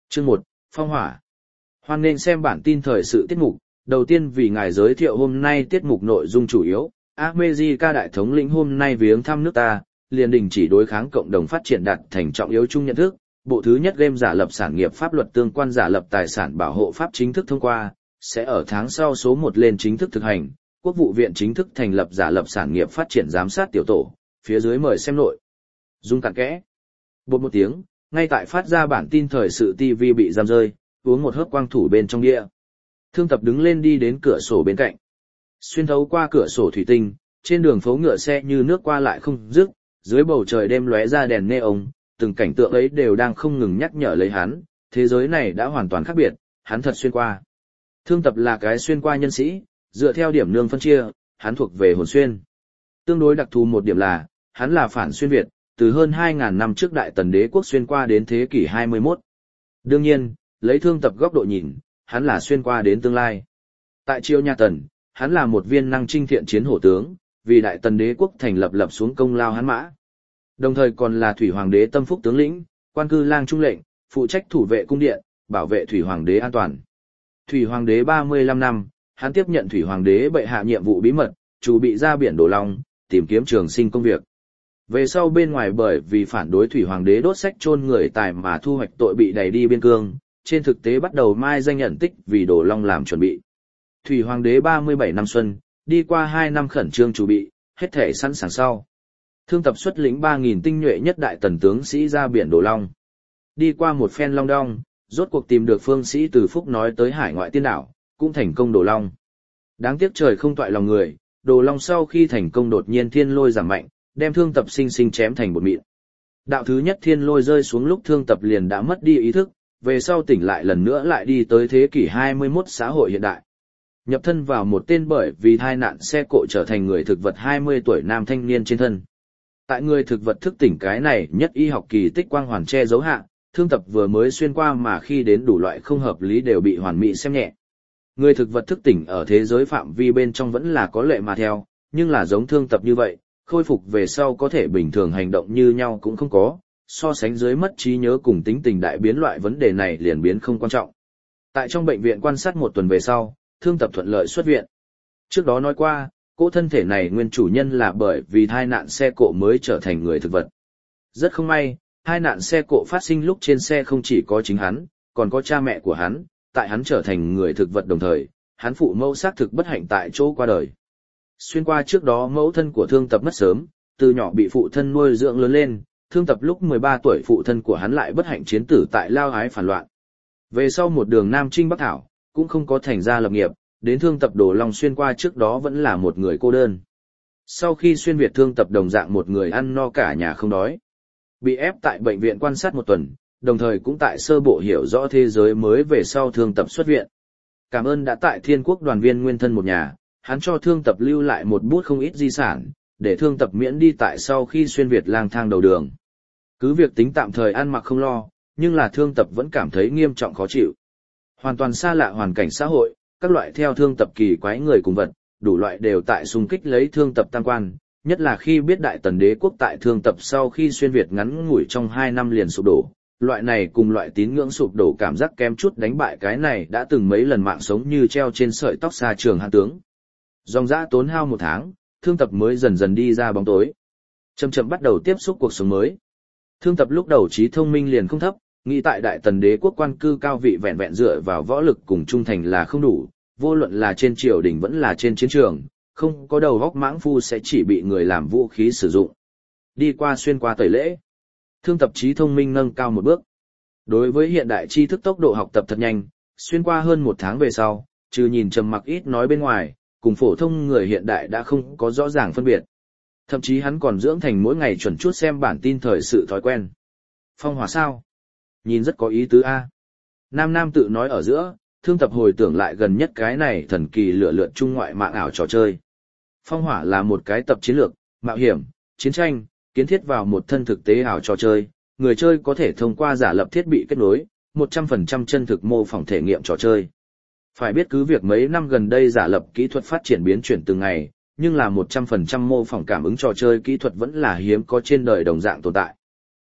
Chương 1, Phong hỏa. Hoan nghênh xem bản tin thời sự tiết mục, đầu tiên vì ngài giới thiệu hôm nay tiết mục nội dung chủ yếu, America đại thống lĩnh hôm nay viếng thăm nước ta, liền đình chỉ đối kháng cộng đồng phát triển đạt thành trọng yếu chung nhận thức, bộ thứ nhất game giả lập sản nghiệp pháp luật tương quan giả lập tài sản bảo hộ pháp chính thức thông qua, sẽ ở tháng sau số 1 lên chính thức thực hành, Quốc vụ viện chính thức thành lập giả lập sản nghiệp phát triển giám sát tiểu tổ, phía dưới mời xem nội dung cặn kẽ. Bột một tiếng, ngay tại phát ra bản tin thời sự TV bị giam rơi, uống một hớp quang thủ bên trong đĩa. Thương Tập đứng lên đi đến cửa sổ bên cạnh. Xuyên thấu qua cửa sổ thủy tinh, trên đường phố ngựa xe như nước qua lại không dứt, dưới bầu trời đêm lóe ra đèn neon, từng cảnh tượng ấy đều đang không ngừng nhắc nhở lấy hắn, thế giới này đã hoàn toàn khác biệt, hắn thật xuyên qua. Thương Tập là cái xuyên qua nhân sĩ, dựa theo điểm nương phân chia, hắn thuộc về hồn xuyên. Tương đối đặc thù một điểm là, hắn là phản xuyên Việt, từ hơn 2.000 năm trước Đại Tần Đế quốc xuyên qua đến thế kỷ 21. Đương nhiên, lấy Thương Tập góc độ nhìn, hắn là xuyên qua đến tương lai. Tại triều nhà Tần, hắn là một viên năng trinh thiện chiến hổ tướng, vì Đại Tần Đế quốc thành lập xuống công lao hắn mã. Đồng thời còn là Thủy Hoàng đế tâm phúc tướng lĩnh, quan cư lang trung lệnh, phụ trách thủ vệ cung điện, bảo vệ Thủy Hoàng đế an toàn. Thủy Hoàng đế 35 năm, hắn tiếp nhận Thủy Hoàng đế bệ hạ nhiệm vụ bí mật, chuẩn bị ra biển Đồ Long, tìm kiếm trường sinh công việc. Về sau bên ngoài bởi vì phản đối Thủy Hoàng đế đốt sách chôn người tài mà thu hoạch tội bị đày đi biên cương, trên thực tế bắt đầu mai danh nhận tích vì Đồ Long làm chuẩn bị. Thủy Hoàng đế 37 năm xuân, đi qua 2 năm khẩn trương chuẩn bị, hết thể sẵn sàng sau. Thương Tập xuất lĩnh 3.000 tinh nhuệ nhất đại tần tướng sĩ ra biển Đồ Long. Đi qua một phen long đong, rốt cuộc tìm được phương sĩ từ Phúc nói tới hải ngoại tiên đảo, cũng thành công Đồ Long. Đáng tiếc trời không toại lòng người, Đồ Long sau khi thành công đột nhiên thiên lôi giảm mạnh, đem Thương Tập sinh sinh chém thành bột mịn. Đạo thứ nhất thiên lôi rơi xuống lúc Thương Tập liền đã mất đi ý thức, về sau tỉnh lại lần nữa lại đi tới thế kỷ 21 xã hội hiện đại. Nhập thân vào một tên bởi vì tai nạn xe cộ trở thành người thực vật 20 tuổi nam thanh niên trên thân. Tại người thực vật thức tỉnh cái này nhất y học kỳ tích quang hoàn che giấu hạ, Thương Tập vừa mới xuyên qua mà khi đến đủ loại không hợp lý đều bị hoàn mỹ xem nhẹ. Người thực vật thức tỉnh ở thế giới phạm vi bên trong vẫn là có lệ mà theo, nhưng là giống Thương Tập như vậy, khôi phục về sau có thể bình thường hành động như nhau cũng không có, so sánh dưới mất trí nhớ cùng tính tình đại biến loại vấn đề này liền biến không quan trọng. Tại trong bệnh viện quan sát 1 tuần về sau, Thương Tập thuận lợi xuất viện. Trước đó nói qua, cỗ thân thể này nguyên chủ nhân là bởi vì tai nạn xe cộ mới trở thành người thực vật. Rất không may, tai nạn xe cộ phát sinh lúc trên xe không chỉ có chính hắn, còn có cha mẹ của hắn, tại hắn trở thành người thực vật đồng thời, hắn phụ mẫu xác thực bất hạnh tại chỗ qua đời. Xuyên qua trước đó mẫu thân của Thương Tập mất sớm, từ nhỏ bị phụ thân nuôi dưỡng lớn lên, Thương Tập lúc 13 tuổi phụ thân của hắn lại bất hạnh chiến tử tại Lao Ái phản loạn. Về sau một đường Nam Trinh Bắc Thảo, cũng không có thành ra lập nghiệp, đến Thương Tập Đồ Long xuyên qua trước đó vẫn là một người cô đơn. Sau khi xuyên Việt Thương Tập đồng dạng một người ăn no cả nhà không đói. Bị ép tại bệnh viện quan sát 1 tuần, đồng thời cũng tại sơ bộ hiểu rõ thế giới mới về sau Thương Tập xuất viện. Cảm ơn đã tại Thiên Quốc đoàn viên nguyên thân một nhà, hắn cho Thương Tập lưu lại một bút không ít di sản, để Thương Tập miễn đi tại sau khi xuyên Việt lang thang đầu đường. Cứ việc tính tạm thời ăn mặc không lo, nhưng là Thương Tập vẫn cảm thấy nghiêm trọng khó chịu. Hoàn toàn xa lạ hoàn cảnh xã hội, các loại theo Thương Tập kỳ quái người cùng vật, đủ loại đều tại xung kích lấy Thương Tập tam quan, nhất là khi biết Đại Tần Đế quốc tại Thương Tập sau khi xuyên Việt ngắn ngủi trong 2 năm liền sụp đổ. Loại này cùng loại tín ngưỡng sụp đổ cảm giác kém chút đánh bại cái này đã từng mấy lần mạng sống như treo trên sợi tóc xa trường hãn tướng. Dòng dã tốn hao 1 tháng, Thương Tập mới dần dần đi ra bóng tối. Chậm chậm bắt đầu tiếp xúc cuộc sống mới. Thương Tập lúc đầu trí thông minh liền không thấp, nghĩ tại Đại Tần Đế quốc quan cư cao vị vẹn vẹn dựa vào võ lực cùng trung thành là không đủ, vô luận là trên triều đình vẫn là trên chiến trường, không có đầu góc mãng phu sẽ chỉ bị người làm vũ khí sử dụng. Đi qua xuyên qua tẩy lễ, Thương Tập trí thông minh nâng cao một bước. Đối với hiện đại tri thức tốc độ học tập thật nhanh, xuyên qua hơn 1 tháng về sau, trừ nhìn trầm mặc ít nói bên ngoài, cùng phổ thông người hiện đại đã không có rõ ràng phân biệt. Thậm chí hắn còn dưỡng thành mỗi ngày chuẩn chút xem bản tin thời sự thói quen. Phong hỏa sao? Nhìn rất có ý tứ a. Nam tự nói ở giữa, Thương Tập hồi tưởng lại gần nhất cái này thần kỳ lựa lượn trung ngoại mạng ảo trò chơi. Phong hỏa là một cái tập chiến lược, mạo hiểm, chiến tranh, kiến thiết vào một thân thực tế ảo trò chơi. Người chơi có thể thông qua giả lập thiết bị kết nối, 100% chân thực mô phỏng thể nghiệm trò chơi. Phải biết cứ việc mấy năm gần đây giả lập kỹ thuật phát triển biến chuyển từng ngày, nhưng là 100% mô phỏng cảm ứng trò chơi kỹ thuật vẫn là hiếm có trên đời đồng dạng tồn tại.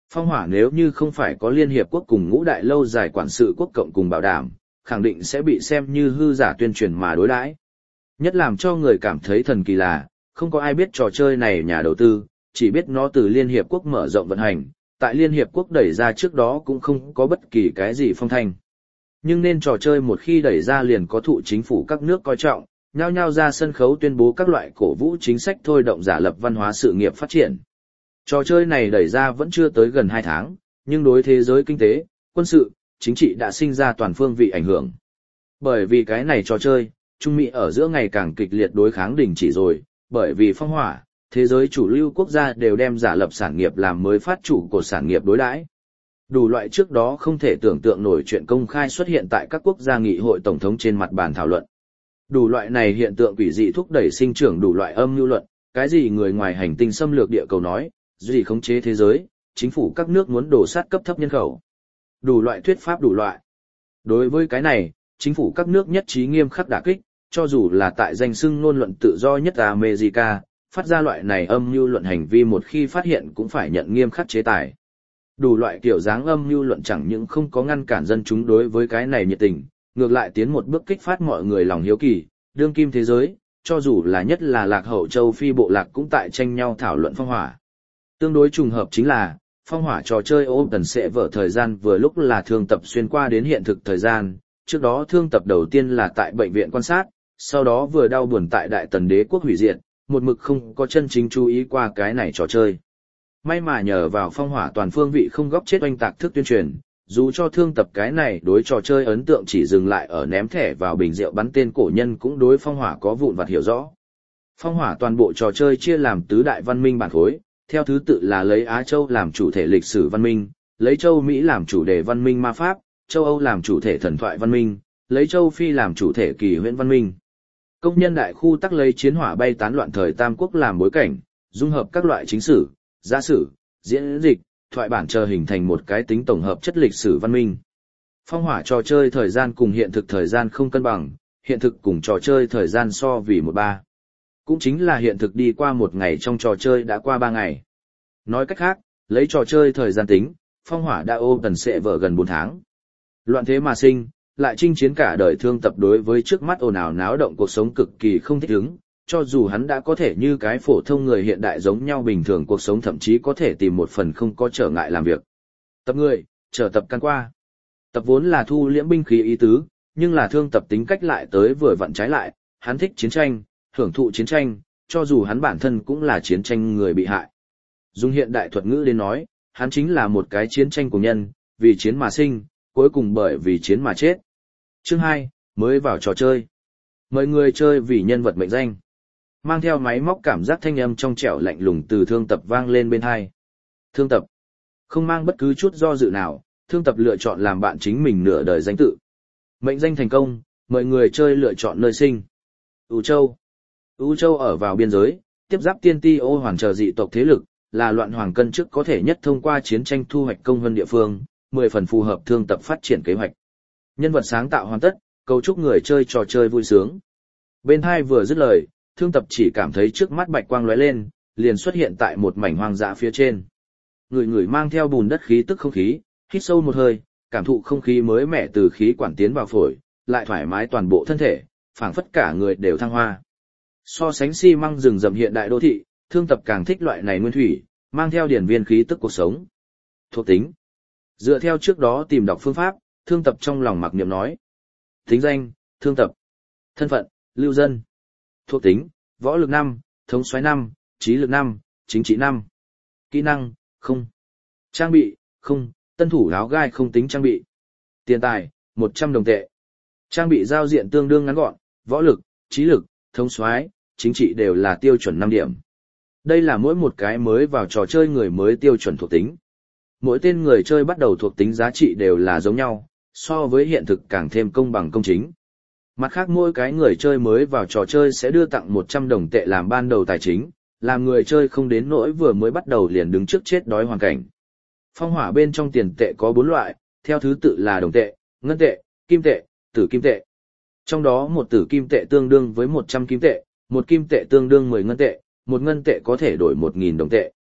Phong hỏa nếu như không phải có Liên Hiệp Quốc cùng ngũ đại lâu dài quản sự quốc cộng cùng bảo đảm, khẳng định sẽ bị xem như hư giả tuyên truyền mà đối đãi. Nhất làm cho người cảm thấy thần kỳ là, không có ai biết trò chơi này nhà đầu tư, chỉ biết nó từ Liên Hiệp Quốc mở rộng vận hành, tại Liên Hiệp Quốc đẩy ra trước đó cũng không có bất kỳ cái gì phong thanh. Nhưng nên trò chơi một khi đẩy ra liền có thụ chính phủ các nước coi trọng, nhao nhao ra sân khấu tuyên bố các loại cổ vũ chính sách thôi động giả lập văn hóa sự nghiệp phát triển. Trò chơi này đẩy ra vẫn chưa tới gần 2 tháng, nhưng đối thế giới kinh tế, quân sự, chính trị đã sinh ra toàn phương vị ảnh hưởng. Bởi vì cái này trò chơi, Trung Mỹ ở giữa ngày càng kịch liệt đối kháng đình chỉ rồi, bởi vì phong hỏa, thế giới chủ lưu quốc gia đều đem giả lập sản nghiệp làm mới phát chủ của sản nghiệp đối đãi. Đủ loại trước đó không thể tưởng tượng nổi chuyện công khai xuất hiện tại các quốc gia nghị hội tổng thống trên mặt bàn thảo luận. Đủ loại này hiện tượng quỷ dị thúc đẩy sinh trưởng đủ loại âm mưu luận, cái gì người ngoài hành tinh xâm lược địa cầu nói, gì khống chế thế giới, chính phủ các nước muốn đổ sát cấp thấp nhân khẩu. Đủ loại thuyết pháp đủ loại. Đối với cái này, chính phủ các nước nhất trí nghiêm khắc đả kích, cho dù là tại danh xưng ngôn luận tự do nhất America, phát ra loại này âm mưu luận hành vi một khi phát hiện cũng phải nhận nghiêm khắc chế tài. Đủ loại kiểu dáng âm mưu luận chẳng những không có ngăn cản dân chúng đối với cái này nhiệt tình, ngược lại tiến một bước kích phát mọi người lòng hiếu kỳ, đương kim thế giới, cho dù là nhất là lạc hậu châu Phi bộ lạc cũng tại tranh nhau thảo luận phong hỏa. Tương đối trùng hợp chính là, phong hỏa trò chơi Open sẽ vở thời gian vừa lúc là thương tập xuyên qua đến hiện thực thời gian, trước đó thương tập đầu tiên là tại bệnh viện quan sát, sau đó vừa đau buồn tại Đại Tần Đế quốc hủy diệt, một mực không có chân chính chú ý qua cái này trò chơi. May mà nhờ vào phong hỏa toàn phương vị không góc chết oanh tạc thức tuyên truyền, dù cho thương tập cái này đối trò chơi ấn tượng chỉ dừng lại ở ném thẻ vào bình rượu bắn tên cổ nhân cũng đối phong hỏa có vụn vặt hiểu rõ. Phong hỏa toàn bộ trò chơi chia làm tứ đại văn minh bản khối, theo thứ tự là lấy Á Châu làm chủ thể lịch sử văn minh, lấy Châu Mỹ làm chủ đề văn minh ma pháp, Châu Âu làm chủ thể thần thoại văn minh, lấy Châu Phi làm chủ thể kỳ huyễn văn minh. Công nhân đại khu tắc lấy chiến hỏa bay tán loạn thời Tam Quốc làm bối cảnh, dung hợp các loại chính sử, giả sử, diễn dịch, thoại bản chờ hình thành một cái tính tổng hợp chất lịch sử văn minh. Phong hỏa trò chơi thời gian cùng hiện thực thời gian không cân bằng, hiện thực cùng trò chơi thời gian so vì 1/3. Cũng chính là hiện thực đi qua 1 ngày trong trò chơi đã qua 3 ngày. Nói cách khác, lấy trò chơi thời gian tính, phong hỏa đã Open sẽ vở gần 4 tháng. Loạn thế mà sinh, lại chinh chiến cả đời thương tập đối với trước mắt ồn ào náo động cuộc sống cực kỳ không thích ứng, cho dù hắn đã có thể như cái phổ thông người hiện đại giống nhau bình thường cuộc sống thậm chí có thể tìm một phần không có trở ngại làm việc. Tập người, chờ tập căn qua. Tập vốn là thu liễm binh khí ý tứ, nhưng là thương tập tính cách lại tới vừa vặn trái lại, hắn thích chiến tranh, hưởng thụ chiến tranh, cho dù hắn bản thân cũng là chiến tranh người bị hại. Dùng hiện đại thuật ngữ đến nói, hắn chính là một cái chiến tranh của nhân, vì chiến mà sinh, cuối cùng bởi vì chiến mà chết. Chương 2, mới vào trò chơi. Mời người chơi vì nhân vật mệnh danh. Mang theo máy móc cảm giác thanh âm trong trẻo lạnh lùng từ thương tập vang lên bên tai. Thương tập. Không mang bất cứ chút do dự nào, thương tập lựa chọn làm bạn chính mình nửa đời danh tự. Mệnh danh thành công, mời người chơi lựa chọn nơi sinh. U Châu. U Châu ở vào biên giới, tiếp giáp Tiên Ti Ô Hoàn chờ dị tộc thế lực, là loạn hoàng cân trước có thể nhất thông qua chiến tranh thu hoạch công vân địa phương, 10 phần phù hợp thương tập phát triển kế hoạch. Nhân vật sáng tạo hoàn tất, cầu chúc người chơi trò chơi vui sướng. Bên hai vừa dứt lời, thương tập chỉ cảm thấy trước mắt bạch quang lóe lên, liền xuất hiện tại một mảnh hoang dã phía trên. Người mang theo bùn đất khí tức không khí, hít sâu một hơi, cảm thụ không khí mới mẻ từ khí quản tiến vào phổi, lại thoải mái toàn bộ thân thể, phảng phất cả người đều thăng hoa. So sánh xi măng rừng rậm hiện đại đô thị, thương tập càng thích loại này nguyên thủy, mang theo điển viên khí tức cuộc sống. Thuộc tính. Dựa theo trước đó tìm đọc phương pháp, thương tập trong lòng mặc niệm nói. Tính danh, thương tập. Thân phận, lưu dân. Thuộc tính, võ lực 5, thống soái 5, trí lực 5, chính trị 5. Kỹ năng, không. Trang bị, không, tân thủ áo gai không tính trang bị. Tiền tài, 100 đồng tệ. Trang bị giao diện tương đương ngắn gọn, võ lực, trí lực, thống soái, chính trị đều là tiêu chuẩn 5 điểm. Đây là mỗi một cái mới vào trò chơi người mới tiêu chuẩn thuộc tính. Mỗi tên người chơi bắt đầu thuộc tính giá trị đều là giống nhau, so với hiện thực càng thêm công bằng công chính. Mặt khác mỗi cái người chơi mới vào trò chơi sẽ đưa tặng 100 đồng tệ làm ban đầu tài chính, làm người chơi không đến nỗi vừa mới bắt đầu liền đứng trước chết đói hoàn cảnh. Phong hỏa bên trong tiền tệ có 4 loại, theo thứ tự là đồng tệ, ngân tệ, kim tệ, tử kim tệ. Trong đó một tử kim tệ tương đương với 100 kim tệ, một kim tệ tương đương 10 ngân tệ, một ngân tệ có thể đổi 1.000 đồng tệ.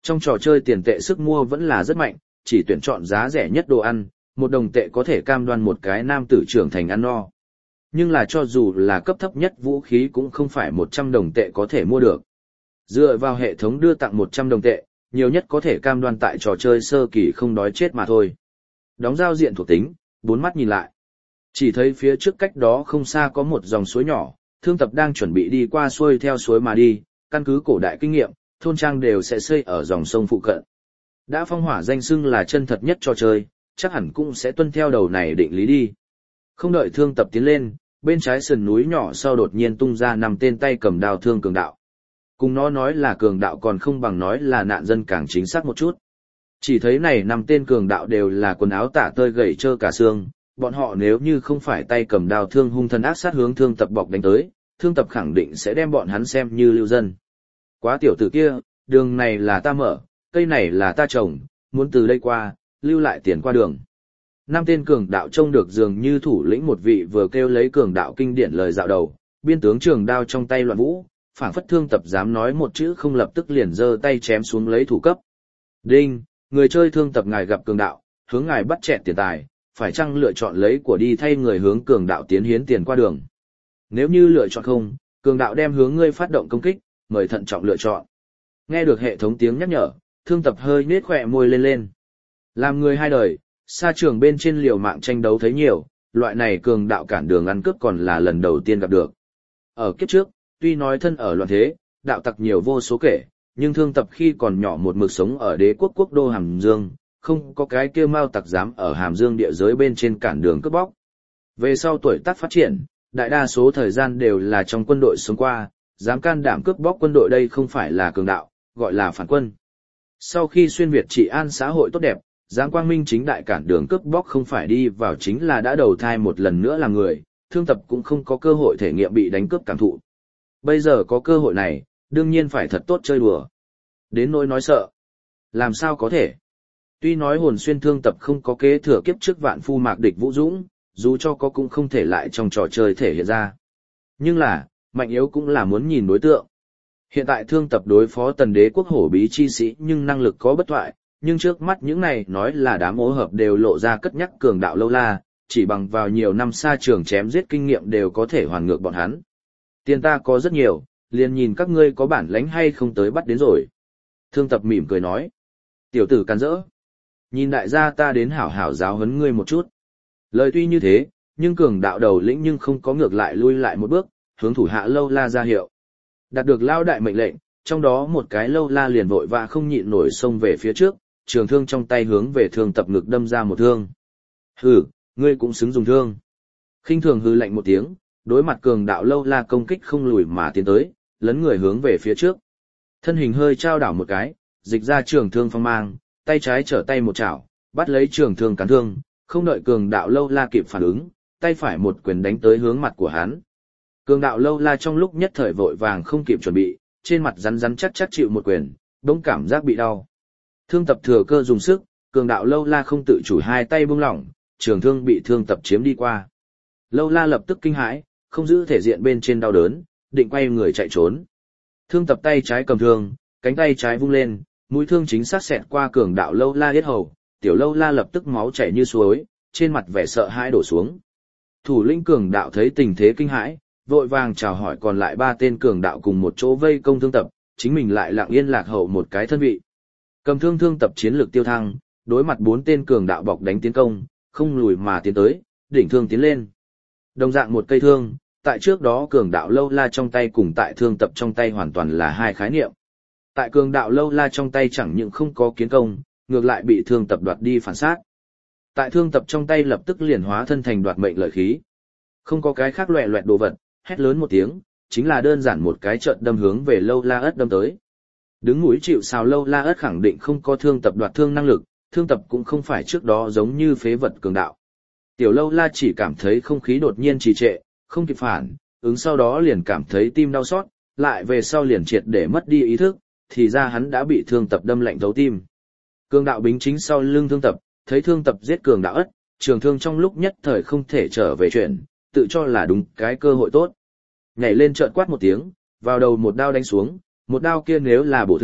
Trong trò chơi tiền tệ sức mua vẫn là rất mạnh, chỉ tuyển chọn giá rẻ nhất đồ ăn, 1 đồng tệ có thể cam đoan một cái nam tử trưởng thành ăn no. Nhưng là cho dù là cấp thấp nhất vũ khí cũng không phải 100 đồng tệ có thể mua được. Dựa vào hệ thống đưa tặng 100 đồng tệ, nhiều nhất có thể cam đoan tại trò chơi sơ kỳ không đói chết mà thôi. Đóng giao diện thuộc tính, 4 mắt nhìn lại. Chỉ thấy phía trước cách đó không xa có một dòng suối nhỏ, Thương Tập đang chuẩn bị đi qua xuôi theo suối mà đi, căn cứ cổ đại kinh nghiệm, thôn trang đều sẽ xây ở dòng sông phụ cận. Đã phong hỏa danh xưng là chân thật nhất trò chơi, chắc hẳn cũng sẽ tuân theo đầu này định lý đi. Không đợi Thương Tập tiến lên, bên trái sườn núi nhỏ sau đột nhiên tung ra 5 tên tay cầm đao thương cường đạo. Cùng nó nói là cường đạo còn không bằng nói là nạn dân càng chính xác một chút. Chỉ thấy này 5 tên cường đạo đều là quần áo tả tơi gầy trơ cả xương, bọn họ nếu như không phải tay cầm đao thương hung thần ác sát hướng Thương Tập bọc đánh tới, Thương Tập khẳng định sẽ đem bọn hắn xem như lưu dân. Quá tiểu tử kia, đường này là ta mở, cây này là ta trồng, muốn từ đây qua, lưu lại tiền qua đường. 5 tên cường đạo trông được dường như thủ lĩnh một vị vừa kêu lấy cường đạo kinh điển lời dạo đầu, biên tướng trường đao trong tay loạn vũ, phảng phất Thương Tập dám nói một chữ không lập tức liền giơ tay chém xuống lấy thủ cấp. Đinh, người chơi Thương Tập ngài gặp cường đạo, hướng ngài bắt chẹt tiền tài, phải chăng lựa chọn lấy của đi thay người hướng cường đạo tiến hiến tiền qua đường. Nếu như lựa chọn không, cường đạo đem hướng ngươi phát động công kích, mời thận trọng lựa chọn. Nghe được hệ thống tiếng nhắc nhở, Thương Tập hơi nết khỏe môi lên lên. Làm người hai đời, xa trường bên trên liều mạng tranh đấu thấy nhiều, loại này cường đạo cản đường ăn cướp còn là lần đầu tiên gặp được. Ở kiếp trước, tuy nói thân ở loạn thế, đạo tặc nhiều vô số kể, nhưng Thương Tập khi còn nhỏ một mực sống ở đế quốc quốc đô Hàm Dương, không có cái kêu mao tặc dám ở Hàm Dương địa giới bên trên cản đường cướp bóc. Về sau tuổi tác phát triển, đại đa số thời gian đều là trong quân đội sống qua, dám can đảm cướp bóc quân đội đây không phải là cường đạo, gọi là phản quân. Sau khi xuyên Việt trị an xã hội tốt đẹp, dám quang minh chính đại cản đường cướp bóc không phải đi vào chính là đã đầu thai một lần nữa làm người, Thương Tập cũng không có cơ hội thể nghiệm bị đánh cướp cảm thụ. Bây giờ có cơ hội này, đương nhiên phải thật tốt chơi đùa. Đến nỗi nói sợ. Làm sao có thể? Tuy nói hồn xuyên Thương Tập không có kế thừa kiếp trước vạn phu mạc địch vũ dũng, dù cho có cũng không thể lại trong trò chơi thể hiện ra. Nhưng là, mạnh yếu cũng là muốn nhìn đối tượng. Hiện tại Thương Tập đối phó tần đế quốc hổ bí chi sĩ nhưng năng lực có bất thoại, nhưng trước mắt những này nói là đám ố hợp đều lộ ra cất nhắc cường đạo lâu la, chỉ bằng vào nhiều năm xa trường chém giết kinh nghiệm đều có thể hoàn ngược bọn hắn. Tiền ta có rất nhiều, liền nhìn các ngươi có bản lãnh hay không tới bắt đến rồi. Thương Tập mỉm cười nói. Tiểu tử can dỡ. Nhìn đại gia ta đến hảo hảo giáo huấn ngươi một chút. Lời tuy như thế, nhưng cường đạo đầu lĩnh nhưng không có ngược lại lui lại một bước, hướng thủ hạ lâu la ra hiệu. Đạt được lao đại mệnh lệnh, trong đó một cái lâu la liền vội vã không nhịn nổi xông về phía trước, trường thương trong tay hướng về Thương Tập ngực đâm ra một thương. Hừ, ngươi cũng xứng dùng thương. Khinh thường hừ lạnh một tiếng, đối mặt cường đạo lâu la công kích không lùi mà tiến tới, lấn người hướng về phía trước. Thân hình hơi trao đảo một cái, dịch ra trường thương phong mang, tay trái trở tay một chảo, bắt lấy trường thương cán thương, không đợi cường đạo lâu la kịp phản ứng, tay phải một quyền đánh tới hướng mặt của hắn. Cường đạo lâu la trong lúc nhất thời vội vàng không kịp chuẩn bị, trên mặt rắn rắn chắc chắc chịu một quyền, bỗng cảm giác bị đau. Thương Tập thừa cơ dùng sức, cường đạo lâu la không tự chủ hai tay buông lỏng, trường thương bị Thương Tập chiếm đi qua. Lâu la lập tức kinh hãi, không giữ thể diện bên trên đau đớn, định quay người chạy trốn. Thương Tập tay trái cầm thương, cánh tay trái vung lên, mũi thương chính xác xẹt qua cường đạo lâu la yết hầu, tiểu lâu la lập tức máu chảy như suối, trên mặt vẻ sợ hãi đổ xuống. Thủ lĩnh cường đạo thấy tình thế kinh hãi, vội vàng chào hỏi còn lại 3 tên cường đạo cùng một chỗ vây công Thương Tập, chính mình lại lặng yên lạc hậu một cái thân vị. Cầm thương Thương Tập chiến lược tiêu thăng, đối mặt 4 tên cường đạo bọc đánh tiến công, không lùi mà tiến tới, đỉnh thương tiến lên. Đồng dạng một cây thương, tại trước đó cường đạo lâu la trong tay cùng tại Thương Tập trong tay hoàn toàn là hai khái niệm. Tại cường đạo lâu la trong tay chẳng những không có kiến công, ngược lại bị Thương Tập đoạt đi phản sát. Tại Thương Tập trong tay lập tức liền hóa thân thành đoạt mệnh lợi khí. Không có cái khác loẹ loẹt đồ vật, hét lớn một tiếng, chính là đơn giản một cái trận đâm hướng về lâu la ất đâm tới. Đứng mũi chịu sào lâu la ất khẳng định không có Thương Tập đoạt thương năng lực, Thương Tập cũng không phải trước đó giống như phế vật cường đạo. Tiểu lâu la chỉ cảm thấy không khí đột nhiên trì trệ, không kịp phản, ứng sau đó liền cảm thấy tim đau xót, lại về sau liền triệt để mất đi ý thức, thì ra hắn đã bị Thương Tập đâm lạnh thấu tim. Cường đạo bính chính sau lưng Thương Tập, thấy Thương Tập giết cường đạo ất, trường thương trong lúc nhất thời không thể trở về chuyện, tự cho là đúng cái cơ hội tốt. Nhảy lên trợn quát một tiếng, vào đầu một đao đánh xuống, một đao kia nếu là bổ thực,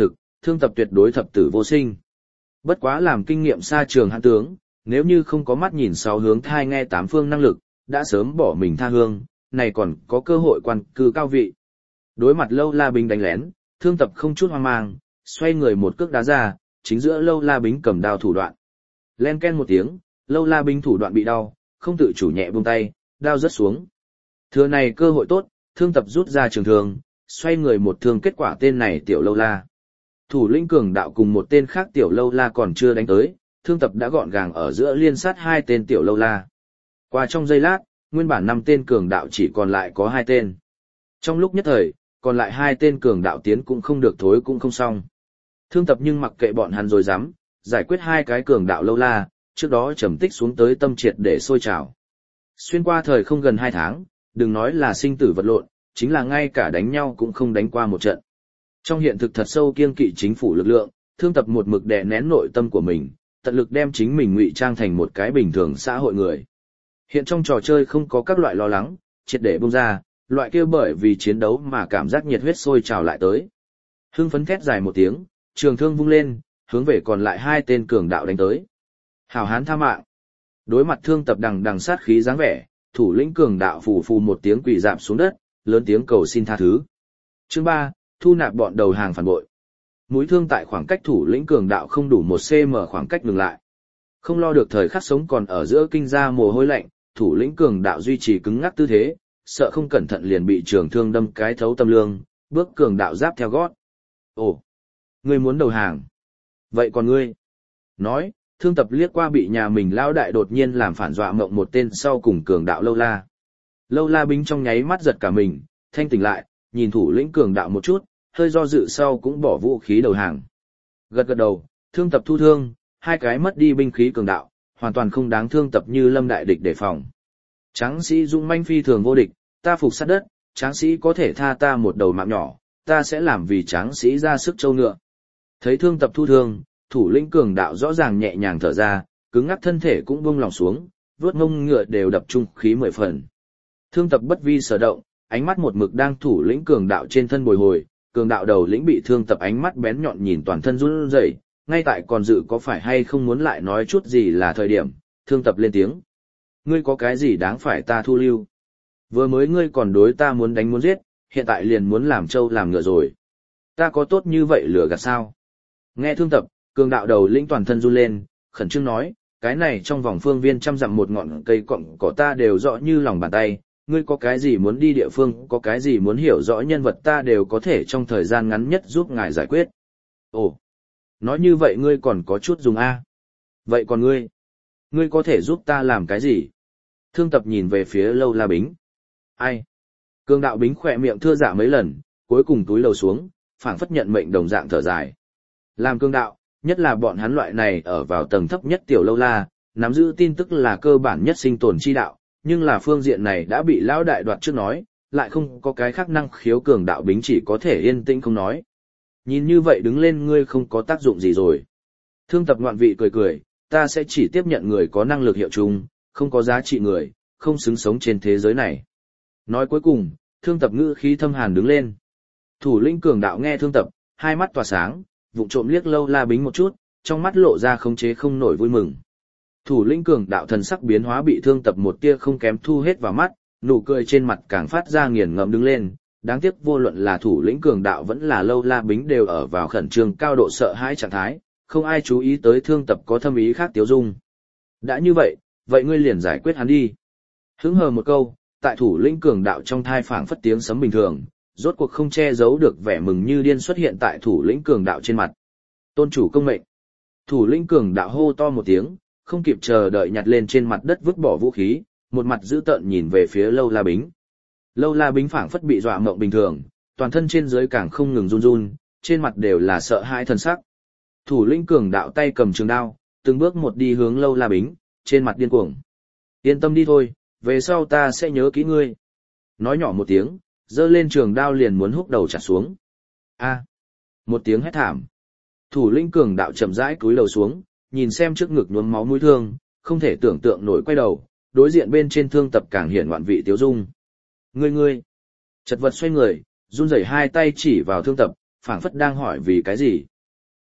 Thương Tập tuyệt đối thập tử vô sinh. Bất quá làm kinh nghiệm xa trường hãn tướng, nếu như không có mắt nhìn sáu hướng thai nghe tám phương năng lực, đã sớm bỏ mình tha hương, này còn có cơ hội quan cư cao vị. Đối mặt Lâu La Bính đánh lén, Thương Tập không chút hoang mang, xoay người một cước đá ra, chính giữa Lâu La Bính cầm đao thủ đoạn. Len ken một tiếng, Lâu La Bính thủ đoạn bị đau, không tự chủ nhẹ buông tay, đao rớt xuống. Thừa này cơ hội tốt, Thương Tập rút ra trường thương, xoay người một thương kết quả tên này tiểu Lâu La. Thủ lĩnh cường đạo cùng một tên khác tiểu Lâu La còn chưa đánh tới, Thương Tập đã gọn gàng ở giữa liên sát hai tên tiểu Lâu La. Qua trong giây lát, nguyên bản 5 tên cường đạo chỉ còn lại có 2 tên. Trong lúc nhất thời, còn lại 2 tên cường đạo tiến cũng không được thối cũng không xong. Thương Tập nhưng mặc kệ bọn hắn rồi dám, giải quyết 2 cái cường đạo Lâu La, trước đó trầm tích xuống tới tâm triệt để sôi trào. Xuyên qua thời không gần 2 tháng, đừng nói là sinh tử vật lộn, chính là ngay cả đánh nhau cũng không đánh qua một trận. Trong hiện thực thật sâu kiêng kỵ chính phủ lực lượng, Thương Tập một mực đè nén nội tâm của mình, tận lực đem chính mình ngụy trang thành một cái bình thường xã hội người. Hiện trong trò chơi không có các loại lo lắng, triệt để bung ra, loại kia bởi vì chiến đấu mà cảm giác nhiệt huyết sôi trào lại tới. Hưng phấn thét dài một tiếng, trường thương vung lên, hướng về còn lại 2 tên cường đạo đánh tới. Hảo hán tha mạng. Đối mặt Thương Tập đằng sát khí dáng vẻ, thủ lĩnh cường đạo phù phù một tiếng quỳ rạp xuống đất, lớn tiếng cầu xin tha thứ. Chương 3, thu nạp bọn đầu hàng phản bội. Mũi thương tại khoảng cách thủ lĩnh cường đạo không đủ 1 cm khoảng cách ngừng lại. Không lo được thời khắc sống còn ở giữa kinh ra mồ hôi lạnh, thủ lĩnh cường đạo duy trì cứng ngắc tư thế, sợ không cẩn thận liền bị trường thương đâm cái thấu tâm lương, bước cường đạo giáp theo gót. Ồ, ngươi muốn đầu hàng? Vậy còn ngươi? Nói, Thương Tập liếc qua bị nhà mình lao đại đột nhiên làm phản dọa mộng một tên sau cùng cường đạo Lâu La. Lâu La Bính trong nháy mắt giật cả mình, thanh tỉnh lại, nhìn thủ lĩnh cường đạo một chút, hơi do dự sau cũng bỏ vũ khí đầu hàng. Gật gật đầu, Thương Tập thu thương, 2 cái mất đi binh khí cường đạo, hoàn toàn không đáng Thương Tập như lâm đại địch đề phòng. Tráng sĩ dũng manh phi thường vô địch, ta phục sát đất, tráng sĩ có thể tha ta một đầu mạng nhỏ, ta sẽ làm vì tráng sĩ ra sức châu ngựa. Thấy Thương Tập thu thương, thủ lĩnh cường đạo rõ ràng nhẹ nhàng thở ra, cứng ngắc thân thể cũng buông lòng xuống, vuốt ngông ngựa đều đập trung khí 10 phần. Thương Tập bất vi sở động, ánh mắt một mực đang thủ lĩnh cường đạo trên thân bồi hồi, cường đạo đầu lĩnh bị Thương Tập ánh mắt bén nhọn nhìn toàn thân run rẩy, ngay tại còn dự có phải hay không muốn lại nói chút gì là thời điểm, Thương Tập lên tiếng. Ngươi có cái gì đáng phải ta thu lưu? Vừa mới ngươi còn đối ta muốn đánh muốn giết, hiện tại liền muốn làm trâu làm ngựa rồi. Ta có tốt như vậy lừa gạt sao? Nghe Thương Tập, cường đạo đầu lĩnh toàn thân run lên, khẩn trương nói, cái này trong vòng phương viên 100 dặm một ngọn cây cọng cỏ ta đều rõ như lòng bàn tay, ngươi có cái gì muốn đi địa phương, có cái gì muốn hiểu rõ nhân vật ta đều có thể trong thời gian ngắn nhất giúp ngài giải quyết. Ồ, nói như vậy ngươi còn có chút dùng A. Vậy còn ngươi có thể giúp ta làm cái gì? Thương Tập nhìn về phía Lâu La Bính. Ai? Cường đạo Bính khỏe miệng thưa dạ mấy lần, cuối cùng túi lầu xuống, phảng phất nhận mệnh đồng dạng thở dài. Làm cường đạo, nhất là bọn hắn loại này ở vào tầng thấp nhất tiểu Lâu La, nắm giữ tin tức là cơ bản nhất sinh tồn chi đạo, nhưng là phương diện này đã bị lão đại đoạt trước nói, lại không có cái khác năng khiếu cường đạo Bính chỉ có thể yên tĩnh không nói. Nhìn như vậy đứng lên ngươi không có tác dụng gì rồi. Thương Tập ngoạn vị cười cười, ta sẽ chỉ tiếp nhận người có năng lực hiệu chung, không có giá trị người, không xứng sống trên thế giới này. Nói cuối cùng, Thương Tập ngữ khí thâm hàn đứng lên. Thủ lĩnh cường đạo nghe Thương Tập, hai mắt tỏa sáng, vụng trộm liếc Lâu La Bính một chút, trong mắt lộ ra khống chế không nổi vui mừng. Thủ lĩnh cường đạo thần sắc biến hóa bị Thương Tập một tia không kém thu hết vào mắt, nụ cười trên mặt càng phát ra nghiền ngẫm đứng lên. Đáng tiếc vô luận là thủ lĩnh cường đạo vẫn là Lâu La Bính đều ở vào khẩn trương cao độ sợ hãi trạng thái, không ai chú ý tới Thương Tập có thâm ý khác tiếu dung. Đã như vậy, vậy ngươi liền giải quyết hắn đi. Hứng hờ một câu, tại thủ lĩnh cường đạo trong thai phảng phất tiếng sấm bình thường, rốt cuộc không che giấu được vẻ mừng như điên xuất hiện tại thủ lĩnh cường đạo trên mặt. Tôn chủ công mệnh. Thủ lĩnh cường đạo hô to một tiếng, không kịp chờ đợi nhặt lên trên mặt đất vứt bỏ vũ khí, một mặt dữ tợn nhìn về phía Lâu La Bính. Lâu La Bính phảng phất bị dọa mộng bình thường, toàn thân trên dưới càng không ngừng run run, trên mặt đều là sợ hãi thần sắc. Thủ lĩnh cường đạo tay cầm trường đao, từng bước một đi hướng Lâu La Bính, trên mặt điên cuồng. Yên tâm đi thôi, về sau ta sẽ nhớ kỹ ngươi. Nói nhỏ một tiếng, giơ lên trường đao liền muốn húc đầu chặt xuống. A! Một tiếng hét thảm. Thủ lĩnh cường đạo chậm rãi cúi đầu xuống, nhìn xem trước ngực nhuốm máu mũi thương, không thể tưởng tượng nổi quay đầu, đối diện bên trên Thương Tập càng hiển ngoạn vị tiếu dung. Ngươi! Chật vật xoay người, run rẩy hai tay chỉ vào Thương Tập, phảng phất đang hỏi vì cái gì.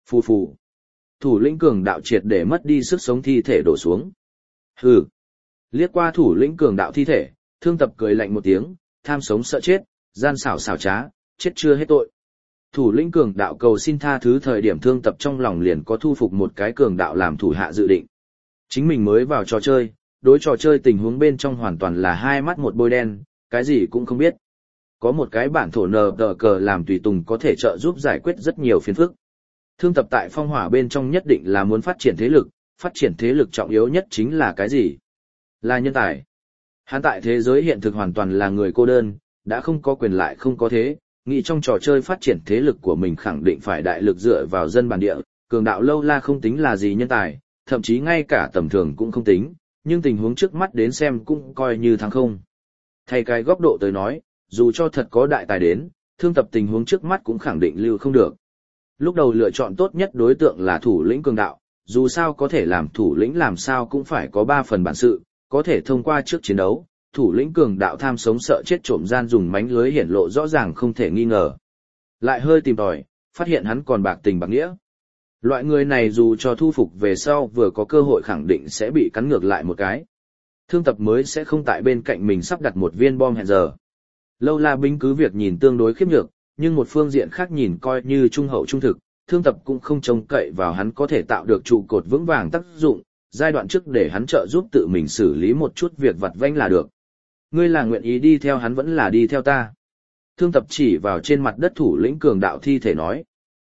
Phù phù. Thủ lĩnh cường đạo triệt để mất đi sức sống thi thể đổ xuống. Hừ. Liếc qua thủ lĩnh cường đạo thi thể, Thương Tập cười lạnh một tiếng, tham sống sợ chết, gian xảo xảo trá, chết chưa hết tội. Thủ lĩnh cường đạo cầu xin tha thứ thời điểm Thương Tập trong lòng liền có thu phục một cái cường đạo làm thủ hạ dự định. Chính mình mới vào trò chơi, đối trò chơi tình huống bên trong hoàn toàn là hai mắt một bôi đen, cái gì cũng không biết. Có một cái bản thổ nờ tờ cờ làm tùy tùng có thể trợ giúp giải quyết rất nhiều phiền phức. Thương Tập tại phong hỏa bên trong nhất định là muốn phát triển thế lực trọng yếu nhất chính là cái gì? Là nhân tài. Hắn tại thế giới hiện thực hoàn toàn là người cô đơn, đã không có quyền lại không có thế, nghĩ trong trò chơi phát triển thế lực của mình khẳng định phải đại lực dựa vào dân bản địa, cường đạo lâu la không tính là gì nhân tài, thậm chí ngay cả tầm thường cũng không tính, nhưng tình huống trước mắt đến xem cũng coi như thắng không. Thay cái góc độ tới nói, dù cho thật có đại tài đến, Thương Tập tình huống trước mắt cũng khẳng định lưu không được. Lúc đầu lựa chọn tốt nhất đối tượng là thủ lĩnh cường đạo, dù sao có thể làm thủ lĩnh làm sao cũng phải có 3 phần bản sự, có thể thông qua trước chiến đấu, thủ lĩnh cường đạo tham sống sợ chết trộm gian dùng mánh lưới hiển lộ rõ ràng không thể nghi ngờ. Lại hơi tìm tòi, phát hiện hắn còn bạc tình bạc nghĩa. Loại người này dù cho thu phục về sau vừa có cơ hội khẳng định sẽ bị cắn ngược lại một cái. Thương Tập mới sẽ không tại bên cạnh mình sắp đặt một viên bom hẹn giờ. Lâu La binh cứ việc nhìn tương đối khiếp nhược, nhưng một phương diện khác nhìn coi như trung hậu trung thực, Thương Tập cũng không trông cậy vào hắn có thể tạo được trụ cột vững vàng tác dụng, giai đoạn trước để hắn trợ giúp tự mình xử lý một chút việc vặt vãnh là được. Ngươi là nguyện ý đi theo hắn vẫn là đi theo ta? Thương Tập chỉ vào trên mặt đất thủ lĩnh cường đạo thi thể nói.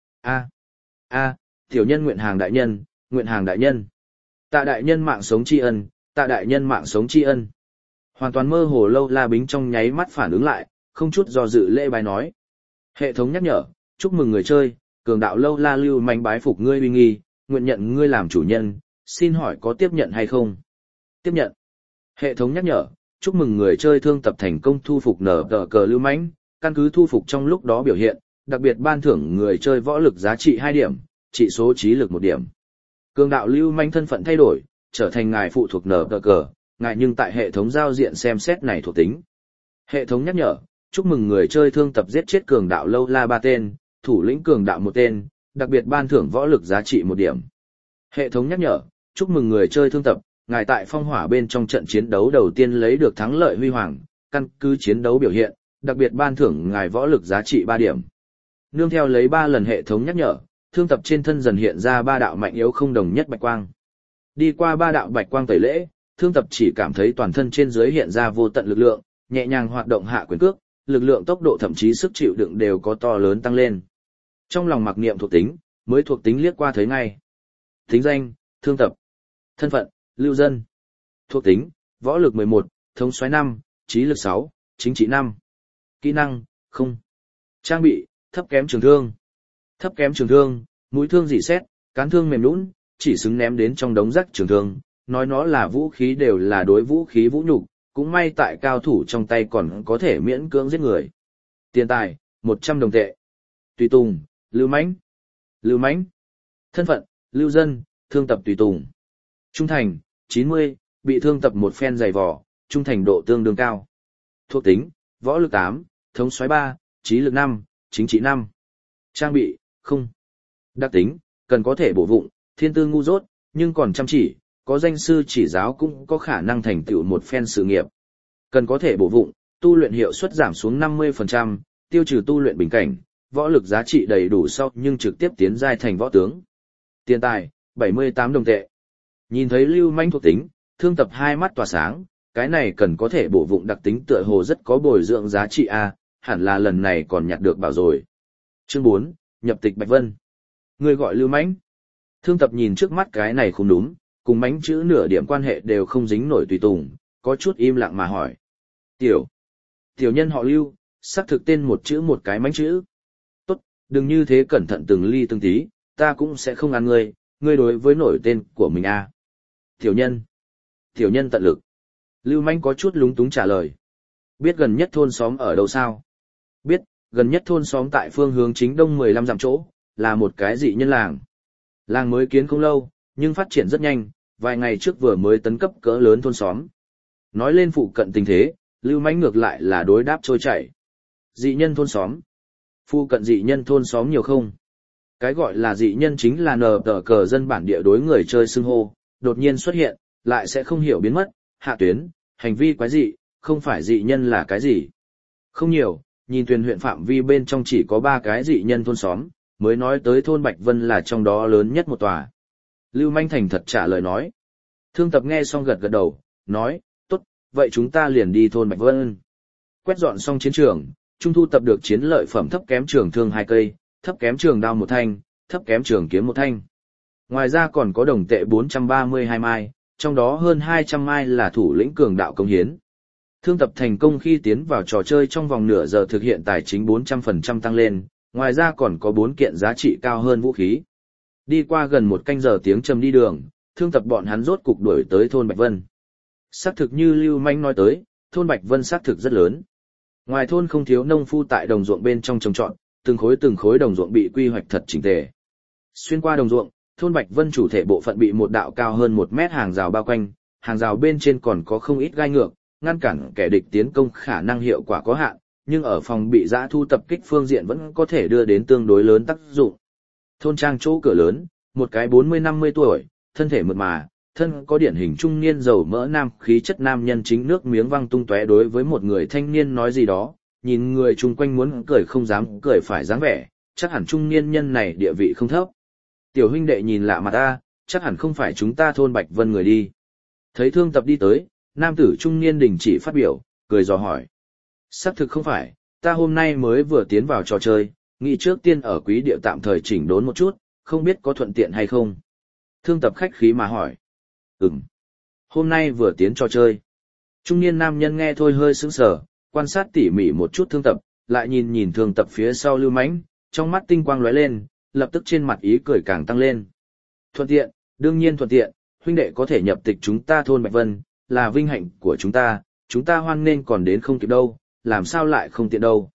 A, tiểu nhân nguyện hàng đại nhân, nguyện hàng đại nhân. Tạ đại nhân mạng sống tri ân, tạ đại nhân mạng sống tri ân. Hoàn toàn mơ hồ Lâu La bính trong nháy mắt phản ứng lại, không chút do dự lễ bái nói. Hệ thống nhắc nhở, chúc mừng người chơi, cường đạo Lâu La lưu manh bái phục ngươi uy nghi, nguyện nhận ngươi làm chủ nhân, xin hỏi có tiếp nhận hay không? Tiếp nhận. Hệ thống nhắc nhở, chúc mừng người chơi Thương Tập thành công thu phục nở tờ cờ lưu mãnh, căn cứ thu phục trong lúc đó biểu hiện, đặc biệt ban thưởng người chơi võ lực giá trị 2 điểm, trị số trí lực 1 điểm. Cường đạo lưu mãnh thân phận thay đổi, trở thành ngài phụ thuộc nở tờ cờ, ngài nhưng tại hệ thống giao diện xem xét này thuộc tính. Hệ thống nhắc nhở, chúc mừng người chơi Thương Tập giết chết cường đạo Lâu La 3 tên, thủ lĩnh cường đạo 1 tên, đặc biệt ban thưởng võ lực giá trị 1 điểm. Hệ thống nhắc nhở, chúc mừng người chơi Thương Tập, ngài tại phong hỏa bên trong trận chiến đấu đầu tiên lấy được thắng lợi huy hoàng, căn cứ chiến đấu biểu hiện, đặc biệt ban thưởng ngài võ lực giá trị 3 điểm. Nương theo lấy 3 lần hệ thống nhắc nhở, Thương Tập trên thân dần hiện ra 3 đạo mạnh yếu không đồng nhất bạch quang. Đi qua 3 đạo bạch quang tẩy lễ, Thương Tập chỉ cảm thấy toàn thân trên dưới hiện ra vô tận lực lượng, nhẹ nhàng hoạt động hạ quyền cước, lực lượng tốc độ thậm chí sức chịu đựng đều có to lớn tăng lên. Trong lòng mặc niệm thuộc tính, mới thuộc tính liếc qua thấy ngay. Tính danh, Thương Tập. Thân phận, lưu dân. Thuộc tính, võ lực 11, thống soái 5, trí lực 6, chính trị 5. Kỹ năng, không. Trang bị, thấp kém trường thương. Thấp kém trường thương, mũi thương dị xét, cán thương mềm nhũn, chỉ xứng ném đến trong đống rác trường thương, nói nó là vũ khí đều là đối vũ khí vũ nhục, cũng may tại cao thủ trong tay còn có thể miễn cưỡng giết người. Tiền tài, 100 đồng tệ. Tùy tùng, lưu mãnh. Lưu mãnh. Thân phận, lưu dân, Thương Tập tùy tùng. Trung thành, 90, bị Thương Tập một phen dày vò, trung thành độ tương đương cao. Thuộc tính, võ lực 8, thống soái 3, trí lực 5, chính trị 5. Trang bị, không. Đặc tính, cần có thể bổ vụng, thiên tư ngu dốt, nhưng còn chăm chỉ, có danh sư chỉ giáo cũng có khả năng thành tựu một phen sự nghiệp. Cần có thể bổ vụng, tu luyện hiệu suất giảm xuống 50%, tiêu trừ tu luyện bình cảnh, võ lực giá trị đầy đủ sau nhưng trực tiếp tiến giai thành võ tướng. Tiền tài, 78 đồng tệ. Nhìn thấy lưu manh thuộc tính, Thương Tập hai mắt tỏa sáng, cái này cần có thể bổ vụng đặc tính tựa hồ rất có bồi dưỡng giá trị a, hẳn là lần này còn nhặt được bảo rồi. Chương 4, nhập tịch Bạch Vân. Người gọi lưu mãnh. Thương Tập nhìn trước mắt cái này không đúng, cùng mãnh chữ nửa điểm quan hệ đều không dính nổi tùy tùng, có chút im lặng mà hỏi. Tiểu nhân họ Lưu, xác thực tên một chữ một cái mãnh chữ. Tốt, đừng như thế cẩn thận từng ly từng tí, ta cũng sẽ không ăn ngươi đối với nổi tên của mình a. Tiểu nhân tận lực. Lưu mãnh có chút lúng túng trả lời. Biết gần nhất thôn xóm ở đâu sao? Biết, gần nhất thôn xóm tại phương hướng chính đông 15 dặm chỗ, là một cái dị nhân làng. Làng mới kiến không lâu, nhưng phát triển rất nhanh, vài ngày trước vừa mới tấn cấp cỡ lớn thôn xóm. Nói lên phụ cận tình thế, Lưu mãnh ngược lại là đối đáp trôi chảy. Dị nhân thôn xóm. Phụ cận dị nhân thôn xóm nhiều không? Cái gọi là dị nhân chính là nờ tờ cờ dân bản địa đối người chơi xưng hô, đột nhiên xuất hiện, lại sẽ không hiểu biến mất, hạ tuyến, hành vi quái dị, không phải dị nhân là cái gì. Không nhiều, nhìn Tuyền huyện phạm vi bên trong chỉ có 3 cái dị nhân thôn xóm, mới nói tới thôn Bạch Vân là trong đó lớn nhất một tòa. Lưu Manh thành thật trả lời nói. Thương Tập nghe xong gật gật đầu, nói, tốt, vậy chúng ta liền đi thôn Bạch Vân. Quét dọn xong chiến trường, Trung thu tập được chiến lợi phẩm thấp kém trường thương 2 cây, thấp kém trường đao 1 thanh, thấp kém trường kiếm 1 thanh. Ngoài ra còn có đồng tệ 432 mai, trong đó hơn 200 mai là thủ lĩnh cường đạo công hiến. Thương Tập thành công khi tiến vào trò chơi trong vòng nửa giờ thực hiện tài chính 400% tăng lên, ngoài ra còn có 4 kiện giá trị cao hơn vũ khí. Đi qua gần 1 canh giờ tiếng trầm đi đường, Thương Tập bọn hắn rốt cục đuổi tới thôn Bạch Vân. Xác thực như Lưu Manh nói tới, thôn Bạch Vân xác thực rất lớn. Ngoài thôn không thiếu nông phu tại đồng ruộng bên trong trồng trọt, từng khối đồng ruộng bị quy hoạch thật chỉnh tề. Xuyên qua đồng ruộng, thôn Bạch Vân chủ thể bộ phận bị một đạo cao hơn 1 mét hàng rào bao quanh, hàng rào bên trên còn có không ít gai ngược, ngăn cản kẻ địch tiến công khả năng hiệu quả có hạn, nhưng ở phòng bị dã thu tập kích phương diện vẫn có thể đưa đến tương đối lớn tác dụng. Thôn trang chỗ cửa lớn, một cái 40-50 tuổi, thân thể mượt mà, thân có điển hình trung niên giàu mỡ nam khí chất nam nhân chính nước miếng văng tung tóe đối với một người thanh niên nói gì đó, nhìn người chung quanh muốn cười không dám cười phải dáng vẻ, chắc hẳn trung niên nhân này địa vị không thấp. Tiểu huynh đệ nhìn lạ mặt ta, chắc hẳn không phải chúng ta thôn Bạch Vân người đi. Thấy Thương Tập đi tới, nam tử trung niên đình chỉ phát biểu, cười dò hỏi. Xác thực không phải, ta hôm nay mới vừa tiến vào trò chơi, nghĩ trước tiên ở quý địa tạm thời chỉnh đốn một chút, không biết có thuận tiện hay không. Thương Tập khách khí mà hỏi. Hôm nay vừa tiến trò chơi. Trung niên nam nhân nghe thôi hơi sững sờ, quan sát tỉ mỉ một chút Thương Tập, lại nhìn Thương Tập phía sau Lưu Mãnh, trong mắt tinh quang lóe lên, lập tức trên mặt ý cười càng tăng lên. Thuận tiện, đương nhiên thuận tiện, huynh đệ có thể nhập tịch chúng ta thôn Bạch Vân, là vinh hạnh của chúng ta hoan nghênh còn đến không kịp đâu, làm sao lại không tiện đâu.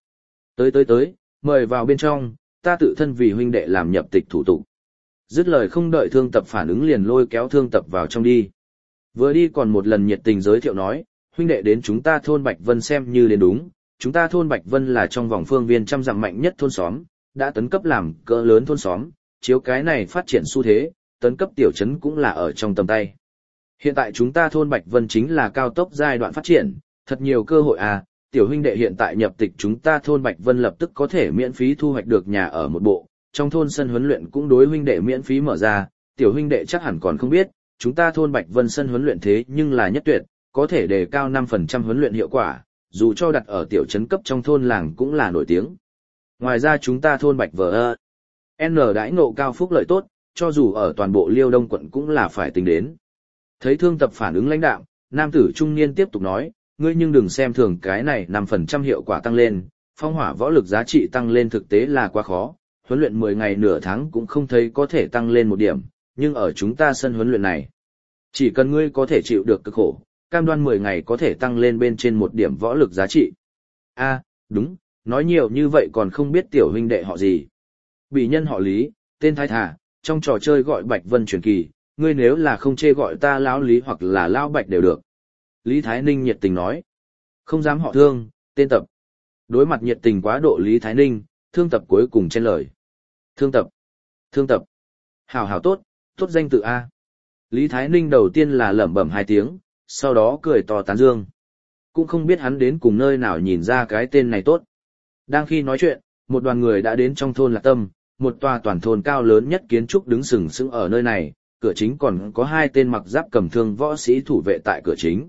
Tới, mời vào bên trong, ta tự thân vì huynh đệ làm nhập tịch thủ tục. Dứt lời không đợi Thương Tập phản ứng liền lôi kéo Thương Tập vào trong đi. Vừa đi còn một lần nhiệt tình giới thiệu nói, huynh đệ đến chúng ta thôn Bạch Vân xem như đến đúng, chúng ta thôn Bạch Vân là trong vòng phương viên 100 dặm mạnh nhất thôn xóm, đã tấn cấp làm cỡ lớn thôn xóm, chiếu cái này phát triển xu thế, tấn cấp tiểu trấn cũng là ở trong tầm tay. Hiện tại chúng ta thôn Bạch Vân chính là cao tốc giai đoạn phát triển, thật nhiều cơ hội à, tiểu huynh đệ hiện tại nhập tịch chúng ta thôn Bạch Vân lập tức có thể miễn phí thu hoạch được nhà ở một bộ, trong thôn sân huấn luyện cũng đối huynh đệ miễn phí mở ra, tiểu huynh đệ chắc hẳn còn không biết, chúng ta thôn Bạch Vân sân huấn luyện thế nhưng là nhất tuyệt, có thể đề cao 5% huấn luyện hiệu quả, dù cho đặt ở tiểu trấn cấp trong thôn làng cũng là nổi tiếng. Ngoài ra chúng ta thôn Bạch Vân đãi ngộ cao phúc lợi tốt, cho dù ở toàn bộ Liêu Đông quận cũng là phải tính đến. Thấy Thương Tập phản ứng lãnh đạm, nam tử trung niên tiếp tục nói, ngươi nhưng đừng xem thường cái này 5% hiệu quả tăng lên, phong hỏa võ lực giá trị tăng lên thực tế là quá khó, huấn luyện 10 ngày nửa tháng cũng không thấy có thể tăng lên một điểm, nhưng ở chúng ta sân huấn luyện này, chỉ cần ngươi có thể chịu được cực khổ, cam đoan 10 ngày có thể tăng lên bên trên một điểm võ lực giá trị. Đúng, nói nhiều như vậy còn không biết tiểu huynh đệ họ gì. Bị nhân họ Lý, tên Thái Thà, trong trò chơi gọi Bạch Vân truyền kỳ, ngươi nếu là không chê gọi ta lão Lý hoặc là lão Bạch đều được. Lý Thái Ninh nhiệt tình nói. Không dám họ Thương, tên Tập. Đối mặt nhiệt tình quá độ Lý Thái Ninh, Thương Tập cuối cùng chen lời. Thương Tập. Hảo tốt danh tự A. Lý Thái Ninh đầu tiên là lẩm bẩm 2 tiếng, sau đó cười to tán dương. Cũng không biết hắn đến cùng nơi nào nhìn ra cái tên này tốt. Đang khi nói chuyện, một đoàn người đã đến trong thôn Lạc Tâm, một tòa toàn thôn cao lớn nhất kiến trúc đứng sừng sững ở nơi này, cửa chính còn có 2 tên mặc giáp cầm thương võ sĩ thủ vệ tại cửa chính.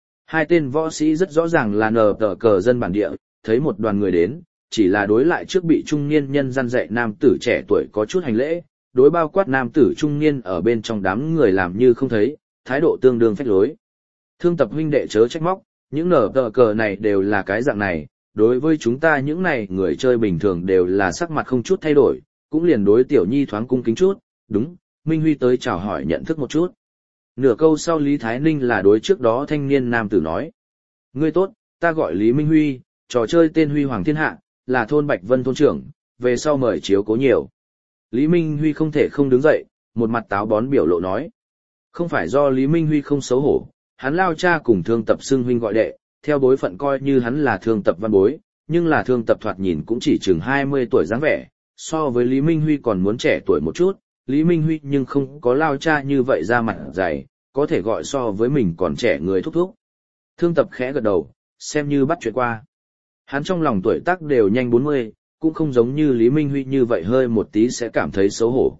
2 tên võ sĩ rất rõ ràng là nờ tờ cờ dân bản địa, thấy một đoàn người đến, chỉ là đối lại trước bị trung niên nhân răn dạy nam tử trẻ tuổi có chút hành lễ, đối bao quát nam tử trung niên ở bên trong đám người làm như không thấy, thái độ tương đương phách lối. Thương Tập huynh đệ chớ trách móc, những nở tờ cờ này đều là cái dạng này, đối với chúng ta những này người chơi bình thường đều là sắc mặt không chút thay đổi, cũng liền đối tiểu nhi thoáng cung kính chút, đúng, Minh Huy tới chào hỏi nhận thức một chút. Nửa câu sau Lý Thái Ninh là đối trước đó thanh niên nam tử nói. Ngươi tốt, ta gọi Lý Minh Huy, trò chơi tên Huy Hoàng Thiên Hạ, là thôn Bạch Vân thôn trưởng, về sau mời chiếu cố nhiều. Lý Minh Huy không thể không đứng dậy, một mặt táo bón biểu lộ nói. Không phải do Lý Minh Huy không xấu hổ, hắn lao cha cùng Thương Tập xưng huynh gọi đệ, theo bối phận coi như hắn là Thương Tập văn bối, nhưng là Thương Tập thoạt nhìn cũng chỉ chừng 20 tuổi dáng vẻ, So với Lý Minh Huy còn muốn trẻ tuổi một chút, Lý Minh Huy nhưng không có Lao cha như vậy ra mặt dày, có thể gọi so với mình còn trẻ người thúc thúc. Thương Tập khẽ gật đầu, xem như bắt chuyện qua. Hắn trong lòng tuổi tác đều nhanh 40, cũng không giống như Lý Minh Huy như vậy hơi một tí sẽ cảm thấy xấu hổ.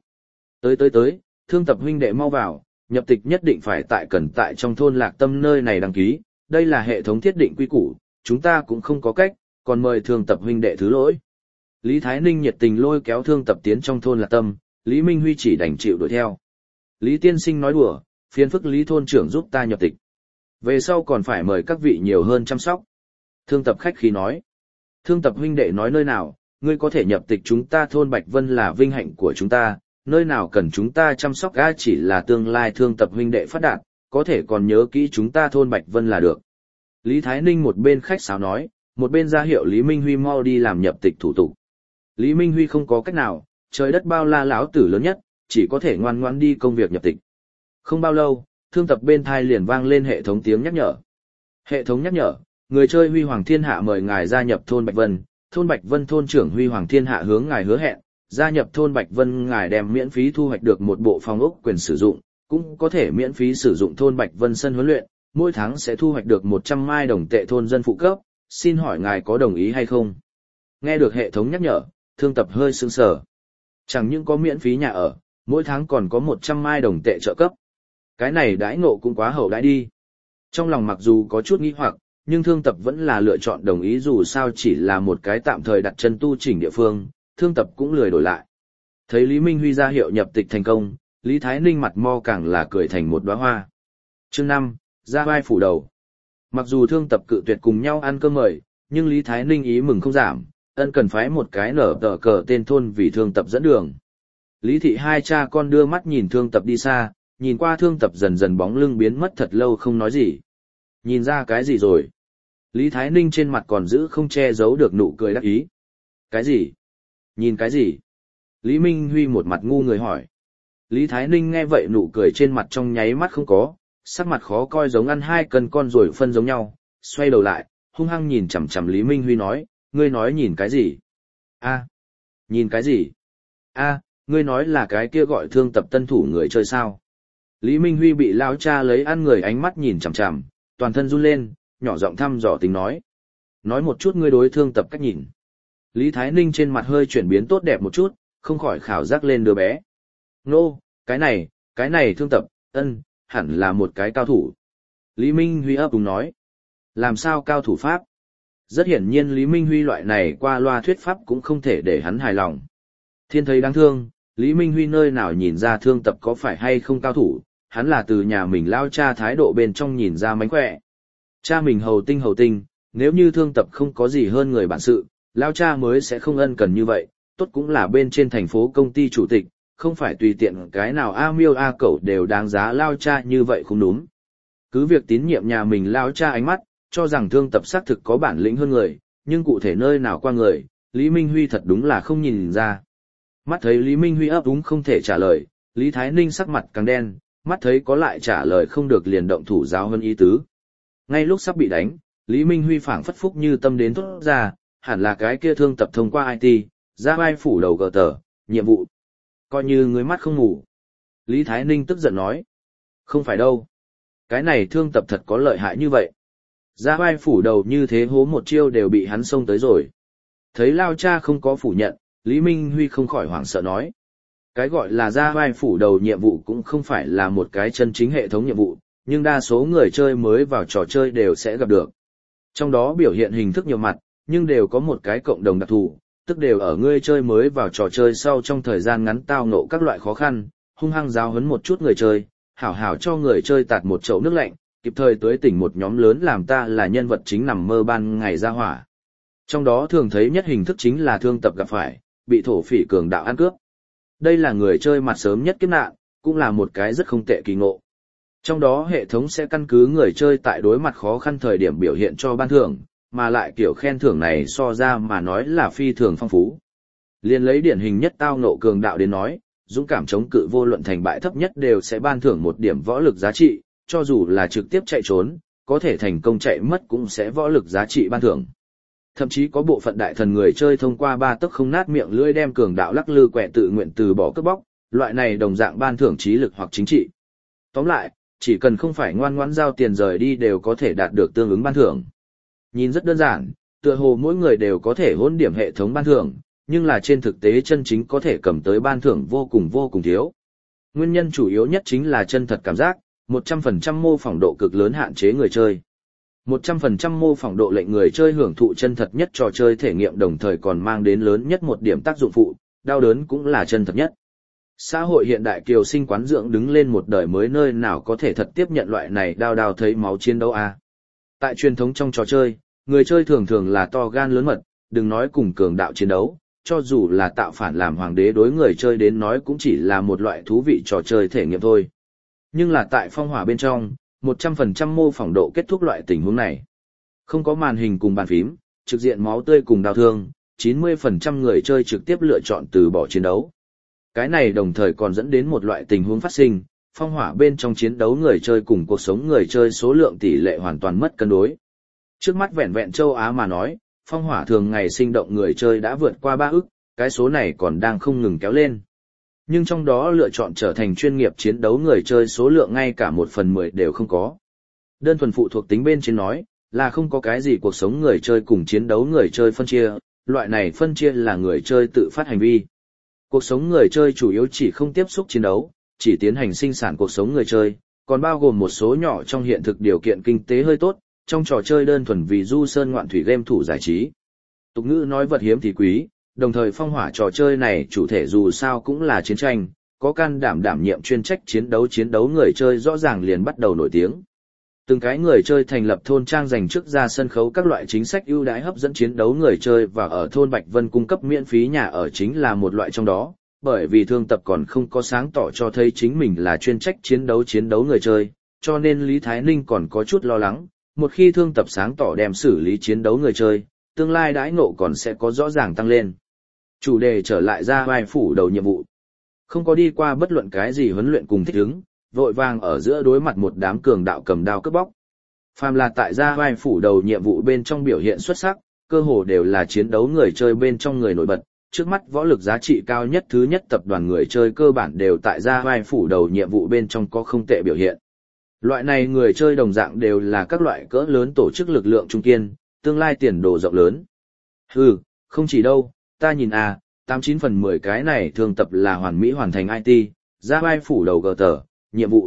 Tới, Thương Tập huynh đệ mau vào, nhập tịch nhất định phải tại trong thôn Lạc Tâm nơi này đăng ký, đây là hệ thống thiết định quy củ, chúng ta cũng không có cách, còn mời Thương Tập huynh đệ thứ lỗi. Lý Thái Ninh nhiệt tình lôi kéo Thương Tập tiến trong thôn Lạc Tâm, Lý Minh Huy chỉ đành chịu đuổi theo. Lý tiên sinh nói đùa, phiền phức Lý thôn trưởng giúp ta nhập tịch. Về sau còn phải mời các vị nhiều hơn chăm sóc. Thương Tập khách khí nói. Thương Tập huynh đệ nói nơi nào, ngươi có thể nhập tịch chúng ta thôn Bạch Vân là vinh hạnh của chúng ta, nơi nào cần chúng ta chăm sóc ga chỉ là tương lai Thương Tập huynh đệ phát đạt, có thể còn nhớ kỹ chúng ta thôn Bạch Vân là được. Lý Thái Ninh một bên khách sáo nói, một bên ra hiệu Lý Minh Huy mau đi làm nhập tịch thủ tục. Lý Minh Huy không có cách nào, trời đất bao la lão tử lớn nhất, chỉ có thể ngoan ngoãn đi công việc nhập tịch. Không bao lâu, Thương Tập bên thai liền vang lên hệ thống tiếng nhắc nhở. Hệ thống nhắc nhở, người chơi Huy Hoàng Thiên Hạ mời ngài gia nhập thôn Bạch Vân thôn trưởng Huy Hoàng Thiên Hạ hướng ngài hứa hẹn, gia nhập thôn Bạch Vân ngài đem miễn phí thu hoạch được một bộ phòng ốc quyền sử dụng, cũng có thể miễn phí sử dụng thôn Bạch Vân sân huấn luyện, mỗi tháng sẽ thu hoạch được 100 mai đồng tệ thôn dân phụ cấp, xin hỏi ngài có đồng ý hay không? Nghe được hệ thống nhắc nhở, Thương Tập hơi sững sờ. Chẳng những có miễn phí nhà ở, mỗi tháng còn có 100 mai đồng tệ trợ cấp. Cái này đãi ngộ cũng quá hậu đãi đi. Trong lòng mặc dù có chút nghi hoặc, nhưng Thương Tập vẫn là lựa chọn đồng ý dù sao chỉ là một cái tạm thời đặt chân tu chỉnh địa phương, Thương Tập cũng lười đổi lại. Thấy Lý Minh Huy ra hiệu nhập tịch thành công, Lý Thái Ninh mặt mo càng là cười thành một đóa hoa. Chương 5, ra vai phủ đầu. Mặc dù Thương Tập cự tuyệt cùng nhau ăn cơm mời, nhưng Lý Thái Ninh ý mừng không giảm, ân cần phái một cái nở tờ cờ tên thôn vì Thương Tập dẫn đường. Lý thị hai cha con đưa mắt nhìn Thương Tập đi xa, nhìn qua Thương Tập dần dần bóng lưng biến mất thật lâu không nói gì. Nhìn ra cái gì rồi? Lý Thái Ninh trên mặt còn giữ không che giấu được nụ cười đắc ý. Cái gì? Nhìn cái gì? Lý Minh Huy một mặt ngu người hỏi. Lý Thái Ninh nghe vậy nụ cười trên mặt trong nháy mắt không có, sắc mặt khó coi giống ăn 2 cân con rồi phân giống nhau, xoay đầu lại, hung hăng nhìn chằm chằm Lý Minh Huy nói, ngươi nói nhìn cái gì? A, nhìn cái gì? A, ngươi nói là cái kia gọi Thương Tập tân thủ người chơi sao? Lý Minh Huy bị lao cha lấy ăn người ánh mắt nhìn chằm chằm, toàn thân run lên, nhỏ giọng thăm dò tính nói. Nói một chút ngươi đối Thương Tập cách nhìn. Lý Thái Ninh trên mặt hơi chuyển biến tốt đẹp một chút, không khỏi khảo giác lên đứa bé. Nô, cái này Thương Tập, hẳn là một cái cao thủ. Lý Minh Huy ấp úng nói. Làm sao cao thủ pháp? Rất hiển nhiên Lý Minh Huy loại này qua loa thuyết pháp cũng không thể để hắn hài lòng. Thiên thấy đáng thương, Lý Minh Huy nơi nào nhìn ra Thương Tập có phải hay không cao thủ, hắn là từ nhà mình lao cha thái độ bên trong nhìn ra mánh khỏe. Cha mình hầu tinh, nếu như Thương Tập không có gì hơn người bản sự, lao cha mới sẽ không ân cần như vậy, tốt cũng là bên trên thành phố công ty chủ tịch, không phải tùy tiện cái nào A miêu A cẩu đều đáng giá lao cha như vậy không đúng. Cứ việc tín nhiệm nhà mình lao cha ánh mắt, cho rằng Thương Tập xác thực có bản lĩnh hơn người, nhưng cụ thể nơi nào qua người, Lý Minh Huy thật đúng là không nhìn ra. Mắt thấy Lý Minh Huy ấp úng không thể trả lời, Lý Thái Ninh sắc mặt càng đen, mắt thấy có lại trả lời không được liền động thủ giáo hơn ý tứ. Ngay lúc sắp bị đánh, Lý Minh Huy phảng phất phúc như tâm đến thốt ra, hẳn là cái kia Thương Tập thông qua IT, ra vai phủ đầu gờ tờ, nhiệm vụ. Coi như người mắt không ngủ. Lý Thái Ninh tức giận nói. Không phải đâu. Cái này Thương Tập thật có lợi hại như vậy. Ra vai phủ đầu như thế hố một chiêu đều bị hắn xông tới rồi. Thấy lao cha không có phủ nhận, Lý Minh Huy không khỏi hoảng sợ nói. Cái gọi là ra vai phủ đầu nhiệm vụ cũng không phải là một cái chân chính hệ thống nhiệm vụ, nhưng đa số người chơi mới vào trò chơi đều sẽ gặp được. Trong đó biểu hiện hình thức nhiều mặt, nhưng đều có một cái cộng đồng đặc thù, tức đều ở người chơi mới vào trò chơi sau trong thời gian ngắn tao ngộ các loại khó khăn, hung hăng giáo huấn một chút người chơi, hảo hảo cho người chơi tạt một chậu nước lạnh, kịp thời tưới tỉnh một nhóm lớn làm ta là nhân vật chính nằm mơ ban ngày ra hỏa. Trong đó thường thấy nhất hình thức chính là Thương Tập gặp phải, bị thổ phỉ cường đạo ăn cướp. Đây là người chơi mặt sớm nhất kiếp nạn, cũng là một cái rất không tệ kỳ ngộ. Trong đó hệ thống sẽ căn cứ người chơi tại đối mặt khó khăn thời điểm biểu hiện cho ban thưởng, mà lại kiểu khen thưởng này so ra mà nói là phi thường phong phú. Liên lấy điển hình nhất tao ngộ cường đạo đến nói, dũng cảm chống cự vô luận thành bại thấp nhất đều sẽ ban thưởng một điểm võ lực giá trị, cho dù là trực tiếp chạy trốn, có thể thành công chạy mất cũng sẽ võ lực giá trị ban thưởng. Thậm chí có bộ phận đại thần người chơi thông qua ba tấc không nát miệng lưỡi đem cường đạo lắc lư quẹ tự nguyện từ bỏ cướp bóc, loại này đồng dạng ban thưởng trí lực hoặc chính trị. Tóm lại, chỉ cần không phải ngoan ngoãn giao tiền rời đi đều có thể đạt được tương ứng ban thưởng. Nhìn rất đơn giản, tựa hồ mỗi người đều có thể hỗn điểm hệ thống ban thưởng, nhưng là trên thực tế chân chính có thể cầm tới ban thưởng vô cùng thiếu. Nguyên nhân chủ yếu nhất chính là chân thật cảm giác, 100% mô phỏng độ cực lớn hạn chế người chơi. 100% mô phỏng độ lệnh người chơi hưởng thụ chân thật nhất trò chơi thể nghiệm đồng thời còn mang đến lớn nhất một điểm tác dụng phụ, đau đớn cũng là chân thật nhất. Xã hội hiện đại kiều sinh quán dưỡng đứng lên một đời mới nơi nào có thể thật tiếp nhận loại này đau thấy máu chiến đấu à. Tại truyền thống trong trò chơi, người chơi thường thường là to gan lớn mật, đừng nói cùng cường đạo chiến đấu, cho dù là tạo phản làm hoàng đế đối người chơi đến nói cũng chỉ là một loại thú vị trò chơi thể nghiệm thôi. Nhưng là tại phong hỏa bên trong, 100% mô phỏng độ kết thúc loại tình huống này. Không có màn hình cùng bàn phím, trực diện máu tươi cùng đau thương, 90% người chơi trực tiếp lựa chọn từ bỏ chiến đấu. Cái này đồng thời còn dẫn đến một loại tình huống phát sinh, phong hỏa bên trong chiến đấu người chơi cùng cuộc sống người chơi số lượng tỷ lệ hoàn toàn mất cân đối. Trước mắt vẹn vẹn châu Á mà nói, phong hỏa thường ngày sinh động người chơi đã vượt qua 3 ức, cái số này còn đang không ngừng kéo lên. Nhưng trong đó lựa chọn trở thành chuyên nghiệp chiến đấu người chơi số lượng ngay cả 1/10 đều không có. Đơn thuần phụ thuộc tính bên trên nói, là không có cái gì cuộc sống người chơi cùng chiến đấu người chơi phân chia, loại này phân chia là người chơi tự phát hành vi. Cuộc sống người chơi chủ yếu chỉ không tiếp xúc chiến đấu, chỉ tiến hành sinh sản cuộc sống người chơi, còn bao gồm một số nhỏ trong hiện thực điều kiện kinh tế hơi tốt, trong trò chơi đơn thuần vì du sơn ngoạn thủy game thủ giải trí. Tục ngữ nói vật hiếm thì quý, đồng thời phong hỏa trò chơi này chủ thể dù sao cũng là chiến tranh, có can đảm nhiệm chuyên trách chiến đấu người chơi rõ ràng liền bắt đầu nổi tiếng. Từng cái người chơi thành lập thôn trang dành trước ra sân khấu các loại chính sách ưu đãi hấp dẫn chiến đấu người chơi và ở thôn Bạch Vân cung cấp miễn phí nhà ở chính là một loại trong đó, bởi vì thương tập còn không có sáng tỏ cho thấy chính mình là chuyên trách chiến đấu người chơi, cho nên Lý Thái Ninh còn có chút lo lắng, một khi thương tập sáng tỏ đem xử lý chiến đấu người chơi, tương lai đãi ngộ còn sẽ có rõ ràng tăng lên. Chủ đề trở lại ra vai phủ đầu nhiệm vụ. Không có đi qua bất luận cái gì huấn luyện cùng thích ứng, vội vàng ở giữa đối mặt một đám cường đạo cầm đao cướp bóc. Phàm là tại ra vai phủ đầu nhiệm vụ bên trong biểu hiện xuất sắc, cơ hồ đều là chiến đấu người chơi bên trong người nổi bật, trước mắt võ lực giá trị cao nhất thứ nhất tập đoàn người chơi cơ bản đều tại ra vai phủ đầu nhiệm vụ bên trong có không tệ biểu hiện. Loại này người chơi đồng dạng đều là các loại cỡ lớn tổ chức lực lượng trung kiên, tương lai tiền đồ rộng lớn. Không chỉ đâu, ta nhìn 89/10 cái này thường tập là hoàn mỹ hoàn thành IT, ra vai phủ đầu gờ tờ, nhiệm vụ.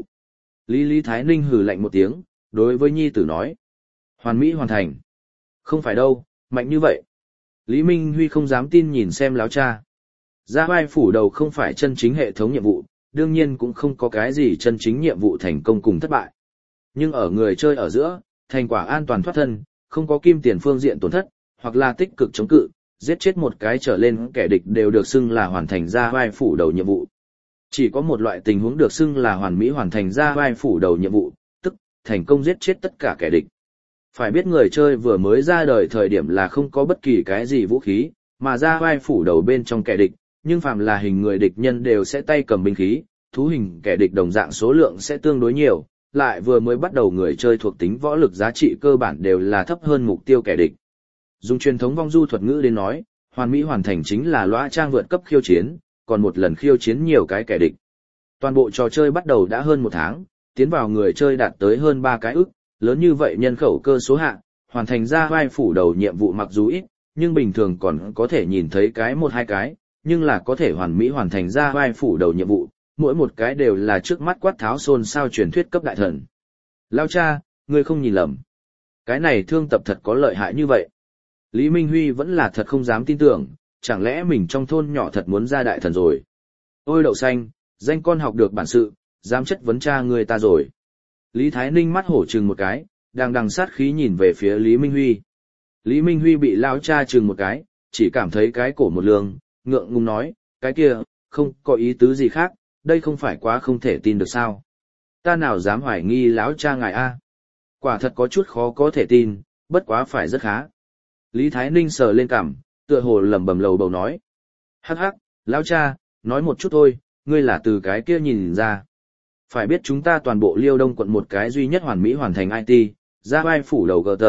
Lý Thái Ninh hừ lạnh một tiếng, đối với nhi tử nói. Hoàn mỹ hoàn thành. Không phải đâu, mạnh như vậy. Lý Minh Huy không dám tin nhìn xem láo cha. Ra vai phủ đầu không phải chân chính hệ thống nhiệm vụ, đương nhiên cũng không có cái gì chân chính nhiệm vụ thành công cùng thất bại. Nhưng ở người chơi ở giữa, thành quả an toàn thoát thân, không có kim tiền phương diện tổn thất, hoặc là tích cực chống cự, giết chết một cái trở lên kẻ địch đều được xưng là hoàn thành ra vai phủ đầu nhiệm vụ. Chỉ có một loại tình huống được xưng là hoàn mỹ hoàn thành ra vai phủ đầu nhiệm vụ, tức thành công giết chết tất cả kẻ địch. Phải biết người chơi vừa mới ra đời thời điểm là không có bất kỳ cái gì vũ khí, mà ra vai phủ đầu bên trong kẻ địch, nhưng phàm là hình người địch nhân đều sẽ tay cầm binh khí, thú hình kẻ địch đồng dạng số lượng sẽ tương đối nhiều, lại vừa mới bắt đầu người chơi thuộc tính võ lực giá trị cơ bản đều là thấp hơn mục tiêu kẻ địch. Dùng truyền thống vong du thuật ngữ đến nói, hoàn mỹ hoàn thành chính là lõa trang vượt cấp khiêu chiến, còn một lần khiêu chiến nhiều cái kẻ địch. Toàn bộ trò chơi bắt đầu đã hơn 1 tháng, tiến vào người chơi đạt tới hơn 3 cái ức, lớn như vậy nhân khẩu cơ số hạ, hoàn thành ra vai phủ đầu nhiệm vụ mặc dù ít, nhưng bình thường còn có thể nhìn thấy cái 1-2 cái, nhưng là có thể hoàn mỹ hoàn thành ra vai phủ đầu nhiệm vụ, mỗi một cái đều là trước mắt quát tháo xôn xao truyền thuyết cấp đại thần. Lao cha, ngươi không nhìn lầm. Cái này thương tập thật có lợi hại như vậy. Lý Minh Huy vẫn là thật không dám tin tưởng, chẳng lẽ mình trong thôn nhỏ thật muốn ra đại thần rồi. Ôi đậu xanh, danh con học được bản sự, dám chất vấn cha người ta rồi. Lý Thái Ninh mắt hổ trừng một cái, đang sát khí nhìn về phía Lý Minh Huy. Lý Minh Huy bị lao cha trừng một cái, chỉ cảm thấy cái cổ một lương, ngượng ngùng nói, cái kia, không có ý tứ gì khác, đây không phải quá không thể tin được sao. Ta nào dám hoài nghi lão cha ngài a? Quả thật có chút khó có thể tin, bất quá phải rất khá. Lý Thái Ninh sờ lên cằm, tựa hồ lẩm bẩm lầu bầu nói. Hắc hắc, lão cha, nói một chút thôi, ngươi là từ cái kia nhìn ra. Phải biết chúng ta toàn bộ Liêu Đông quận một cái duy nhất hoàn mỹ hoàn thành IT, ra vai phủ đầu gờ tờ,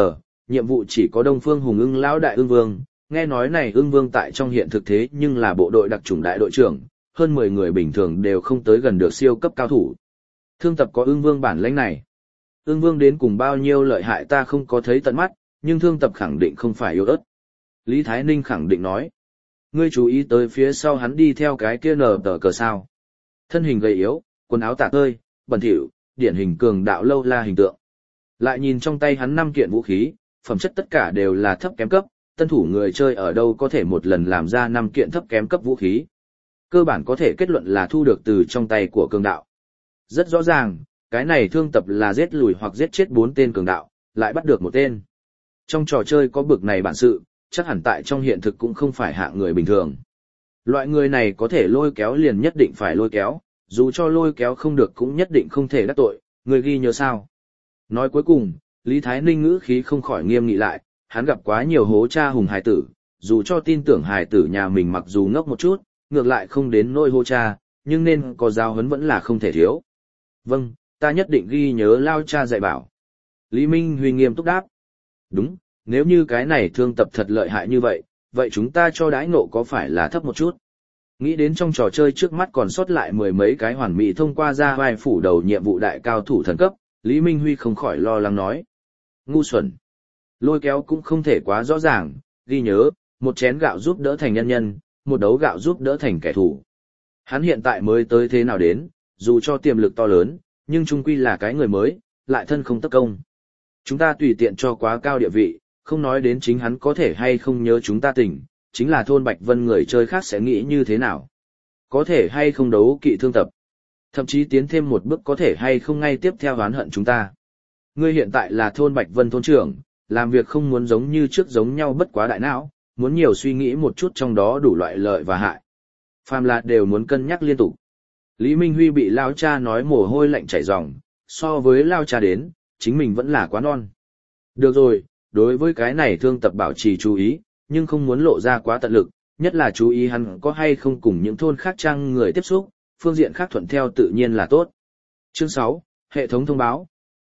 nhiệm vụ chỉ có Đông Phương Hùng Ưng lão đại ưng vương, nghe nói này ưng vương tại trong hiện thực thế nhưng là bộ đội đặc chủng đại đội trưởng, hơn 10 người bình thường đều không tới gần được siêu cấp cao thủ. Thương tập có ưng vương bản lĩnh này. Ưng vương đến cùng bao nhiêu lợi hại ta không có thấy tận mắt, nhưng thương tập khẳng định không phải yếu ớt. Lý Thái Ninh khẳng định nói. Ngươi chú ý tới phía sau hắn đi theo cái kia nở tờ cờ sao. Thân hình gầy yếu, quần áo tả tơi, bẩn thỉu, điển hình cường đạo lâu la hình tượng. Lại nhìn trong tay hắn 5 kiện vũ khí, phẩm chất tất cả đều là thấp kém cấp, tân thủ người chơi ở đâu có thể một lần làm ra 5 kiện thấp kém cấp vũ khí. Cơ bản có thể kết luận là thu được từ trong tay của cường đạo. Rất rõ ràng, cái này thương tập là giết lùi hoặc giết chết 4 tên cường đạo, lại bắt được một tên. Trong trò chơi có bực này bản sự, chắc hẳn tại trong hiện thực cũng không phải hạng người bình thường. Loại người này có thể lôi kéo liền nhất định phải lôi kéo, dù cho lôi kéo không được cũng nhất định không thể đắc tội, người ghi nhớ sao. Nói cuối cùng, Lý Thái Ninh ngữ khí không khỏi nghiêm nghị lại, hắn gặp quá nhiều hố cha hùng hài tử, dù cho tin tưởng hài tử nhà mình mặc dù ngốc một chút, ngược lại không đến nỗi hô cha, nhưng nên có giáo huấn vẫn là không thể thiếu. Vâng, ta nhất định ghi nhớ lao cha dạy bảo. Lý Minh Huy nghiêm túc đáp. Đúng, nếu như cái này thương tập thật lợi hại như vậy, vậy chúng ta cho đãi ngộ có phải là thấp một chút? Nghĩ đến trong trò chơi trước mắt còn sót lại 10 mấy cái hoàn mỹ thông qua ra vai phủ đầu nhiệm vụ đại cao thủ thần cấp, Lý Minh Huy không khỏi lo lắng nói. Ngu xuẩn. Lôi kéo cũng không thể quá rõ ràng, ghi nhớ, một chén gạo giúp đỡ thành nhân nhân, một đấu gạo giúp đỡ thành kẻ thù. Hắn hiện tại mới tới thế nào đến, dù cho tiềm lực to lớn, nhưng chung quy là cái người mới, lại thân không tất công. Chúng ta tùy tiện cho quá cao địa vị, không nói đến chính hắn có thể hay không nhớ chúng ta tỉnh, chính là thôn Bạch Vân người chơi khác sẽ nghĩ như thế nào. Có thể hay không đấu kỵ thương tập. Thậm chí tiến thêm một bước có thể hay không ngay tiếp theo oán hận chúng ta. Ngươi hiện tại là thôn Bạch Vân thôn trưởng, làm việc không muốn giống như trước giống nhau bất quá đại não, muốn nhiều suy nghĩ một chút trong đó đủ loại lợi và hại. Phàm là đều muốn cân nhắc liên tục. Lý Minh Huy bị lao cha nói mồ hôi lạnh chảy ròng, so với lao cha đến, chính mình vẫn là quá non. Được rồi, đối với cái này thương tập bảo trì chú ý, nhưng không muốn lộ ra quá tận lực, nhất là chú ý hắn có hay không cùng những thôn khác trang người tiếp xúc, phương diện khác thuận theo tự nhiên là tốt. Chương 6, hệ thống thông báo.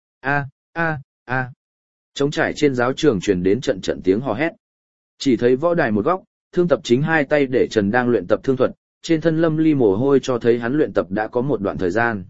A. Trống trải trên giáo trường truyền đến trận trận tiếng hò hét. Chỉ thấy võ đài một góc, thương tập chính hai tay để trần đang luyện tập thương thuật, trên thân lâm ly mồ hôi cho thấy hắn luyện tập đã có một đoạn thời gian.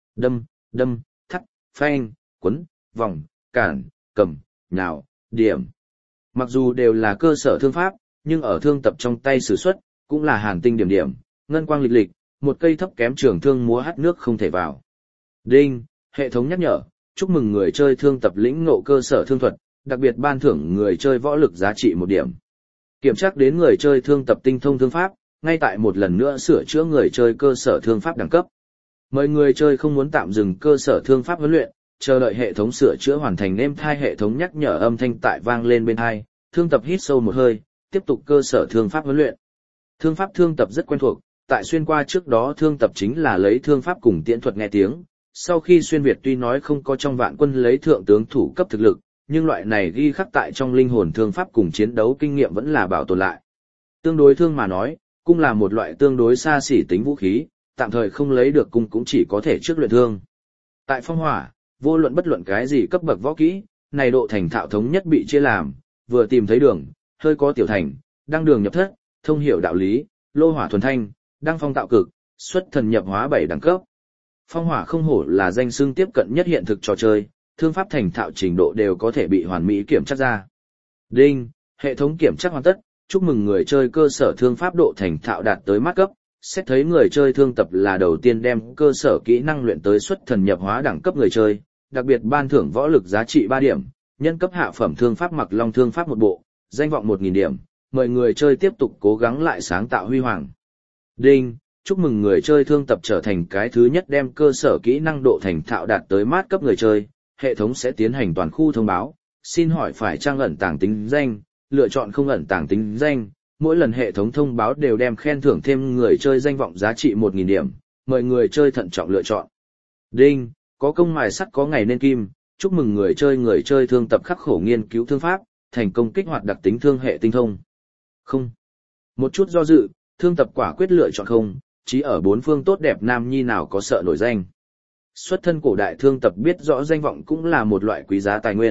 Đâm, thắt, phanh, quấn, vòng, cản, cầm, nhào, điểm. Mặc dù đều là cơ sở thương pháp, nhưng ở thương tập trong tay sử xuất, cũng là hàn tinh điểm, ngân quang lịch lịch, một cây thấp kém trường thương múa hắt nước không thể vào. Đinh, hệ thống nhắc nhở, chúc mừng người chơi thương tập lĩnh ngộ cơ sở thương thuật, đặc biệt ban thưởng người chơi võ lực giá trị 1 điểm. Kiểm tra đến người chơi thương tập tinh thông thương pháp, ngay tại một lần nữa sửa chữa người chơi cơ sở thương pháp đẳng cấp. Mời người chơi không muốn tạm dừng cơ sở thương pháp huấn luyện, chờ đợi hệ thống sửa chữa hoàn thành nêm thai hệ thống nhắc nhở âm thanh tại vang lên bên tai, thương tập hít sâu một hơi, tiếp tục cơ sở thương pháp huấn luyện. Thương pháp thương tập rất quen thuộc, tại xuyên qua trước đó thương tập chính là lấy thương pháp cùng tiễn thuật nghe tiếng. Sau khi xuyên Việt tuy nói không có trong vạn quân lấy thượng tướng thủ cấp thực lực, nhưng loại này ghi khắc tại trong linh hồn thương pháp cùng chiến đấu kinh nghiệm vẫn là bảo tồn lại. Tương đối thương mà nói, cung là một loại tương đối xa xỉ tính vũ khí, tạm thời không lấy được cung cũng chỉ có thể trước luyện thương. Tại phong hỏa, vô luận bất luận cái gì cấp bậc võ kỹ, này độ thành thạo thống nhất bị chia làm, vừa tìm thấy đường, hơi có tiểu thành, đăng đường nhập thất, thông hiểu đạo lý, lô hỏa thuần thanh, đăng phong tạo cực, xuất thần nhập hóa 7 đẳng cấp. Phong hỏa không hổ là danh xưng tiếp cận nhất hiện thực trò chơi, thương pháp thành thạo trình độ đều có thể bị hoàn mỹ kiểm tra ra. Đinh, hệ thống kiểm tra hoàn tất, chúc mừng người chơi cơ sở thương pháp độ thành thạo đạt tới mắt cấp, xét thấy người chơi thương tập là đầu tiên đem cơ sở kỹ năng luyện tới xuất thần nhập hóa đẳng cấp người chơi, đặc biệt ban thưởng võ lực giá trị 3 điểm, nhân cấp hạ phẩm thương pháp mặc long thương pháp 1 bộ, danh vọng 1000 điểm, mời người chơi tiếp tục cố gắng lại sáng tạo huy hoàng. Đinh, chúc mừng người chơi thương tập trở thành cái thứ nhất đem cơ sở kỹ năng độ thành thạo đạt tới mát cấp người chơi, hệ thống sẽ tiến hành toàn khu thông báo, xin hỏi phải trang ẩn tàng tính danh, lựa chọn không ẩn tàng tính danh, mỗi lần hệ thống thông báo đều đem khen thưởng thêm người chơi danh vọng giá trị 1000 điểm, mời người chơi thận trọng lựa chọn. Đinh, có công mài sắt có ngày nên kim, chúc mừng người chơi thương tập khắc khổ nghiên cứu thương pháp, thành công kích hoạt đặc tính thương hệ tinh thông. Không. Một chút do dự, thương tập quả quyết lựa chọn không, chỉ ở 4 phương tốt đẹp nam nhi nào có sợ nổi danh. Xuất thân cổ đại thương tập biết rõ danh vọng cũng là một loại quý giá tài nguyên,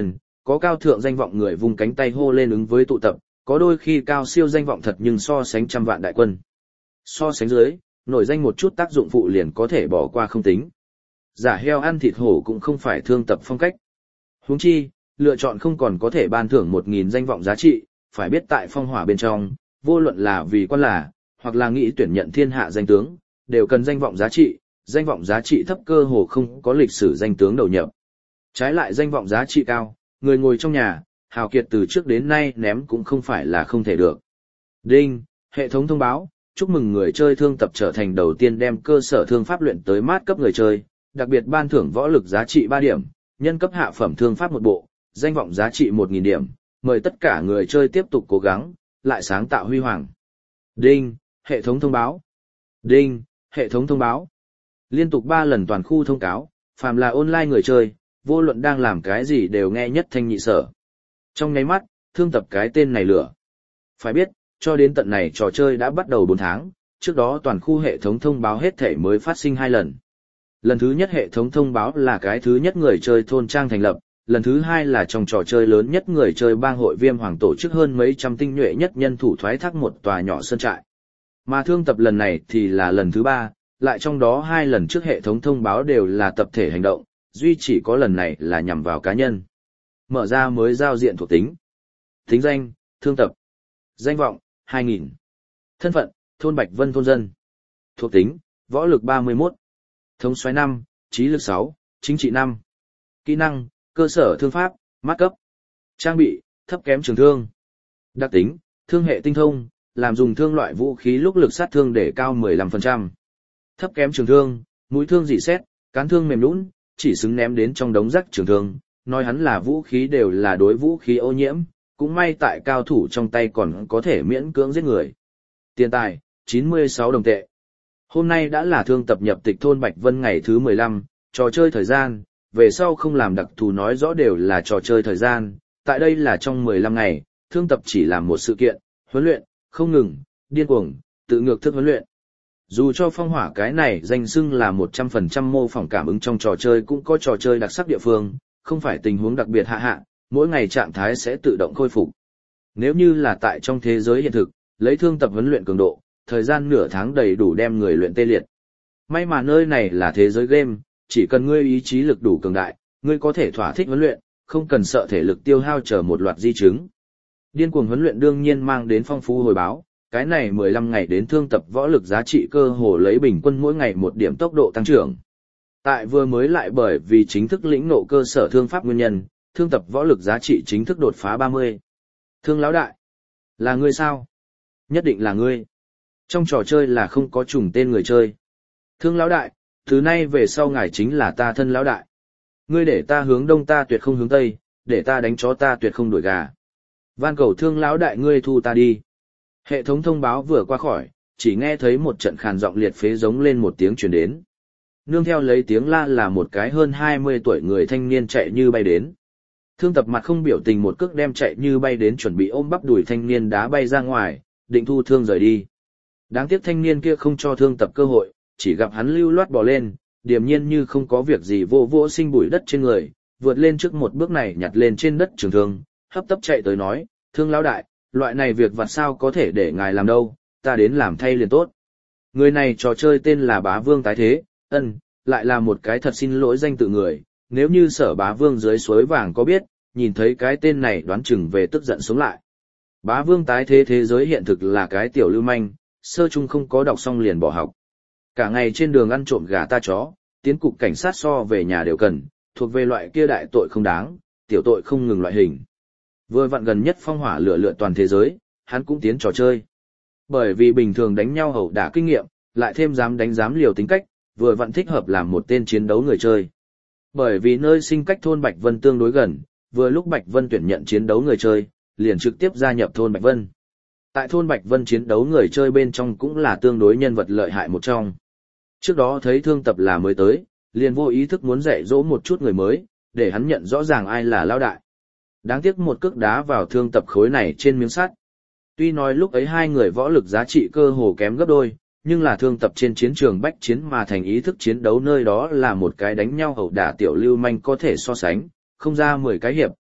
có cao thượng danh vọng người vung cánh tay hô lên ứng với tụ tập, có đôi khi cao siêu danh vọng thật nhưng so sánh trăm vạn đại quân. So sánh dưới, nổi danh một chút tác dụng phụ liền có thể bỏ qua không tính. Giả heo ăn thịt hổ cũng không phải Thương Tập phong cách. Huống chi, lựa chọn không còn có thể ban thưởng 1.000 danh vọng giá trị, phải biết tại phong hỏa bên trong, vô luận là vì quan là, hoặc là nghĩ tuyển nhận thiên hạ danh tướng, đều cần danh vọng giá trị thấp cơ hồ không có lịch sử danh tướng đầu nhập. Trái lại danh vọng giá trị cao, người ngồi trong nhà, hào kiệt từ trước đến nay ném cũng không phải là không thể được. Đinh, hệ thống thông báo, chúc mừng người chơi Thương Tập trở thành đầu tiên đem cơ sở thương pháp luyện tới mát cấp người chơi, đặc biệt ban thưởng võ lực giá trị 3 điểm, nhân cấp hạ phẩm thương pháp 1 bộ, danh vọng giá trị 1.000 điểm, mời tất cả người chơi tiếp tục cố gắng, lại sáng tạo huy hoàng. Đinh, hệ thống thông báo. Đinh, hệ thống thông báo. Liên tục 3 lần toàn khu thông cáo, phàm là online người chơi, vô luận đang làm cái gì đều nghe nhất thanh nhị sở. Trong nháy mắt, Thương Tập cái tên này lửa. Phải biết, cho đến tận này trò chơi đã bắt đầu 4 tháng, trước đó toàn khu hệ thống thông báo hết thể mới phát sinh 2 lần. Lần thứ nhất hệ thống thông báo là cái thứ nhất người chơi thôn trang thành lập, lần thứ hai là trong trò chơi lớn nhất người chơi bang hội Viêm Hoàng tổ chức hơn mấy trăm tinh nhuệ nhất nhân thủ thoái thác một tòa nhỏ sơn trại. Mà Thương Tập lần này thì là lần thứ 3, lại trong đó 2 lần trước hệ thống thông báo đều là tập thể hành động, duy chỉ có lần này là nhằm vào cá nhân. Mở ra mới giao diện thuộc tính. Tính danh, Thương Tập. Danh vọng, 2000. Thân phận, thôn Bạch Vân thôn dân. Thuộc tính, võ lực 31. Thống soái 5, trí lực 6, chính trị 5. Kỹ năng, cơ sở thương pháp, mát cấp. Trang bị, thấp kém trường thương. Đặc tính, thương hệ tinh thông, làm dùng thương loại vũ khí lúc lực sát thương để cao 15%. Thấp kém trường thương, mũi thương dị xét, cán thương mềm nhũn, chỉ xứng ném đến trong đống rác trường thương, nói hắn là vũ khí đều là đối vũ khí ô nhiễm, cũng may tại cao thủ trong tay còn có thể miễn cưỡng giết người. Tiền tài, 96 đồng tệ. Hôm nay đã là Thương Tập nhập tịch thôn Bạch Vân ngày thứ 15, trò chơi thời gian, về sau không làm đặc thù nói rõ đều là trò chơi thời gian, tại đây là trong 15 ngày, Thương Tập chỉ làm một sự kiện, huấn luyện, không ngừng, điên cuồng, tự ngược thức huấn luyện. Dù cho phong hỏa cái này danh xưng là 100% mô phỏng cảm ứng trong trò chơi cũng có trò chơi đặc sắc địa phương, không phải tình huống đặc biệt hạ, mỗi ngày trạng thái sẽ tự động khôi phục. Nếu như là tại trong thế giới hiện thực, lấy Thương Tập huấn luyện cường độ, thời gian nửa tháng đầy đủ đem người luyện tê liệt. May mà nơi này là thế giới game, chỉ cần ngươi ý chí lực đủ cường đại, ngươi có thể thỏa thích huấn luyện, không cần sợ thể lực tiêu hao chờ một loạt di chứng. Điên cuồng huấn luyện đương nhiên mang đến phong phú hồi báo, cái này 15 ngày đến Thương Tập võ lực giá trị cơ hồ lấy bình quân mỗi ngày 1 điểm tốc độ tăng trưởng. Tại vừa mới lại bởi vì chính thức lĩnh ngộ cơ sở thương pháp nguyên nhân, Thương Tập võ lực giá trị chính thức đột phá 30. Thương lão đại, là ngươi sao? Nhất định là ngươi. Trong trò chơi là không có trùng tên người chơi. Thương lão đại, từ nay về sau ngài chính là ta thân lão đại. Ngươi để ta hướng đông ta tuyệt không hướng tây, để ta đánh chó ta tuyệt không đuổi gà. Van cầu Thương lão đại ngươi thu ta đi. Hệ thống thông báo vừa qua khỏi, chỉ nghe thấy một trận khàn giọng liệt phế giống lên một tiếng truyền đến. Nương theo lấy tiếng la là một cái hơn 20 tuổi người thanh niên chạy như bay đến. Thương Tập mặt không biểu tình một cước đem chạy như bay đến chuẩn bị ôm bắp đuổi thanh niên đá bay ra ngoài, định thu thương rời đi. Đáng tiếc thanh niên kia không cho Thương Tập cơ hội, chỉ gặp hắn lưu loát bò lên, điềm nhiên như không có việc gì vô vô sinh bụi đất trên người, vượt lên trước một bước này nhặt lên trên đất trường thương, hấp tấp chạy tới nói, Thương lão đại, loại này việc vặt sao có thể để ngài làm đâu, ta đến làm thay liền tốt. Người này trò chơi tên là Bá Vương tái thế, lại là một cái thật xin lỗi danh tự người, nếu như Sở Bá Vương dưới suối vàng có biết, nhìn thấy cái tên này đoán chừng về tức giận sống lại. Bá Vương tái thế thế giới hiện thực là cái tiểu lưu manh, sơ chung không có đọc xong liền bỏ học. Cả ngày trên đường ăn trộm gà ta chó, tiến cục cảnh sát so về nhà đều cần, thuộc về loại kia đại tội không đáng, tiểu tội không ngừng loại hình. Vừa vặn gần nhất phong hỏa lửa lựa toàn thế giới, hắn cũng tiến trò chơi. Bởi vì bình thường đánh nhau hầu đả kinh nghiệm, lại thêm dám liều tính cách, vừa vặn thích hợp làm một tên chiến đấu người chơi. Bởi vì nơi sinh cách thôn Bạch Vân tương đối gần, vừa lúc Bạch Vân tuyển nhận chiến đấu người chơi, liền trực tiếp gia nhập thôn Bạch Vân. Tại thôn Bạch Vân chiến đấu người chơi bên trong cũng là tương đối nhân vật lợi hại một trong. Trước đó thấy Thương Tập là mới tới, liền vô ý thức muốn dạy dỗ một chút người mới, để hắn nhận rõ ràng ai là lão đại. Đáng tiếc một cước đá vào Thương Tập khối này trên miếng sắt. Tuy nói lúc ấy hai người võ lực giá trị cơ hồ kém gấp đôi, nhưng là Thương Tập trên chiến trường bách chiến mà thành ý thức chiến đấu nơi đó là một cái đánh nhau ẩu đả tiểu lưu manh có thể so sánh, không ra 10 cái hiệp,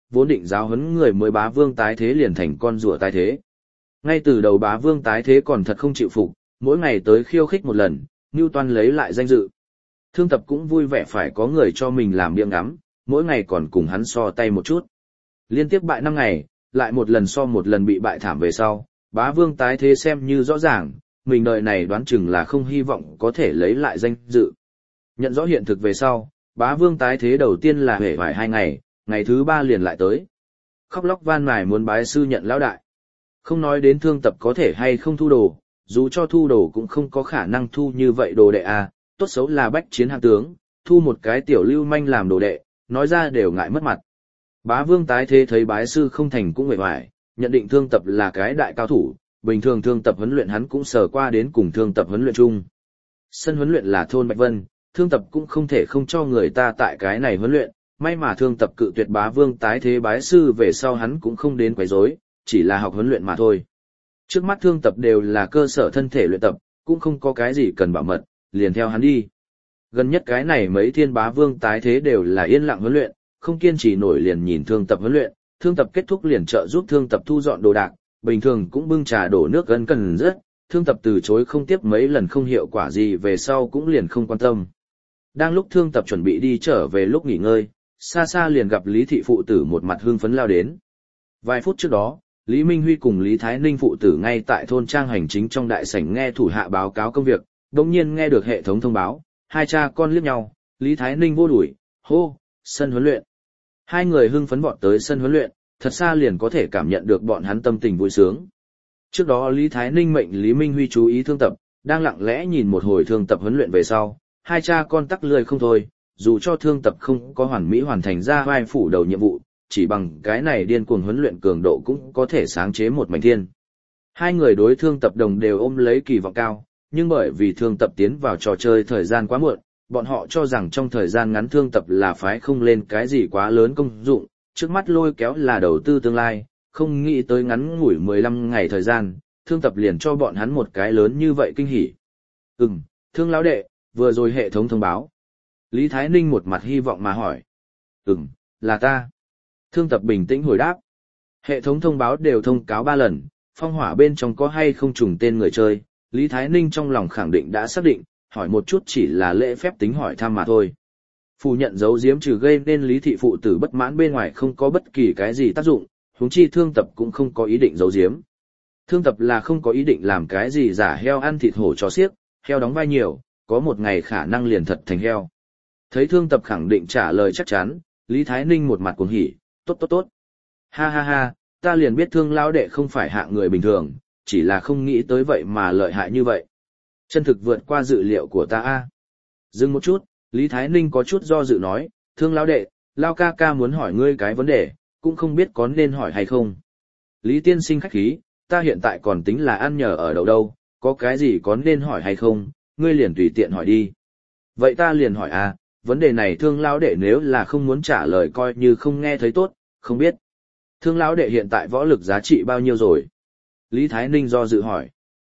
vốn định giáo huấn người mới bá vương tái thế liền thành con rùa tái thế. Ngay từ đầu bá vương tái thế còn thật không chịu phục, mỗi ngày tới khiêu khích một lần, Newton lấy lại danh dự. Thương Tập cũng vui vẻ phải có người cho mình làm miệng ngắm, mỗi ngày còn cùng hắn so tay một chút. Liên tiếp bại 5 ngày, lại một lần so một lần bị bại thảm về sau, bá vương tái thế xem như rõ ràng, mình đời này đoán chừng là không hy vọng có thể lấy lại danh dự. Nhận rõ hiện thực về sau, bá vương tái thế đầu tiên là hể vải 2 ngày, ngày thứ 3 liền lại tới. Khóc lóc van mài muốn bái sư nhận lão đại. Không nói đến Thương Tập có thể hay không thu đồ, dù cho thu đồ cũng không có khả năng thu như vậy đồ đệ à, tốt xấu là bách chiến hạng tướng, thu một cái tiểu lưu manh làm đồ đệ, nói ra đều ngại mất mặt. Bá vương tái thế thấy bái sư không thành cũng hề vải, nhận định Thương Tập là cái đại cao thủ, bình thường Thương Tập huấn luyện hắn cũng sờ qua đến cùng Thương Tập huấn luyện chung. Sân huấn luyện là thôn Bạch Vân, Thương Tập cũng không thể không cho người ta tại cái này huấn luyện, may mà Thương Tập cự tuyệt bá vương tái thế bái sư về sau hắn cũng không đến quấy rối, chỉ là học huấn luyện mà thôi. Trước mắt Thương Tập đều là cơ sở thân thể luyện tập, cũng không có cái gì cần bảo mật, liền theo hắn đi. Gần nhất cái này mấy thiên bá vương tái thế đều là yên lặng huấn luyện, không kiên trì nổi liền nhìn Thương Tập huấn luyện, Thương Tập kết thúc liền trợ giúp Thương Tập thu dọn đồ đạc, bình thường cũng bưng trà đổ nước ân cần rất, Thương Tập từ chối không tiếp mấy lần không hiệu quả gì về sau cũng liền không quan tâm. Đang lúc Thương Tập chuẩn bị đi trở về lúc nghỉ ngơi, xa xa liền gặp Lý thị phụ tử một mặt hưng phấn lao đến. Vài phút trước đó, Lý Minh Huy cùng Lý Thái Ninh phụ tử ngay tại thôn trang hành chính trong đại sảnh nghe thủ hạ báo cáo công việc, đồng nhiên nghe được hệ thống thông báo, hai cha con liếc nhau, Lý Thái Ninh vô đuổi, hô, sân huấn luyện. Hai người hưng phấn vọt tới sân huấn luyện, thật xa liền có thể cảm nhận được bọn hắn tâm tình vui sướng. Trước đó Lý Thái Ninh mệnh Lý Minh Huy chú ý Thương Tập, đang lặng lẽ nhìn một hồi Thương Tập huấn luyện về sau, hai cha con tắc lười không thôi, dù cho Thương Tập không có hoàn mỹ hoàn thành ra vai phủ đầu nhiệm vụ, chỉ bằng cái này điên cuồng huấn luyện cường độ cũng có thể sáng chế một mảnh thiên. Hai người đối Thương Tập đồng đều ôm lấy kỳ vọng cao, nhưng bởi vì Thương Tập tiến vào trò chơi thời gian quá muộn, bọn họ cho rằng trong thời gian ngắn Thương Tập là phái không lên cái gì quá lớn công dụng, trước mắt lôi kéo là đầu tư tương lai, không nghĩ tới ngắn ngủi 15 ngày thời gian, Thương Tập liền cho bọn hắn một cái lớn như vậy kinh hỉ. Thương lão đệ, vừa rồi hệ thống thông báo. Lý Thái Ninh một mặt hy vọng mà hỏi. Là ta. Thương Tập bình tĩnh hồi đáp. Hệ thống thông báo đều thông cáo 3 lần, phong hỏa bên trong có hay không trùng tên người chơi, Lý Thái Ninh trong lòng khẳng định đã xác định, hỏi một chút chỉ là lễ phép tính hỏi thăm mà thôi. Phủ nhận giấu giếm trừ gây nên Lý thị phụ tử bất mãn bên ngoài không có bất kỳ cái gì tác dụng, huống chi Thương Tập cũng không có ý định giấu giếm. Thương Tập là không có ý định làm cái gì giả heo ăn thịt hổ cho xiếc, heo đóng vai nhiều, có một ngày khả năng liền thật thành heo. Thấy Thương Tập khẳng định trả lời chắc chắn, Lý Thái Ninh một mặt cuồng hỉ, tốt. Ha ha ha, ta liền biết Thương lão đệ không phải hạng người bình thường, chỉ là không nghĩ tới vậy mà lợi hại như vậy. Chân thực vượt qua dự liệu của ta a. Dừng một chút, Lý Thái Ninh có chút do dự nói, Thương lão đệ, Lao ca ca muốn hỏi ngươi cái vấn đề, cũng không biết có nên hỏi hay không. Lý tiên sinh khách khí, ta hiện tại còn tính là ăn nhờ ở đậu đâu, có cái gì có nên hỏi hay không, ngươi liền tùy tiện hỏi đi. Vậy ta liền hỏi a, vấn đề này Thương lão đệ nếu là không muốn trả lời coi như không nghe thấy tốt, không biết. Thương lão đệ hiện tại võ lực giá trị bao nhiêu rồi? Lý Thái Ninh do dự hỏi.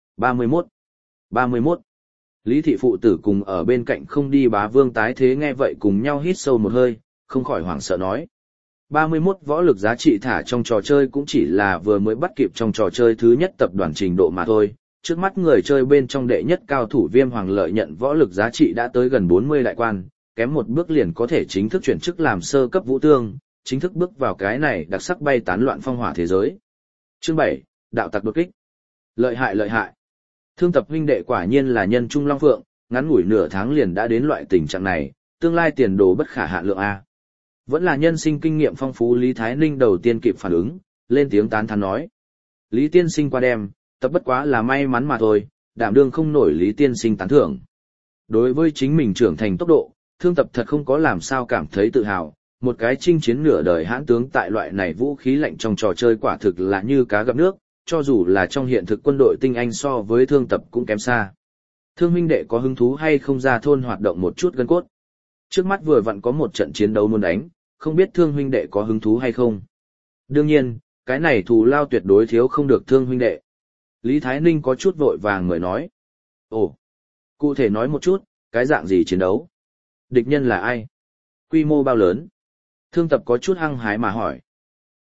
31. Lý thị phụ tử cùng ở bên cạnh không đi bá vương tái thế nghe vậy cùng nhau hít sâu một hơi, không khỏi hoảng sợ nói. 31 võ lực giá trị thả trong trò chơi cũng chỉ là vừa mới bắt kịp trong trò chơi thứ nhất tập đoàn trình độ mà thôi. Trước mắt người chơi bên trong đệ nhất cao thủ Viêm Hoàng Lợi nhận võ lực giá trị đã tới gần 40 đại quan, kém một bước liền có thể chính thức chuyển chức làm sơ cấp vũ tương, chính thức bước vào cái này đặc sắc bay tán loạn phong hỏa thế giới. Chương 7, đạo tặc đột kích. Lợi hại. Thương Tập huynh đệ quả nhiên là nhân trung long phượng, ngắn ngủi nửa tháng liền đã đến loại tình trạng này, tương lai tiền đồ bất khả hạn lượng a. Vẫn là nhân sinh kinh nghiệm phong phú Lý Thái Ninh đầu tiên kịp phản ứng, lên tiếng tán thán nói. Lý tiên sinh qua đem, tập bất quá là may mắn mà thôi, đảm đương không nổi Lý tiên sinh tán thưởng. Đối với chính mình trưởng thành tốc độ, Thương Tập thật không có làm sao cảm thấy tự hào, một cái chinh chiến nửa đời hãn tướng tại loại này vũ khí lạnh trong trò chơi quả thực là như cá gặp nước, cho dù là trong hiện thực quân đội tinh anh so với Thương Tập cũng kém xa. Thương huynh đệ có hứng thú hay không ra thôn hoạt động một chút gân cốt? Trước mắt vừa vặn có một trận chiến đấu muốn đánh, không biết Thương huynh đệ có hứng thú hay không? Đương nhiên, cái này thù lao tuyệt đối thiếu không được Thương huynh đệ. Lý Thái Ninh có chút vội vàng người nói. Ồ, cụ thể nói một chút, cái dạng gì chiến đấu? Địch nhân là ai? Quy mô bao lớn? Thương Tập có chút hăng hái mà hỏi.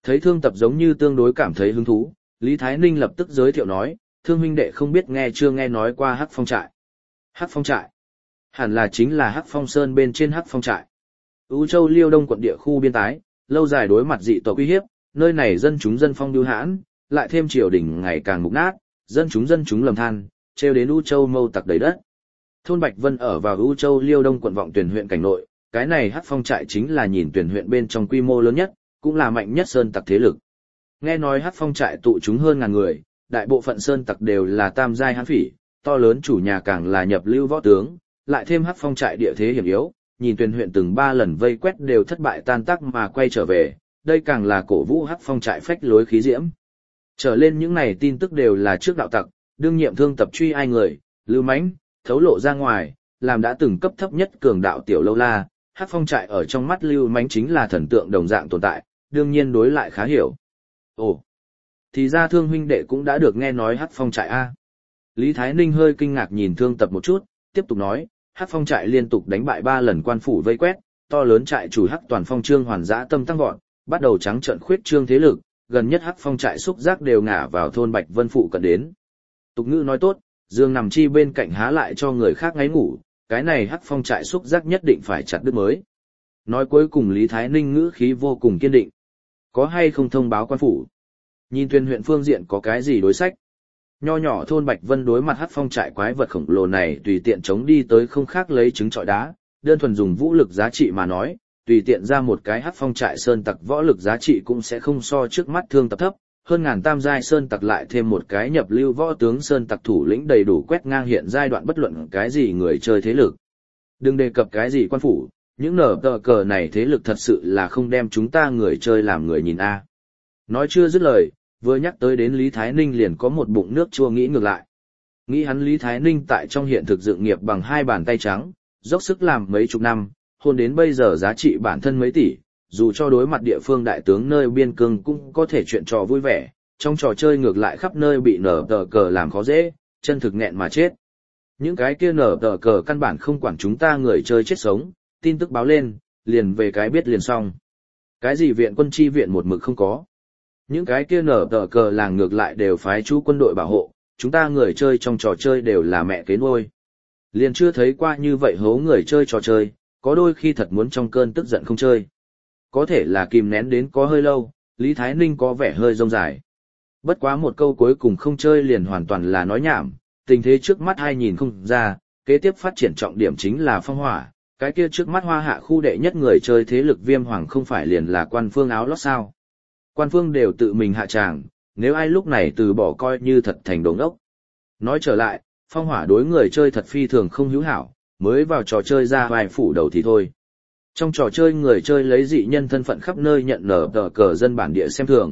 Thấy Thương Tập giống như tương đối cảm thấy hứng thú, Lý Thái Ninh lập tức giới thiệu nói, Thương huynh đệ không biết nghe chưa nghe nói qua Hắc Phong trại. Hắc Phong trại? Hẳn là chính là Hắc Phong Sơn bên trên Hắc Phong trại. U Châu Liêu Đông quận địa khu biên tái, lâu dài đối mặt dị tộc uy hiếp, nơi này dân chúng dân phong bưu hãn, lại thêm triều đình ngày càng mục nát, dân chúng lầm than, trêu đến U Châu mâu tặc đầy đất. Thôn Bạch Vân ở vào U Châu Liêu Đông quận Vọng Tuyền huyện cảnh nội, cái này Hắc Phong trại chính là nhìn Tuyền huyện bên trong quy mô lớn nhất, cũng là mạnh nhất sơn tặc thế lực. Nghe nói Hắc Phong trại tụ chúng hơn ngàn người, đại bộ phận sơn tặc đều là tam giai hán phỉ, to lớn chủ nhà càng là nhập lưu võ tướng, lại thêm Hắc Phong trại địa thế hiểm yếu, nhìn Tuyền huyện từng 3 lần vây quét đều thất bại tan tác mà quay trở về, đây càng là cổ vũ Hắc Phong trại phách lối khí diễm. Trở lên những này tin tức đều là trước đạo tặc, đương nhiệm Thương Tập truy ai người, lưu mãnh, thấu lộ ra ngoài, làm đã từng cấp thấp nhất cường đạo tiểu lâu la, Hắc Phong trại ở trong mắt lưu mãnh chính là thần tượng đồng dạng tồn tại, đương nhiên đối lại khá hiểu. Ồ, thì ra Thương huynh đệ cũng đã được nghe nói Hắc Phong trại a. Lý Thái Ninh hơi kinh ngạc nhìn Thương Tập một chút, tiếp tục nói, Hắc Phong trại liên tục đánh bại 3 lần quan phủ vây quét, to lớn trại chủ Hắc Toàn Phong Trương Hoàn dã tâm tăng vọt, bắt đầu trắng trợn khuyết trương thế lực, gần nhất Hắc Phong trại xúc giác đều ngả vào thôn Bạch Vân phụ cận đến. Tục ngữ nói tốt, giường nằm chi bên cạnh há lại cho người khác ngáy ngủ, cái này Hắc Phong trại xúc giác nhất định phải chặt đứt mới. Nói cuối cùng Lý Thái Ninh ngữ khí vô cùng kiên định. Có hay không thông báo quan phủ? Nhìn Tuyền huyện phương diện có cái gì đối sách? Nho nhỏ thôn Bạch Vân đối mặt Hắc Phong trại quái vật khổng lồ này tùy tiện chống đi tới không khác lấy trứng trọi đá, đơn thuần dùng vũ lực giá trị mà nói, tùy tiện ra một cái Hắc Phong trại sơn tặc võ lực giá trị cũng sẽ không so trước mắt Thương Tập thấp, hơn ngàn tam giai sơn tặc lại thêm một cái nhập lưu võ tướng sơn tặc thủ lĩnh đầy đủ quét ngang hiện giai đoạn bất luận cái gì người chơi thế lực. Đừng đề cập cái gì quan phủ, những nở tờ cờ này thế lực thật sự là không đem chúng ta người chơi làm người nhìn a. Nói chưa dứt lời, vừa nhắc tới đến Lý Thái Ninh liền có một bụng nước chua nghĩ ngược lại. Nghĩ hắn Lý Thái Ninh tại trong hiện thực dựng nghiệp bằng 2 bàn tay trắng, dốc sức làm mấy chục năm, hôn đến bây giờ giá trị bản thân mấy tỷ, dù cho đối mặt địa phương đại tướng nơi biên cương cũng có thể chuyện trò vui vẻ, trong trò chơi ngược lại khắp nơi bị nở tờ cờ làm khó dễ, chân thực nghẹn mà chết. Những cái kia nở tờ cờ căn bản không quản chúng ta người chơi chết sống, tin tức báo lên, liền về cái biết liền xong. Cái gì viện quân chi viện một mực không có. Những cái kia nở tờ cờ làng ngược lại đều phái chú quân đội bảo hộ, chúng ta người chơi trong trò chơi đều là mẹ kế nuôi. Liền chưa thấy qua như vậy hố người chơi trò chơi, có đôi khi thật muốn trong cơn tức giận không chơi. Có thể là kìm nén đến có hơi lâu, Lý Thái Ninh có vẻ hơi rông dài. Bất quá một câu cuối cùng không chơi liền hoàn toàn là nói nhảm, tình thế trước mắt hai nhìn không ra, kế tiếp phát triển trọng điểm chính là phong hỏa, cái kia trước mắt Hoa Hạ khu đệ nhất người chơi thế lực Viêm Hoàng không phải liền là quan phương áo lót sao. Quan phương đều tự mình hạ tràng, nếu ai lúc này từ bỏ coi như thật thành đồ ngốc. Nói trở lại, phong hỏa đối người chơi thật phi thường không hữu hảo, mới vào trò chơi ra vài phủ đầu thì thôi. Trong trò chơi người chơi lấy dị nhân thân phận khắp nơi nhận nở tờ cờ dân bản địa xem thường.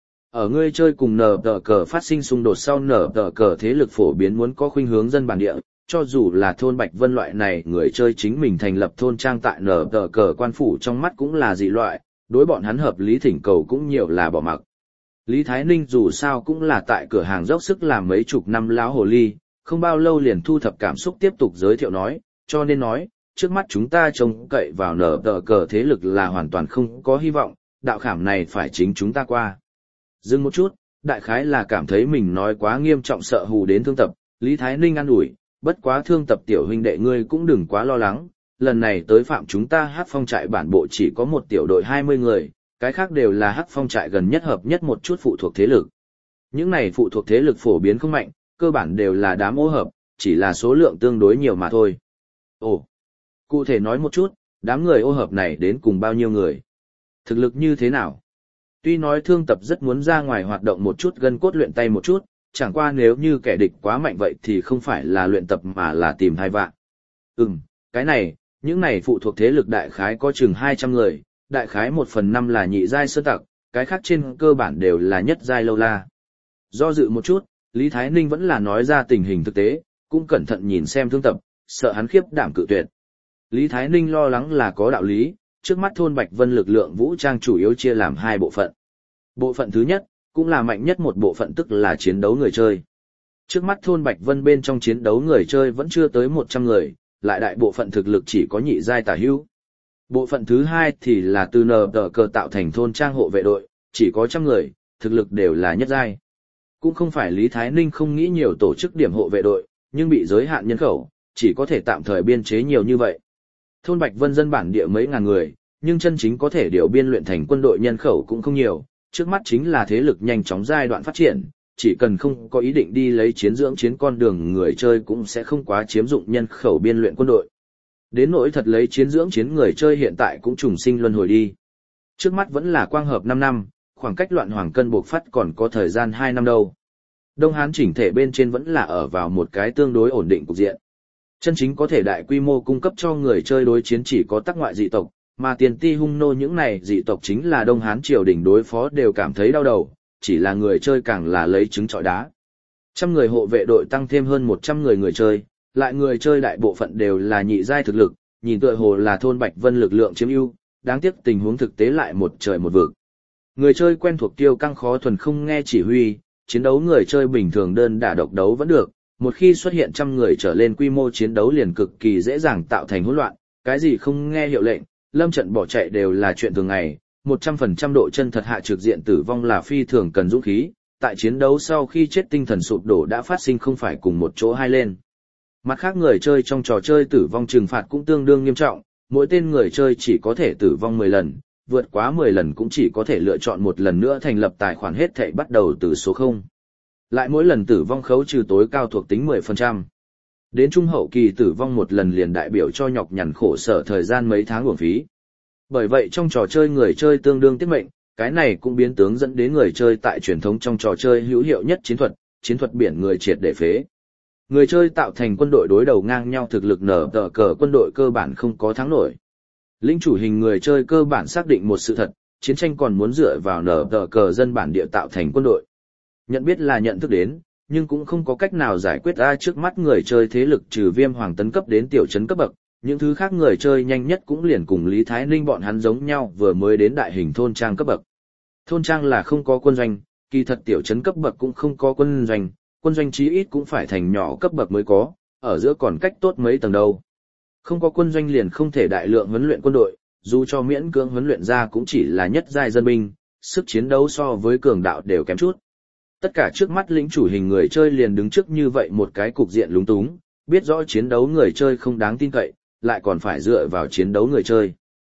Ở người chơi cùng nở tờ cờ phát sinh xung đột sau nở tờ cờ thế lực phổ biến muốn có khuynh hướng dân bản địa, cho dù là thôn Bạch Vân loại này người chơi chính mình thành lập thôn trang tại nở tờ cờ quan phủ trong mắt cũng là dị loại, đối bọn hắn hợp lý thỉnh cầu cũng nhiều là bỏ mặc. Lý Thái Ninh dù sao cũng là tại cửa hàng dốc sức làm mấy chục năm láo hồ ly, không bao lâu liền thu thập cảm xúc tiếp tục giới thiệu nói, cho nên nói, trước mắt chúng ta trông cậy vào nở tờ cờ thế lực là hoàn toàn không có hy vọng, đạo khảm này phải chính chúng ta qua. Dừng một chút, đại khái là cảm thấy mình nói quá nghiêm trọng sợ hù đến Thương Tập, Lý Thái Ninh an ủi, bất quá Thương Tập tiểu huynh đệ ngươi cũng đừng quá lo lắng, lần này tới phạm chúng ta Hắc Phong trại bản bộ chỉ có một tiểu đội 20 người, cái khác đều là Hắc Phong trại gần nhất hợp nhất một chút phụ thuộc thế lực. Những này phụ thuộc thế lực phổ biến không mạnh, cơ bản đều là đám ô hợp, chỉ là số lượng tương đối nhiều mà thôi. Ồ, cụ thể nói một chút, đám người ô hợp này đến cùng bao nhiêu người? Thực lực như thế nào? Tuy nói Thương Tập rất muốn ra ngoài hoạt động một chút gân cốt luyện tay một chút, chẳng qua nếu như kẻ địch quá mạnh vậy thì không phải là luyện tập mà là tìm hai vạn. Cái này, những này phụ thuộc thế lực đại khái có chừng 200 người, đại khái 1/5 là nhị giai sơn tặc, cái khác trên cơ bản đều là nhất giai lâu la. Do dự một chút, Lý Thái Ninh vẫn là nói ra tình hình thực tế, cũng cẩn thận nhìn xem Thương Tập, sợ hắn khiếp đảm cự tuyệt. Lý Thái Ninh lo lắng là có đạo lý, trước mắt thôn Bạch Vân lực lượng vũ trang chủ yếu chia làm 2 bộ phận. Bộ phận thứ nhất, cũng là mạnh nhất một bộ phận tức là chiến đấu người chơi. Trước mắt thôn Bạch Vân bên trong chiến đấu người chơi vẫn chưa tới 100 người, lại đại bộ phận thực lực chỉ có nhị giai tả hữu. Bộ phận thứ hai thì là từ nờ tờ cờ tạo thành thôn trang hộ vệ đội, chỉ có 100 người, thực lực đều là nhất giai. Cũng không phải Lý Thái Ninh không nghĩ nhiều tổ chức điểm hộ vệ đội, nhưng bị giới hạn nhân khẩu, chỉ có thể tạm thời biên chế nhiều như vậy. Thôn Bạch Vân dân bản địa mấy ngàn người, nhưng chân chính có thể điều biên luyện thành quân đội nhân khẩu cũng không nhiều, trước mắt chính là thế lực nhanh chóng giai đoạn phát triển, chỉ cần không có ý định đi lấy chiến dưỡng chiến con đường người chơi cũng sẽ không quá chiếm dụng nhân khẩu biên luyện quân đội. Đến nỗi thật lấy chiến dưỡng chiến người chơi hiện tại cũng trùng sinh luân hồi đi. Trước mắt vẫn là quang hợp 5 năm, khoảng cách loạn hoàng cân buộc phát còn có thời gian 2 năm đâu. Đông Hán chỉnh thể bên trên vẫn là ở vào một cái tương đối ổn định cục diện. Chân chính có thể đại quy mô cung cấp cho người chơi đối chiến chỉ có tác ngoại dị tộc, mà tiền ti hung nô những này dị tộc chính là Đông Hán triều đình đối phó đều cảm thấy đau đầu, chỉ là người chơi càng là lấy trứng trọi đá. 100 người hộ vệ đội tăng thêm hơn 100 người chơi, lại người chơi đại bộ phận đều là nhị giai thực lực, nhìn tựa hồ là thôn Bạch Vân lực lượng chiếm ưu, đáng tiếc tình huống thực tế lại một trời một vực. Người chơi quen thuộc tiêu căng khó thuần không nghe chỉ huy, chiến đấu người chơi bình thường đơn đả độc đấu vẫn được, một khi xuất hiện 100 người trở lên quy mô chiến đấu liền cực kỳ dễ dàng tạo thành hỗn loạn, cái gì không nghe hiệu lệnh, lâm trận bỏ chạy đều là chuyện thường ngày, 100% độ chân thật hạ trực diện tử vong là phi thường cần dũng khí, tại chiến đấu sau khi chết tinh thần sụp đổ đã phát sinh không phải cùng một chỗ hai lên. Mặt khác người chơi trong trò chơi tử vong trừng phạt cũng tương đương nghiêm trọng, mỗi tên người chơi chỉ có thể tử vong 10 lần, vượt quá 10 lần cũng chỉ có thể lựa chọn một lần nữa thành lập tài khoản hết thảy bắt đầu từ số 0. Lại mỗi lần tử vong khấu trừ tối cao thuộc tính 10%. Đến trung hậu kỳ tử vong một lần liền đại biểu cho nhọc nhằn khổ sở thời gian mấy tháng uổng phí. Bởi vậy trong trò chơi người chơi tương đương tiết mệnh, cái này cũng biến tướng dẫn đến người chơi tại truyền thống trong trò chơi hữu hiệu nhất chiến thuật biển người triệt để phế. Người chơi tạo thành quân đội đối đầu ngang nhau thực lực nở tờ cờ quân đội cơ bản không có thắng nổi. Lĩnh chủ hình người chơi cơ bản xác định một sự thật, chiến tranh còn muốn dựa vào nở tờ cờ dân bản địa tạo thành quân đội. Nhận biết là nhận thức đến, nhưng cũng không có cách nào giải quyết ra trước mắt người chơi thế lực trừ Viêm Hoàng tấn cấp đến tiểu trấn cấp bậc, những thứ khác người chơi nhanh nhất cũng liền cùng Lý Thái Ninh bọn hắn giống nhau vừa mới đến đại hình thôn trang cấp bậc. Thôn trang là không có quân doanh, kỳ thật tiểu trấn cấp bậc cũng không có quân doanh chí ít cũng phải thành nhỏ cấp bậc mới có, ở giữa còn cách tốt mấy tầng đâu. Không có quân doanh liền không thể đại lượng huấn luyện quân đội, dù cho miễn cưỡng huấn luyện ra cũng chỉ là nhất giai dân binh, sức chiến đấu so với cường đạo đều kém chút. Tất cả trước mắt lĩnh chủ hình người chơi liền đứng trước như vậy một cái cục diện lúng túng, biết rõ chiến đấu người chơi không đáng tin cậy, lại còn phải dựa vào chiến đấu người chơi.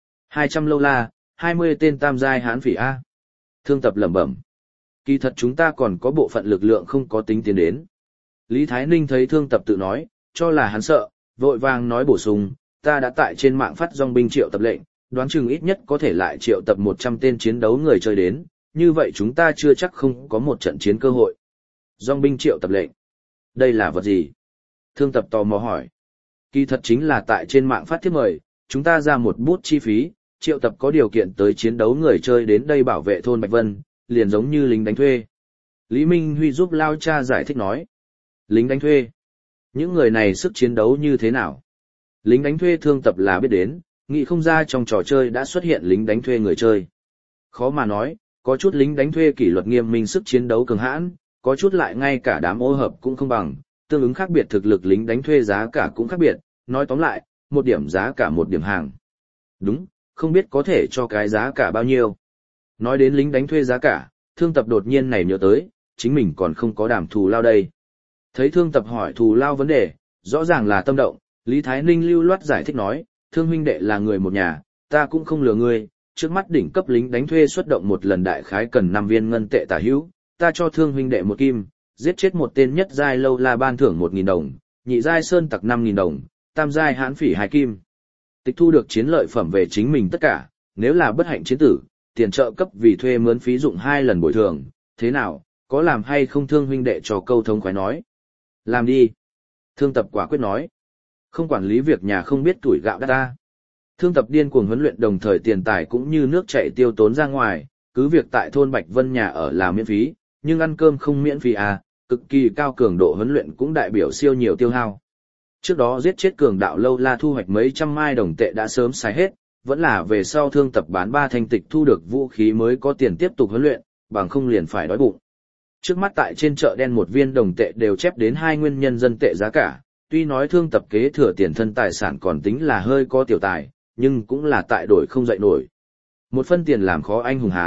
200 lâu la, 20 tên tam giai hán phỉ A. Thương Tập lẩm bẩm. Kỳ thật chúng ta còn có bộ phận lực lượng không có tính tiến đến. Lý Thái Ninh thấy Thương Tập tự nói, cho là hắn sợ, vội vàng nói bổ sung, ta đã tại trên mạng phát dòng binh triệu tập lệnh, đoán chừng ít nhất có thể lại triệu tập 100 tên chiến đấu người chơi đến, như vậy chúng ta chưa chắc không có một trận chiến cơ hội. Dòng binh triệu tập lệnh. Đây là vật gì? Thương Tập tò mò hỏi. Kỳ thật chính là tại trên mạng phát thiếp mời, chúng ta ra một bút chi phí, triệu tập có điều kiện tới chiến đấu người chơi đến đây bảo vệ thôn Bạch Vân, liền giống như lính đánh thuê. Lý Minh Huy giúp Lao Cha giải thích nói. Lính đánh thuê. Những người này sức chiến đấu như thế nào? Lính đánh thuê Thương Tập là biết đến, nghĩ không ra trong trò chơi đã xuất hiện lính đánh thuê người chơi. Khó mà nói, có chút lính đánh thuê kỷ luật nghiêm minh sức chiến đấu cường hãn, có chút lại ngay cả đám ô hợp cũng không bằng, tương ứng khác biệt thực lực lính đánh thuê giá cả cũng khác biệt, nói tóm lại, một điểm giá cả một điểm hàng. Đúng, không biết có thể cho cái giá cả bao nhiêu. Nói đến lính đánh thuê giá cả, Thương Tập đột nhiên này nhớ tới, chính mình còn không có đàm thù lao đây. Thấy Thương Tập hỏi thù lao vấn đề, rõ ràng là tâm động, Lý Thái Ninh lưu loát giải thích nói, Thương huynh đệ là người một nhà, ta cũng không lừa ngươi, trước mắt đỉnh cấp lính đánh thuê xuất động một lần đại khái cần 5 viên ngân tệ tả hữu, ta cho Thương huynh đệ 1 kim, giết chết một tên nhất giai lâu la ban thưởng 1.000 đồng, nhị giai sơn tặc 5.000 đồng, tam giai hãn phỉ 2 kim. Tịch thu được chiến lợi phẩm về chính mình tất cả, nếu là bất hạnh chiến tử, tiền trợ cấp vì thuê mướn phí dụng 2 lần bồi thường, thế nào, có làm hay không Thương huynh đệ cho câu thống khoái nói. Làm đi. Thương Tập quả quyết nói. Không quản lý việc nhà không biết tuổi gạo đắt ta. Thương Tập điên cuồng huấn luyện đồng thời tiền tài cũng như nước chảy tiêu tốn ra ngoài, cứ việc tại thôn Bạch Vân nhà ở là miễn phí, nhưng ăn cơm không miễn phí à, cực kỳ cao cường độ huấn luyện cũng đại biểu siêu nhiều tiêu hao. Trước đó giết chết cường đạo lâu la thu hoạch mấy trăm mai đồng tệ đã sớm xài hết, vẫn là về sau Thương Tập bán 3 thanh tịch thu được vũ khí mới có tiền tiếp tục huấn luyện, bằng không liền phải đói bụng. Trước mắt tại trên chợ đen 1 viên đồng tệ đều chép đến 2 nguyên nhân dân tệ giá cả, tuy nói Thương Tập kế thừa tiền thân tài sản còn tính là hơi có tiểu tài, nhưng cũng là tại đổi không dậy nổi. 1 phân tiền làm khó anh hùng hán,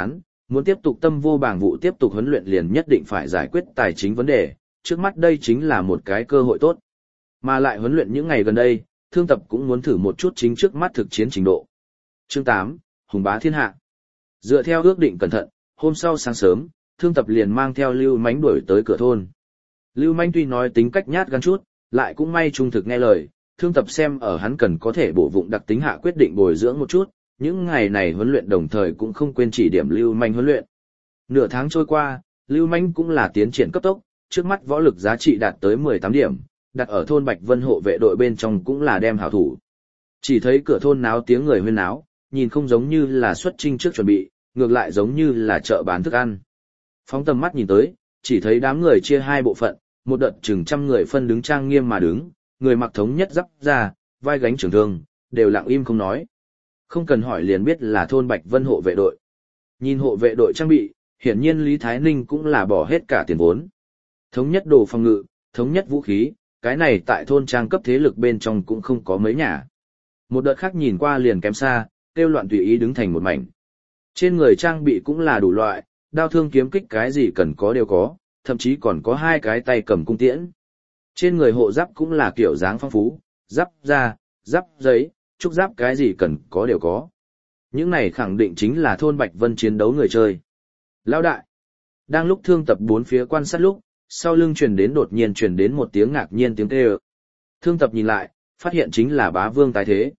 Muốn tiếp tục tâm vô bảng vụ tiếp tục huấn luyện liền nhất định phải giải quyết tài chính vấn đề, trước mắt đây chính là một cái cơ hội tốt. Mà lại huấn luyện những ngày gần đây, Thương Tập cũng muốn thử một chút chính trước mắt thực chiến trình độ. Chương 8, Hùng bá thiên hạ. Dựa theo ước định cẩn thận, hôm sau sáng sớm, Thương Tập liền mang theo Lưu Mánh đuổi tới cửa thôn. Lưu Mánh tuy nói tính cách nhát gan chút, lại cũng may trung thực nghe lời, Thương Tập xem ở hắn cần có thể bổ vụng đặc tính hạ quyết định bồi dưỡng một chút, những ngày này huấn luyện đồng thời cũng không quên chỉ điểm Lưu Mánh huấn luyện. Nửa tháng trôi qua, Lưu Mánh cũng là tiến triển cấp tốc, trước mắt võ lực giá trị đạt tới 18 điểm, đặt ở thôn Bạch Vân hộ vệ đội bên trong cũng là đem hảo thủ. Chỉ thấy cửa thôn náo tiếng người huyên náo, nhìn không giống như là xuất chinh trước chuẩn bị, ngược lại giống như là chợ bán thức ăn. Phóng tầm mắt nhìn tới, chỉ thấy đám người chia hai bộ phận, một đợt chừng trăm người phân đứng trang nghiêm mà đứng, người mặc thống nhất giáp ra, vai gánh trường thương, đều lặng im không nói. Không cần hỏi liền biết là thôn Bạch Vân hộ vệ đội. Nhìn hộ vệ đội trang bị, hiển nhiên Lý Thái Ninh cũng là bỏ hết cả tiền vốn. Thống nhất đồ phòng ngự, thống nhất vũ khí, cái này tại thôn trang cấp thế lực bên trong cũng không có mấy nhà. Một đợt khác nhìn qua liền kém xa, kêu loạn tùy ý đứng thành một mảnh. Trên người trang bị cũng là đủ loại, đao thương kiếm kích cái gì cần có đều có, thậm chí còn có hai cái tay cầm cung tiễn. Trên người hộ giáp cũng là kiểu dáng phong phú, giáp da, giáp giấy, trúc giáp cái gì cần có đều có. Những này khẳng định chính là thôn Bạch Vân chiến đấu người chơi. Lão đại! Đang lúc Thương Tập bốn phía quan sát lúc, sau lưng đột nhiên truyền đến một tiếng ngạc nhiên tiếng kêu. Thương Tập nhìn lại, phát hiện chính là Bá Vương tái thế.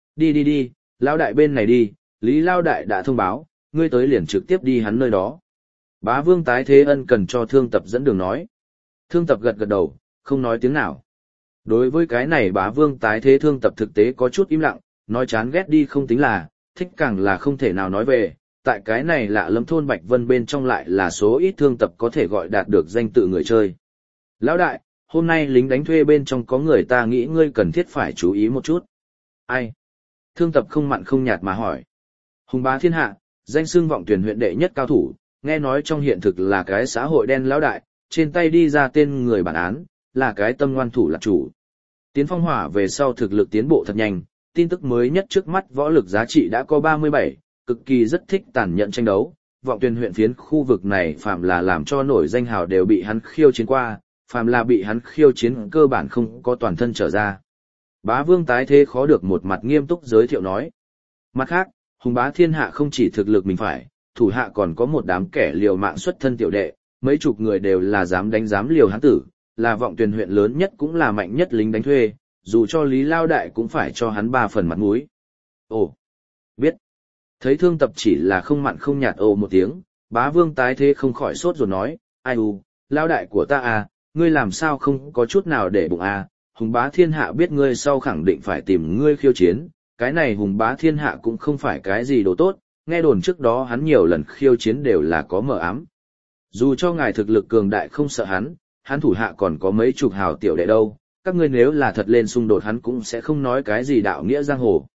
Đi, lão đại bên này đi, Lý lão đại đã thông báo, ngươi tới liền trực tiếp đi hắn nơi đó. Bá Vương tái thế ân cần cho Thương Tập dẫn đường nói. Thương Tập gật gật đầu, không nói tiếng nào. Đối với cái này Bá Vương tái thế Thương Tập thực tế có chút im lặng, nói chán ghét đi không tính là, thích càng là không thể nào nói về. Tại cái này lạ lẫm thôn Bạch Vân bên trong lại là số ít Thương Tập có thể gọi đạt được danh tự người chơi. Lão đại, hôm nay lính đánh thuê bên trong có người ta nghĩ ngươi cần thiết phải chú ý một chút. Ai? Thương Tập không mặn không nhạt mà hỏi. Hùng bá thiên hạ, danh xưng Vọng Tuyền huyện đệ nhất cao thủ, nghe nói trong hiện thực là cái xã hội đen lão đại, trên tay đi ra tên người bản án, là cái tâm ngoan thủ là chủ. Tiến phong hỏa về sau thực lực tiến bộ thật nhanh, tin tức mới nhất trước mắt võ lực giá trị đã có 37, cực kỳ rất thích tàn nhẫn tranh đấu. Vọng Tuyền huyện phiến khu vực này phạm là làm cho nổi danh hào đều bị hắn khiêu chiến qua, phạm là bị hắn khiêu chiến cơ bản không có toàn thân trở ra. Bá Vương tái thế khó được một mặt nghiêm túc giới thiệu nói. Mặt khác, Hùng bá thiên hạ không chỉ thực lực mình phải, thủ hạ còn có một đám kẻ liều mạng xuất thân tiểu đệ, mấy chục người đều là dám đánh dám liều hắn tử, là Vọng Tuyền huyện lớn nhất cũng là mạnh nhất lính đánh thuê, dù cho Lý Lao đại cũng phải cho hắn 3 phần mặt mũi. Ồ, biết. Thấy Thương Tập chỉ là không mặn không nhạt ồ một tiếng, Bá Vương tái thế không khỏi sốt rồi nói, ai u, Lao đại của ta à, ngươi làm sao không có chút nào để bụng à, Hùng bá thiên hạ biết ngươi sau khẳng định phải tìm ngươi khiêu chiến, cái này Hùng bá thiên hạ cũng không phải cái gì đồ tốt, nghe đồn trước đó hắn nhiều lần khiêu chiến đều là có mờ ám. Dù cho ngài thực lực cường đại không sợ hắn thủ hạ còn có mấy chục hào tiểu đệ đâu, các ngươi nếu là thật lên xung đột hắn cũng sẽ không nói cái gì đạo nghĩa giang hồ.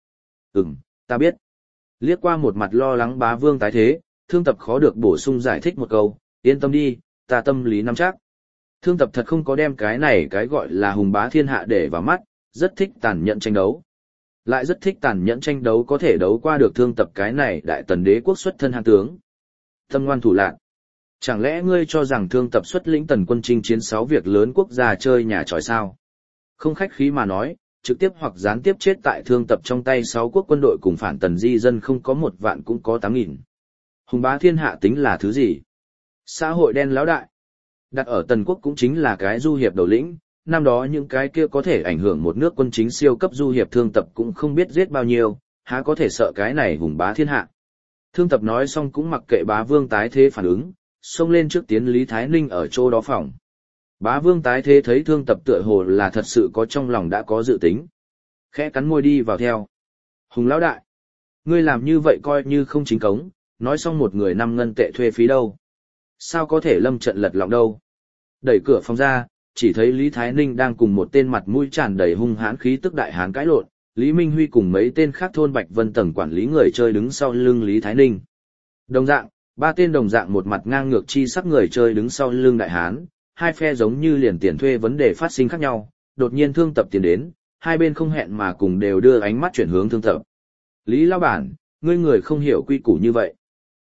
Ta biết. Liếc qua một mặt lo lắng Bá Vương tái thế, Thương Tập khó được bổ sung giải thích một câu, yên tâm đi, ta tâm lý nắm chắc. Thương Tập thật không có đem cái này cái gọi là Hùng bá thiên hạ để vào mắt, rất thích tàn nhẫn tranh đấu. Lại rất thích tàn nhẫn tranh đấu có thể đấu qua được Thương Tập cái này đại tần đế quốc xuất thân hàn tướng. Tâm ngoan thủ lạn. Chẳng lẽ ngươi cho rằng Thương Tập xuất lĩnh tần quân chinh chiến 6 việc lớn quốc gia chơi nhà tròi sao? Không khách khí mà nói, trực tiếp hoặc gián tiếp chết tại Thương Tập trong tay 6 quốc quân đội cùng phản tần di dân không có 1 vạn cũng có 8.000. Hùng bá thiên hạ tính là thứ gì? Xã hội đen lão đại. Đặt ở tần quốc cũng chính là cái du hiệp đầu lĩnh, năm đó những cái kia có thể ảnh hưởng một nước quân chính siêu cấp du hiệp Thương Tập cũng không biết giết bao nhiêu, há có thể sợ cái này hùng bá thiên hạ. Thương Tập nói xong cũng mặc kệ Bá Vương tái thế phản ứng, xông lên trước tiến Lý Thái Ninh ở chỗ đó phòng. Bá Vương tái thế thấy Thương Tập tựa hồ là thật sự có trong lòng đã có dự tính. Khẽ cắn môi đi vào theo. Hùng lão đại, ngươi làm như vậy coi như không chính cống, nói xong một người 5 ngân tệ thuê phí đâu. Sao có thể lâm trận lật lọng đâu. Đẩy cửa phòng ra, chỉ thấy Lý Thái Ninh đang cùng một tên mặt mũi tràn đầy hung hãn khí tức đại hán cãi lộn, Lý Minh Huy cùng mấy tên khác thôn Bạch Vân tầng quản lý người chơi đứng sau lưng Lý Thái Ninh. Đồng dạng, 3 tên đồng dạng một mặt ngang ngược chi sắc người chơi đứng sau lưng đại hán, hai phe giống như liền tiền thuê vấn đề phát sinh khác nhau, đột nhiên Thương Tập tiến đến, hai bên không hẹn mà cùng đều đưa ánh mắt chuyển hướng Thương Tập. Lý lão bản, ngươi người không hiểu quy củ như vậy.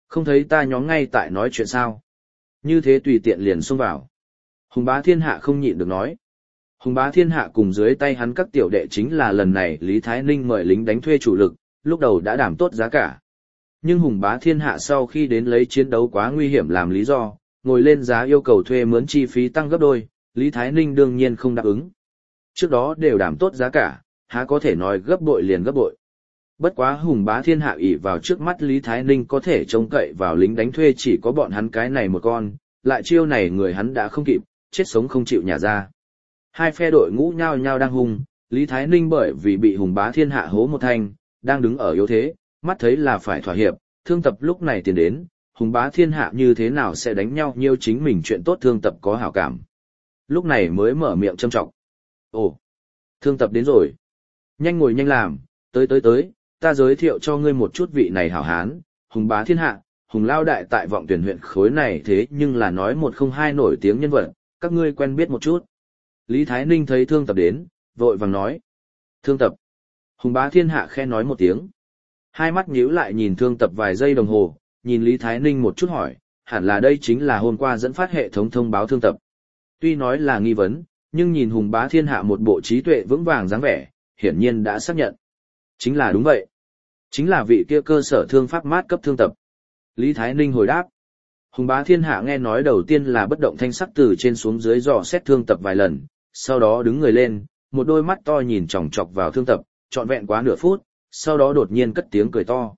Không thấy ta nhóm ngay tại nói chuyện sao? Như thế tùy tiện liền xông vào. Hùng bá thiên hạ không nhịn được nói. Hùng bá thiên hạ cùng dưới tay hắn các tiểu đệ chính là lần này Lý Thái Ninh mời lính đánh thuê chủ lực, lúc đầu đã đảm tốt giá cả. Nhưng Hùng bá thiên hạ sau khi đến lấy chiến đấu quá nguy hiểm làm lý do, ngồi lên giá yêu cầu thuê mướn chi phí tăng gấp đôi, Lý Thái Ninh đương nhiên không đáp ứng. Trước đó đều đảm tốt giá cả, há có thể nói gấp bội liền gấp bội. Bất quá Hùng bá thiên hạ ỷ vào trước mắt Lý Thái Ninh có thể trông cậy vào lính đánh thuê chỉ có bọn hắn cái này một con, lại chiêu này người hắn đã không kịp, chết sống không chịu nhả ra. Hai phe đội ngũ nhao nhao đang hung, Lý Thái Ninh bởi vì bị Hùng bá thiên hạ hố một thanh, đang đứng ở yếu thế, mắt thấy là phải thỏa hiệp, Thương Tập lúc này tiến đến, Hùng bá thiên hạ như thế nào sẽ đánh nhau nhiêu chính mình chuyện tốt Thương Tập có hảo cảm. Lúc này mới mở miệng châm trọng. Ồ, Thương Tập đến rồi. Nhanh ngồi nhanh làm, tới, ta giới thiệu cho ngươi một chút vị này hảo hán, Hùng bá thiên hạ, Hùng lao đại tại Vọng Tuyển huyện khối này thế nhưng là nói một không hai nổi tiếng nhân vật, các ngươi quen biết một chút. Lý Thái Ninh thấy Thương Tập đến, vội vàng nói. Thương Tập. Hùng bá thiên hạ khe nói một tiếng. Hai mắt nhíu lại nhìn Thương Tập vài giây đồng hồ, nhìn Lý Thái Ninh một chút hỏi, hẳn là đây chính là hôm qua dẫn phát hệ thống thông báo Thương Tập. Tuy nói là nghi vấn, nhưng nhìn Hùng bá thiên hạ một bộ trí tuệ vững vàng dáng vẻ, hiển nhiên đã xác nhận. Chính là đúng vậy. Chính là vị kia cơ sở thương pháp mát cấp Thương Tập. Lý Thái Ninh hồi đáp. Hùng bá thiên hạ nghe nói đầu tiên là bất động thanh sắc từ trên xuống dưới dò xét Thương Tập vài lần, sau đó đứng người lên, một đôi mắt to nhìn chòng chọc vào Thương Tập, trọn vẹn quá nửa phút, sau đó đột nhiên cất tiếng cười to.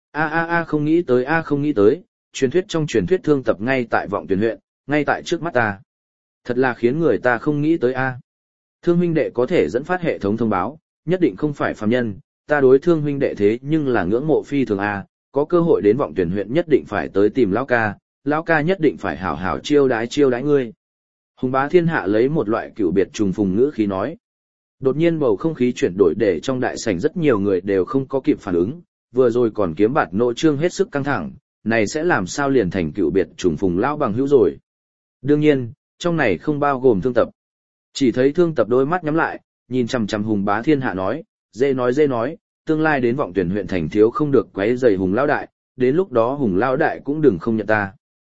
Không nghĩ tới, truyền thuyết trong truyền thuyết Thương Tập ngay tại Vọng Tuyển huyện, ngay tại trước mắt ta. Thật là khiến người ta không nghĩ tới Thương huynh đệ có thể dẫn phát hệ thống thông báo, nhất định không phải phàm nhân, ta đối Thương huynh đệ thế nhưng là ngưỡng mộ phi thường có cơ hội đến Vọng Tuyển huyện nhất định phải tới tìm lão ca nhất định phải hảo hảo chiêu đái ngươi. Hùng bá thiên hạ lấy một loại cựu biệt trùng phùng ngữ khí nói. Đột nhiên bầu không khí chuyển đổi để trong đại sảnh rất nhiều người đều không có kịp phản ứng, vừa rồi còn kiếm bạt nội trương hết sức căng thẳng, này sẽ làm sao liền thành cựu biệt trùng phùng lão bằng hữu rồi. Đương nhiên, trong này không bao gồm Thương Tập. Chỉ thấy Thương Tập đôi mắt nhắm lại, nhìn chằm chằm Hùng bá thiên hạ nói, dễ nói, tương lai đến Vọng Tuyển huyện thành thiếu không được quấy rầy Hùng lão đại, đến lúc đó Hùng lão đại cũng đừng không nhận ta.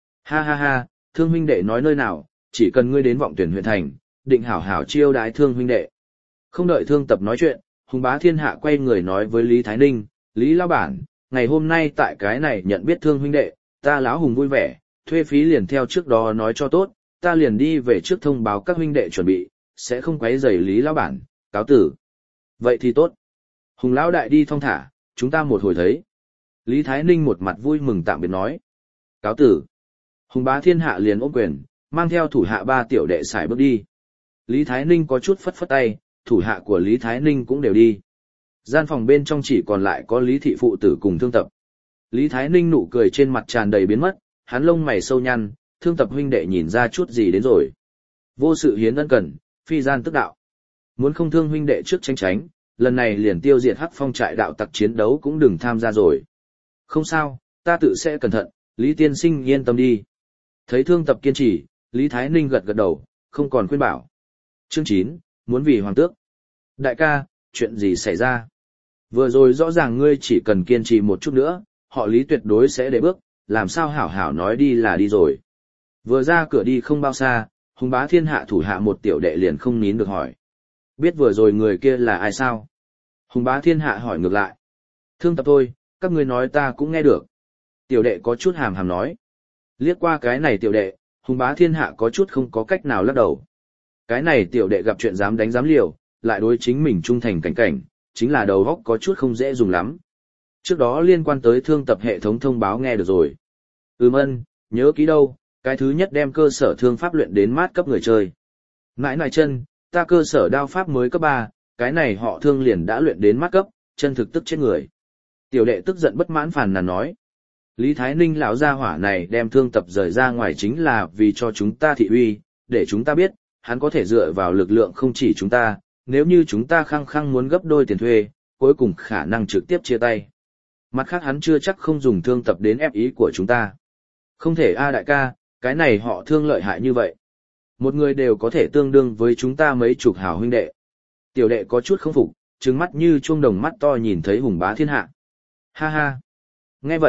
Ha, Thương huynh đệ nói nơi nào, chỉ cần ngươi đến Vọng Tuyển huyện thành, định hảo hảo chiêu đái Thương huynh đệ. Không đợi Thương Tập nói chuyện, Hùng bá thiên hạ quay người nói với Lý Thái Ninh, Lý lão bản, ngày hôm nay tại cái này nhận biết Thương huynh đệ, ta lão Hùng vui vẻ, thuê phí liền theo trước đó nói cho tốt, ta liền đi về trước thông báo các huynh đệ chuẩn bị, sẽ không quấy rầy Lý lão bản, cáo tử. Vậy thì tốt. Hùng lão đại đi thong thả, chúng ta một hồi thấy. Lý Thái Ninh một mặt vui mừng tạm biệt nói. Cáo tử. Hùng bá thiên hạ liền ôm quyền, mang theo thủ hạ 3 tiểu đệ xài bước đi. Lý Thái Ninh có chút phất phất tay, thủ hạ của Lý Thái Ninh cũng đều đi. Gian phòng bên trong chỉ còn lại có Lý thị phụ tử cùng Thương Tập. Lý Thái Ninh nụ cười trên mặt tràn đầy biến mất, hắn lông mày sâu nhăn, Thương Tập huynh đệ nhìn ra chút gì đến rồi. Vô sự hiến ân cần, phi gian tức đạo. Muốn không Thương huynh đệ trước tránh, lần này liền tiêu diệt Hắc Phong trại đạo tặc chiến đấu cũng đừng tham gia rồi. Không sao, ta tự sẽ cẩn thận, Lý tiên sinh yên tâm đi. Thấy Thương Tập kiên trì, Lý Thái Ninh gật gật đầu, không còn khuyên bảo. Chương 9, muốn vì hoàng tước. Đại ca, chuyện gì xảy ra? Vừa rồi rõ ràng ngươi chỉ cần kiên trì một chút nữa, họ Lý tuyệt đối sẽ để bước, làm sao hảo hảo nói đi là đi rồi. Vừa ra cửa đi không bao xa, Hùng bá thiên hạ thủ hạ một tiểu đệ liền không nín được hỏi. Biết vừa rồi người kia là ai sao? Hùng bá thiên hạ hỏi ngược lại. Thương Tập thôi, các ngươi nói ta cũng nghe được. Tiểu đệ có chút hàm hàm nói. Liếc qua cái này tiểu đệ, Hùng bá thiên hạ có chút không có cách nào lắc đầu. Cái này tiểu đệ gặp chuyện dám đánh dám liều, lại đối chính mình trung thành cảnh, chính là đầu óc có chút không dễ dùng lắm. Trước đó liên quan tới Thương Tập hệ thống thông báo nghe được rồi. Nhớ kỹ đâu, cái thứ nhất đem cơ sở thương pháp luyện đến mát cấp người chơi. Nãi chân, ta cơ sở đao pháp mới cấp 3, cái này họ Thương liền đã luyện đến mát cấp, chân thực tức chết người. Tiểu đệ tức giận bất mãn phàn nàn nói. Lý Thái Ninh lão gia hỏa này đem Thương Tập rời ra ngoài chính là vì cho chúng ta thị uy, để chúng ta biết, hắn có thể dựa vào lực lượng không chỉ chúng ta, nếu như chúng ta khăng khăng muốn gấp đôi tiền thuê, cuối cùng khả năng trực tiếp chia tay. Mặt khác hắn chưa chắc không dùng Thương Tập đến ép ý của chúng ta. Không thể đại ca, cái này họ Thương lợi hại như vậy. Một người đều có thể tương đương với chúng ta mấy chục hảo huynh đệ. Tiểu đệ có chút không phục, trừng mắt như chuông đồng mắt to nhìn thấy Hùng bá thiên hạ. Ha ha. Nghe vậy,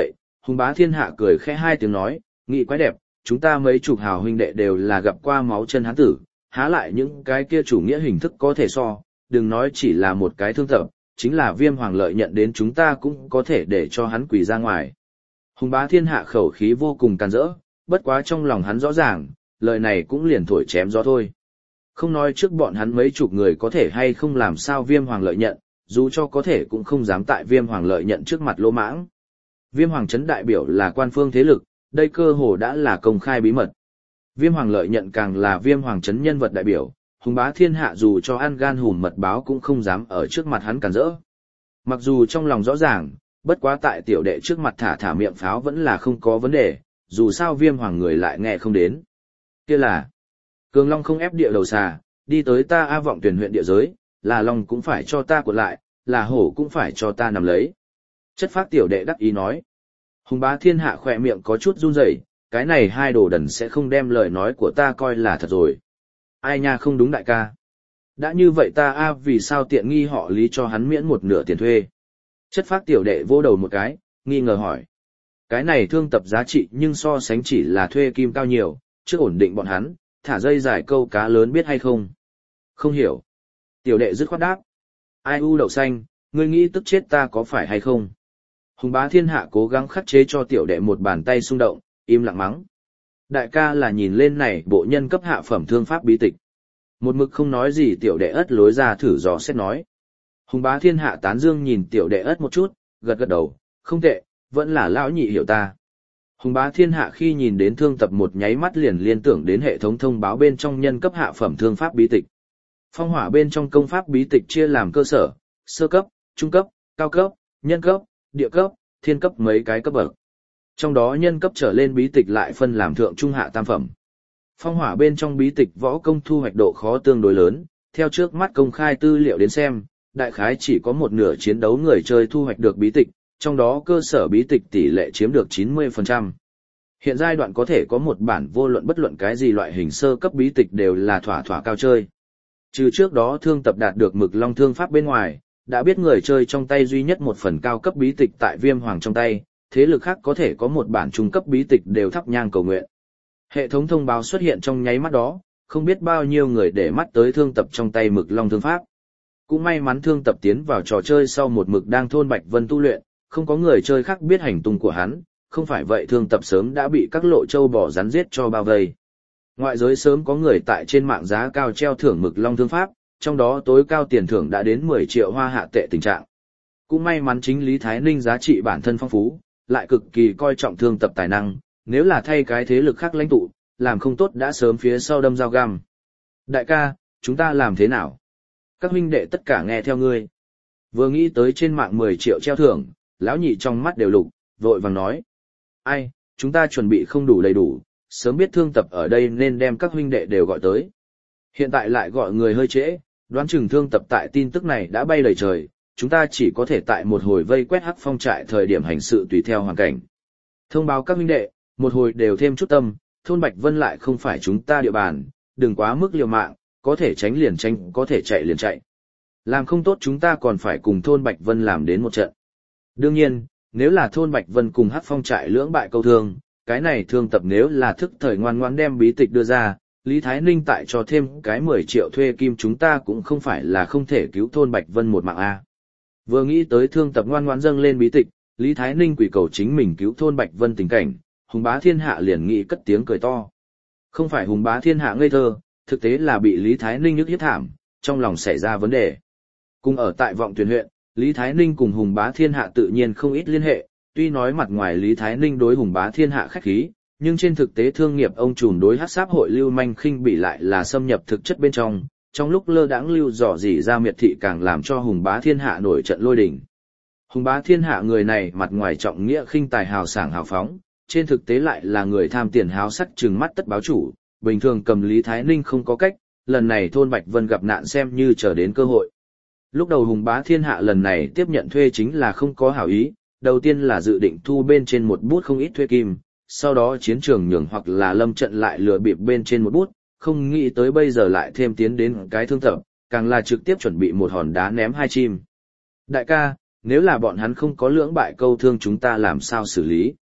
Hùng bá thiên hạ cười khẽ hai tiếng nói, nghị quái đẹp, chúng ta mấy chục hào huynh đệ đều là gặp qua máu chân hán tử, há lại những cái kia chủ nghĩa hình thức có thể so, đừng nói chỉ là một cái thương tập, chính là Viêm Hoàng lợi nhận đến chúng ta cũng có thể để cho hắn quỳ ra ngoài. Hùng bá thiên hạ khẩu khí vô cùng càn rỡ, bất quá trong lòng hắn rõ ràng, lời này cũng liền thổi chém gió thôi. Không nói trước bọn hắn mấy chục người có thể hay không làm sao Viêm Hoàng lợi nhận, dù cho có thể cũng không dám tại Viêm Hoàng lợi nhận trước mặt lỗ mãng. Viêm Hoàng trấn đại biểu là quan phương thế lực, đây cơ hồ đã là công khai bí mật. Viêm Hoàng lợi nhận càng là Viêm Hoàng trấn nhân vật đại biểu, hùng bá thiên hạ dù cho ăn gan hùm mật báo cũng không dám ở trước mặt hắn cản rỡ. Mặc dù trong lòng rõ ràng, bất quá tại tiểu đệ trước mặt thả miệng pháo vẫn là không có vấn đề, dù sao Viêm Hoàng người lại nghe không đến. Kia là, Cường Long không ép địa đầu xà, đi tới ta A Vọng Tuyển huyện địa giới, là Long cũng phải cho ta cuộn lại, là hổ cũng phải cho ta nằm lấy. Chất phác tiểu đệ đắc ý nói. Hùng bá thiên hạ khỏe miệng có chút run rẩy, cái này hai đồ đần sẽ không đem lời nói của ta coi là thật rồi. Ai nha không đúng đại ca. Đã như vậy ta A vì sao tiện nghi họ Lý cho hắn miễn một nửa tiền thuê. Chất phác tiểu đệ vô đầu một cái, nghi ngờ hỏi. Cái này thương tập giá trị nhưng so sánh chỉ là thuê kim cao nhiều, trước ổn định bọn hắn, thả dây dài câu cá lớn biết hay không. Không hiểu. Tiểu đệ dứt khoát đáp. Ai u đậu xanh, ngươi nghĩ tức chết ta có phải hay không? Hùng bá thiên hạ cố gắng khắc chế cho tiểu đệ một bàn tay xung động, im lặng mắng. Đại ca là nhìn lên này bộ nhân cấp hạ phẩm thương pháp bí tịch. Một mực không nói gì tiểu đệ ất lối ra thử dò xét nói. Hùng bá thiên hạ tán dương nhìn tiểu đệ ất một chút, gật gật đầu, không tệ, vẫn là lão nhị hiểu ta. Hùng bá thiên hạ khi nhìn đến thương tập một nháy mắt liền liên tưởng đến hệ thống thông báo bên trong nhân cấp hạ phẩm thương pháp bí tịch. Phong hỏa bên trong công pháp bí tịch chia làm cơ sở, sơ cấp, trung cấp, cao cấp, nhân cấp, địa cấp, thiên cấp mấy cái cấp bậc. Trong đó nhân cấp trở lên bí tịch lại phân làm thượng trung hạ tam phẩm. Phong hỏa bên trong bí tịch võ công thu hoạch độ khó tương đối lớn, theo trước mắt công khai tư liệu đến xem, đại khái chỉ có một nửa chiến đấu người chơi thu hoạch được bí tịch, trong đó cơ sở bí tịch tỷ lệ chiếm được 90%. Hiện giai đoạn có thể có một bản vô luận bất luận cái gì loại hình sơ cấp bí tịch đều là thỏa cao chơi. Trừ trước đó thương tập đạt được mực long thương pháp bên ngoài, đã biết người chơi trong tay duy nhất một phần cao cấp bí tịch tại Viêm Hoàng trong tay, thế lực khác có thể có một bản trung cấp bí tịch đều thắp nhang cầu nguyện. Hệ thống thông báo xuất hiện trong nháy mắt đó, không biết bao nhiêu người để mắt tới thương tập trong tay mực long thương pháp. Cũng may mắn thương tập tiến vào trò chơi sau một mực đang thôn Bạch Vân tu luyện, không có người chơi khác biết hành tung của hắn, không phải vậy thương tập sớm đã bị các lộ châu bò rắn giết cho bao vây. Ngoại giới sớm có người tại trên mạng giá cao treo thưởng mực long thương pháp, trong đó tối cao tiền thưởng đã đến 10 triệu hoa hạ tệ tình trạng. Cũng may mắn chính Lý Thái Ninh giá trị bản thân phong phú, lại cực kỳ coi trọng thương tập tài năng, nếu là thay cái thế lực khác lãnh tụ, làm không tốt đã sớm phía sau đâm dao găm. Đại ca, chúng ta làm thế nào? Các huynh đệ tất cả nghe theo ngươi. Vừa nghĩ tới trên mạng 10 triệu treo thưởng, lão nhị trong mắt đều lục, vội vàng nói. Ai, chúng ta chuẩn bị không đủ đầy đủ, sớm biết thương tập ở đây nên đem các huynh đệ đều gọi tới. Hiện tại lại gọi người hơi trễ, đoán chừng thương tập tại tin tức này đã bay đầy trời, chúng ta chỉ có thể tại một hồi vây quét hắc phong trại thời điểm hành sự tùy theo hoàn cảnh. Thông báo các huynh đệ, một hồi đều thêm chút tâm, thôn Bạch Vân lại không phải chúng ta địa bàn, đừng quá mức liều mạng, có thể tránh liền tránh, có thể chạy liền chạy. Làm không tốt chúng ta còn phải cùng thôn Bạch Vân làm đến một trận. Đương nhiên, nếu là thôn Bạch Vân cùng hắc phong trại lưỡng bại câu thương, cái này thương tập nếu là thức thời ngoan ngoãn đem bí tịch đưa ra, Lý Thái Ninh tại cho thêm cái 10 triệu thuê kim chúng ta cũng không phải là không thể cứu thôn Bạch Vân một mạng A. Vừa nghĩ tới thương tập ngoan ngoãn dâng lên bí tịch, Lý Thái Ninh quỷ cầu chính mình cứu thôn Bạch Vân tình cảnh, Hùng bá thiên hạ liền nghĩ cất tiếng cười to. Không phải Hùng bá thiên hạ ngây thơ, thực tế là bị Lý Thái Ninh nhức hiếp thảm, trong lòng xảy ra vấn đề. Cùng ở tại Vọng Tuyền huyện, Lý Thái Ninh cùng Hùng bá thiên hạ tự nhiên không ít liên hệ, tuy nói mặt ngoài Lý Thái Ninh đối Hùng bá thiên hạ khách khí, nhưng trên thực tế thương nghiệp ông trùm đối hắc sáp hội lưu manh khinh bị lại là xâm nhập thực chất bên trong lúc lơ đãng lưu dò dỉ ra miệt thị càng làm cho Hùng bá thiên hạ nổi trận lôi đình. Hùng bá thiên hạ người này mặt ngoài trọng nghĩa khinh tài hào sảng hào phóng, trên thực tế lại là người tham tiền háo sắc trừng mắt tất báo chủ, bình thường cầm Lý Thái Ninh không có cách, lần này thôn Bạch Vân gặp nạn xem như chờ đến cơ hội. Lúc đầu Hùng bá thiên hạ lần này tiếp nhận thuê chính là không có hảo ý, đầu tiên là dự định thu bên trên một bút không ít thuê kim, sau đó chiến trường nhường hoặc là lâm trận lại lừa bịp bên trên một bút, không nghĩ tới bây giờ lại thêm tiến đến cái thương tập, càng là trực tiếp chuẩn bị một hòn đá ném hai chim. Đại ca, nếu là bọn hắn không có lưỡng bại câu thương chúng ta làm sao xử lý?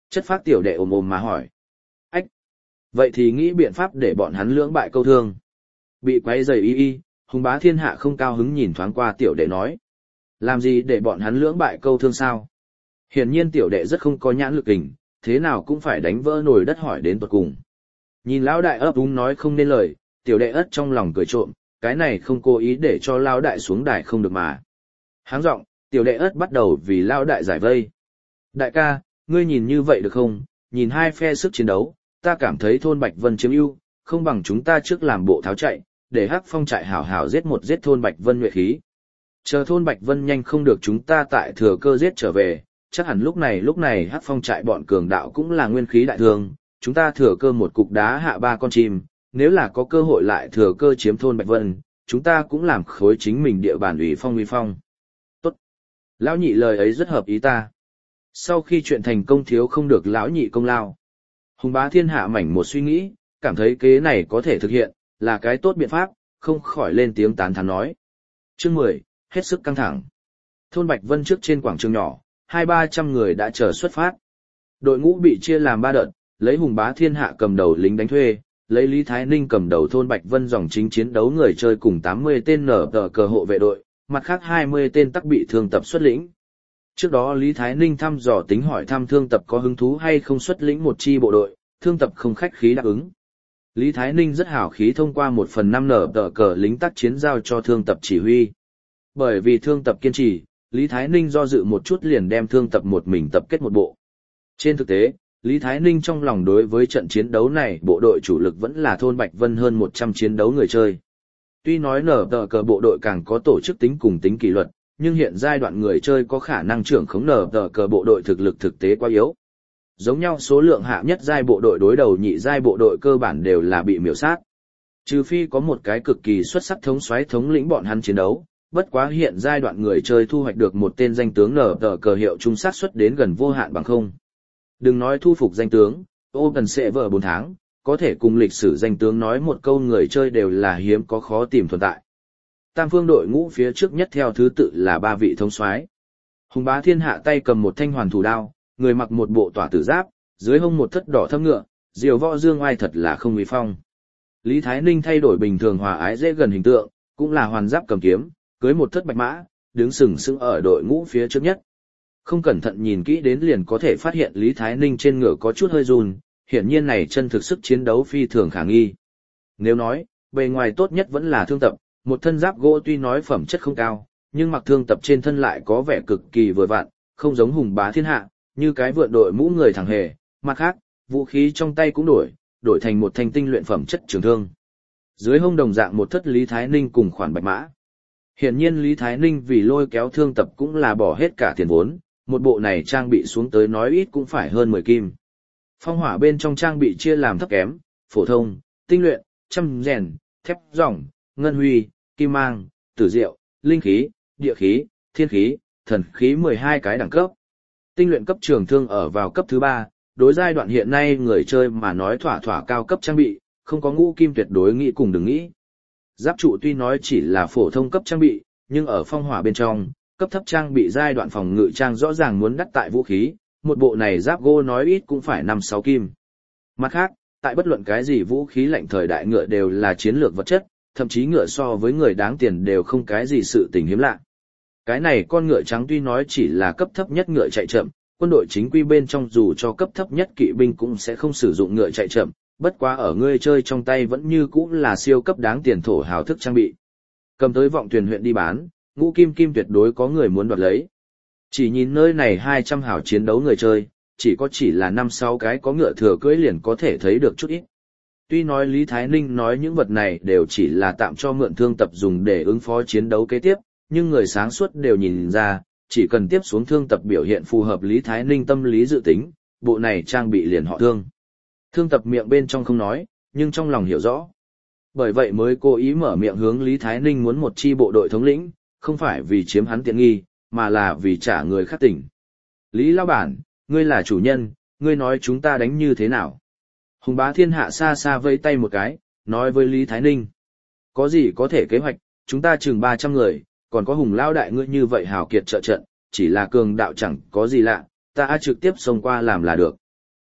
Chất phác tiểu đệ ồm ồm mà hỏi. Ách! Vậy thì nghĩ biện pháp để bọn hắn lưỡng bại câu thương. Bị quấy rầy y, Hùng Bá Thiên Hạ không cao hứng nhìn thoáng qua tiểu đệ nói. Làm gì để bọn hắn lưỡng bại câu thương sao? Hiển nhiên tiểu đệ rất không có nhãn lực hình, thế nào cũng phải đánh vỡ nồi đất hỏi đến tuột cùng. Nhìn lão đại ấp úng nói không nên lời, tiểu đệ ất trong lòng cười trộm, cái này không cố ý để cho lão đại xuống đài không được mà. Háng giọng, tiểu đệ ất bắt đầu vì lão đại giải vây. Đại ca, ngươi nhìn như vậy được không? Nhìn hai phe sức chiến đấu, ta cảm thấy thôn Bạch Vân chiếm ưu, không bằng chúng ta trước làm bộ tháo chạy, để Hắc Phong trại hảo hảo giết thôn Bạch Vân nhuệ khí. Chờ thôn Bạch Vân nhanh không được chúng ta tại thừa cơ giết trở về, chắc hẳn lúc này Hắc Phong trại bọn cường đạo cũng là nguyên khí đại thương, chúng ta thừa cơ một cục đá hạ ba con chim, nếu là có cơ hội lại thừa cơ chiếm thôn Bạch Vân, chúng ta cũng làm khối chính mình địa bàn uy phong. Tốt. Lão nhị lời ấy rất hợp ý ta. Sau khi chuyện thành công thiếu không được lão nhị công lao. Hùng Bá Thiên Hạ mảnh một suy nghĩ, cảm thấy kế này có thể thực hiện, là cái tốt biện pháp, không khỏi lên tiếng tán thán nói. Chương 10, hết sức căng thẳng. Thôn Bạch Vân trước trên quảng trường nhỏ, 200-300 người đã chờ xuất phát. Đội ngũ bị chia làm 3 đợt, lấy Hùng Bá Thiên Hạ cầm đầu lính đánh thuê, lấy Lý Thái Ninh cầm đầu thôn Bạch Vân dòng chính chiến đấu người chơi cùng 80 tên nở tờ cờ hộ vệ đội, mặt khác 20 tên tắc bị thương tập xuất lĩnh. Trước đó Lý Thái Ninh thăm dò tính hỏi thăm thương tập có hứng thú hay không xuất lĩnh một chi bộ đội, thương tập không khách khí đáp ứng. Lý Thái Ninh rất hào khí thông qua 1/5 nở tờ cờ lính tác chiến giao cho thương tập chỉ huy. Bởi vì thương tập kiên trì, Lý Thái Ninh do dự một chút liền đem thương tập một mình tập kết một bộ. Trên thực tế, Lý Thái Ninh trong lòng đối với trận chiến đấu này bộ đội chủ lực vẫn là thôn Bạch Vân hơn 100 chiến đấu người chơi. Tuy nói nở tờ cờ bộ đội càng có tổ chức tính cùng tính kỷ luật, nhưng hiện giai đoạn người chơi có khả năng trưởng khống nở tờ cờ bộ đội thực lực thực tế quá yếu. Giống nhau số lượng hạ nhất giai bộ đội đối đầu nhị giai bộ đội cơ bản đều là bị miểu sát. Trừ phi có một cái cực kỳ xuất sắc thống soái thống lĩnh bọn hắn chiến đấu, bất quá hiện giai đoạn người chơi thu hoạch được một tên danh tướng nở tờ cờ hiệu trung sát suất đến gần vô hạn bằng không. Đừng nói thu phục danh tướng, ô cần sẽ vợ 4 tháng, có thể cùng lịch sử danh tướng nói một câu người chơi đều là hiếm có khó tìm tồn tại. Tam phương đội ngũ phía trước nhất theo thứ tự là 3 vị thống soái. Hùng Bá Thiên Hạ tay cầm một thanh hoàn thủ đao, người mặc một bộ tỏa tử giáp, dưới hông một thất đỏ thâm ngựa, diều võ dương oai thật là không uy phong. Lý Thái Ninh thay đổi bình thường hòa ái dễ gần hình tượng, cũng là hoàn giáp cầm kiếm, cưới một thất bạch mã, đứng sừng sững ở đội ngũ phía trước nhất. Không cẩn thận nhìn kỹ đến liền có thể phát hiện Lý Thái Ninh trên ngựa có chút hơi run, hiển nhiên này chân thực sức chiến đấu phi thường khả nghi. Nếu nói, bề ngoài tốt nhất vẫn là thương tập, một thân giáp gỗ tuy nói phẩm chất không cao, nhưng mặc thương tập trên thân lại có vẻ cực kỳ vừa vặn, không giống Hùng Bá Thiên Hạ, như cái vượn đội mũ người thẳng hề, mặt khác, vũ khí trong tay cũng đổi thành một thanh tinh luyện phẩm chất trường thương. Dưới hông đồng dạng một thất Lý Thái Ninh cùng khoản bạch mã. Hiển nhiên Lý Thái Ninh vì lôi kéo thương tập cũng là bỏ hết cả tiền vốn, một bộ này trang bị xuống tới nói ít cũng phải hơn 10 kim. Phong hỏa bên trong trang bị chia làm thấp kém, phổ thông, tinh luyện, chăm rèn, thép ròng, ngân huy, kim mang, tử diệu, linh khí, địa khí, thiên khí, thần khí 12 cái đẳng cấp. Tinh luyện cấp trường thương ở vào cấp thứ 3, đối giai đoạn hiện nay người chơi mà nói thỏa cao cấp trang bị, không có ngũ kim tuyệt đối nghĩ cùng đừng nghĩ. Giáp trụ tuy nói chỉ là phổ thông cấp trang bị, nhưng ở phong hỏa bên trong, cấp thấp trang bị giai đoạn phòng ngự trang rõ ràng muốn đắt tại vũ khí, một bộ này giáp gỗ nói ít cũng phải 5-6 kim. Mặt khác, tại bất luận cái gì vũ khí lạnh thời đại ngựa đều là chiến lược vật chất, thậm chí ngựa so với người đáng tiền đều không cái gì sự tình hiếm lạ. Cái này con ngựa trắng tuy nói chỉ là cấp thấp nhất ngựa chạy chậm, quân đội chính quy bên trong dù cho cấp thấp nhất kỵ binh cũng sẽ không sử dụng ngựa chạy chậm, bất quá ở người chơi trong tay vẫn như cũ là siêu cấp đáng tiền thổ hào thức trang bị. Cầm tới vọng thuyền huyện đi bán, ngũ kim tuyệt đối có người muốn đoạt lấy. Chỉ nhìn nơi này 200 hào chiến đấu người chơi, chỉ là 5-6 cái có ngựa thừa cưỡi liền có thể thấy được chút ít. Tuy nói Lý Thái Ninh nói những vật này đều chỉ là tạm cho mượn thương tập dùng để ứng phó chiến đấu kế tiếp, nhưng người sáng suốt đều nhìn ra, chỉ cần tiếp xuống thương tập biểu hiện phù hợp Lý Thái Ninh tâm lý dự tính, bộ này trang bị liền họ thương. Thương tập miệng bên trong không nói, nhưng trong lòng hiểu rõ. Bởi vậy mới cố ý mở miệng hướng Lý Thái Ninh muốn một chi bộ đội thống lĩnh, không phải vì chiếm hắn tiện nghi, mà là vì trả người khác tỉnh. Lý Lão Bản, ngươi là chủ nhân, ngươi nói chúng ta đánh như thế nào? Hùng Bá Thiên Hạ xa xa vẫy tay một cái, nói với Lý Thái Ninh. Có gì có thể kế hoạch, chúng ta chừng 300 người, còn có Hùng Lão Đại ngươi như vậy hào kiệt trợ trận, chỉ là cường đạo chẳng có gì lạ, ta trực tiếp xông qua làm là được.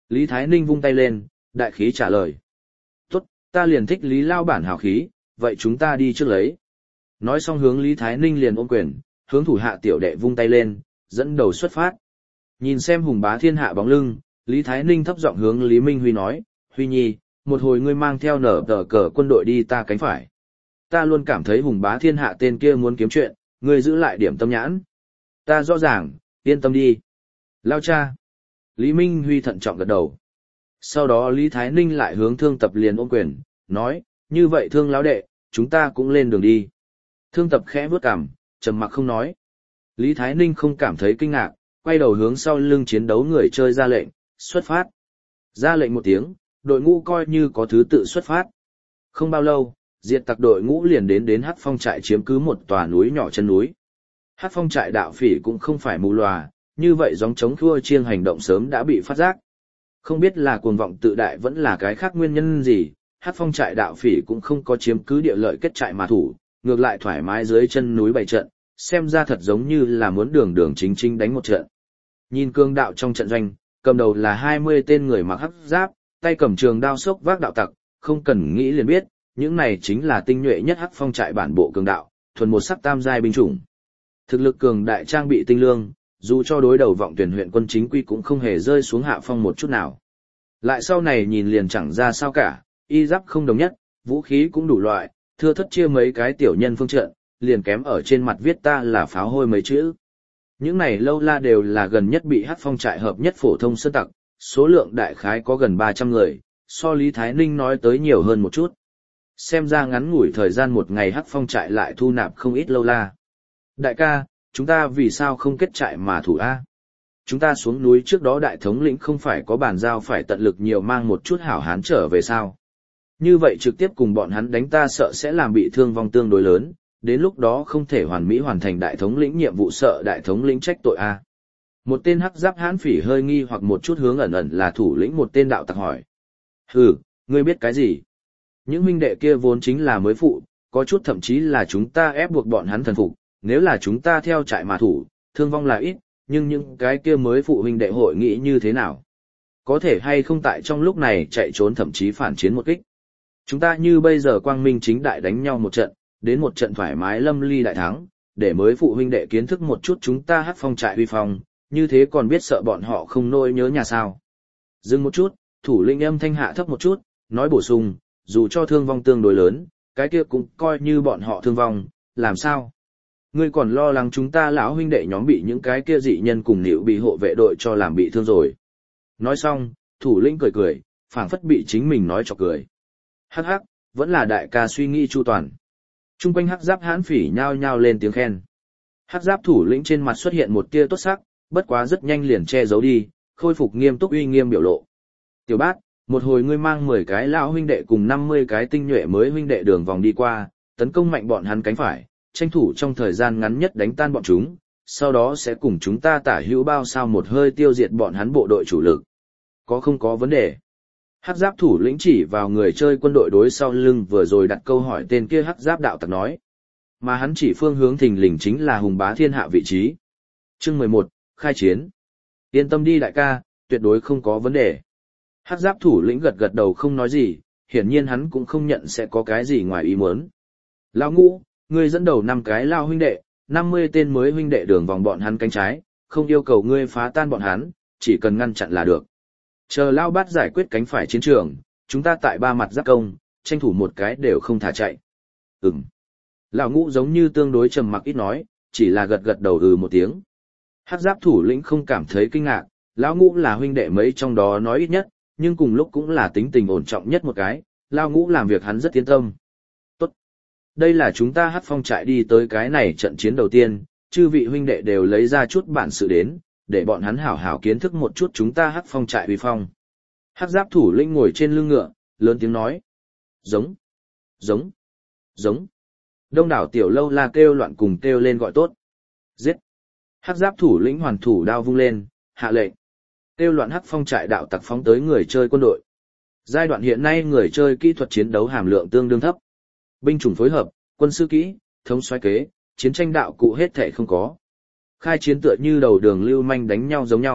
Lý Thái Ninh vung tay lên, đại khí trả lời. Tốt, ta liền thích Lý Lao bản hào khí, vậy chúng ta đi trước lấy. Nói xong hướng Lý Thái Ninh liền ôm quyền, hướng thủ hạ tiểu đệ vung tay lên, dẫn đầu xuất phát. Nhìn xem hùng bá thiên hạ bóng lưng, Lý Thái Ninh thấp giọng hướng Lý Minh Huy nói, Huy Nhi, một hồi ngươi mang theo nở tờ cờ quân đội đi ta cánh phải. Ta luôn cảm thấy hùng bá thiên hạ tên kia muốn kiếm chuyện, ngươi giữ lại điểm tâm nhãn. Ta rõ ràng, yên tâm đi. Lao cha. Lý Minh Huy thận trọng gật đầu. Sau đó Lý Thái Ninh lại hướng Thương Tập liền ôm quyền, nói, như vậy Thương lão đệ, chúng ta cũng lên đường đi. Thương Tập khẽ bước cằm, trầm mặc không nói. Lý Thái Ninh không cảm thấy kinh ngạc, quay đầu hướng sau lưng chiến đấu người chơi ra lệnh, xuất phát. Ra lệnh một tiếng, đội ngũ coi như có thứ tự xuất phát. Không bao lâu, diệt tặc đội ngũ liền đến Hắc Phong trại chiếm cứ một tòa núi nhỏ chân núi. Hắc Phong trại đạo phỉ cũng không phải mù lòa, như vậy gióng chống khua chiêng hành động sớm đã bị phát giác. Không biết là cuồng vọng tự đại vẫn là cái khác nguyên nhân gì, Hắc Phong trại đạo phỉ cũng không có chiếm cứ địa lợi kết trại mà thủ, ngược lại thoải mái dưới chân núi bày trận, xem ra thật giống như là muốn đường đường chính chính đánh một trận. Nhìn cương đạo trong trận doanh, cầm đầu là 20 tên người mặc hắc giáp, tay cầm trường đao sốc vác đạo tặc, không cần nghĩ liền biết, những này chính là tinh nhuệ nhất Hắc Phong trại bản bộ cường đạo, thuần một sắc tam giai binh chủng. Thực lực cường đại trang bị tinh lương, dù cho đối đầu vọng tuyển huyện quân chính quy cũng không hề rơi xuống hạ phong một chút nào. Lại sau này nhìn liền chẳng ra sao cả, y giáp không đồng nhất, vũ khí cũng đủ loại, thưa thất chia mấy cái tiểu nhân phương trận, liền kém ở trên mặt viết ta là pháo hôi mấy chữ. Những này lâu la đều là gần nhất bị Hắc Phong trại hợp nhất phổ thông sơn tặc, số lượng đại khái có gần 300 người, so Lý Thái Ninh nói tới nhiều hơn một chút. Xem ra ngắn ngủi thời gian một ngày Hắc Phong trại lại thu nạp không ít lâu la. Đại ca, chúng ta vì sao không kết trại mà thủ A? Chúng ta xuống núi trước đó đại thống lĩnh không phải có bàn giao phải tận lực nhiều mang một chút hảo hán trở về sao? Như vậy trực tiếp cùng bọn hắn đánh ta sợ sẽ làm bị thương vong tương đối lớn, đến lúc đó không thể hoàn mỹ hoàn thành đại thống lĩnh nhiệm vụ sợ đại thống lĩnh trách tội A. Một tên hắc giáp hán phỉ hơi nghi hoặc một chút hướng ẩn ẩn là thủ lĩnh một tên đạo tặc hỏi. Hừ, ngươi biết cái gì? Những huynh đệ kia vốn chính là mới phụ, có chút thậm chí là chúng ta ép buộc bọn hắn thần phục, nếu là chúng ta theo trại mà thủ, thương vong là ít, nhưng những cái kia mới phụ huynh đệ hội nghĩ như thế nào? Có thể hay không tại trong lúc này chạy trốn thậm chí phản chiến một kích? Chúng ta như bây giờ quang minh chính đại đánh nhau một trận, đến một trận thoải mái lâm ly đại thắng, để mới phụ huynh đệ kiến thức một chút chúng ta Hắc Phong trại uy phong, như thế còn biết sợ bọn họ không nỗi nhớ nhà sao. Dừng một chút, thủ lĩnh âm thanh hạ thấp một chút, nói bổ sung, dù cho thương vong tương đối lớn, cái kia cũng coi như bọn họ thương vong, làm sao? Ngươi còn lo lắng chúng ta lão huynh đệ nhóm bị những cái kia dị nhân cùng nịu bị hộ vệ đội cho làm bị thương rồi. Nói xong, thủ lĩnh cười cười, phảng phất bị chính mình nói cho cười. Hắc hắc, vẫn là đại ca suy nghĩ chu toàn. Trung quanh hắc giáp hán phỉ nhao nhao lên tiếng khen. Hắc giáp thủ lĩnh trên mặt xuất hiện một tia tốt sắc, bất quá rất nhanh liền che giấu đi, khôi phục nghiêm túc uy nghiêm biểu lộ. Tiểu bát, một hồi ngươi mang 10 cái lão huynh đệ cùng 50 cái tinh nhuệ mới huynh đệ đường vòng đi qua, tấn công mạnh bọn hắn cánh phải, tranh thủ trong thời gian ngắn nhất đánh tan bọn chúng, sau đó sẽ cùng chúng ta tả hữu bao sao một hơi tiêu diệt bọn hắn bộ đội chủ lực. Có không có vấn đề? Hắc giáp thủ lĩnh chỉ vào người chơi quân đội đối sau lưng vừa rồi đặt câu hỏi tên kia hắc giáp đạo tặc nói. Mà hắn chỉ phương hướng thình lình chính là hùng bá thiên hạ vị trí. Chương 11, khai chiến. Yên tâm đi đại ca, tuyệt đối không có vấn đề. Hắc giáp thủ lĩnh gật gật đầu không nói gì, hiển nhiên hắn cũng không nhận sẽ có cái gì ngoài ý muốn. Lão Ngũ, ngươi dẫn đầu 5 cái lao huynh đệ, 50 tên mới huynh đệ đường vòng bọn hắn cánh trái, không yêu cầu ngươi phá tan bọn hắn, chỉ cần ngăn chặn là được. Chờ Lao Bát giải quyết cánh phải chiến trường, chúng ta tại 3 mặt giáp công, tranh thủ một cái đều không thả chạy. Lão Ngũ giống như tương đối trầm mặc ít nói, chỉ là gật gật đầu một tiếng. Hắc giáp thủ lĩnh không cảm thấy kinh ngạc, Lão Ngũ là huynh đệ mấy trong đó nói ít nhất, nhưng cùng lúc cũng là tính tình ổn trọng nhất một cái, Lão Ngũ làm việc hắn rất yên tâm. Tốt. Đây là chúng ta Hắc Phong trại đi tới cái này trận chiến đầu tiên, chư vị huynh đệ đều lấy ra chút bản sự đến, để bọn hắn hảo hảo kiến thức một chút chúng ta Hắc Phong trại uy phong. Hắc giáp thủ lĩnh ngồi trên lưng ngựa, lớn tiếng nói. Giống, giống, giống. Đông đảo tiểu lâu la kêu loạn cùng kêu lên gọi tốt. Giết. Hắc giáp thủ lĩnh hoàn thủ đao vung lên, hạ lệnh. Kêu loạn Hắc Phong trại đạo tặc phóng tới người chơi quân đội. Giai đoạn hiện nay người chơi kỹ thuật chiến đấu hàm lượng tương đương thấp. Binh chủng phối hợp, quân sư kỹ, thống soái kế, chiến tranh đạo cụ hết thảy không có. Khai chiến tựa như đầu đường lưu manh đánh nhau giống nhau,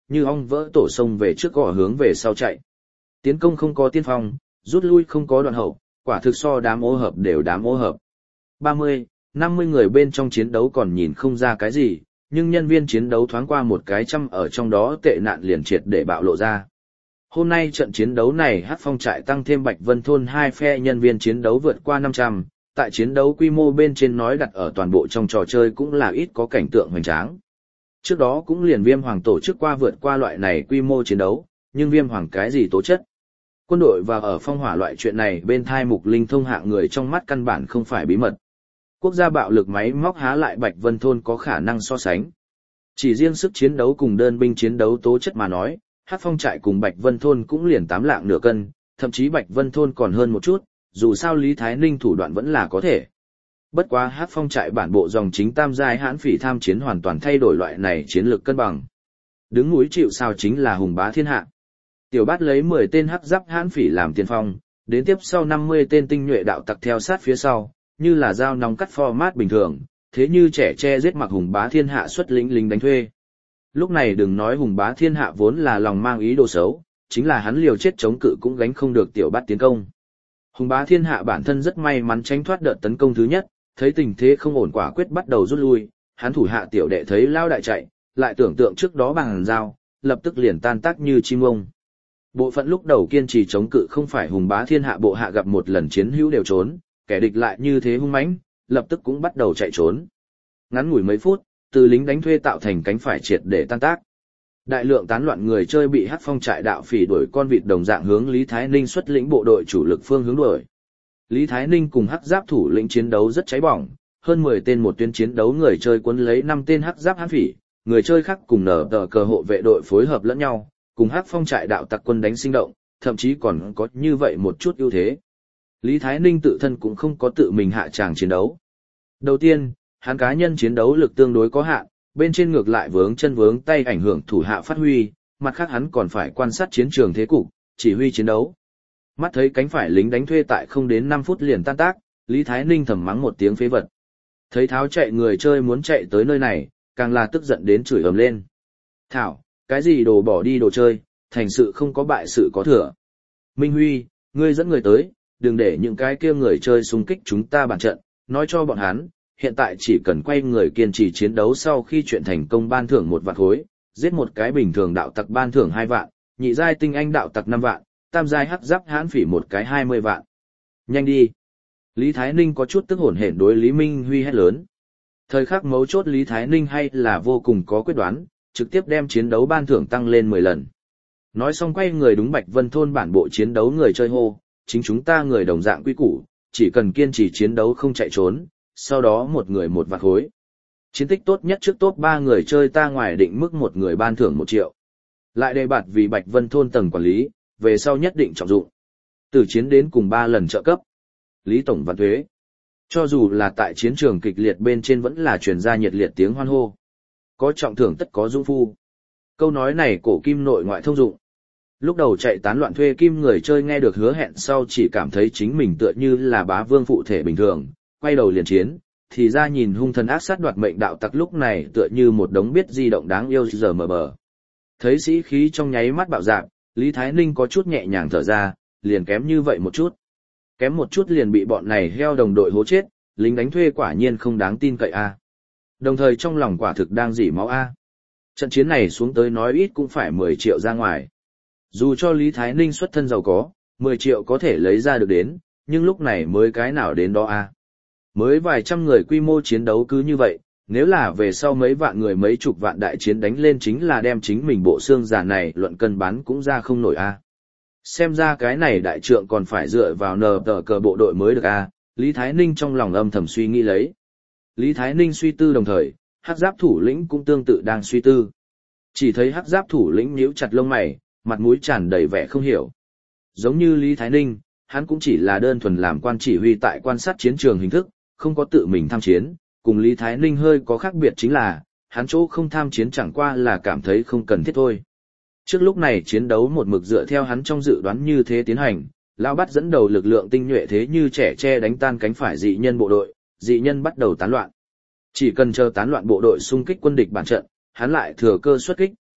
như ong vỡ tổ sông về trước gõ hướng về sau chạy. Tiến công không có tiên phong, rút lui không có đoạn hậu, quả thực so đám ô hợp đều đám ô hợp. 30, 50 người bên trong chiến đấu còn nhìn không ra cái gì, nhưng nhân viên chiến đấu thoáng qua một cái trăm ở trong đó tệ nạn liền triệt để bạo lộ ra. Hôm nay trận chiến đấu này Hắc Phong trại tăng thêm Bạch Vân thôn hai phe nhân viên chiến đấu vượt qua 500, tại chiến đấu quy mô bên trên nói đặt ở toàn bộ trong trò chơi cũng là ít có cảnh tượng hoành tráng. Trước đó cũng liền Viêm Hoàng tổ chức qua vượt qua loại này quy mô chiến đấu, nhưng Viêm Hoàng cái gì tố chất? Quân đội và ở phong hỏa loại chuyện này bên thai mục linh thông hạng người trong mắt căn bản không phải bí mật. Quốc gia bạo lực máy móc há lại Bạch Vân thôn có khả năng so sánh. Chỉ riêng sức chiến đấu cùng đơn binh chiến đấu tố chất mà nói, Hắc Phong trại cùng Bạch Vân thôn cũng liền 8 lạng nửa cân, thậm chí Bạch Vân thôn còn hơn một chút, dù sao Lý Thái Ninh thủ đoạn vẫn là có thể. Bất quá Hắc Phong trại bản bộ dòng chính tam giai hãn phỉ tham chiến hoàn toàn thay đổi loại này chiến lược cân bằng. Đứng núi chịu sào chính là hùng bá thiên hạ. Tiểu Bát lấy 10 tên hắc giáp hãn phỉ làm tiền phong, đến tiếp sau 50 tên tinh nhuệ đạo tặc theo sát phía sau, như là dao nóng cắt format bình thường, thế như trẻ che giết mặc hùng bá thiên hạ xuất lính lính đánh thuê. Lúc này đừng nói hùng bá thiên hạ vốn là lòng mang ý đồ xấu, chính là hắn liều chết chống cự cũng gánh không được Tiểu Bát tiến công. Hùng bá thiên hạ bản thân rất may mắn tránh thoát đợt tấn công thứ nhất, thấy tình thế không ổn quả quyết bắt đầu rút lui, hắn thủ hạ tiểu đệ thấy lao đại chạy, lại tưởng tượng trước đó bằng dao, lập tức liền tan tác như chim ông. Bộ phận lúc đầu kiên trì chống cự không phải hùng bá thiên hạ bộ hạ gặp một lần chiến hữu đều trốn, kẻ địch lại như thế hung mãnh, lập tức cũng bắt đầu chạy trốn. Ngắn ngủi mấy phút, từ lính đánh thuê tạo thành cánh phải triệt để tan tác. Đại lượng tán loạn người chơi bị Hắc Phong trại đạo phỉ đuổi con vịt đồng dạng hướng Lý Thái Ninh xuất lĩnh bộ đội chủ lực phương hướng đuổi. Lý Thái Ninh cùng Hắc Giáp thủ lĩnh chiến đấu rất cháy bỏng, hơn 10 tên một tuyến chiến đấu người chơi cuốn lấy 5 tên Hắc Giáp hãn phỉ, người chơi khác cùng nở tờ cờ hộ vệ đội phối hợp lẫn nhau, cùng Hắc Phong trại đạo tặc quân đánh sinh động, thậm chí còn có như vậy một chút ưu thế. Lý Thái Ninh tự thân cũng không có tự mình hạ tràng chiến đấu. Đầu tiên, hắn cá nhân chiến đấu lực tương đối có hạn, bên trên ngược lại vướng chân vướng tay ảnh hưởng thủ hạ phát huy, mặt khác hắn còn phải quan sát chiến trường thế cục, chỉ huy chiến đấu. Mắt thấy cánh phải lính đánh thuê tại không đến 5 phút liền tan tác, Lý Thái Ninh thầm mắng một tiếng phế vật. Thấy tháo chạy người chơi muốn chạy tới nơi này, càng là tức giận đến chửi ầm lên. Thảo, cái gì đồ bỏ đi đồ chơi, thành sự không có bại sự có thừa. Minh Huy, ngươi dẫn người tới, đừng để những cái kia người chơi xung kích chúng ta bàn trận, nói cho bọn hắn, hiện tại chỉ cần quay người kiên trì chiến đấu sau khi chuyện thành công ban thưởng 1 vạn khối, giết một cái bình thường đạo tặc ban thưởng 2 vạn, nhị giai tinh anh đạo tặc 5 vạn, tam giai hắc giáp hãn phỉ một cái 20 vạn. Nhanh đi. Lý Thái Ninh có chút tức hổn hển đối Lý Minh Huy hét lớn. Thời khắc mấu chốt Lý Thái Ninh hay là vô cùng có quyết đoán, trực tiếp đem chiến đấu ban thưởng tăng lên 10 lần. Nói xong quay người đúng Bạch Vân thôn bản bộ chiến đấu người chơi hô, chính chúng ta người đồng dạng quy củ, chỉ cần kiên trì chiến đấu không chạy trốn, sau đó một người 1 vạn khối. Chiến tích tốt nhất trước top 3 người chơi ta ngoài định mức một người ban thưởng 1 triệu. Lại đề bạt vì Bạch Vân thôn tầng quản lý, về sau nhất định trọng dụng. Từ chiến đến cùng 3 lần trợ cấp. Lý Tổng Văn Thuế. Cho dù là tại chiến trường kịch liệt bên trên vẫn là truyền ra nhiệt liệt tiếng hoan hô. Có trọng thưởng tất có dũng phu. Câu nói này cổ kim nội ngoại thông dụng. Lúc đầu chạy tán loạn thuê kim người chơi nghe được hứa hẹn sau chỉ cảm thấy chính mình tựa như là bá vương phụ thể bình thường, quay đầu liền chiến, thì ra nhìn hung thần ác sát đoạt mệnh đạo tặc lúc này tựa như một đống biết di động đáng yêu giờ mờ bờ. Thấy sĩ khí trong nháy mắt bạo dạn, Lý Thái Ninh có chút nhẹ nhàng thở ra, liền kém như vậy một chút. Kém một chút liền bị bọn này heo đồng đội hố chết, lính đánh thuê quả nhiên không đáng tin cậy a. Đồng thời trong lòng quả thực đang rỉ máu a. Trận chiến này xuống tới nói ít cũng phải 10 triệu ra ngoài. Dù cho Lý Thái Ninh xuất thân giàu có, 10 triệu có thể lấy ra được đến, nhưng lúc này mới cái nào đến đó a. Mới vài trăm người quy mô chiến đấu cứ như vậy, nếu là về sau mấy vạn người mấy chục vạn đại chiến đánh lên chính là đem chính mình bộ xương giả này luận cân bán cũng ra không nổi a. Xem ra cái này đại trượng còn phải dựa vào nờ tờ cờ bộ đội mới được a. Lý Thái Ninh trong lòng âm thầm suy nghĩ lấy. Lý Thái Ninh suy tư đồng thời, hắc giáp thủ lĩnh cũng tương tự đang suy tư. Chỉ thấy hắc giáp thủ lĩnh nhíu chặt lông mày, mặt mũi tràn đầy vẻ không hiểu. Giống như Lý Thái Ninh, hắn cũng chỉ là đơn thuần làm quan chỉ huy tại quan sát chiến trường hình thức, không có tự mình tham chiến, cùng Lý Thái Ninh hơi có khác biệt chính là, hắn chỗ không tham chiến chẳng qua là cảm thấy không cần thiết thôi. Trước lúc này chiến đấu một mực dựa theo hắn trong dự đoán như thế tiến hành, Lão Bát dẫn đầu lực lượng tinh nhuệ thế như trẻ tre đánh tan cánh phải dị nhân bộ đội, dị nhân bắt đầu tán loạn. Chỉ cần chờ tán loạn bộ đội xung kích quân địch bản trận, hắn lại thừa cơ xuất kích,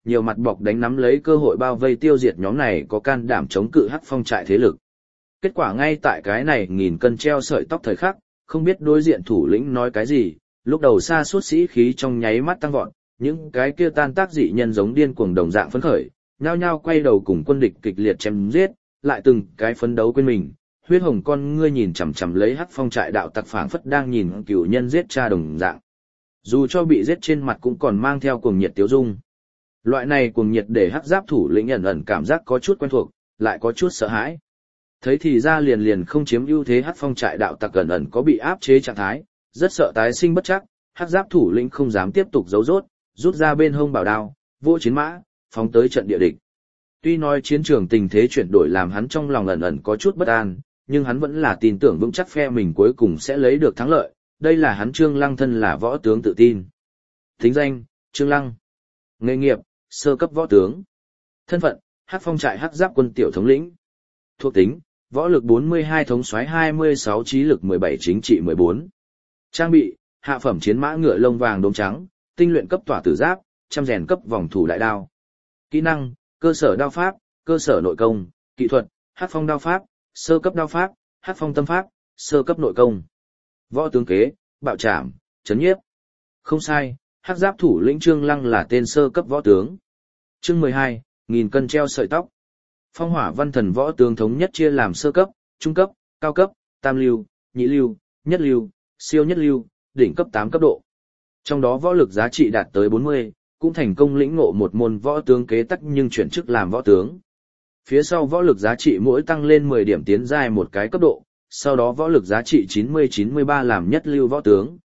nhiều mặt bọc đánh nắm lấy cơ hội bao vây tiêu diệt nhóm này có can đảm chống cự Hắc Phong trại thế lực. Kết quả ngay tại cái này nghìn cân treo sợi tóc thời khắc, không biết đối diện thủ lĩnh nói cái gì, lúc đầu xa suốt sĩ khí trong nháy mắt tăng vọt, những cái kia tan tác dị nhân giống điên cuồng đồng dạng phấn khởi, nhao nhao quay đầu cùng quân địch kịch liệt chém giết, lại từng cái phấn đấu quên mình, huyết hồng con ngươi nhìn chằm chằm lấy Hắc Phong trại đạo tặc phảng phất đang nhìn cửu nhân giết cha đồng dạng. Dù cho bị giết trên mặt cũng còn mang theo cuồng nhiệt tiêu dung. Loại này cuồng nhiệt để Hắc Giáp thủ lĩnh ẩn ẩn cảm giác có chút quen thuộc, lại có chút sợ hãi. Thấy thì ra liền không chiếm ưu thế Hắc Phong trại đạo tặc ẩn ẩn có bị áp chế trạng thái, rất sợ tái sinh bất chắc, Hắc Giáp thủ lĩnh không dám tiếp tục giấu rốt, rút ra bên hông bảo đao, vỗ chiến mã, phóng tới trận địa địch. Tuy nói chiến trường tình thế chuyển đổi làm hắn trong lòng ẩn ẩn có chút bất an, nhưng hắn vẫn là tin tưởng vững chắc phe mình cuối cùng sẽ lấy được thắng lợi, đây là hắn Trương Lăng thân là võ tướng tự tin. Thính danh, Trương Lăng. Nghề nghiệp, sơ cấp võ tướng. Thân phận, Hắc Phong trại Hắc Giáp quân tiểu thống lĩnh. Thuộc tính, võ lực 42 thống soái 26 trí lực 17 chính trị 14. Trang bị, hạ phẩm chiến mã ngựa lông vàng đốm trắng, tinh luyện cấp tỏa tử giáp, trăm rèn cấp vòng thủ đại đao. Kỹ năng, cơ sở đao pháp, cơ sở nội công, kỹ thuật, Hắc Phong đao pháp, sơ cấp đao pháp, Hắc Phong tâm pháp, sơ cấp nội công. Võ tướng kế, bạo trảm, chấn nhiếp. Không sai, Hắc Giáp thủ lĩnh Trương Lăng là tên sơ cấp võ tướng. Chương 12, nghìn cân treo sợi tóc. Phong Hỏa Văn Thần võ tướng thống nhất chia làm sơ cấp, trung cấp, cao cấp, tam lưu, nhị lưu, nhất lưu, siêu nhất lưu, đỉnh cấp 8 cấp độ. Trong đó võ lực giá trị đạt tới 40, cũng thành công lĩnh ngộ một môn võ tướng kế tắc nhưng chuyển chức làm võ tướng. Phía sau võ lực giá trị mỗi tăng lên 10 điểm tiến giai một cái cấp độ, sau đó võ lực giá trị 90-93 làm nhất lưu võ tướng,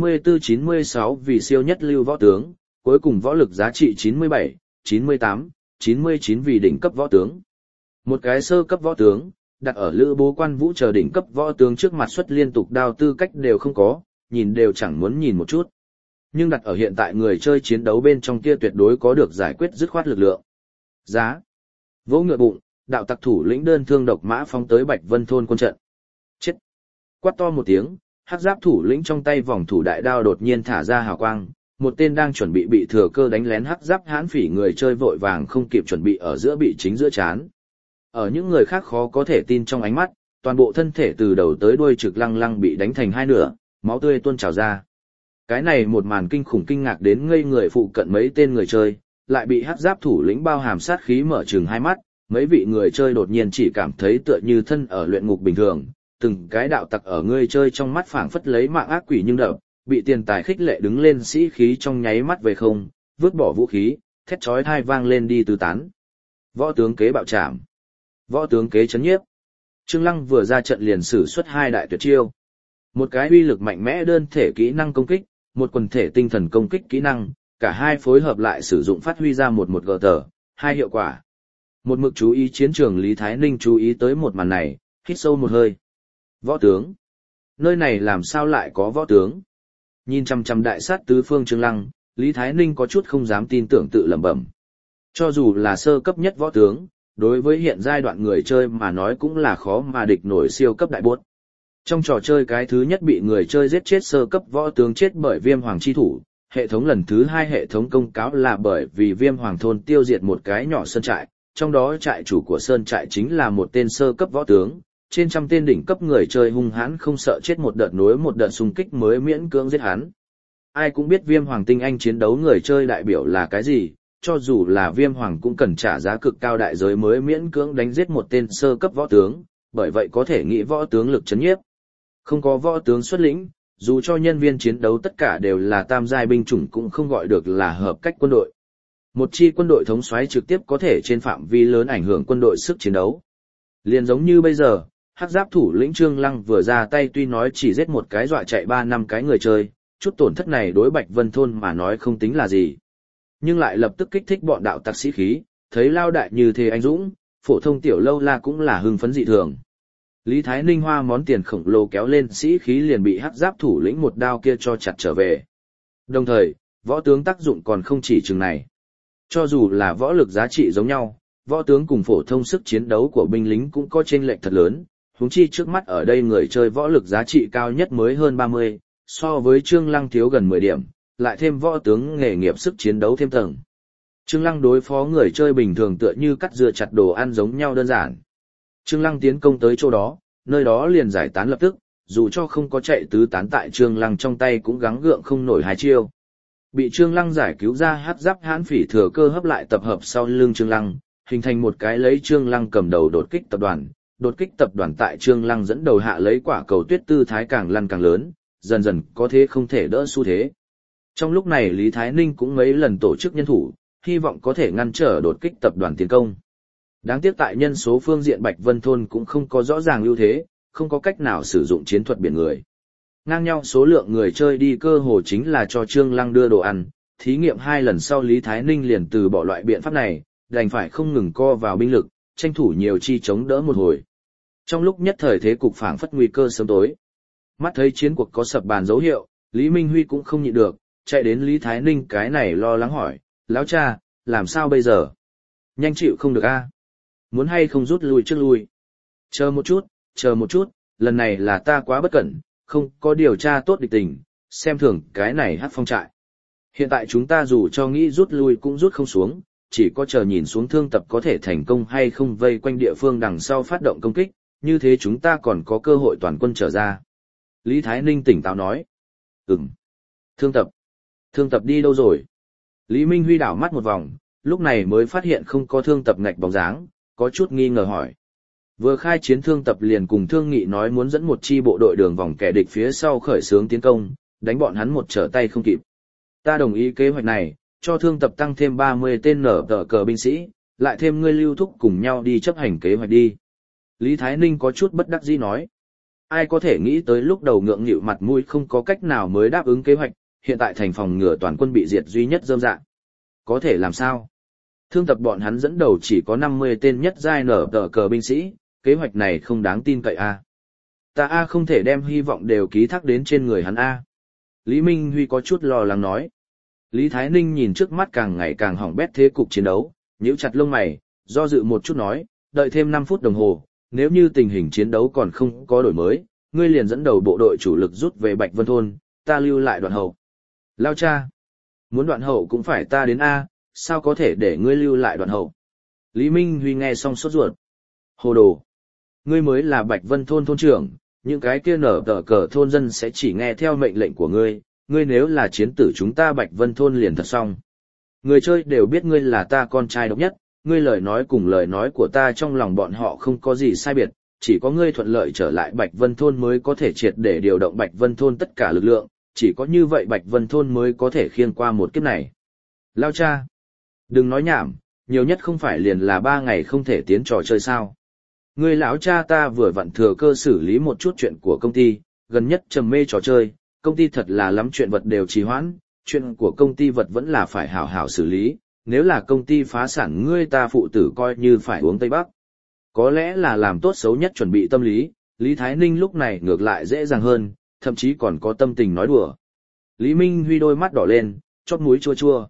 94-96 vì siêu nhất lưu võ tướng, cuối cùng võ lực giá trị 97, 98, 99 vì đỉnh cấp võ tướng. Một cái sơ cấp võ tướng, đặt ở Lữ Bố Quan Vũ chờ đỉnh cấp võ tướng trước mặt xuất liên tục đao tư cách đều không có, nhìn đều chẳng muốn nhìn một chút. Nhưng đặt ở hiện tại người chơi chiến đấu bên trong kia tuyệt đối có được giải quyết dứt khoát lực lượng. Giá. Vỗ ngựa bụng, đạo tặc thủ lĩnh đơn thương độc mã phóng tới Bạch Vân thôn quân trận. Chết. Quát to một tiếng, Hắc Giáp thủ lĩnh trong tay vòng thủ đại đao đột nhiên thả ra hào quang, một tên đang chuẩn bị thừa cơ đánh lén Hắc Giáp hãn phỉ người chơi vội vàng không kịp chuẩn bị ở giữa bị chính giữa chán. Ở những người khác khó có thể tin trong ánh mắt, toàn bộ thân thể từ đầu tới đuôi trực lăng lăng bị đánh thành hai nửa, máu tươi tuôn trào ra. Cái này một màn kinh khủng kinh ngạc đến ngây người phụ cận mấy tên người chơi, lại bị Hắc Giáp thủ lĩnh bao hàm sát khí mở trừng hai mắt, mấy vị người chơi đột nhiên chỉ cảm thấy tựa như thân ở luyện ngục bình thường, từng cái đạo tặc ở người chơi trong mắt phảng phất lấy mạng ác quỷ nhưng đập, bị tiền tài khích lệ đứng lên sĩ khí trong nháy mắt về không, vứt bỏ vũ khí, thét chói tai vang lên đi tứ tán. Võ tướng kế bạo trảm, võ tướng kế chấn nhiếp. Trương Lăng vừa ra trận liền sử xuất hai đại tuyệt chiêu. Một cái uy lực mạnh mẽ đơn thể kỹ năng công kích, một quần thể tinh thần công kích kỹ năng, cả hai phối hợp lại sử dụng phát huy ra một gờ tờ, hai hiệu quả. Một mực chú ý chiến trường Lý Thái Ninh chú ý tới một màn này, hít sâu một hơi. Võ tướng. Nơi này làm sao lại có võ tướng? Nhìn chằm chằm đại sát tứ phương Trương Lăng, Lý Thái Ninh có chút không dám tin tưởng tự lẩm bẩm. Cho dù là sơ cấp nhất võ tướng, đối với hiện giai đoạn người chơi mà nói cũng là khó mà địch nổi siêu cấp đại bốt. Trong trò chơi cái thứ nhất bị người chơi giết chết sơ cấp võ tướng chết bởi Viêm Hoàng chi thủ, hệ thống lần thứ hai hệ thống công cáo là bởi vì Viêm Hoàng thôn tiêu diệt một cái nhỏ sơn trại, trong đó trại chủ của sơn trại chính là một tên sơ cấp võ tướng, trên trăm tên đỉnh cấp người chơi hung hãn không sợ chết một đợt nối một đợt xung kích mới miễn cưỡng giết hắn. Ai cũng biết Viêm Hoàng tinh anh chiến đấu người chơi đại biểu là cái gì, cho dù là Viêm Hoàng cũng cần trả giá cực cao đại giới mới miễn cưỡng đánh giết một tên sơ cấp võ tướng, bởi vậy có thể nghĩ võ tướng lực chấn nhiếp. Không có võ tướng xuất lĩnh, dù cho nhân viên chiến đấu tất cả đều là tam giai binh chủng cũng không gọi được là hợp cách quân đội. Một chi quân đội thống soái trực tiếp có thể trên phạm vi lớn ảnh hưởng quân đội sức chiến đấu. Liền giống như bây giờ, Hắc Giáp thủ lĩnh Trương Lăng vừa ra tay tuy nói chỉ giết một cái dọa chạy 3-5 cái người chơi, chút tổn thất này đối Bạch Vân thôn mà nói không tính là gì. Nhưng lại lập tức kích thích bọn đạo tặc sĩ khí, thấy lao đại như thế anh dũng, phổ thông tiểu lâu la cũng là hưng phấn dị thường. Lý Thái Ninh hoa món tiền khổng lồ kéo lên sĩ khí liền bị Hắc Giáp thủ lĩnh một đao kia cho chặt trở về. Đồng thời, võ tướng tác dụng còn không chỉ chừng này. Cho dù là võ lực giá trị giống nhau, võ tướng cùng phổ thông sức chiến đấu của binh lính cũng có chênh lệch thật lớn, huống chi trước mắt ở đây người chơi võ lực giá trị cao nhất mới hơn 30, so với Trương Lăng thiếu gần 10 điểm, lại thêm võ tướng nghề nghiệp sức chiến đấu thêm tầng. Trương Lăng đối phó người chơi bình thường tựa như cắt dưa chặt đồ ăn giống nhau đơn giản. Trương Lăng tiến công tới chỗ đó, nơi đó liền giải tán lập tức, dù cho không có chạy tứ tán tại Trương Lăng trong tay cũng gắng gượng không nổi hai chiêu. Bị Trương Lăng giải cứu ra hắc giáp hãn phỉ thừa cơ hấp lại tập hợp sau lưng Trương Lăng, hình thành một cái lấy Trương Lăng cầm đầu đột kích tập đoàn. Đột kích tập đoàn tại Trương Lăng dẫn đầu hạ lấy quả cầu tuyết tư thái càng lăn càng lớn, dần dần có thế không thể đỡ xu thế. Trong lúc này Lý Thái Ninh cũng mấy lần tổ chức nhân thủ, hy vọng có thể ngăn trở đột kích tập đoàn tiến công. Đáng tiếc tại nhân số phương diện Bạch Vân Thôn cũng không có rõ ràng ưu thế, không có cách nào sử dụng chiến thuật biển người. Ngang nhau số lượng người chơi đi cơ hồ chính là cho Trương Lăng đưa đồ ăn, thí nghiệm 2 lần sau Lý Thái Ninh liền từ bỏ loại biện pháp này, đành phải không ngừng co vào binh lực, tranh thủ nhiều chi chống đỡ một hồi. Trong lúc nhất thời thế cục phảng phất nguy cơ sớm tối. Mắt thấy chiến cuộc có sập bàn dấu hiệu, Lý Minh Huy cũng không nhịn được, chạy đến Lý Thái Ninh cái này lo lắng hỏi, lão cha, làm sao bây giờ? Nhanh chịu không được a? Muốn hay không rút lui trước lui? Chờ một chút, lần này là ta quá bất cẩn, không có điều tra tốt địch tình, xem thường cái này hát phong trại. Hiện tại chúng ta dù cho nghĩ rút lui cũng rút không xuống, chỉ có chờ nhìn xuống thương tập có thể thành công hay không vây quanh địa phương đằng sau phát động công kích, như thế chúng ta còn có cơ hội toàn quân trở ra. Lý Thái Ninh tỉnh táo nói. Thương tập đi đâu rồi? Lý Minh Huy đảo mắt một vòng, lúc này mới phát hiện không có thương tập ngạch bóng dáng, có chút nghi ngờ hỏi. Vừa khai chiến thương tập liền cùng thương nghị nói muốn dẫn một chi bộ đội đường vòng kẻ địch phía sau khởi xướng tiến công, đánh bọn hắn một trở tay không kịp. Ta đồng ý kế hoạch này, cho thương tập tăng thêm 30 tên nở tờ cờ binh sĩ, lại thêm ngươi Lưu Thúc cùng nhau đi chấp hành kế hoạch đi. Lý Thái Ninh có chút bất đắc dĩ nói. Ai có thể nghĩ tới lúc đầu ngượng nghịu mặt mũi không có cách nào mới đáp ứng kế hoạch, hiện tại thành phòng ngừa toàn quân bị diệt duy nhất rơm dạ. Có thể làm sao? Thương tập bọn hắn dẫn đầu chỉ có 50 tên nhất giai nở tờ cờ binh sĩ, kế hoạch này không đáng tin cậy a. Ta a không thể đem hy vọng đều ký thác đến trên người hắn a. Lý Minh Huy có chút lo lắng nói. Lý Thái Ninh nhìn trước mắt càng ngày càng hỏng bét thế cục chiến đấu, nhíu chặt lông mày, do dự một chút nói, đợi thêm 5 phút đồng hồ, nếu như tình hình chiến đấu còn không có đổi mới, ngươi liền dẫn đầu bộ đội chủ lực rút về Bạch Vân Thôn, ta lưu lại đoạn hậu. Lao cha, muốn đoạn hậu cũng phải ta đến a, sao có thể để ngươi lưu lại đoạn hậu? Lý Minh Huy nghe xong sốt ruột. Hồ đồ, ngươi mới là Bạch Vân Thôn thôn trưởng, những cái kia nở tờ cờ thôn dân sẽ chỉ nghe theo mệnh lệnh của ngươi, ngươi nếu là chiến tử chúng ta Bạch Vân Thôn liền thật xong. Người chơi đều biết ngươi là ta con trai độc nhất, ngươi lời nói cùng lời nói của ta trong lòng bọn họ không có gì sai biệt, chỉ có ngươi thuận lợi trở lại Bạch Vân Thôn mới có thể triệt để điều động Bạch Vân Thôn tất cả lực lượng, chỉ có như vậy Bạch Vân Thôn mới có thể khiêng qua một kiếp này. Lao cha, đừng nói nhảm, nhiều nhất không phải liền là 3 ngày không thể tiến trò chơi sao. Ngươi lão cha ta vừa vặn thừa cơ xử lý một chút chuyện của công ty, gần nhất trầm mê trò chơi, công ty thật là lắm chuyện vật đều trì hoãn, chuyện của công ty vật vẫn là phải hảo hảo xử lý, nếu là công ty phá sản ngươi ta phụ tử coi như phải uống Tây Bắc. Có lẽ là làm tốt xấu nhất chuẩn bị tâm lý, Lý Thái Ninh lúc này ngược lại dễ dàng hơn, thậm chí còn có tâm tình nói đùa. Lý Minh Huy đôi mắt đỏ lên, chóp mũi chua chua.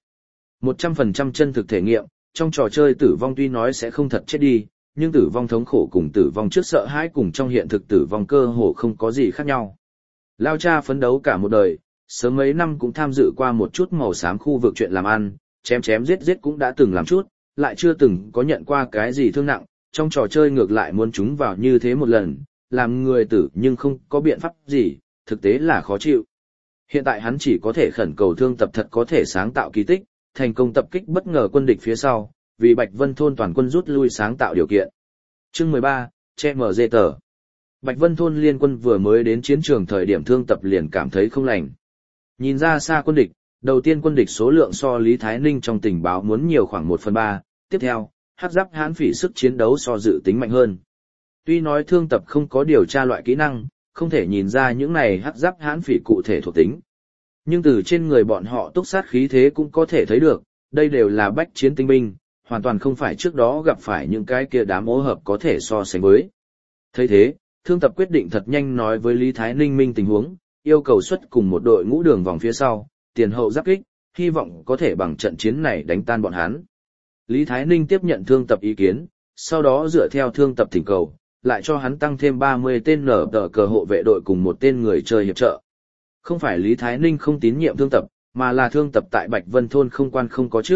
100% chân thực thể nghiệm, trong trò chơi tử vong tuy nói sẽ không thật chết đi, nhưng tử vong thống khổ cùng tử vong trước sợ hãi cùng trong hiện thực tử vong cơ hồ không có gì khác nhau. Lao cha phấn đấu cả một đời, sớm mấy năm cũng tham dự qua một chút màu xám khu vực chuyện làm ăn, chém chém giết giết cũng đã từng làm chút, lại chưa từng có nhận qua cái gì thương nặng, trong trò chơi ngược lại muốn chúng vào như thế một lần, làm người tử nhưng không có biện pháp gì, thực tế là khó chịu. Hiện tại hắn chỉ có thể khẩn cầu thương tập thật có thể sáng tạo kỳ tích, thành công tập kích bất ngờ quân địch phía sau, vì Bạch Vân Thôn toàn quân rút lui sáng tạo điều kiện. Chương 13, che mở dê tờ. Bạch Vân Thôn liên quân vừa mới đến chiến trường thời điểm thương tập liền cảm thấy không lành. Nhìn ra xa quân địch, đầu tiên quân địch số lượng so Lý Thái Ninh trong tình báo muốn nhiều khoảng 1/3, tiếp theo, hắc giáp hãn phỉ sức chiến đấu so dự tính mạnh hơn. Tuy nói thương tập không có điều tra loại kỹ năng, không thể nhìn ra những này hắc giáp hãn phỉ cụ thể thuộc tính. Nhưng từ trên người bọn họ túc sát khí thế cũng có thể thấy được, đây đều là bách chiến tinh binh, hoàn toàn không phải trước đó gặp phải những cái kia đám ô hợp có thể so sánh với. Thấy thế, thương tập quyết định thật nhanh nói với Lý Thái Ninh minh tình huống, yêu cầu xuất cùng một đội ngũ đường vòng phía sau, tiền hậu giáp kích, hy vọng có thể bằng trận chiến này đánh tan bọn hắn. Lý Thái Ninh tiếp nhận thương tập ý kiến, sau đó dựa theo thương tập thỉnh cầu, lại cho hắn tăng thêm 30 tên nở tờ cờ hộ vệ đội cùng một tên người chơi hiệp trợ. Không phải Lý Thái Ninh không tín nhiệm thương tập, mà là thương tập tại Bạch Vân Thôn không quan không có chức,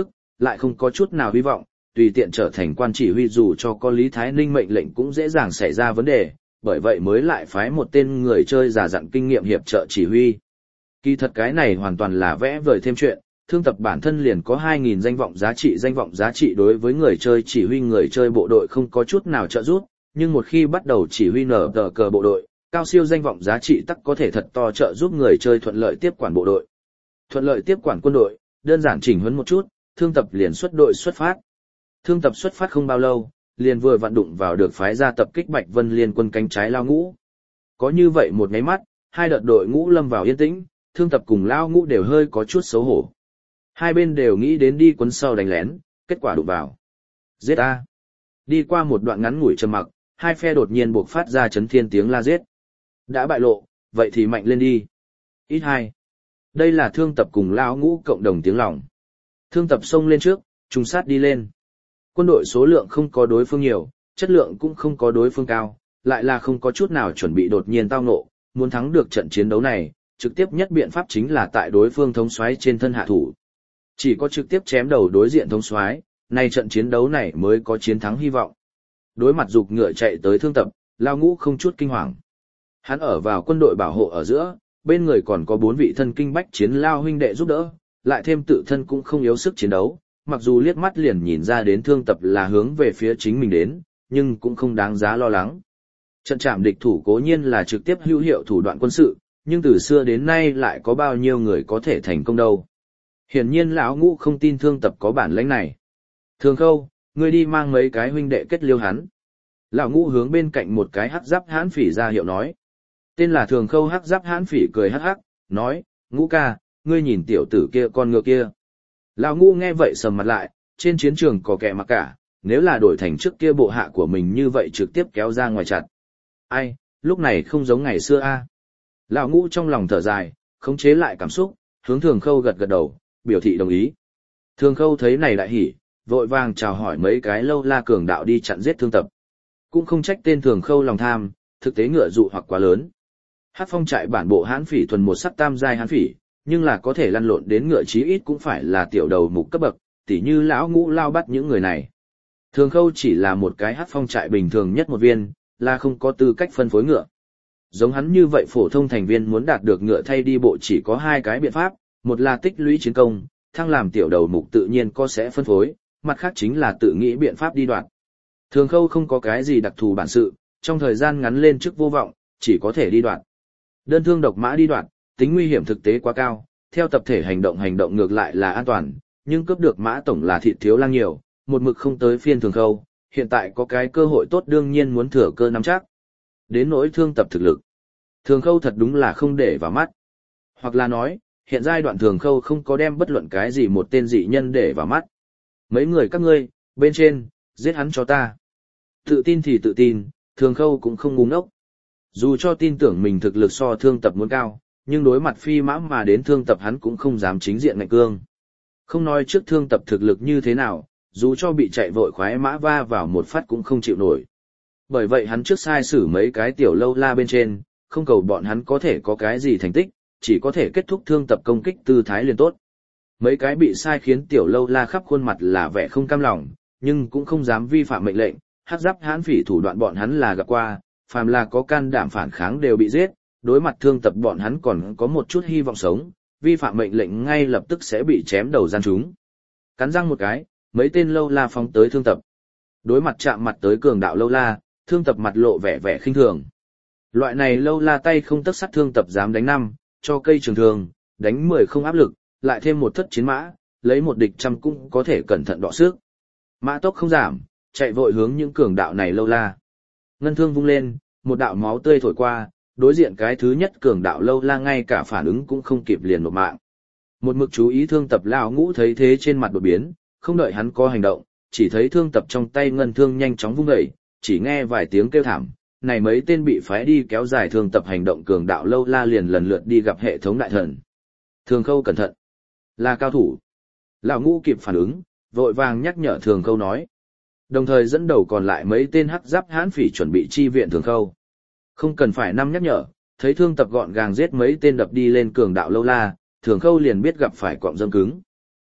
lại không có chút nào hy vọng, tùy tiện trở thành quan chỉ huy dù cho có Lý Thái Ninh mệnh lệnh cũng dễ dàng xảy ra vấn đề, bởi vậy mới lại phái một tên người chơi già dặn kinh nghiệm hiệp trợ chỉ huy. Kỳ thật cái này hoàn toàn là vẽ vời thêm chuyện, thương tập bản thân liền có 2.000 danh vọng giá trị đối với người chơi chỉ huy người chơi bộ đội không có chút nào trợ giúp, nhưng một khi bắt đầu chỉ huy nở tờ cờ bộ đội, cao siêu danh vọng giá trị tắc có thể thật to trợ giúp người chơi thuận lợi tiếp quản bộ đội. Thuận lợi tiếp quản quân đội, đơn giản chỉnh huấn một chút, thương tập liền xuất đội xuất phát. Thương tập xuất phát không bao lâu, liền vừa vặn đụng vào được phái ra tập kích Bạch Vân Liên quân cánh trái Lao Ngũ. Có như vậy một nháy mắt, hai đợt đội ngũ lâm vào yên tĩnh, thương tập cùng Lao Ngũ đều hơi có chút xấu hổ. Hai bên đều nghĩ đến đi quấn sau đánh lén, kết quả đụng vào. Giết a! Đi qua một đoạn ngắn ngủi trầm mặc, hai phe đột nhiên buộc phát ra chấn thiên tiếng la giết. Đã bại lộ, vậy thì mạnh lên đi. Ít hai. Đây là thương tập cùng Lao Ngũ cộng đồng tiếng lòng. Thương tập xông lên trước, trùng sát đi lên. Quân đội số lượng không có đối phương nhiều, chất lượng cũng không có đối phương cao, lại là không có chút nào chuẩn bị đột nhiên tao ngộ, muốn thắng được trận chiến đấu này, trực tiếp nhất biện pháp chính là tại đối phương thống soái trên thân hạ thủ. Chỉ có trực tiếp chém đầu đối diện thống soái, nay trận chiến đấu này mới có chiến thắng hy vọng. Đối mặt dục ngựa chạy tới thương tập, Lao Ngũ không chút kinh hoàng. Hắn ở vào quân đội bảo hộ ở giữa, bên người còn có 4 vị thân kinh bách chiến Lao huynh đệ giúp đỡ, lại thêm tự thân cũng không yếu sức chiến đấu, mặc dù liếc mắt liền nhìn ra đến thương tập là hướng về phía chính mình đến, nhưng cũng không đáng giá lo lắng. Trận trảm địch thủ cố nhiên là trực tiếp hữu hiệu thủ đoạn quân sự, nhưng từ xưa đến nay lại có bao nhiêu người có thể thành công đâu. Hiển nhiên lão Ngũ không tin thương tập có bản lĩnh này. Thường Khâu, ngươi đi mang mấy cái huynh đệ kết liêu hắn. Lão Ngũ hướng bên cạnh một cái hắc giáp hãn phỉ ra hiệu nói. Tên là Thường Khâu hắc giáp hãn phỉ cười hắc hắc, nói, Ngũ ca, ngươi nhìn tiểu tử kia con ngựa kia. Lão Ngũ nghe vậy sầm mặt lại, trên chiến trường có kẻ mặc cả, nếu là đổi thành trước kia bộ hạ của mình như vậy trực tiếp kéo ra ngoài chặt. Ai, lúc này không giống ngày xưa a. Lão Ngũ trong lòng thở dài, khống chế lại cảm xúc, hướng Thường Khâu gật gật đầu, biểu thị đồng ý. Thường Khâu thấy này đại hỉ, vội vàng chào hỏi mấy cái lâu la cường đạo đi chặn giết thương tập. Cũng không trách tên Thường Khâu lòng tham, thực tế ngựa dụ hoặc quá lớn. Hắc Phong trại bản bộ hãn phỉ thuần một sắc tam giai hãn phỉ, nhưng là có thể lăn lộn đến ngựa chí ít cũng phải là tiểu đầu mục cấp bậc, tỉ như lão Ngũ lao bắt những người này. Thường Khâu chỉ là một cái Hắc Phong trại bình thường nhất một viên, là không có tư cách phân phối ngựa. Giống hắn như vậy phổ thông thành viên muốn đạt được ngựa thay đi bộ chỉ có 2 cái biện pháp, một là tích lũy chiến công, thăng làm tiểu đầu mục tự nhiên có sẽ phân phối, mặt khác chính là tự nghĩ biện pháp đi đoạt. Thường Khâu không có cái gì đặc thù bản sự, trong thời gian ngắn lên chức vô vọng, chỉ có thể đi đoạt. Đơn thương độc mã đi đoạt, tính nguy hiểm thực tế quá cao, theo tập thể hành động ngược lại là an toàn, nhưng cướp được mã tổng là thịt thiếu lang nhiều, một mực không tới phiên Thường Khâu, hiện tại có cái cơ hội tốt đương nhiên muốn thừa cơ nắm chắc. Đến nỗi thương tập thực lực, Thường Khâu thật đúng là không để vào mắt. Hoặc là nói, hiện giai đoạn Thường Khâu không có đem bất luận cái gì một tên dị nhân để vào mắt. Mấy người các ngươi, bên trên, giết hắn cho ta. Tự tin thì tự tin, Thường Khâu cũng không ngu ngốc. Dù cho tin tưởng mình thực lực so thương tập muốn cao, nhưng đối mặt phi mã mà đến thương tập hắn cũng không dám chính diện ngạnh cương. Không nói trước thương tập thực lực như thế nào, dù cho bị chạy vội khoái mã va vào một phát cũng không chịu nổi. Bởi vậy hắn trước sai xử mấy cái tiểu lâu la bên trên, không cầu bọn hắn có thể có cái gì thành tích, chỉ có thể kết thúc thương tập công kích tư thái liền tốt. Mấy cái bị sai khiến tiểu lâu la khắp khuôn mặt là vẻ không cam lòng, nhưng cũng không dám vi phạm mệnh lệnh, hắc giáp hãn phỉ thủ đoạn bọn hắn là gặp qua, phàm là có can đảm phản kháng đều bị giết, đối mặt thương tập bọn hắn còn có một chút hy vọng sống, vi phạm mệnh lệnh ngay lập tức sẽ bị chém đầu gian chúng. Cắn răng một cái, mấy tên lâu la phóng tới thương tập. Đối mặt chạm mặt tới cường đạo lâu la, thương tập mặt lộ vẻ vẻ khinh thường. Loại này lâu la tay không tấc sắt thương tập dám đánh 5, cho cây trường thường, đánh 10 không áp lực, lại thêm một thất chiến mã, lấy một địch trăm cũng có thể cẩn thận đọ sức. Mã tốc không giảm, chạy vội hướng những cường đạo này lâu la. Ngân thương vung lên, một đạo máu tươi thổi qua, đối diện cái thứ nhất cường đạo lâu la ngay cả phản ứng cũng không kịp liền nộp mạng. Một mực chú ý thương tập lão Ngũ thấy thế trên mặt đột biến, không đợi hắn có hành động, chỉ thấy thương tập trong tay ngân thương nhanh chóng vung dậy, chỉ nghe vài tiếng kêu thảm, này mấy tên bị phái đi kéo dài thương tập hành động cường đạo lâu la liền lần lượt đi gặp hệ thống đại thần. Thường Khâu cẩn thận, là cao thủ. Lão Ngũ kịp phản ứng, vội vàng nhắc nhở Thường Khâu nói. Đồng thời dẫn đầu còn lại mấy tên hắc giáp hãn phỉ chuẩn bị chi viện Thường Khâu. Không cần phải năm nhắc nhở, thấy thương tập gọn gàng giết mấy tên đập đi lên cường đạo lâu la, Thường Khâu liền biết gặp phải cọm dâm cứng.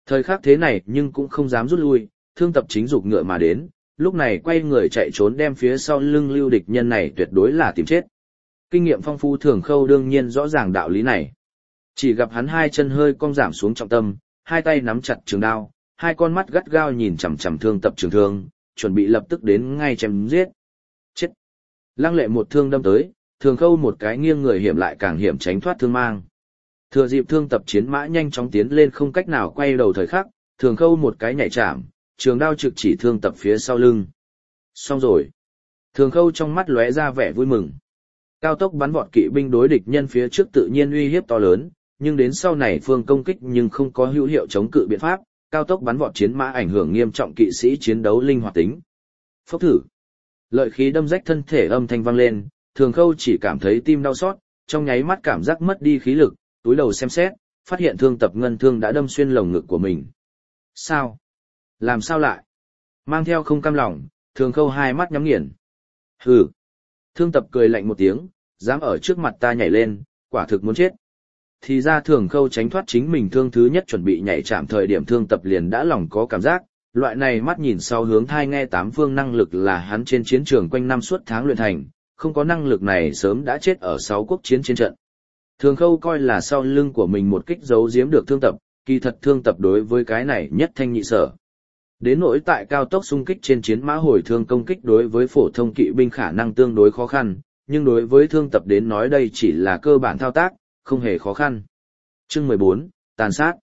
Thời khắc thế này nhưng cũng không dám rút lui, Thương Tập chính dục ngựa mà đến, lúc này quay người chạy trốn đem phía sau lưng lưu địch nhân này tuyệt đối là tìm chết. Kinh nghiệm phong phú Thường Khâu đương nhiên rõ ràng đạo lý này. Chỉ gặp hắn hai chân hơi cong giảm xuống trọng tâm, hai tay nắm chặt trường đao, hai con mắt gắt gao nhìn chằm chằm Thương Tập trường thương, chuẩn bị lập tức đến ngay chém giết. Chết! Lăng Lệ một thương đâm tới, Thường Khâu một cái nghiêng người hiểm lại càng hiểm tránh thoát thương mang. Thừa dịp Thương Tập chiến mã nhanh chóng tiến lên không cách nào quay đầu thời khắc, Thường Khâu một cái nhảy chạm, trường đao trực chỉ Thương Tập phía sau lưng. Xong rồi. Thường Khâu trong mắt lóe ra vẻ vui mừng. Cao tốc bắn vọt kỵ binh đối địch nhân phía trước tự nhiên uy hiếp to lớn, nhưng đến sau này phương công kích nhưng không có hữu hiệu chống cự biện pháp, cao tốc bắn vọt chiến mã ảnh hưởng nghiêm trọng kỵ sĩ chiến đấu linh hoạt tính. Phốc thử. Lợi khí đâm rách thân thể âm thanh vang lên, Thường Khâu chỉ cảm thấy tim đau xót, trong nháy mắt cảm giác mất đi khí lực, túi đầu xem xét, phát hiện Thương Tập ngân thương đã đâm xuyên lồng ngực của mình. Sao? Làm sao lại? Mang theo không cam lòng, Thường Khâu hai mắt nhắm nghiền. Hừ. Thương Tập cười lạnh một tiếng, dám ở trước mặt ta nhảy lên, quả thực muốn chết. Thì ra Thường Khâu tránh thoát chính mình thương thứ nhất chuẩn bị nhảy chạm thời điểm Thương Tập liền đã lòng có cảm giác, loại này mắt nhìn sau hướng thai nghe tám phương năng lực là hắn trên chiến trường quanh năm suốt tháng luyện thành, không có năng lực này sớm đã chết ở 6 quốc chiến trên trận. Thường Khâu coi là sau lưng của mình một kích giấu giếm được Thương Tập, kỳ thật Thương Tập đối với cái này nhất thanh nhị sở. Đến nỗi tại cao tốc xung kích trên chiến mã hồi thương công kích đối với phổ thông kỵ binh khả năng tương đối khó khăn, nhưng đối với Thương Tập đến nói đây chỉ là cơ bản thao tác, không hề khó khăn. Chương 14, tàn sát.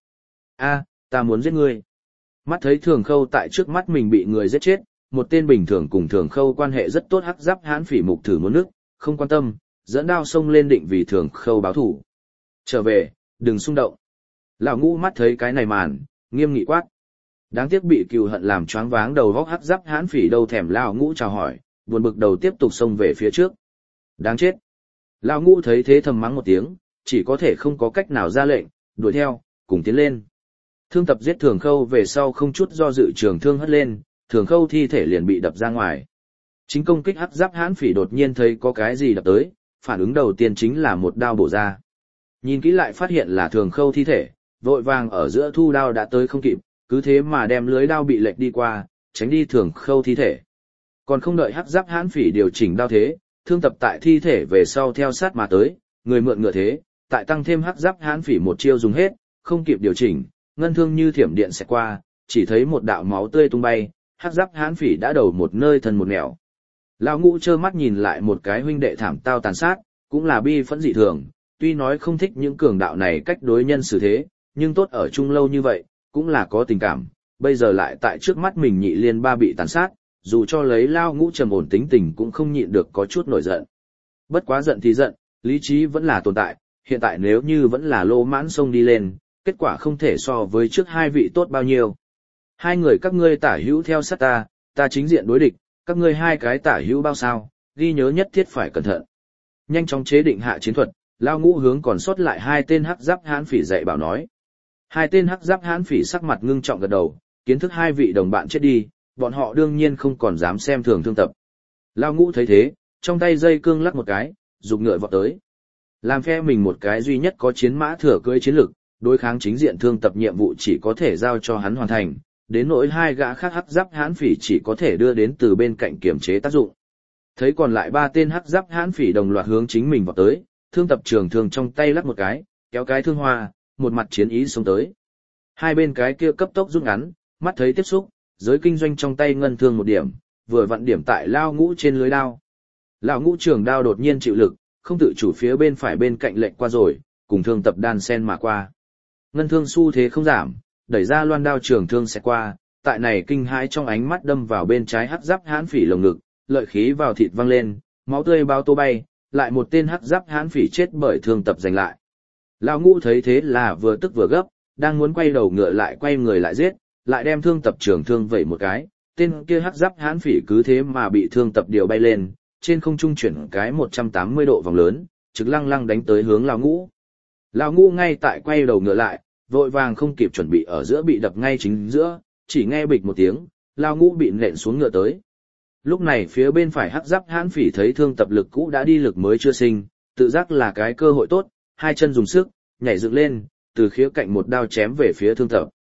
Ta muốn giết ngươi. Mắt thấy Thường Khâu tại trước mắt mình bị người giết chết, một tên bình thường cùng Thường Khâu quan hệ rất tốt hắc giáp hán phỉ mục thử muốn nước, không quan tâm, dẫn đao xông lên định vì Thường Khâu báo thủ. Trở về, đừng xung động. Lão Ngũ mắt thấy cái này màn, nghiêm nghị quát. Đáng tiếc bị cừu hận làm choáng váng đầu vóc hắc giáp hán phỉ đâu thèm Lão Ngũ chào hỏi, buồn bực đầu tiếp tục xông về phía trước. Đáng chết. Lão Ngũ thấy thế thầm mắng một tiếng, chỉ có thể không có cách nào ra lệnh, đuổi theo, cùng tiến lên. Thương Tập giết Thường Khâu về sau không chút do dự trường thương hất lên, Thường Khâu thi thể liền bị đập ra ngoài. Chính công kích hắc giáp hán phỉ đột nhiên thấy có cái gì đập tới, phản ứng đầu tiên chính là một đao bổ ra. Nhìn kỹ lại phát hiện là Thường Khâu thi thể, vội vàng ở giữa thu đao đã tới không kịp, cứ thế mà đem lưới đao bị lệch đi qua, tránh đi Thường Khâu thi thể. Còn không đợi hắc giáp hán phỉ điều chỉnh đao thế, Thương Tập tại thi thể về sau theo sát mà tới, người mượn ngựa thế, tại tăng thêm hắc giáp hán phỉ một chiêu dùng hết, không kịp điều chỉnh, ngân thương như thiểm điện xẹt qua, chỉ thấy một đạo máu tươi tung bay, hắc giáp hán phỉ đã đầu một nơi thân một nẻo. Lão Ngũ trơ mắt nhìn lại một cái huynh đệ thảm tao tàn sát, cũng là bi phẫn dị thường, tuy nói không thích những cường đạo này cách đối nhân xử thế, nhưng tốt ở chung lâu như vậy, cũng là có tình cảm, bây giờ lại tại trước mắt mình nhị liên ba bị tàn sát, dù cho lấy Lão Ngũ trầm ổn tính tình cũng không nhịn được có chút nổi giận. Bất quá giận thì giận, lý trí vẫn là tồn tại, hiện tại nếu như vẫn là lô mãn xông đi lên, kết quả không thể so với trước hai vị tốt bao nhiêu. Hai người các ngươi tả hữu theo sát ta chính diện đối địch, các ngươi hai cái tả hữu bao sao, ghi nhớ nhất thiết phải cẩn thận. Nhanh chóng chế định hạ chiến thuật, Lão Ngũ hướng còn sót lại hai tên hắc giáp hán phỉ dạy bảo nói. Hai tên hắc giáp hán phỉ sắc mặt ngưng trọng gật đầu, kiến thức hai vị đồng bạn chết đi, bọn họ đương nhiên không còn dám xem thường Thương Tập. Lão Ngũ thấy thế, trong tay dây cương lắc một cái, giục ngựa vọt tới. Làm phe mình một cái duy nhất có chiến mã thừa cưỡi chiến lực, đối kháng chính diện Thương Tập nhiệm vụ chỉ có thể giao cho hắn hoàn thành, đến nỗi hai gã khác hắc giáp hán phỉ chỉ có thể đưa đến từ bên cạnh kiểm chế tác dụng. Thấy còn lại ba tên hắc giáp hán phỉ đồng loạt hướng chính mình vào tới, Thương Tập trường thương trong tay lắc một cái, kéo cái thương hoa, một mặt chiến ý xông tới. Hai bên cái kia cấp tốc rút ngắn, mắt thấy tiếp xúc, giới kinh doanh trong tay ngân thương một điểm, vừa vặn điểm tại Lão Ngũ trên lưới đao. Lão Ngũ trường đao đột nhiên chịu lực, không tự chủ phía bên phải bên cạnh lệch qua rồi, cùng Thương Tập đan sen mà qua. Ngân thương xu thế không giảm, đẩy ra loan đao trường thương sẽ qua, tại này kinh hãi trong ánh mắt đâm vào bên trái hắc giáp hán phỉ lồng ngực, lợi khí vào thịt văng lên, máu tươi bao tô bay, lại một tên hắc giáp hán phỉ chết bởi Thương Tập giành lại. Lão Ngũ thấy thế là vừa tức vừa gấp, đang muốn quay đầu ngựa lại quay người lại giết, lại đem Thương Tập trường thương vẩy một cái, tên kia hắc giáp hán phỉ cứ thế mà bị Thương Tập điều bay lên, trên không trung chuyển cái 180 độ vòng lớn, trực lăng lăng đánh tới hướng Lão Ngũ. Lão Ngũ ngay tại quay đầu ngựa lại, vội vàng không kịp chuẩn bị ở giữa bị đập ngay chính giữa, chỉ nghe bịch một tiếng, Lão Ngũ bị nện xuống ngựa tới. Lúc này phía bên phải hắc giáp hán phỉ thấy Thương Tập lực cũ đã đi lực mới chưa sinh, tự giác là cái cơ hội tốt, hai chân dùng sức, nhảy dựng lên, từ khía cạnh một đao chém về phía Thương Tập.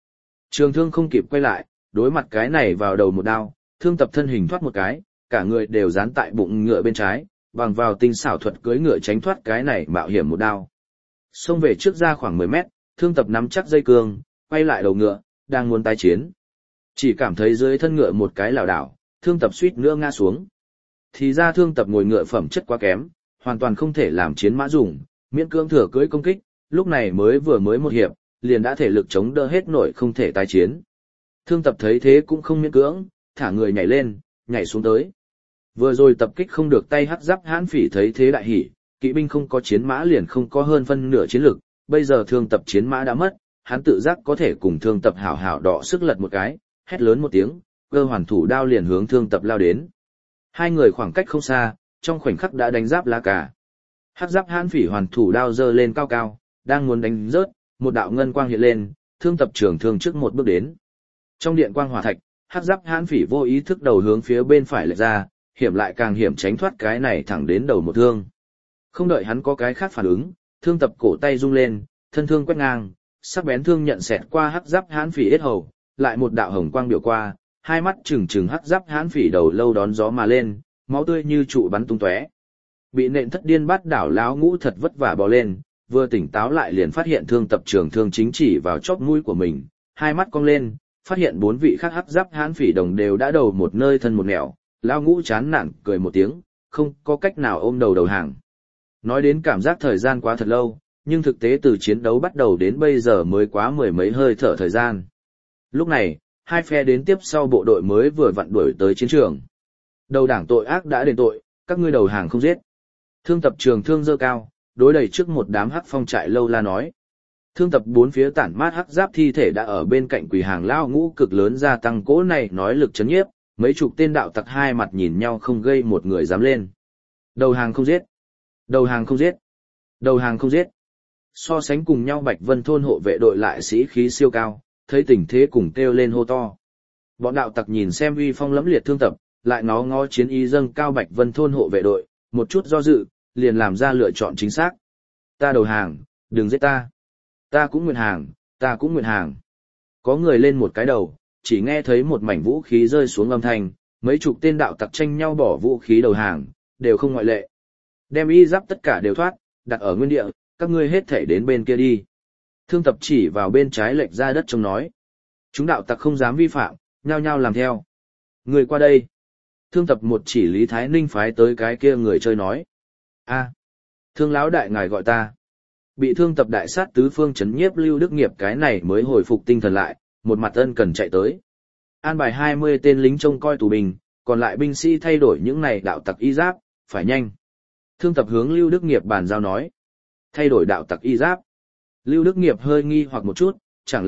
Trường thương không kịp quay lại, đối mặt cái này vào đầu một đao, Thương Tập thân hình thoát một cái, cả người đều dán tại bụng ngựa bên trái, bằng vào tinh xảo thuật cưỡi ngựa tránh thoát cái này mạo hiểm một đao. Xông về trước ra khoảng 10 mét, Thương Tập nắm chắc dây cương, quay lại đầu ngựa, đang muốn tái chiến. Chỉ cảm thấy dưới thân ngựa một cái lảo đảo, Thương Tập suýt nữa ngã xuống. Thì ra Thương Tập ngồi ngựa phẩm chất quá kém, hoàn toàn không thể làm chiến mã dùng, miễn cưỡng thừa cưỡi công kích, lúc này vừa mới một hiệp, liền đã thể lực chống đỡ hết nổi không thể tái chiến. Thương Tập thấy thế cũng không miễn cưỡng, thả người nhảy lên, nhảy xuống tới. Vừa rồi tập kích không được tay hắc giáp hãn phỉ thấy thế đại hỉ, kỵ binh không có chiến mã liền không có hơn phân nửa chiến lực, bây giờ Thương Tập chiến mã đã mất, hắn tự giác có thể cùng Thương Tập hảo hảo đọ sức lật một cái, hét lớn một tiếng, cơ hoàn thủ đao liền hướng Thương Tập lao đến. Hai người khoảng cách không xa, trong khoảnh khắc đã đánh giáp lá cả. Hắc giáp hãn phỉ hoàn thủ đao giơ lên cao cao, đang muốn đánh rớt, một đạo ngân quang hiện lên, Thương Tập trường thương trước một bước đến. Trong điện quang hỏa thạch, hắc giáp hãn phỉ vô ý thức đầu hướng phía bên phải lệch ra, hiểm lại càng hiểm tránh thoát cái này thẳng đến đầu một thương. Không đợi hắn có cái khác phản ứng, Thương Tập cổ tay rung lên, thân thương quét ngang, sắc bén thương nhận xẹt qua hắc giáp hãn phỉ yết hầu, lại một đạo hồng quang biểu qua, hai mắt trừng trừng hắc giáp hãn phỉ đầu lâu đón gió mà lên, máu tươi như trụ bắn tung tóe. Bị nện thất điên bát đảo lão ngũ thật vất vả bò lên, vừa tỉnh táo lại liền phát hiện Thương Tập trường thương chính chỉ vào chóp mũi của mình, hai mắt cong lên, phát hiện 4 vị khác hắc giáp hãn phỉ đồng đều đã đầu một nơi thân một nẻo, lão ngũ chán nản cười một tiếng, không có cách nào ôm đầu hàng. Nói đến cảm giác thời gian quá thật lâu, nhưng thực tế từ chiến đấu bắt đầu đến bây giờ mới quá 10 mấy hơi thở thời gian. Lúc này, hai phe đến tiếp sau bộ đội mới vừa vặn đuổi tới chiến trường. Đầu đảng tội ác đã đền tội, các ngươi đầu hàng không giết. Thương Tập trường thương giơ cao, đối đẩy trước một đám hắc phong trại lâu la nói. Thương Tập bốn phía tản mát hắc giáp thi thể đã ở bên cạnh quỳ hàng lao ngũ cực lớn gia tăng cỗ này nói lực chấn nhiếp, mấy chục tên đạo tặc hai mặt nhìn nhau không gây một người dám lên. Đầu hàng không giết. Đầu hàng không giết. Đầu hàng không giết. So sánh cùng nhau Bạch Vân thôn hộ vệ đội lại sĩ khí siêu cao, thấy tình thế cùng kêu lên hô to. Bọn đạo tặc nhìn xem uy phong lẫm liệt Thương Tập, lại ngó ngó chiến ý dâng cao Bạch Vân thôn hộ vệ đội, một chút do dự, liền làm ra lựa chọn chính xác. Ta đầu hàng, đừng giết ta. Ta cũng nguyện hàng, ta cũng nguyện hàng. Có người lên một cái đầu, chỉ nghe thấy một mảnh vũ khí rơi xuống âm thanh, mấy chục tên đạo tặc tranh nhau bỏ vũ khí đầu hàng, đều không ngoại lệ. Đem y giáp tất cả đều thoát, đặt ở nguyên địa, các ngươi hết thể đến bên kia đi. Thương Tập chỉ vào bên trái lệch ra đất trông nói. Chúng đạo tặc không dám vi phạm, nhao nhao làm theo. Người qua đây. Thương Tập một chỉ Lý Thái Ninh phái tới cái kia người chơi nói. A, Thương lão đại ngài gọi ta. Bị Thương Tập đại sát tứ phương chấn nhiếp Lưu Đức Nghiệp cái này mới hồi phục tinh thần lại, một mặt ân cần chạy tới. An bài 20 tên lính trông coi tù binh, còn lại binh sĩ thay đổi những này đạo tặc y giáp, phải nhanh. Thương Tập hướng Lưu Đức Nghiệp bàn giao nói. Thay đổi đạo tặc y giáp. Lưu Đức Nghiệp hơi nghi hoặc một chút, chẳng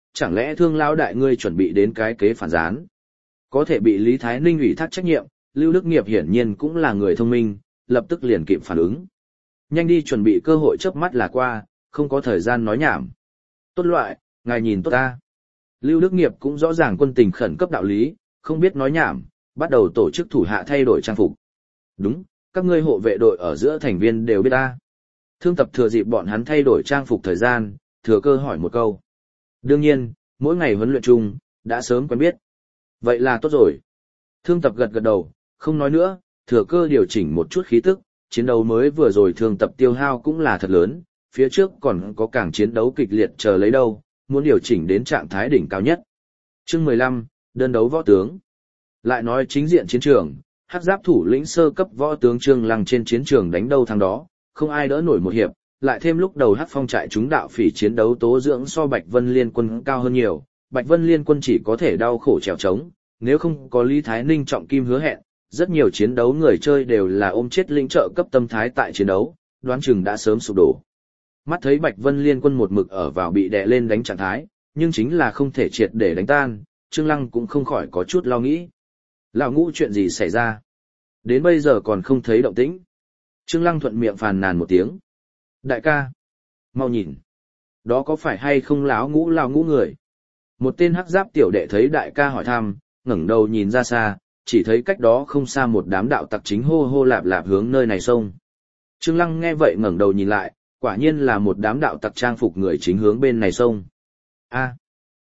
lẽ Thương lão đại ngươi chuẩn bị đến cái kế phản gián. Có thể bị Lý Thái Ninh ủy thác trách nhiệm, Lưu Đức Nghiệp hiển nhiên cũng là người thông minh, lập tức liền kịp phản ứng. Nhanh đi chuẩn bị cơ hội chớp mắt là qua, không có thời gian nói nhảm. Tốt loại, ngài nhìn tốt ta. Lưu Đức Nghiệp cũng rõ ràng quân tình khẩn cấp đạo lý, không biết nói nhảm, bắt đầu tổ chức thủ hạ thay đổi trang phục. Đúng, các ngươi hộ vệ đội ở giữa thành viên đều biết ta. Thương Tập thừa dịp bọn hắn thay đổi trang phục thời gian, thừa cơ hỏi một câu. Đương nhiên, mỗi ngày huấn luyện chung, đã sớm quen biết. Vậy là tốt rồi. Thương Tập gật gật đầu, không nói nữa, thừa cơ điều chỉnh một chút khí tức, chiến đấu mới vừa rồi Thương Tập tiêu hao cũng là thật lớn, phía trước còn có càng chiến đấu kịch liệt chờ lấy đâu, muốn điều chỉnh đến trạng thái đỉnh cao nhất. Chương 15, đơn đấu võ tướng. Lại nói chính diện chiến trường, hắc giáp thủ lĩnh sơ cấp võ tướng Trương Lăng trên chiến trường đánh đâu thắng đó, không ai đỡ nổi một hiệp, lại thêm lúc đầu hắc phong trại chúng đạo phỉ chiến đấu tố dưỡng so Bạch Vân Liên quân cao hơn nhiều, Bạch Vân Liên quân chỉ có thể đau khổ trèo trống, nếu không có Lý Thái Ninh trọng kim hứa hẹn, rất nhiều chiến đấu người chơi đều là ôm chết lĩnh trợ cấp tâm thái tại chiến đấu, đoán chừng đã sớm sụp đổ. Mắt thấy Bạch Vân Liên quân một mực ở vào bị đè lên đánh trạng thái, nhưng chính là không thể triệt để đánh tan, Trương Lăng cũng không khỏi có chút lo nghĩ. Lão Ngũ chuyện gì xảy ra? Đến bây giờ còn không thấy động tĩnh. Trương Lăng thuận miệng phàn nàn một tiếng. Đại ca, mau nhìn. Đó có phải hay không lão ngũ người? Một tên hắc giáp tiểu đệ thấy đại ca hỏi thăm, ngẩng đầu nhìn ra xa, chỉ thấy cách đó không xa một đám đạo tặc chính hô hô lạp lạp hướng nơi này xông. Trương Lăng nghe vậy ngẩng đầu nhìn lại, quả nhiên là một đám đạo tặc trang phục người chính hướng bên này xông. A,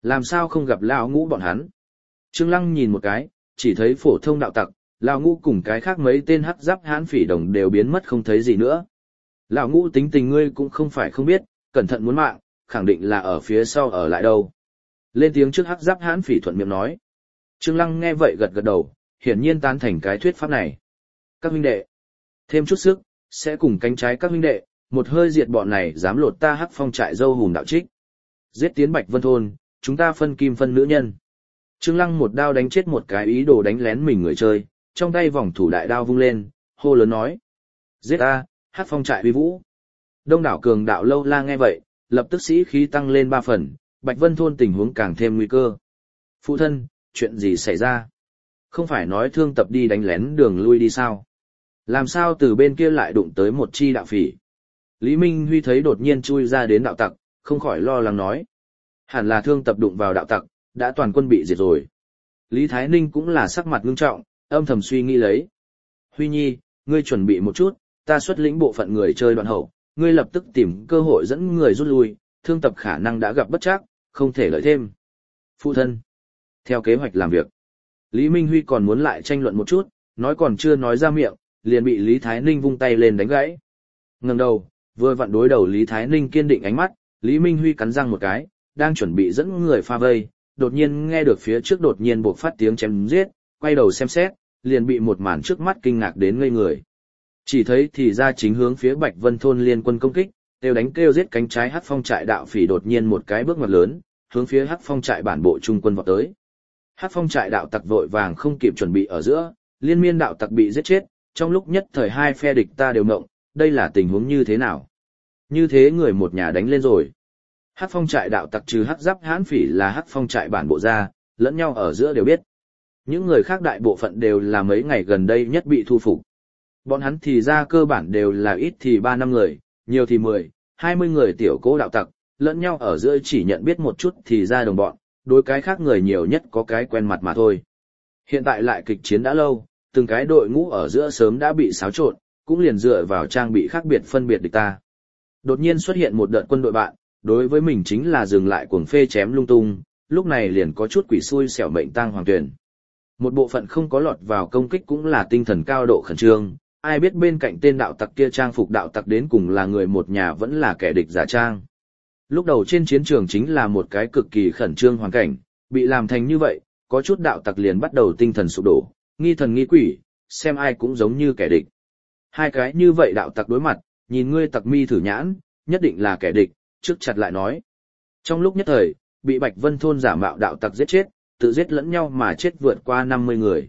Làm sao không gặp lão ngũ bọn hắn? Trương Lăng nhìn một cái, chỉ thấy phổ thông đạo tặc, lão ngũ cùng cái khác mấy tên hắc giáp hãn phỉ đồng đều biến mất không thấy gì nữa. Lão ngũ tính tình ngươi cũng không phải không biết, cẩn thận muốn mạng, khẳng định là ở phía sau ở lại đâu. Lên tiếng trước hắc giáp hãn phỉ thuận miệng nói. Trương Lăng nghe vậy gật gật đầu, hiển nhiên tán thành cái thuyết pháp này. Các huynh đệ, thêm chút sức, sẽ cùng cánh trái các huynh đệ, một hơi diệt bọn này dám lột ta hắc phong trại dâu hùm đạo trích. Giết tiến Bạch Vân Thôn, chúng ta phân kim phân nữ nhân. Trương Lăng một đao đánh chết một cái ý đồ đánh lén mình người chơi, trong tay vòng thủ đại đao vung lên, hô lớn nói. Giết ta, hắc phong trại uy vũ. Đông đảo cường đạo lâu la nghe vậy, lập tức sĩ khí tăng lên 3 phần, Bạch Vân Thôn tình huống càng thêm nguy cơ. Phụ thân, chuyện gì xảy ra? Không phải nói Thương Tập đi đánh lén đường lui đi sao? Làm sao từ bên kia lại đụng tới một chi đạo phỉ? Lý Minh Huy thấy đột nhiên chui ra đến đạo tặc, không khỏi lo lắng nói. Hẳn là Thương Tập đụng vào đạo tặc, đã toàn quân bị diệt rồi. Lý Thái Ninh cũng là sắc mặt ngưng trọng, âm thầm suy nghĩ lấy. Huy Nhi, ngươi chuẩn bị một chút, ta xuất lĩnh bộ phận người chơi đoạn hậu, ngươi lập tức tìm cơ hội dẫn người rút lui, Thương Tập khả năng đã gặp bất trắc, không thể lợi thêm. Phụ thân. Theo kế hoạch làm việc. Lý Minh Huy còn muốn lại tranh luận một chút, nói còn chưa nói ra miệng, liền bị Lý Thái Ninh vung tay lên đánh gãy. Ngẩng đầu, vừa vặn đối đầu Lý Thái Ninh kiên định ánh mắt, Lý Minh Huy cắn răng một cái, đang chuẩn bị dẫn người pha vây, đột nhiên nghe được phía trước đột nhiên bộc phát tiếng chém giết, quay đầu xem xét, liền bị một màn trước mắt kinh ngạc đến ngây người. Chỉ thấy thì ra chính hướng phía Bạch Vân Thôn liên quân công kích, kêu đánh kêu giết cánh trái Hắc Phong trại đạo phỉ đột nhiên một cái bước ngoặt lớn, hướng phía Hắc Phong trại bản bộ trung quân vọt tới. Hắc Phong trại đạo tặc vội vàng không kịp chuẩn bị ở giữa, liên miên đạo tặc bị giết chết, trong lúc nhất thời hai phe địch ta đều ngộng, đây là tình huống như thế nào? Như thế người một nhà đánh lên rồi. Hắc Phong trại đạo tặc trừ Hắc Giáp Hán Phỉ là Hắc Phong trại bản bộ ra, lẫn nhau ở giữa đều biết. Những người khác đại bộ phận đều là mấy ngày gần đây nhất bị thu phục. Bọn hắn thì ra cơ bản đều là ít thì 3-5 người, nhiều thì 10-20 người tiểu cố đạo tặc, lẫn nhau ở giữa chỉ nhận biết một chút thì ra đồng bọn, đối cái khác người nhiều nhất có cái quen mặt mà thôi. Hiện tại lại kịch chiến đã lâu, từng cái đội ngũ ở giữa sớm đã bị xáo trộn, cũng liền dựa vào trang bị khác biệt phân biệt địch ta. Đột nhiên xuất hiện một đợt quân đội bạn, đối với mình chính là dừng lại cuồng phê chém lung tung, lúc này liền có chút quỷ xui xẻo mệnh tang hoàng tuyển. Một bộ phận không có lọt vào công kích cũng là tinh thần cao độ khẩn trương, ai biết bên cạnh tên đạo tặc kia trang phục đạo tặc đến cùng là người một nhà vẫn là kẻ địch giả trang. Lúc đầu trên chiến trường chính là một cái cực kỳ khẩn trương hoàn cảnh, bị làm thành như vậy, có chút đạo tặc liền bắt đầu tinh thần sụp đổ, nghi thần nghi quỷ, xem ai cũng giống như kẻ địch. Hai cái như vậy đạo tặc đối mặt, nhìn ngươi tặc mi thử nhãn, nhất định là kẻ địch, trước chặt lại nói. Trong lúc nhất thời, bị Bạch Vân Thôn giả mạo đạo tặc giết chết, tự giết lẫn nhau mà chết vượt qua 50 người.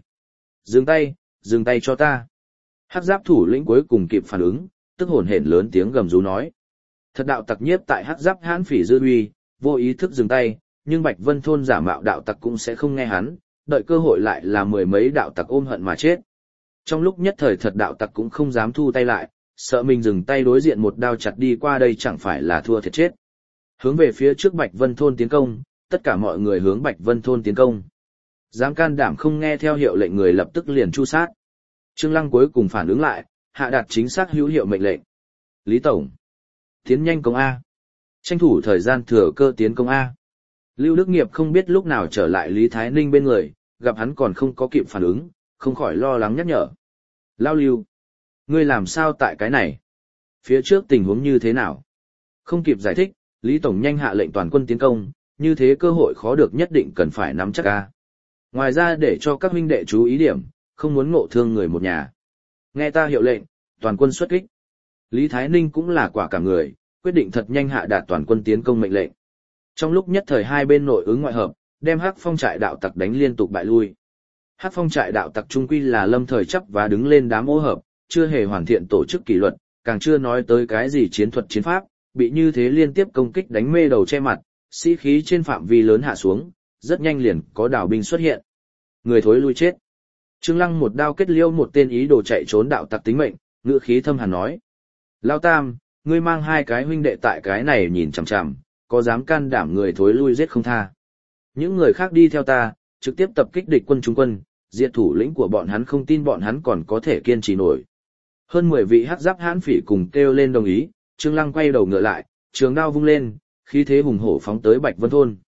Dừng tay cho ta. Hắc Giáp thủ lĩnh cuối cùng kịp phản ứng, tức hồn hển lớn tiếng gầm rú nói. Thật đạo tặc nhiếp tại Hắc Giáp Hán Phỉ dư uy, vô ý thức dừng tay, nhưng Bạch Vân Thôn giả mạo đạo tặc cũng sẽ không nghe hắn, đợi cơ hội lại là mười mấy đạo tặc ôm hận mà chết. Trong lúc nhất thời thật đạo tặc cũng không dám thu tay lại, sợ mình dừng tay đối diện một đao chặt đi qua đây chẳng phải là thua thiệt chết. Hướng về phía trước Bạch Vân Thôn tiến công, tất cả mọi người hướng Bạch Vân Thôn tiến công. Dám can đảm không nghe theo hiệu lệnh người lập tức liền tru sát. Trương Lăng cuối cùng phản ứng lại, hạ đạt chính xác hữu hiệu mệnh lệnh. Lý Tổng, tiến nhanh công A. Tranh thủ thời gian thừa cơ tiến công A. Lưu Đức Nghiệp không biết lúc nào trở lại Lý Thái Ninh bên người, gặp hắn còn không có kịp phản ứng, không khỏi lo lắng nhắc nhở. Lao Lưu, ngươi làm sao tại cái này? Phía trước tình huống như thế nào? Không kịp giải thích, Lý Tổng nhanh hạ lệnh toàn quân tiến công, như thế cơ hội khó được nhất định cần phải nắm chắc A. Ngoài ra để cho các huynh đệ chú ý điểm, không muốn ngộ thương người một nhà. Nghe ta hiệu lệnh, toàn quân xuất kích. Lý Thái Ninh cũng là quả cả người, quyết định thật nhanh hạ đạt toàn quân tiến công mệnh lệnh. Trong lúc nhất thời hai bên nội ứng ngoại hợp, đem Hắc Phong trại đạo tặc đánh liên tục bại lui. Hắc Phong trại đạo tặc trung quy là lâm thời chấp và đứng lên đám ô hợp, chưa hề hoàn thiện tổ chức kỷ luật, càng chưa nói tới cái gì chiến thuật chiến pháp, bị như thế liên tiếp công kích đánh mê đầu che mặt, sĩ khí trên phạm vi lớn hạ xuống, rất nhanh liền có đảo binh xuất hiện. Người thối lui chết. Trương Lăng một đao kết liêu một tên ý đồ chạy trốn đạo tặc tính mệnh, ngữ khí thâm hàn nói: Lao Tam, ngươi mang hai cái huynh đệ tại cái này nhìn chằm chằm, có dám can đảm người thối lui giết không tha. Những người khác đi theo ta, trực tiếp tập kích địch quân trung quân, diệt thủ lĩnh của bọn hắn, không tin bọn hắn còn có thể kiên trì nổi. Hơn 10 vị Hắc Giáp Hán Phỉ cùng kêu lên đồng ý, Trương Lăng quay đầu ngựa lại, trường đao vung lên, khí thế hùng hổ phóng tới Bạch Vân Thôn.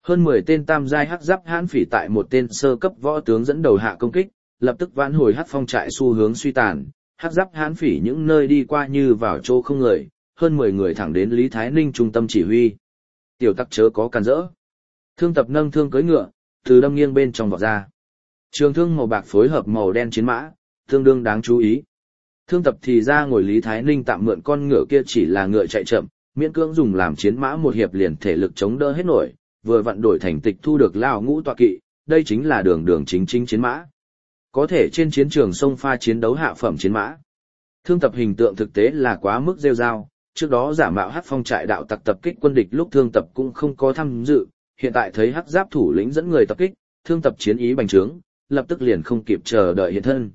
Hơn 10 tên tam giai hắc giáp hãn phỉ tại một tên sơ cấp võ tướng dẫn đầu hạ công kích, lập tức vãn hồi hắc phong trại xu hướng suy tàn, hắc giáp hãn phỉ những nơi đi qua như vào chỗ không người, hơn 10 người thẳng đến Lý Thái Ninh trung tâm chỉ huy. Tiểu tắc chớ có cản rỡ. Thương Tập nâng thương cưỡi ngựa, từ đâm nghiêng bên trong vọt ra. Trường thương màu bạc phối hợp màu đen chiến mã, tương đương đáng chú ý. Thương Tập thì ra ngồi Lý Thái Ninh tạm mượn con ngựa kia chỉ là ngựa chạy chậm, miễn cưỡng dùng làm chiến mã một hiệp liền thể lực chống đỡ hết nổi, vừa vặn đổi thành tịch thu được lao ngũ tọa kỵ, đây chính là đường đường chính chính chiến mã. Có thể trên chiến trường sông pha chiến đấu hạ phẩm chiến mã. Thương Tập hình tượng thực tế là quá mức rêu rao, trước đó giả mạo hắc phong trại đạo tặc tập kích quân địch lúc Thương Tập cũng không có tham dự, hiện tại thấy hắc giáp thủ lĩnh dẫn người tập kích, Thương Tập chiến ý bành trướng, lập tức liền không kịp chờ đợi hiện thân.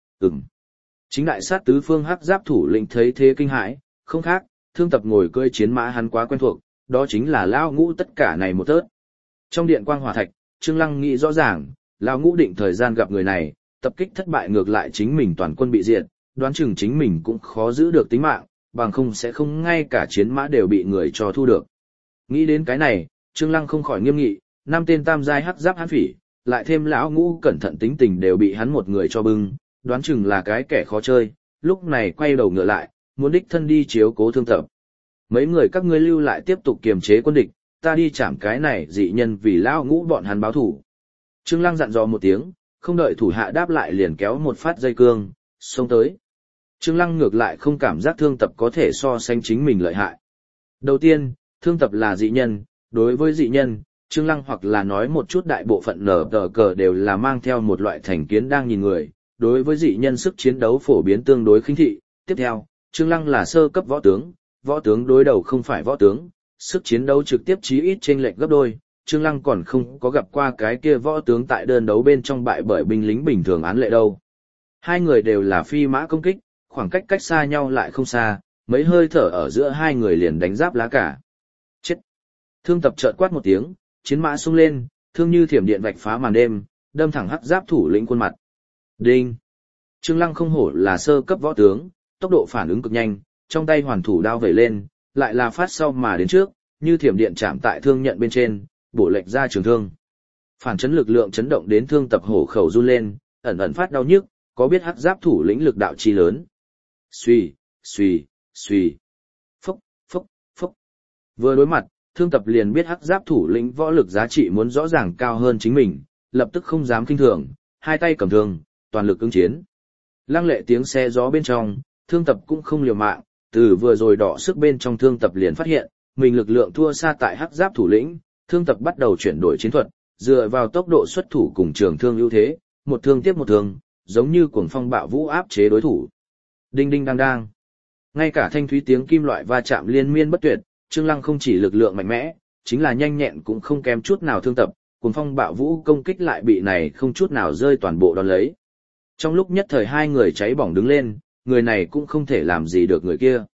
Chính đại sát tứ phương hắc giáp thủ lĩnh thấy thế kinh hãi, không khác, Thương Tập ngồi cưỡi chiến mã hắn quá quen thuộc, đó chính là lao ngũ tất cả này một tớt. Trong điện quang hỏa thạch, Trương Lăng nghĩ rõ ràng, lao ngũ định thời gian gặp người này, tập kích thất bại ngược lại chính mình toàn quân bị diệt, đoán chừng chính mình cũng khó giữ được tính mạng, bằng không sẽ không ngay cả chiến mã đều bị người cho thu được. Nghĩ đến cái này, Trương Lăng không khỏi nghiêm nghị, 5 tên tam giai hắc giáp hãn phỉ, lại thêm lão ngũ cẩn thận tính tình đều bị hắn một người cho bưng, đoán chừng là cái kẻ khó chơi, lúc này quay đầu ngựa lại, muốn đích thân đi chiếu cố Thương Tập. Mấy người các ngươi lưu lại tiếp tục kiềm chế quân địch, ta đi chạm cái này dị nhân vì lão ngũ bọn hắn báo thủ. Trương Lăng dặn dò một tiếng, không đợi thủ hạ đáp lại liền kéo một phát dây cương, xông tới. Trương Lăng ngược lại không cảm giác Thương Tập có thể so sánh chính mình lợi hại. Đầu tiên, Thương Tập là dị nhân, đối với dị nhân, Trương Lăng hoặc là nói một chút đại bộ phận nở tờ cờ đều là mang theo một loại thành kiến đang nhìn người, đối với dị nhân sức chiến đấu phổ biến tương đối khinh thị. Tiếp theo, Trương Lăng là sơ cấp võ tướng đối đầu không phải võ tướng, sức chiến đấu trực tiếp chí ít chênh lệch gấp đôi, Trương Lăng còn không có gặp qua cái kia võ tướng tại đơn đấu bên trong bại bởi binh lính bình thường án lệ đâu. Hai người đều là phi mã công kích, khoảng cách cách xa nhau lại không xa, mấy hơi thở ở giữa hai người liền đánh giáp lá cả. Chết! Thương Tập chợt quát một tiếng, chiến mã xung lên, thương như thiểm điện vạch phá màn đêm, đâm thẳng hắc giáp thủ lĩnh khuôn mặt. Đinh! Trương Lăng không hổ là sơ cấp võ tướng, tốc độ phản ứng cực nhanh, trong tay hoàn thủ đao vẩy lên, lại là phát sau mà đến trước, như thiểm điện chạm tại thương nhận bên trên, bổ lệch ra trường thương. Phản chấn lực lượng chấn động đến Thương Tập hổ khẩu run lên, ẩn ẩn phát đau nhức, có biết hắc giáp thủ lĩnh lực đạo chi lớn. Xuy, xuy, xuy. Phốc, phốc, phốc. Vừa đối mặt, Thương Tập liền biết hắc giáp thủ lĩnh võ lực giá trị muốn rõ ràng cao hơn chính mình, lập tức không dám kinh thường, hai tay cầm thương, toàn lực ứng chiến. Lăng lệ tiếng xe gió bên trong, Thương Tập cũng không liều mạng, từ vừa rồi đọ sức bên trong Thương Tập liền phát hiện, mình lực lượng thua xa tại hắc giáp thủ lĩnh, Thương Tập bắt đầu chuyển đổi chiến thuật, dựa vào tốc độ xuất thủ cùng trường thương ưu thế, một thương tiếp một thương, giống như cuồng phong bạo vũ áp chế đối thủ. Đinh đinh đang đang. Ngay cả thanh thúy tiếng kim loại va chạm liên miên bất tuyệt, Trương Lăng không chỉ lực lượng mạnh mẽ, chính là nhanh nhẹn cũng không kém chút nào Thương Tập, cuồng phong bạo vũ công kích lại bị này không chút nào rơi toàn bộ đón lấy. Trong lúc nhất thời hai người cháy bỏng đứng lên, người này cũng không thể làm gì được người kia.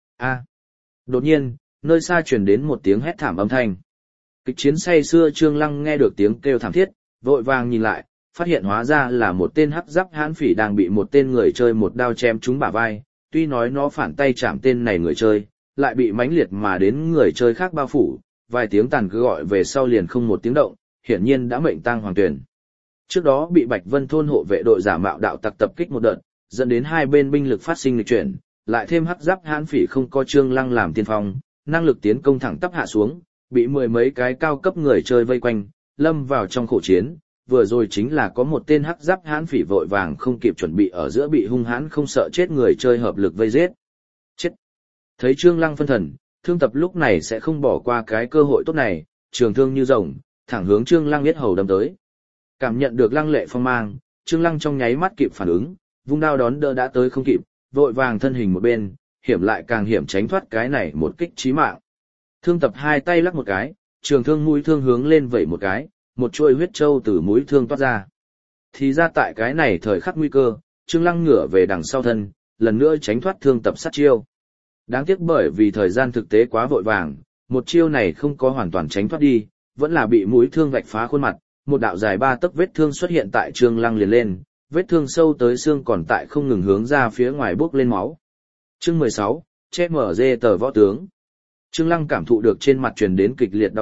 Đột nhiên, nơi xa truyền đến một tiếng hét thảm âm thanh. Kịch chiến say xưa Trương Lăng nghe được tiếng kêu thảm thiết, vội vàng nhìn lại, phát hiện hóa ra là một tên hắc giáp hãn phỉ đang bị một tên người chơi một đao chém trúng bả vai, tuy nói nó phản tay chạm tên này người chơi, lại bị mãnh liệt mà đến người chơi khác bao phủ, vài tiếng tàn cứ gọi về sau liền không một tiếng động, hiển nhiên đã mệnh tang hoàng tuyển. Trước đó bị Bạch Vân thôn hộ vệ đội giả mạo đạo tặc tập kích một đợt, dẫn đến hai bên binh lực phát sinh nghịch chuyển, lại thêm hắc giáp hãn phỉ không có Trương Lăng làm tiên phong, năng lực tiến công thẳng tắp hạ xuống, bị mười mấy cái cao cấp người chơi vây quanh, lâm vào trong khổ chiến. Vừa rồi chính là có một tên hắc giáp hãn phỉ vội vàng không kịp chuẩn bị ở giữa bị hung hãn không sợ chết người chơi hợp lực vây giết. Chết! Thấy Trương Lăng phân thần, Thương Tập lúc này sẽ không bỏ qua cái cơ hội tốt này, trường thương như rồng, thẳng hướng Trương Lăng yết hầu đâm tới. Cảm nhận được lăng lệ phong mang, Trương Lăng trong nháy mắt kịp phản ứng, vung đao đón đỡ đã tới không kịp, vội vàng thân hình một bên, hiểm lại càng hiểm tránh thoát cái này một kích chí mạng. Thương Tập hai tay lắc một cái, trường thương mũi thương hướng lên vẩy một cái, một chuôi huyết châu từ mũi thương toát ra. Thì ra tại cái này thời khắc nguy cơ, Trương Lăng ngửa về đằng sau thân, lần nữa tránh thoát Thương Tập sát chiêu. Đáng tiếc bởi vì thời gian thực tế quá vội vàng, một chiêu này không có hoàn toàn tránh thoát đi, vẫn là bị mũi thương vạch phá khuôn mặt, một đạo dài 3 tấc vết thương xuất hiện tại Trương Lăng liền lên, vết thương sâu tới xương còn tại không ngừng hướng ra phía ngoài bốc lên máu. Chương 16, che mở dê tờ võ tướng. Trương Lăng cảm thụ được trên mặt truyền đến kịch liệt đau nhức,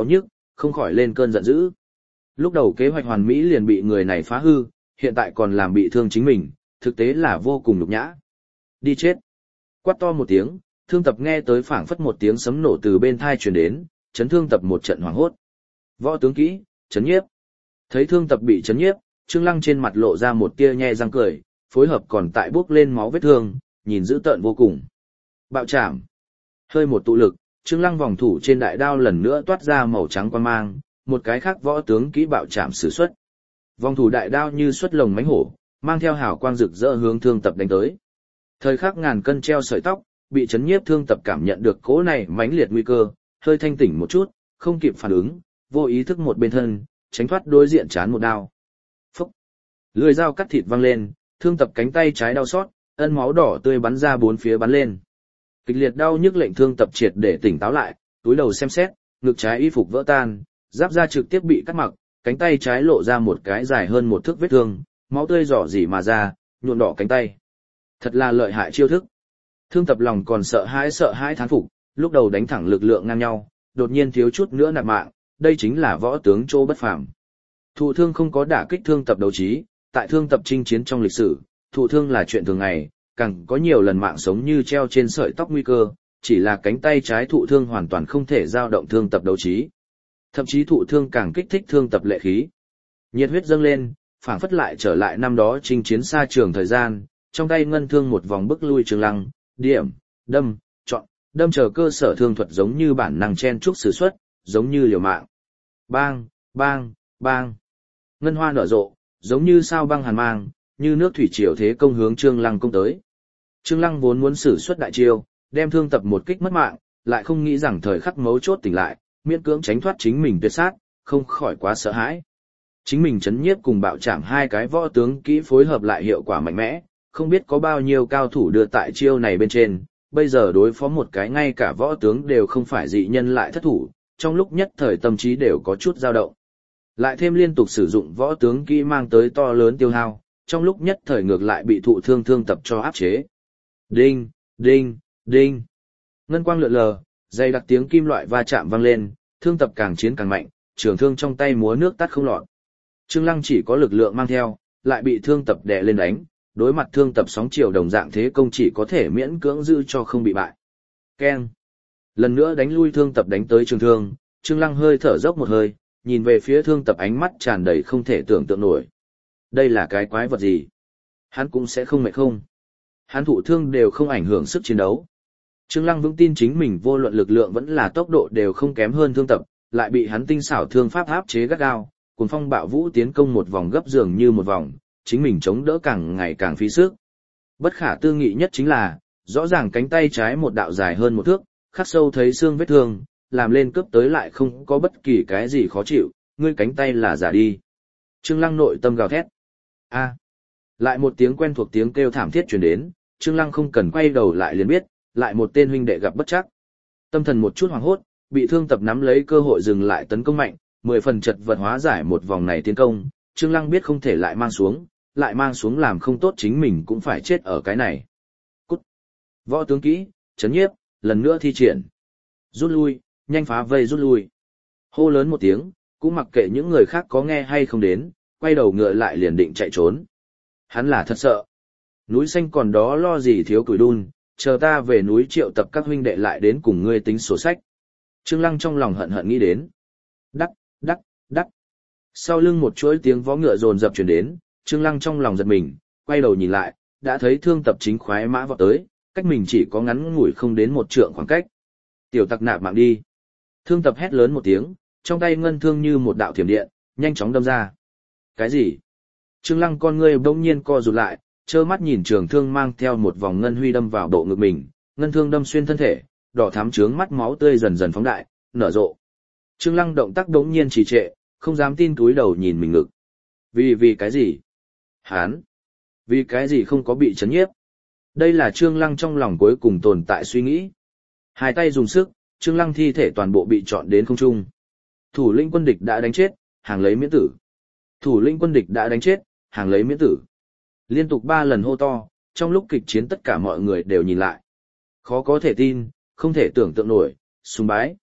không khỏi lên cơn giận dữ. Lúc đầu kế hoạch hoàn mỹ liền bị người này phá hư, hiện tại còn làm bị thương chính mình, thực tế là vô cùng nhục nhã. Đi chết. Quát to một tiếng, Thương Tập nghe tới phảng phất một tiếng sấm nổ từ bên thai truyền đến, chấn Thương Tập một trận hoảng hốt. Võ tướng kỹ, chấn nhiếp. Thấy Thương Tập bị chấn nhiếp, Trương Lăng trên mặt lộ ra một tia nhe răng cười, phối hợp còn tại bước lên máu vết thương, nhìn dữ tợn vô cùng. Bạo chạm. Hơi một tụ lực, Trương Lăng vòng thủ trên đại đao lần nữa toát ra màu trắng quang mang, một cái khác võ tướng kỹ bạo chạm sử xuất. Vòng thủ đại đao như xuất lồng mãnh hổ, mang theo hào quang rực rỡ hướng Thương Tập đánh tới. Thời khắc ngàn cân treo sợi tóc, bị chấn nhiếp Thương Tập cảm nhận được cỗ này mãnh liệt nguy cơ, hơi thanh tỉnh một chút, không kịp phản ứng, vô ý thức một bên thân, tránh thoát đối diện chán một đao. Phúc! Lưỡi dao cắt thịt văng lên, Thương Tập cánh tay trái đau xót, ân máu đỏ tươi bắn ra bốn phía bắn lên. Kịch liệt đau nhức lệnh Thương Tập triệt để tỉnh táo lại, túi đầu xem xét, ngực trái y phục vỡ tan, giáp da trực tiếp bị cắt mặc, cánh tay trái lộ ra một cái dài hơn một thước vết thương, máu tươi rỏ rỉ mà ra, nhuộm đỏ cánh tay. Thật là lợi hại chiêu thức. Thương Tập lòng còn sợ hãi thán phục, lúc đầu đánh thẳng lực lượng ngang nhau, đột nhiên thiếu chút nữa nạp mạng, đây chính là võ tướng chỗ bất phàm. Thụ thương không có đả kích Thương Tập đấu trí, tại Thương Tập chinh chiến trong lịch sử, thụ thương là chuyện thường ngày, càng có nhiều lần mạng sống như treo trên sợi tóc nguy cơ, chỉ là cánh tay trái thụ thương hoàn toàn không thể dao động Thương Tập đấu trí. Thậm chí thụ thương càng kích thích Thương Tập lệ khí. Nhiệt huyết dâng lên, phảng phất lại trở lại năm đó chinh chiến xa trường thời gian, trong tay ngân thương một vòng bức lui Trương Lăng, điểm, đâm, chọn, đâm chờ cơ sở thương thuật giống như bản năng chen trúc sử xuất, giống như liều mạng. Bang, bang, bang. Ngân hoa nở rộ, giống như sao băng hàn mang, như nước thủy triều thế công hướng Trương Lăng công tới. Trương Lăng vốn muốn sử xuất đại chiêu, đem Thương Tập một kích mất mạng, lại không nghĩ rằng thời khắc mấu chốt tỉnh lại, miễn cưỡng tránh thoát chính mình tuyệt sát, không khỏi quá sợ hãi. Chính mình chấn nhiếp cùng bạo chạm hai cái võ tướng kỹ phối hợp lại hiệu quả mạnh mẽ, không biết có bao nhiêu cao thủ đưa tại chiêu này bên trên, bây giờ đối phó một cái ngay cả võ tướng đều không phải dị nhân lại thất thủ, trong lúc nhất thời tâm trí đều có chút dao động. Lại thêm liên tục sử dụng võ tướng kỹ mang tới to lớn tiêu hao, trong lúc nhất thời ngược lại bị thụ thương Thương Tập cho áp chế. Đinh, đinh, đinh. Ngân quang lượn lờ, dày đặc tiếng kim loại va chạm vang lên, Thương Tập càng chiến càng mạnh, trường thương trong tay múa nước tắt không lọt. Trương Lăng chỉ có lực lượng mang theo, lại bị Thương Tập đè lên đánh, đối mặt Thương Tập sóng chiều đồng dạng thế công chỉ có thể miễn cưỡng giữ cho không bị bại. Keng. Lần nữa đánh lui Thương Tập đánh tới trường thương, Trương Lăng hơi thở dốc một hơi, nhìn về phía Thương Tập ánh mắt tràn đầy không thể tưởng tượng nổi. Đây là cái quái vật gì? Hắn cũng sẽ không mệt không? Hắn thụ thương đều không ảnh hưởng sức chiến đấu. Trương Lăng vững tin chính mình vô luận lực lượng vẫn là tốc độ đều không kém hơn Thương Tập, lại bị hắn tinh xảo thương pháp áp chế gắt gao, cuồng phong bạo vũ tiến công một vòng gấp dường như một vòng, chính mình chống đỡ càng ngày càng phí sức. Bất khả tư nghị nhất chính là, rõ ràng cánh tay trái một đạo dài hơn một thước, khắc sâu thấy xương vết thương, làm lên cướp tới lại không có bất kỳ cái gì khó chịu, ngươi cánh tay là giả đi. Trương Lăng nội tâm gào thét. A. Lại một tiếng quen thuộc tiếng kêu thảm thiết truyền đến, Trương Lăng không cần quay đầu lại liền biết, lại một tên huynh đệ gặp bất trắc. Tâm thần một chút hoảng hốt, bị Thương Tập nắm lấy cơ hội dừng lại tấn công mạnh, 10 phần chật vật hóa giải một vòng này tiến công, Trương Lăng biết không thể lại mang xuống làm không tốt chính mình cũng phải chết ở cái này. Cút. Võ tướng kỹ, chấn nhiếp, lần nữa thi triển. Rút lui, nhanh phá vây rút lui. Hô lớn một tiếng, cũng mặc kệ những người khác có nghe hay không đến, quay đầu ngựa lại liền định chạy trốn. Hắn là thật sợ. Núi xanh còn đó lo gì thiếu củi đun, chờ ta về núi triệu tập các huynh đệ lại đến cùng ngươi tính sổ sách. Trương Lăng trong lòng hận hận nghĩ đến. Đắc, đắc, đắc. Sau lưng một chuỗi tiếng vó ngựa dồn dập truyền đến, Trương Lăng trong lòng giật mình, quay đầu nhìn lại, đã thấy Thương Tập chính khoái mã vọt tới, cách mình chỉ có ngắn ngủi không đến một trượng khoảng cách. Tiểu tặc nạp mạng đi. Thương Tập hét lớn một tiếng, trong tay ngân thương như một đạo thiểm điện, nhanh chóng đâm ra. Cái gì? Trương Lăng con ngươi bỗng nhiên co rụt lại, trơ mắt nhìn trường thương mang theo một vòng ngân huy đâm vào bộ ngực mình, ngân thương đâm xuyên thân thể, đỏ thắm trướng mắt máu tươi dần dần phóng đại, nở rộ. Trương Lăng động tác bỗng nhiên trì trệ, không dám tin túi đầu nhìn mình ngực. Vì cái gì? Hán? Vì cái gì không có bị chấn nhiếp? Đây là Trương Lăng trong lòng cuối cùng tồn tại suy nghĩ. Hai tay dùng sức, Trương Lăng thi thể toàn bộ bị trọn đến không trung. Thủ lĩnh quân địch đã đánh chết, hàng lấy miễn tử. Thủ lĩnh quân địch đã đánh chết, hàng lấy miễn tử. Liên tục 3 lần hô to, trong lúc kịch chiến tất cả mọi người đều nhìn lại. Khó có thể tin, không thể tưởng tượng nổi, sùng bái,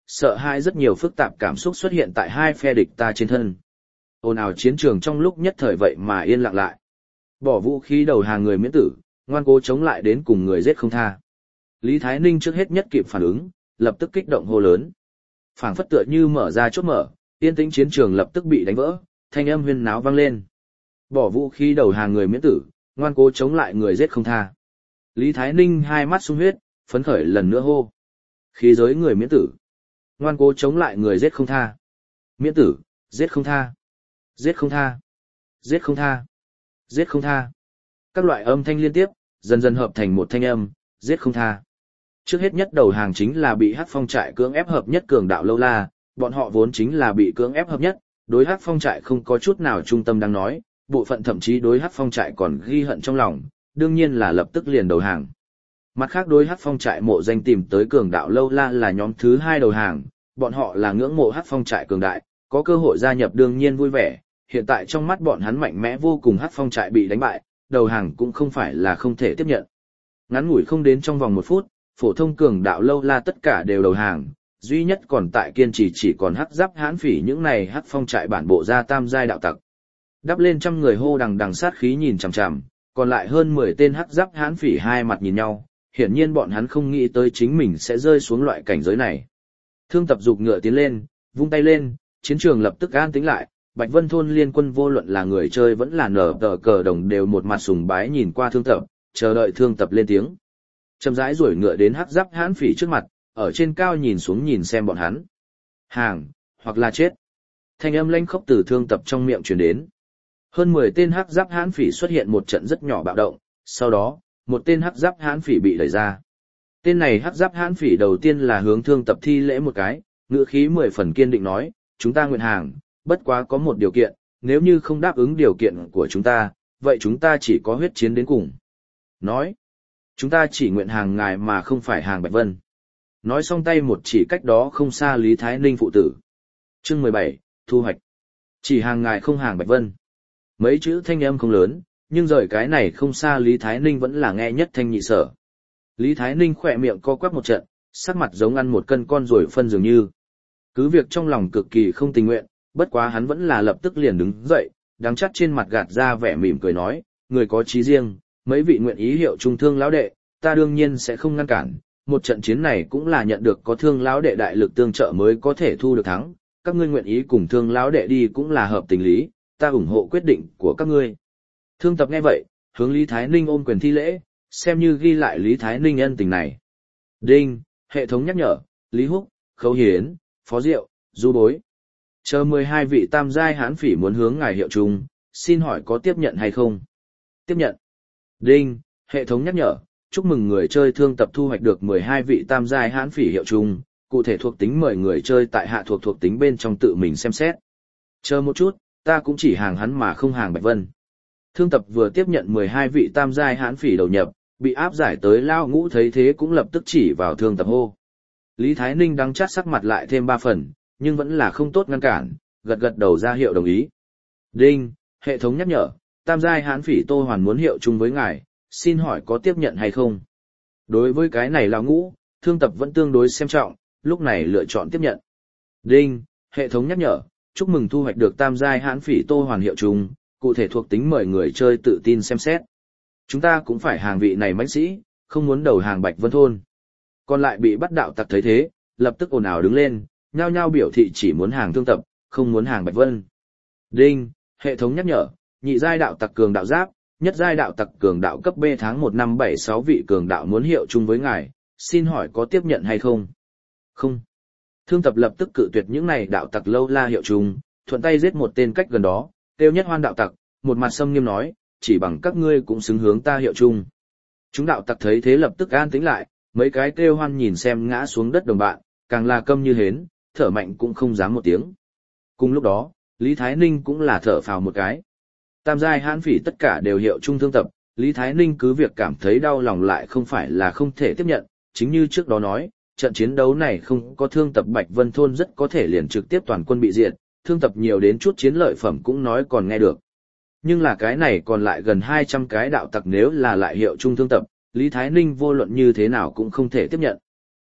sợ hãi rất nhiều phức tạp cảm xúc xuất hiện tại hai phe địch ta trên thân. Ồn ào chiến trường trong lúc nhất thời vậy mà yên lặng lại. Bỏ vũ khí đầu hàng người miễn tử, ngoan cố chống lại đến cùng người giết không tha. Lý Thái Ninh trước hết nhất kịp phản ứng, lập tức kích động hô lớn. Phảng phất tựa như mở ra chốt mở, yên tĩnh chiến trường lập tức bị đánh vỡ, thanh âm huyên náo vang lên. Bỏ vũ khí đầu hàng người miễn tử, ngoan cố chống lại người giết không tha. Lý Thái Ninh hai mắt sung huyết, phấn khởi lần nữa hô. Khí giới người miễn tử, ngoan cố chống lại người giết không tha. Miễn tử, giết không tha. Giết không tha. Giết không tha. Giết không tha. Các loại âm thanh liên tiếp, dần dần hợp thành một thanh âm, giết không tha. Trước hết nhất đầu hàng chính là bị Hắc Phong trại cưỡng ép hợp nhất cường đạo Lâu La, bọn họ vốn chính là bị cưỡng ép hợp nhất, đối Hắc Phong trại không có chút nào trung tâm đáng nói, bộ phận thậm chí đối Hắc Phong trại còn ghi hận trong lòng, đương nhiên là lập tức liền đầu hàng. Mặt khác đối Hắc Phong trại mộ danh tìm tới cường đạo Lâu La là nhóm thứ hai đầu hàng, bọn họ là ngưỡng mộ Hắc Phong trại cường đại, có cơ hội gia nhập đương nhiên vui vẻ, hiện tại trong mắt bọn hắn mạnh mẽ vô cùng Hắc Phong trại bị đánh bại, đầu hàng cũng không phải là không thể tiếp nhận. Ngắn ngủi không đến trong vòng 1 phút, phổ thông cường đạo Lâu La tất cả đều đầu hàng, duy nhất còn tại kiên trì chỉ còn Hắc Giáp Hãn Phỉ những này Hắc Phong trại bản bộ gia tam giai đạo tặc. Đắp lên trăm người hô đằng đằng sát khí nhìn chằm chằm, còn lại hơn 10 tên Hắc Giáp Hãn Phỉ hai mặt nhìn nhau, hiển nhiên bọn hắn không nghĩ tới chính mình sẽ rơi xuống loại cảnh giới này. Thương Tập giục ngựa tiến lên, vung tay lên, chiến trường lập tức an tĩnh lại, Bạch Vân thôn liên quân vô luận là người chơi vẫn là nở tờ cờ đồng đều một mặt sùng bái nhìn qua Thương Tập, chờ đợi Thương Tập lên tiếng. Chậm rãi duỗi ngựa đến Hắc Giáp Hãn Phỉ trước mặt, ở trên cao nhìn xuống nhìn xem bọn hắn. Hàng, hoặc là chết. Thanh âm lanh khốc từ Thương Tập trong miệng truyền đến. Hơn 10 tên Hắc Giáp Hãn Phỉ xuất hiện một trận rất nhỏ bạo động, sau đó, một tên Hắc Giáp Hãn Phỉ bị đẩy ra. Tên này Hắc Giáp Hãn Phỉ đầu tiên là hướng Thương Tập thi lễ một cái, ngữ khí 10 phần kiên định nói, chúng ta nguyện hàng, bất quá có một điều kiện, nếu như không đáp ứng điều kiện của chúng ta, vậy chúng ta chỉ có huyết chiến đến cùng. Nói, chúng ta chỉ nguyện hàng ngài mà không phải hàng Bạch Vân. Nói xong tay một chỉ cách đó không xa Lý Thái Ninh phụ tử. Chương 17, thu hoạch. Chỉ hàng ngài không hàng Bạch Vân. Mấy chữ thanh âm không lớn, nhưng rời cái này không xa Lý Thái Ninh vẫn là nghe nhất thanh nhị sở. Lý Thái Ninh khỏe miệng co quắp một trận, sắc mặt giống ăn một cân con rồi phân dường như. Cứ việc trong lòng cực kỳ không tình nguyện, bất quá hắn vẫn là lập tức liền đứng dậy, đắng chắt trên mặt gạt ra vẻ mỉm cười nói, người có chí riêng, mấy vị nguyện ý hiệu trung Thương lão đệ, ta đương nhiên sẽ không ngăn cản, một trận chiến này cũng là nhận được có Thương lão đệ đại lực tương trợ mới có thể thu được thắng, các ngươi nguyện ý cùng Thương lão đệ đi cũng là hợp tình lý, ta ủng hộ quyết định của các ngươi. Thương Tập nghe vậy, hướng Lý Thái Ninh ôm quyền thi lễ, xem như ghi lại Lý Thái Ninh ân tình này. Đinh, hệ thống nhắc nhở, Lý Húc, Khấu Hiến, Phó Diệu, Du Bối. Chờ 12 vị tam giai Hãn Phỉ muốn hướng ngài hiệu chung, xin hỏi có tiếp nhận hay không? Tiếp nhận. Đinh, hệ thống nhắc nhở, chúc mừng người chơi Thương Tập thu hoạch được 12 vị tam giai Hãn Phỉ hiệu chung, cụ thể thuộc tính mời người chơi tại hạ thuộc tính bên trong tự mình xem xét. Chờ một chút, ta cũng chỉ hàng hắn mà không hàng Bạch Vân. Thương Tập vừa tiếp nhận 12 vị tam giai Hãn Phỉ đầu nhập, bị áp giải tới Lao Ngũ thấy thế cũng lập tức chỉ vào Thương Tập hô. Lý Thái Ninh đắng chát sắc mặt lại thêm 3 phần, nhưng vẫn là không tốt ngăn cản, gật gật đầu ra hiệu đồng ý. Đinh, hệ thống nhắc nhở, tam giai Hãn Phỉ Tô Hoàn muốn hiệu chung với ngài, xin hỏi có tiếp nhận hay không? Đối với cái này Lao Ngũ, Thương Tập vẫn tương đối xem trọng, lúc này lựa chọn tiếp nhận. Đinh, hệ thống nhắc nhở, chúc mừng thu hoạch được tam giai Hãn Phỉ Tô Hoàn hiệu chung, cụ thể thuộc tính mời người chơi tự tin xem xét. Chúng ta cũng phải hàng vị này mãnh sĩ, không muốn đầu hàng Bạch Vân thôn. Còn lại bị bắt đạo tặc thấy thế, lập tức ồn ào đứng lên, nhao nhao biểu thị chỉ muốn hàng Thương Tập, không muốn hàng Bạch Vân. Đinh, hệ thống nhắc nhở, nhị giai đạo tặc cường đạo giáp, nhất giai đạo tặc cường đạo cấp B tháng 1 năm 76 vị cường đạo muốn hiệu chung với ngài, xin hỏi có tiếp nhận hay không? Không. Thương Tập lập tức cự tuyệt những này đạo tặc Lâu La hiệu chung, thuận tay giết một tên cách gần đó, Tiêu Nhất Hoan đạo tặc, một mặt sâm nghiêm nói, chỉ bằng các ngươi cũng xứng hướng ta hiệu chung. Chúng đạo tặc thấy thế lập tức an tĩnh lại, mấy cái Tiêu Hoan nhìn xem ngã xuống đất đồng bạn, càng là câm như hến, thở mạnh cũng không dám một tiếng. Cùng lúc đó, Lý Thái Ninh cũng là thở phào một cái. Tam giai Hãn Phỉ tất cả đều hiệu chung Thương Tập, Lý Thái Ninh cứ việc cảm thấy đau lòng lại không phải là không thể tiếp nhận, chính như trước đó nói, trận chiến đấu này không có Thương Tập Bạch Vân thôn rất có thể liền trực tiếp toàn quân bị diệt, Thương Tập nhiều đến chút chiến lợi phẩm cũng nói còn nghe được. Nhưng là cái này còn lại gần 200 cái đạo tặc nếu là lại hiệu chung Thương Tập, Lý Thái Ninh vô luận như thế nào cũng không thể tiếp nhận.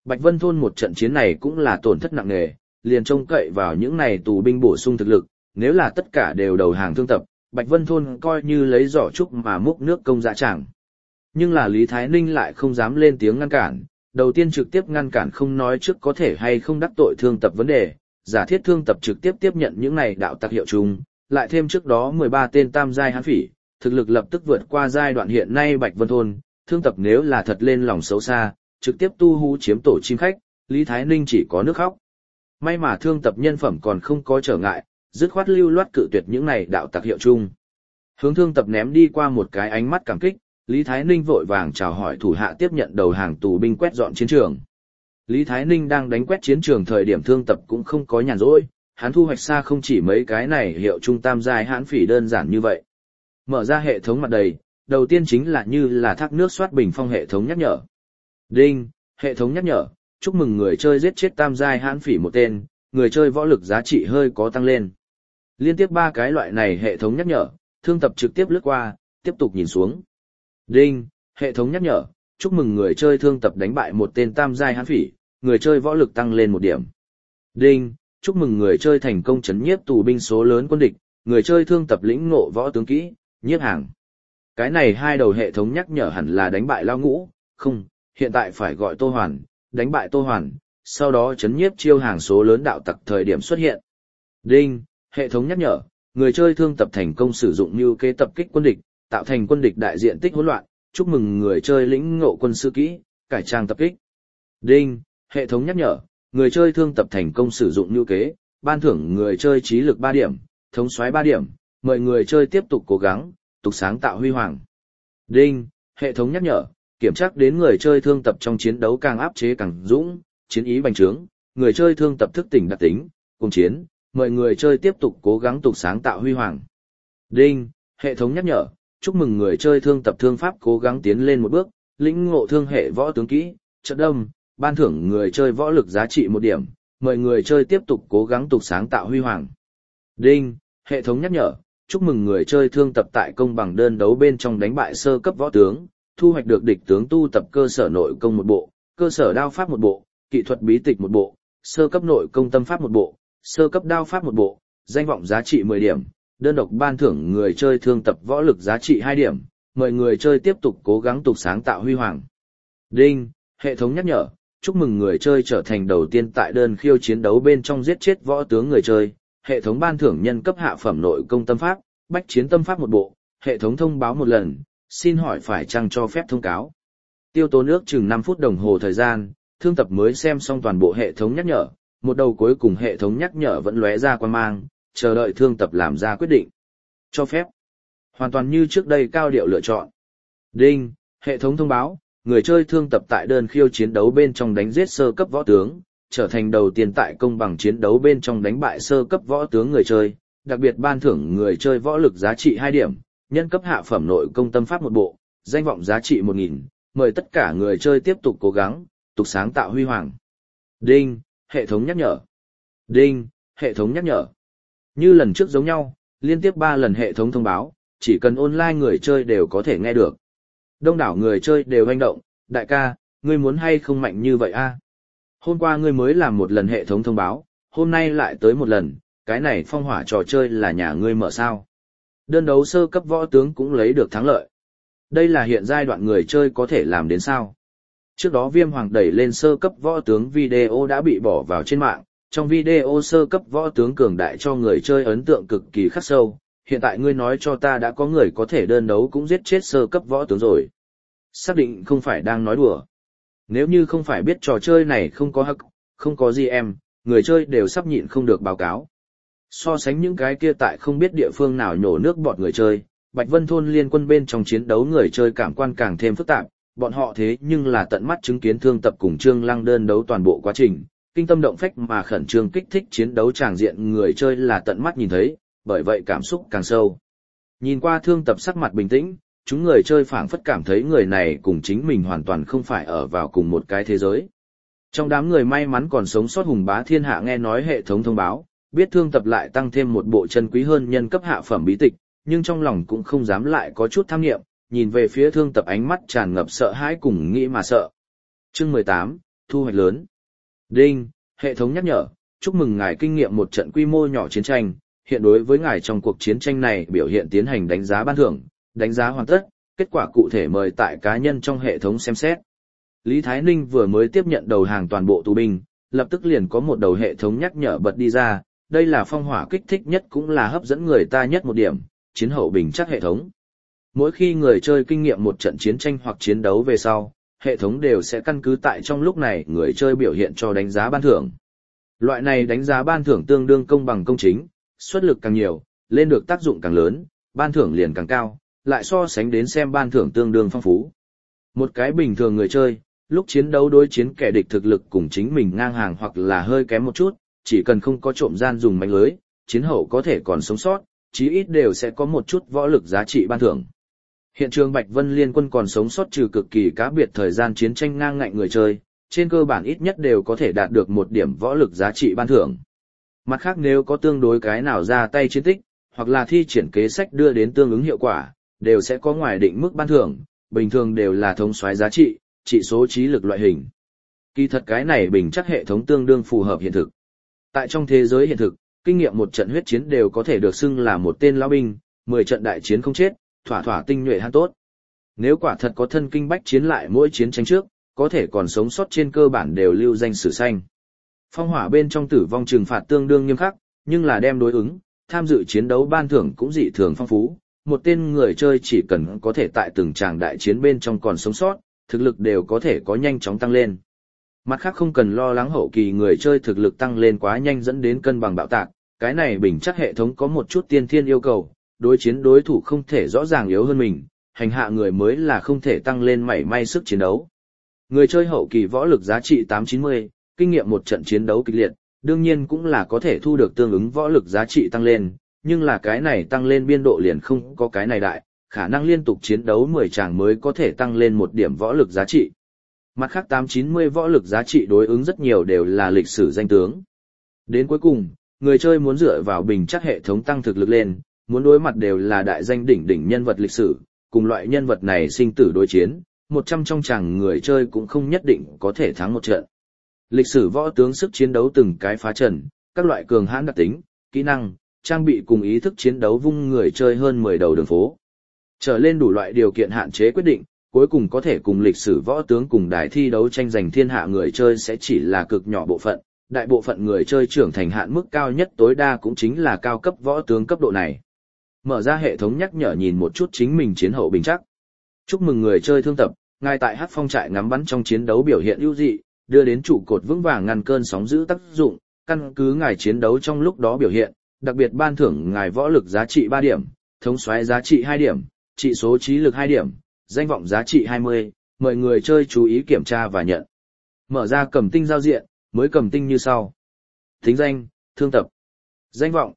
Bạch Vân Thôn một trận chiến này cũng là tổn thất nặng nề, liền trông cậy vào những này tù binh bổ sung thực lực, nếu là tất cả đều đầu hàng thương tập, Bạch Vân Thôn coi như lấy giỏ trúc mà múc nước công dạ chẳng. Nhưng là Lý Thái Ninh lại không dám lên tiếng ngăn cản, đầu tiên trực tiếp ngăn cản không nói trước có thể hay không đắc tội thương tập vấn đề, giả thiết thương tập trực tiếp tiếp nhận những này đạo tặc hiệu chung, lại thêm trước đó 13 tên tam giai hán phỉ, thực lực lập tức vượt qua giai đoạn hiện nay Bạch Vân Thôn, thương tập nếu là thật lên lòng xấu xa, trực tiếp tu hú chiếm tổ chim khách, Lý Thái Ninh chỉ có nước khóc. May mà thương tập nhân phẩm còn không có trở ngại, dứt khoát lưu loát cự tuyệt những này đạo tặc hiệu chung. Hướng thương tập ném đi qua một cái ánh mắt cảm kích, Lý Thái Ninh vội vàng chào hỏi thủ hạ tiếp nhận đầu hàng tù binh quét dọn chiến trường. Lý Thái Ninh đang đánh quét chiến trường thời điểm thương tập cũng không có nhàn rỗi, hắn thu hoạch xa không chỉ mấy cái này hiệu trung tam giai hãn phỉ đơn giản như vậy. Mở ra hệ thống mặt đầy, đầu tiên chính là như là thác nước soát bình phong hệ thống nhắc nhở. Đinh, hệ thống nhắc nhở, chúc mừng người chơi giết chết tam giai hãn phỉ một tên, người chơi võ lực giá trị hơi có tăng lên. Liên tiếp 3 cái loại này hệ thống nhắc nhở, thương tập trực tiếp lướt qua, tiếp tục nhìn xuống. Đinh, hệ thống nhắc nhở, chúc mừng người chơi thương tập đánh bại một tên tam giai hán phỉ, người chơi võ lực tăng lên 1 điểm. Đinh, chúc mừng người chơi thành công chấn nhiếp tù binh số lớn quân địch, người chơi thương tập lĩnh ngộ võ tướng kỹ, nhiếp hàng. Cái này 2 đầu hệ thống nhắc nhở hẳn là đánh bại Lao Ngũ, không, hiện tại phải gọi Tô Hoàn, đánh bại Tô Hoàn, sau đó chấn nhiếp chiêu hàng số lớn đạo tặc thời điểm xuất hiện. Đinh, hệ thống nhắc nhở, người chơi thương tập thành công sử dụng mưu kế tập kích quân địch, tạo thành quân địch đại diện tích hỗn loạn, chúc mừng người chơi lĩnh ngộ quân sư kỹ, cải trang tập kích. Đinh, hệ thống nhắc nhở, người chơi thương tập thành công sử dụng mưu kế, ban thưởng người chơi trí lực 3 điểm, thống soái 3 điểm, mời người chơi tiếp tục cố gắng, tục sáng tạo huy hoàng. Đinh, hệ thống nhắc nhở, kiểm tra đến người chơi thương tập trong chiến đấu càng áp chế càng dũng, chiến ý bành trướng, người chơi thương tập thức tỉnh đặc tính, cùng chiến, mời người chơi tiếp tục cố gắng tục sáng tạo huy hoàng. Đinh, hệ thống nhắc nhở, chúc mừng người chơi thương tập thương pháp cố gắng tiến lên một bước, lĩnh ngộ thương hệ võ tướng kỹ, trận đâm, ban thưởng người chơi võ lực giá trị 1 điểm, mời người chơi tiếp tục cố gắng tục sáng tạo huy hoàng. Đinh, hệ thống nhắc nhở, chúc mừng người chơi thương tập tại công bằng đơn đấu bên trong đánh bại sơ cấp võ tướng, thu hoạch được địch tướng tu tập cơ sở nội công 1 bộ, cơ sở đao pháp 1 bộ, kỹ thuật bí tịch 1 bộ, sơ cấp nội công tâm pháp 1 bộ, sơ cấp đao pháp 1 bộ, danh vọng giá trị 10 điểm, đơn độc ban thưởng người chơi thương tập võ lực giá trị 2 điểm, mời người chơi tiếp tục cố gắng tục sáng tạo huy hoàng. Đinh, hệ thống nhắc nhở, chúc mừng người chơi trở thành đầu tiên tại đơn khiêu chiến đấu bên trong giết chết võ tướng người chơi, hệ thống ban thưởng nhân cấp hạ phẩm nội công tâm pháp, bách chiến tâm pháp 1 bộ, hệ thống thông báo 1 lần, xin hỏi phải chăng cho phép thông cáo. Tiêu tốn ước chừng 5 phút đồng hồ thời gian, thương tập mới xem xong toàn bộ hệ thống nhắc nhở, một đầu cuối cùng hệ thống nhắc nhở vẫn lóe ra quang mang, chờ đợi thương tập làm ra quyết định. Cho phép. Hoàn toàn như trước đây cao điệu lựa chọn. Đinh, hệ thống thông báo, người chơi thương tập tại đơn khiêu chiến đấu bên trong đánh giết sơ cấp võ tướng, trở thành đầu tiên tại công bằng chiến đấu bên trong đánh bại sơ cấp võ tướng người chơi, đặc biệt ban thưởng người chơi võ lực giá trị 2 điểm, nhân cấp hạ phẩm nội công tâm pháp 1 bộ, danh vọng giá trị 1000, mời tất cả người chơi tiếp tục cố gắng, tục sáng tạo huy hoàng. Đinh, hệ thống nhắc nhở. Đinh, hệ thống nhắc nhở. Như lần trước giống nhau, liên tiếp 3 lần hệ thống thông báo, chỉ cần online người chơi đều có thể nghe được. Đông đảo người chơi đều hành động, đại ca, ngươi muốn hay không mạnh như vậy a? Hôm qua ngươi mới làm 1 lần hệ thống thông báo, hôm nay lại tới 1 lần, cái này phong hỏa trò chơi là nhà ngươi mở sao? Đơn đấu sơ cấp võ tướng cũng lấy được thắng lợi. Đây là hiện giai đoạn người chơi có thể làm đến sao? Trước đó Viêm Hoàng đẩy lên sơ cấp võ tướng video đã bị bỏ vào trên mạng, trong video sơ cấp võ tướng cường đại cho người chơi ấn tượng cực kỳ khắc sâu, hiện tại ngươi nói cho ta đã có người có thể đơn đấu cũng giết chết sơ cấp võ tướng rồi. Xác định không phải đang nói đùa. Nếu như không phải biết trò chơi này không có hack, không có GM, người chơi đều sắp nhịn không được báo cáo. So sánh những cái kia tại không biết địa phương nào nhổ nước bọt người chơi, Bạch Vân Thôn liên quân bên trong chiến đấu người chơi cảm quan càng thêm phức tạp, bọn họ thế nhưng là tận mắt chứng kiến thương tập cùng Trương Lăng đơn đấu toàn bộ quá trình, kinh tâm động phách mà khẩn trương kích thích chiến đấu tràng diện người chơi là tận mắt nhìn thấy, bởi vậy cảm xúc càng sâu. Nhìn qua thương tập sắc mặt bình tĩnh, chúng người chơi phảng phất cảm thấy người này cùng chính mình hoàn toàn không phải ở vào cùng một cái thế giới. Trong đám người may mắn còn sống sót hùng bá thiên hạ nghe nói hệ thống thông báo, biết thương tập lại tăng thêm một bộ chân quý hơn nhân cấp hạ phẩm bí tịch, nhưng trong lòng cũng không dám lại có chút tham nghiệm, nhìn về phía thương tập ánh mắt tràn ngập sợ hãi cùng nghĩ mà sợ. Chương 18, thu hoạch lớn. Đinh, hệ thống nhắc nhở, chúc mừng ngài kinh nghiệm một trận quy mô nhỏ chiến tranh, hiện đối với ngài trong cuộc chiến tranh này biểu hiện tiến hành đánh giá ban thưởng, đánh giá hoàn tất, kết quả cụ thể mời tại cá nhân trong hệ thống xem xét. Lý Thái Ninh vừa mới tiếp nhận đầu hàng toàn bộ tù binh, lập tức liền có một đầu hệ thống nhắc nhở bật đi ra, đây là phong hỏa kích thích nhất cũng là hấp dẫn người ta nhất một điểm, chiến hậu bình chắc hệ thống. Mỗi khi người chơi kinh nghiệm một trận chiến tranh hoặc chiến đấu về sau, hệ thống đều sẽ căn cứ tại trong lúc này người chơi biểu hiện cho đánh giá ban thưởng. Loại này đánh giá ban thưởng tương đương công bằng công chính, xuất lực càng nhiều, lên được tác dụng càng lớn, ban thưởng liền càng cao, lại so sánh đến xem ban thưởng tương đương phong phú. Một cái bình thường người chơi, lúc chiến đấu đối chiến kẻ địch thực lực cùng chính mình ngang hàng hoặc là hơi kém một chút, chỉ cần không có trộm gian dùng mánh lưới, chiến hậu có thể còn sống sót, chí ít đều sẽ có một chút võ lực giá trị ban thưởng. Hiện trường Bạch Vân Liên quân còn sống sót trừ cực kỳ cá biệt thời gian chiến tranh ngang ngạnh người chơi, trên cơ bản ít nhất đều có thể đạt được một điểm võ lực giá trị ban thưởng. Mặt khác nếu có tương đối cái nào ra tay chiến tích, hoặc là thi triển kế sách đưa đến tương ứng hiệu quả, đều sẽ có ngoài định mức ban thưởng, bình thường đều là thống soái giá trị, trị số trí lực loại hình. Kỳ thật cái này bình chắc hệ thống tương đương phù hợp hiện thực. Tại trong thế giới hiện thực, kinh nghiệm một trận huyết chiến đều có thể được xưng là một tên lão binh, 10 trận đại chiến không chết, thỏa thỏa tinh nhuệ han tốt. Nếu quả thật có thân kinh bách chiến lại mỗi chiến tranh trước, có thể còn sống sót trên cơ bản đều lưu danh sử xanh. Phong hỏa bên trong tử vong trừng phạt tương đương nghiêm khắc, nhưng là đem đối ứng, tham dự chiến đấu ban thưởng cũng dị thường phong phú. Một tên người chơi chỉ cần có thể tại từng tràng đại chiến bên trong còn sống sót, thực lực đều có thể có nhanh chóng tăng lên. Mặt khác không cần lo lắng hậu kỳ người chơi thực lực tăng lên quá nhanh dẫn đến cân bằng bạo tạc, cái này bình chắc hệ thống có một chút tiên thiên yêu cầu, đối chiến đối thủ không thể rõ ràng yếu hơn mình, hành hạ người mới là không thể tăng lên mảy may sức chiến đấu. Người chơi hậu kỳ võ lực giá trị 890, kinh nghiệm một trận chiến đấu kịch liệt, đương nhiên cũng là có thể thu được tương ứng võ lực giá trị tăng lên, nhưng là cái này tăng lên biên độ liền không có cái này đại, khả năng liên tục chiến đấu 10 tràng mới có thể tăng lên một điểm võ lực giá trị. Mặt khác 890 võ lực giá trị đối ứng rất nhiều đều là lịch sử danh tướng. Đến cuối cùng, người chơi muốn dựa vào bình chắc hệ thống tăng thực lực lên, muốn đối mặt đều là đại danh đỉnh đỉnh nhân vật lịch sử, cùng loại nhân vật này sinh tử đối chiến, 100 trong chàng người chơi cũng không nhất định có thể thắng một trận. Lịch sử võ tướng sức chiến đấu từng cái phá trần, các loại cường hãn đặc tính, kỹ năng, trang bị cùng ý thức chiến đấu vung người chơi hơn 10 đầu đường phố. Trở lên đủ loại điều kiện hạn chế quyết định, cuối cùng có thể cùng lịch sử võ tướng cùng đài thi đấu tranh giành thiên hạ người chơi sẽ chỉ là cực nhỏ bộ phận, đại bộ phận người chơi trưởng thành hạn mức cao nhất tối đa cũng chính là cao cấp võ tướng cấp độ này. Mở ra hệ thống nhắc nhở nhìn một chút chính mình chiến hậu bình chắc. Chúc mừng người chơi thương tập, ngài tại Hắc Phong trại ngắm bắn trong chiến đấu biểu hiện ưu dị, đưa đến trụ cột vững vàng ngăn cơn sóng dữ tác dụng, căn cứ ngài chiến đấu trong lúc đó biểu hiện, đặc biệt ban thưởng ngài võ lực giá trị 3 điểm, thống soái giá trị 2 điểm, trị số trí lực 2 điểm, danh vọng giá trị 20, mời người chơi chú ý kiểm tra và nhận. Mở ra cầm tinh giao diện, mới cầm tinh như sau. Tính danh, thương tập. Danh vọng,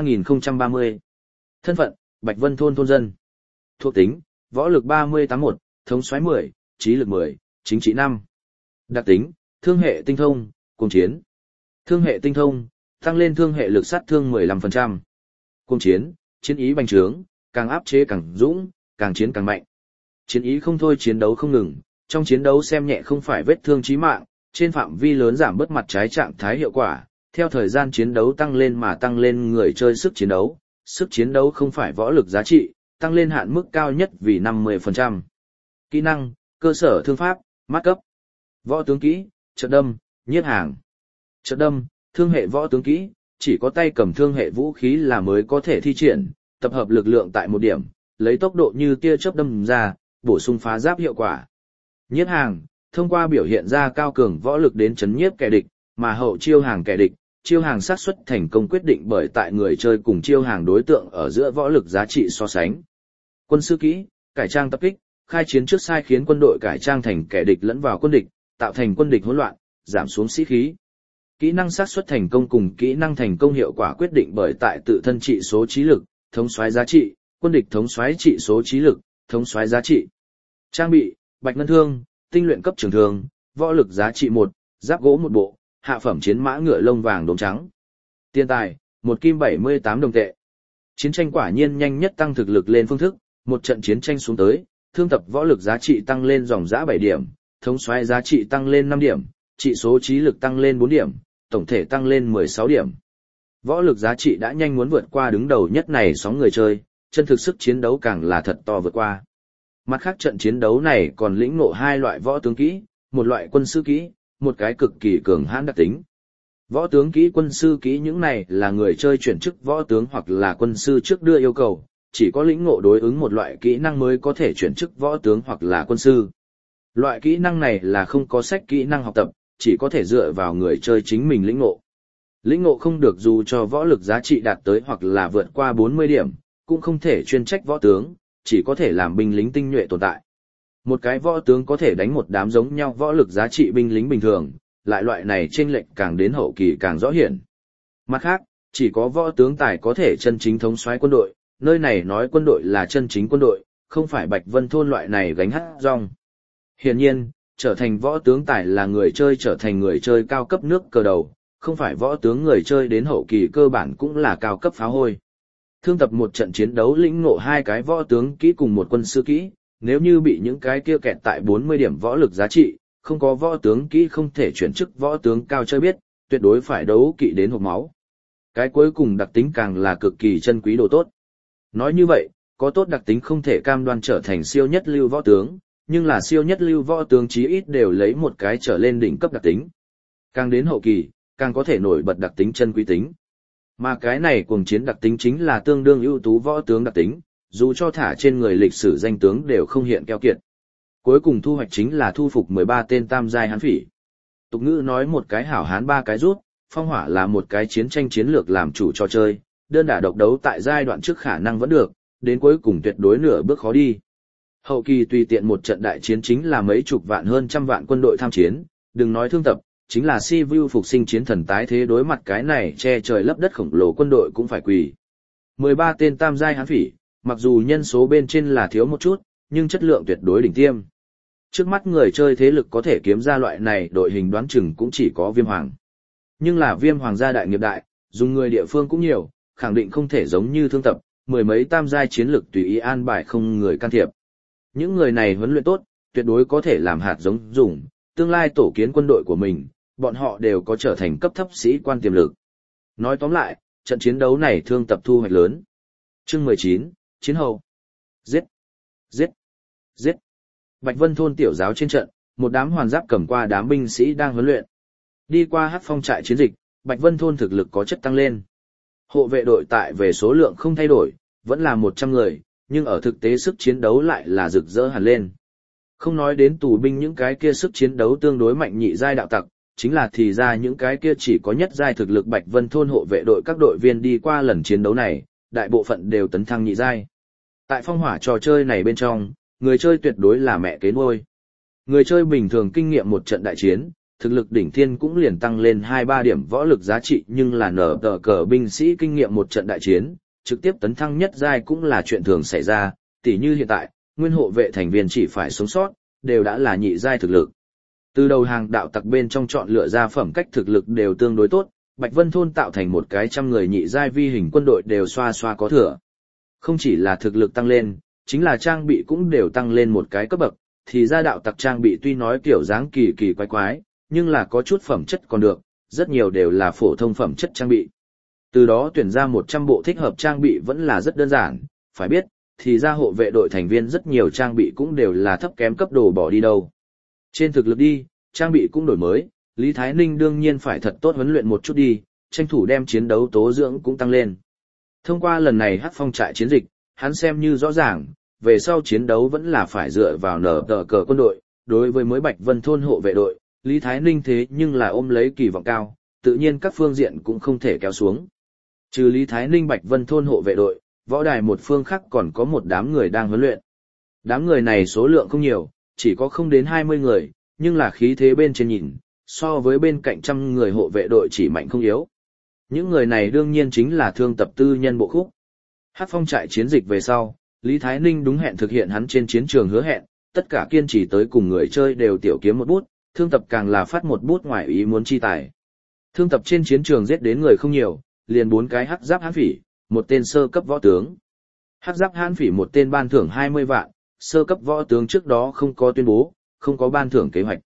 3030. Thân phận, Bạch Vân thôn thôn dân. Thuộc tính, võ lực 3081, thống soái 10, trí lực 10, chính trị 5. Đặc tính, thương hệ tinh thông, cuồng chiến. Thương hệ tinh thông, tăng lên thương hệ lực sát thương 15%. Cuồng chiến, chiến ý bành trướng, càng áp chế càng dũng, càng chiến càng mạnh. Chiến ý không thôi chiến đấu không ngừng, trong chiến đấu xem nhẹ không phải vết thương chí mạng, trên phạm vi lớn giảm bớt mặt trái trạng thái hiệu quả, theo thời gian chiến đấu tăng lên mà tăng lên người chơi sức chiến đấu không phải võ lực giá trị, tăng lên hạn mức cao nhất vì 50%. Kỹ năng, cơ sở thương pháp, mát cấp. Võ tướng kỹ, trợ đâm, nhiếp hàng. Trợ đâm, thương hệ võ tướng kỹ, chỉ có tay cầm thương hệ vũ khí là mới có thể thi triển, tập hợp lực lượng tại một điểm, lấy tốc độ như tia chớp đâm ra, bổ sung phá giáp hiệu quả. Nhiếp hàng, thông qua biểu hiện ra cao cường võ lực đến chấn nhiếp kẻ địch, mà hậu chiêu hàng kẻ địch, chiêu hàng xác suất thành công quyết định bởi tại người chơi cùng chiêu hàng đối tượng ở giữa võ lực giá trị so sánh. Quân sư kỹ, cải trang tập kích, khai chiến trước sai khiến quân đội cải trang thành kẻ địch lẫn vào quân địch, tạo thành quân địch hỗn loạn, giảm xuống sĩ khí. Kỹ năng xác suất thành công cùng kỹ năng thành công hiệu quả quyết định bởi tại tự thân trị số trí lực, thống soái giá trị, quân địch thống soái trị số trí lực, thống soái giá trị. Trang bị, bạch ngân thương, tinh luyện cấp trường thương, võ lực giá trị 1, giáp gỗ 1 bộ, hạ phẩm chiến mã ngựa lông vàng đốm trắng. Tiền tài, 1 kim 78 đồng tệ. Chiến tranh quả nhiên nhanh nhất tăng thực lực lên phương thức, một trận chiến tranh xuống tới, thương tập võ lực giá trị tăng lên dòng dã 7 điểm, thống soái giá trị tăng lên 5 điểm, trị số trí lực tăng lên 4 điểm, tổng thể tăng lên 16 điểm. Võ lực giá trị đã nhanh muốn vượt qua đứng đầu nhất này sóng người chơi, chân thực sức chiến đấu càng là thật to vượt qua. Mặt khác trận chiến đấu này còn lĩnh ngộ 2 loại võ tướng kỹ, một loại quân sư kỹ, một cái cực kỳ cường hãn đặc tính. Võ tướng kỹ quân sư kỹ những này là người chơi chuyển chức võ tướng hoặc là quân sư trước đưa yêu cầu, chỉ có lĩnh ngộ đối ứng một loại kỹ năng mới có thể chuyển chức võ tướng hoặc là quân sư. Loại kỹ năng này là không có sách kỹ năng học tập, chỉ có thể dựa vào người chơi chính mình lĩnh ngộ. Lĩnh ngộ không được dù cho võ lực giá trị đạt tới hoặc là vượt qua 40 điểm, cũng không thể chuyên trách võ tướng, chỉ có thể làm binh lính tinh nhuệ tồn tại. Một cái võ tướng có thể đánh một đám giống nhau võ lực giá trị binh lính bình thường, lại loại này chênh lệch càng đến hậu kỳ càng rõ hiển. Mặt khác, chỉ có võ tướng tài có thể chân chính thống soái quân đội, nơi này nói quân đội là chân chính quân đội, không phải Bạch Vân Thôn loại này gánh hát rong. Hiển nhiên, trở thành võ tướng tài là người chơi trở thành người chơi cao cấp nước cờ đầu, không phải võ tướng người chơi đến hậu kỳ cơ bản cũng là cao cấp pháo hôi. Thương tập một trận chiến đấu lĩnh ngộ 2 cái võ tướng kỹ cùng một quân sư kỹ, nếu như bị những cái kia kẹt tại 40 điểm võ lực giá trị, không có võ tướng kỹ không thể chuyển chức võ tướng cao chơi biết, tuyệt đối phải đấu kỵ đến hộc máu. Cái cuối cùng đặc tính càng là cực kỳ chân quý đồ tốt. Nói như vậy, có tốt đặc tính không thể cam đoan trở thành siêu nhất lưu võ tướng, nhưng là siêu nhất lưu võ tướng chí ít đều lấy một cái trở lên đỉnh cấp đặc tính. Càng đến hậu kỳ, càng có thể nổi bật đặc tính chân quý tính. Mà cái này cuồng chiến đặc tính chính là tương đương ưu tú võ tướng đặc tính, dù cho thả trên người lịch sử danh tướng đều không hiện keo kiệt. Cuối cùng thu hoạch chính là thu phục 13 tên tam giai hán phỉ. Tục ngữ nói một cái hảo hán 3 cái rút, phong hỏa là một cái chiến tranh chiến lược làm chủ trò chơi, đơn đả độc đấu tại giai đoạn trước khả năng vẫn được, đến cuối cùng tuyệt đối nửa bước khó đi. Hậu kỳ tùy tiện một trận đại chiến chính là mấy chục vạn hơn trăm vạn quân đội tham chiến, đừng nói thương tập, chính là si vu phục sinh chiến thần tái thế đối mặt cái này che trời lấp đất khổng lồ quân đội cũng phải quỳ. 13 tên tam giai hán phỉ, mặc dù nhân số bên trên là thiếu một chút, nhưng chất lượng tuyệt đối đỉnh tiêm. Trước mắt người chơi thế lực có thể kiếm ra loại này đội hình đoán chừng cũng chỉ có Viêm Hoàng. Nhưng là Viêm Hoàng gia đại nghiệp đại, dùng người địa phương cũng nhiều, khẳng định không thể giống như thương tập, 10 mấy tam giai chiến lực tùy ý an bài không người can thiệp. Những người này huấn luyện tốt, tuyệt đối có thể làm hạt giống dùng, tương lai tổ kiến quân đội của mình, bọn họ đều có trở thành cấp thấp sĩ quan tiềm lực. Nói tóm lại, trận chiến đấu này thương tập thu hoạch lớn. Chương 19, Chiến hậu. Giết! Giết! Giết! Bạch Vân Thôn tiểu giáo trên trận, một đám hoàn giáp cầm qua đám binh sĩ đang huấn luyện. Đi qua Hắc Phong trại chiến dịch, Bạch Vân Thôn thực lực có chất tăng lên. Hộ vệ đội tại về số lượng không thay đổi, vẫn là 100 người, nhưng ở thực tế sức chiến đấu lại là rực rỡ hẳn lên. Không nói đến tù binh những cái kia sức chiến đấu tương đối mạnh nhị giai đạo tặc, chính là thì ra những cái kia chỉ có nhất giai thực lực Bạch Vân Thôn hộ vệ đội các đội viên đi qua lần chiến đấu này, đại bộ phận đều tấn thăng nhị giai. Tại phong hỏa trò chơi này bên trong, người chơi tuyệt đối là mẹ kế nuôi. Người chơi bình thường kinh nghiệm một trận đại chiến, thực lực đỉnh thiên cũng liền tăng lên 2-3 điểm võ lực giá trị, nhưng là nở tờ cờ binh sĩ kinh nghiệm một trận đại chiến, trực tiếp tấn thăng nhất giai cũng là chuyện thường xảy ra, tỉ như hiện tại, nguyên hộ vệ thành viên chỉ phải sống sót, đều đã là nhị giai thực lực. Từ đầu hàng đạo tặc bên trong chọn lựa ra phẩm cách thực lực đều tương đối tốt, Bạch Vân Thôn tạo thành một cái trăm người nhị giai vi hình quân đội đều xoa xoa có thừa. Không chỉ là thực lực tăng lên, chính là trang bị cũng đều tăng lên một cái cấp bậc, thì ra đạo tặc trang bị tuy nói kiểu dáng kỳ kỳ quái quái, nhưng là có chút phẩm chất còn được, rất nhiều đều là phổ thông phẩm chất trang bị. Từ đó tuyển ra 100 bộ thích hợp trang bị vẫn là rất đơn giản, phải biết, thì ra hộ vệ đội thành viên rất nhiều trang bị cũng đều là thấp kém cấp đồ bỏ đi đâu. Trên thực lực đi, trang bị cũng đổi mới, Lý Thái Ninh đương nhiên phải thật tốt huấn luyện một chút đi, tranh thủ đem chiến đấu tố dưỡng cũng tăng lên. Thông qua lần này Hắc Phong trại chiến dịch, hắn xem như rõ ràng, về sau chiến đấu vẫn là phải dựa vào nở tờ cờ quân đội, đối với mới Bạch Vân Thôn hộ vệ đội, Lý Thái Ninh thế nhưng là ôm lấy kỳ vọng cao, tự nhiên các phương diện cũng không thể kéo xuống. Trừ Lý Thái Ninh Bạch Vân Thôn hộ vệ đội, võ đài một phương khác còn có một đám người đang huấn luyện. Đám người này số lượng không nhiều, chỉ có không đến 20 người, nhưng là khí thế bên trên nhìn, so với bên cạnh trăm người hộ vệ đội chỉ mạnh không yếu. Những người này đương nhiên chính là thương tập tư nhân bộ khúc. Hắc Phong trại chiến dịch về sau, Lý Thái Ninh đúng hẹn thực hiện hắn trên chiến trường hứa hẹn, tất cả kiên trì tới cùng người chơi đều tiểu kiếm một bút, thương tập càng là phát một bút ngoài ý muốn chi tài. Thương tập trên chiến trường giết đến người không nhiều, liền 4 cái hắc giáp hán phỉ, một tên sơ cấp võ tướng. Hắc giáp hán phỉ một tên ban thưởng 20 vạn, sơ cấp võ tướng trước đó không có tuyên bố, không có ban thưởng kế hoạch.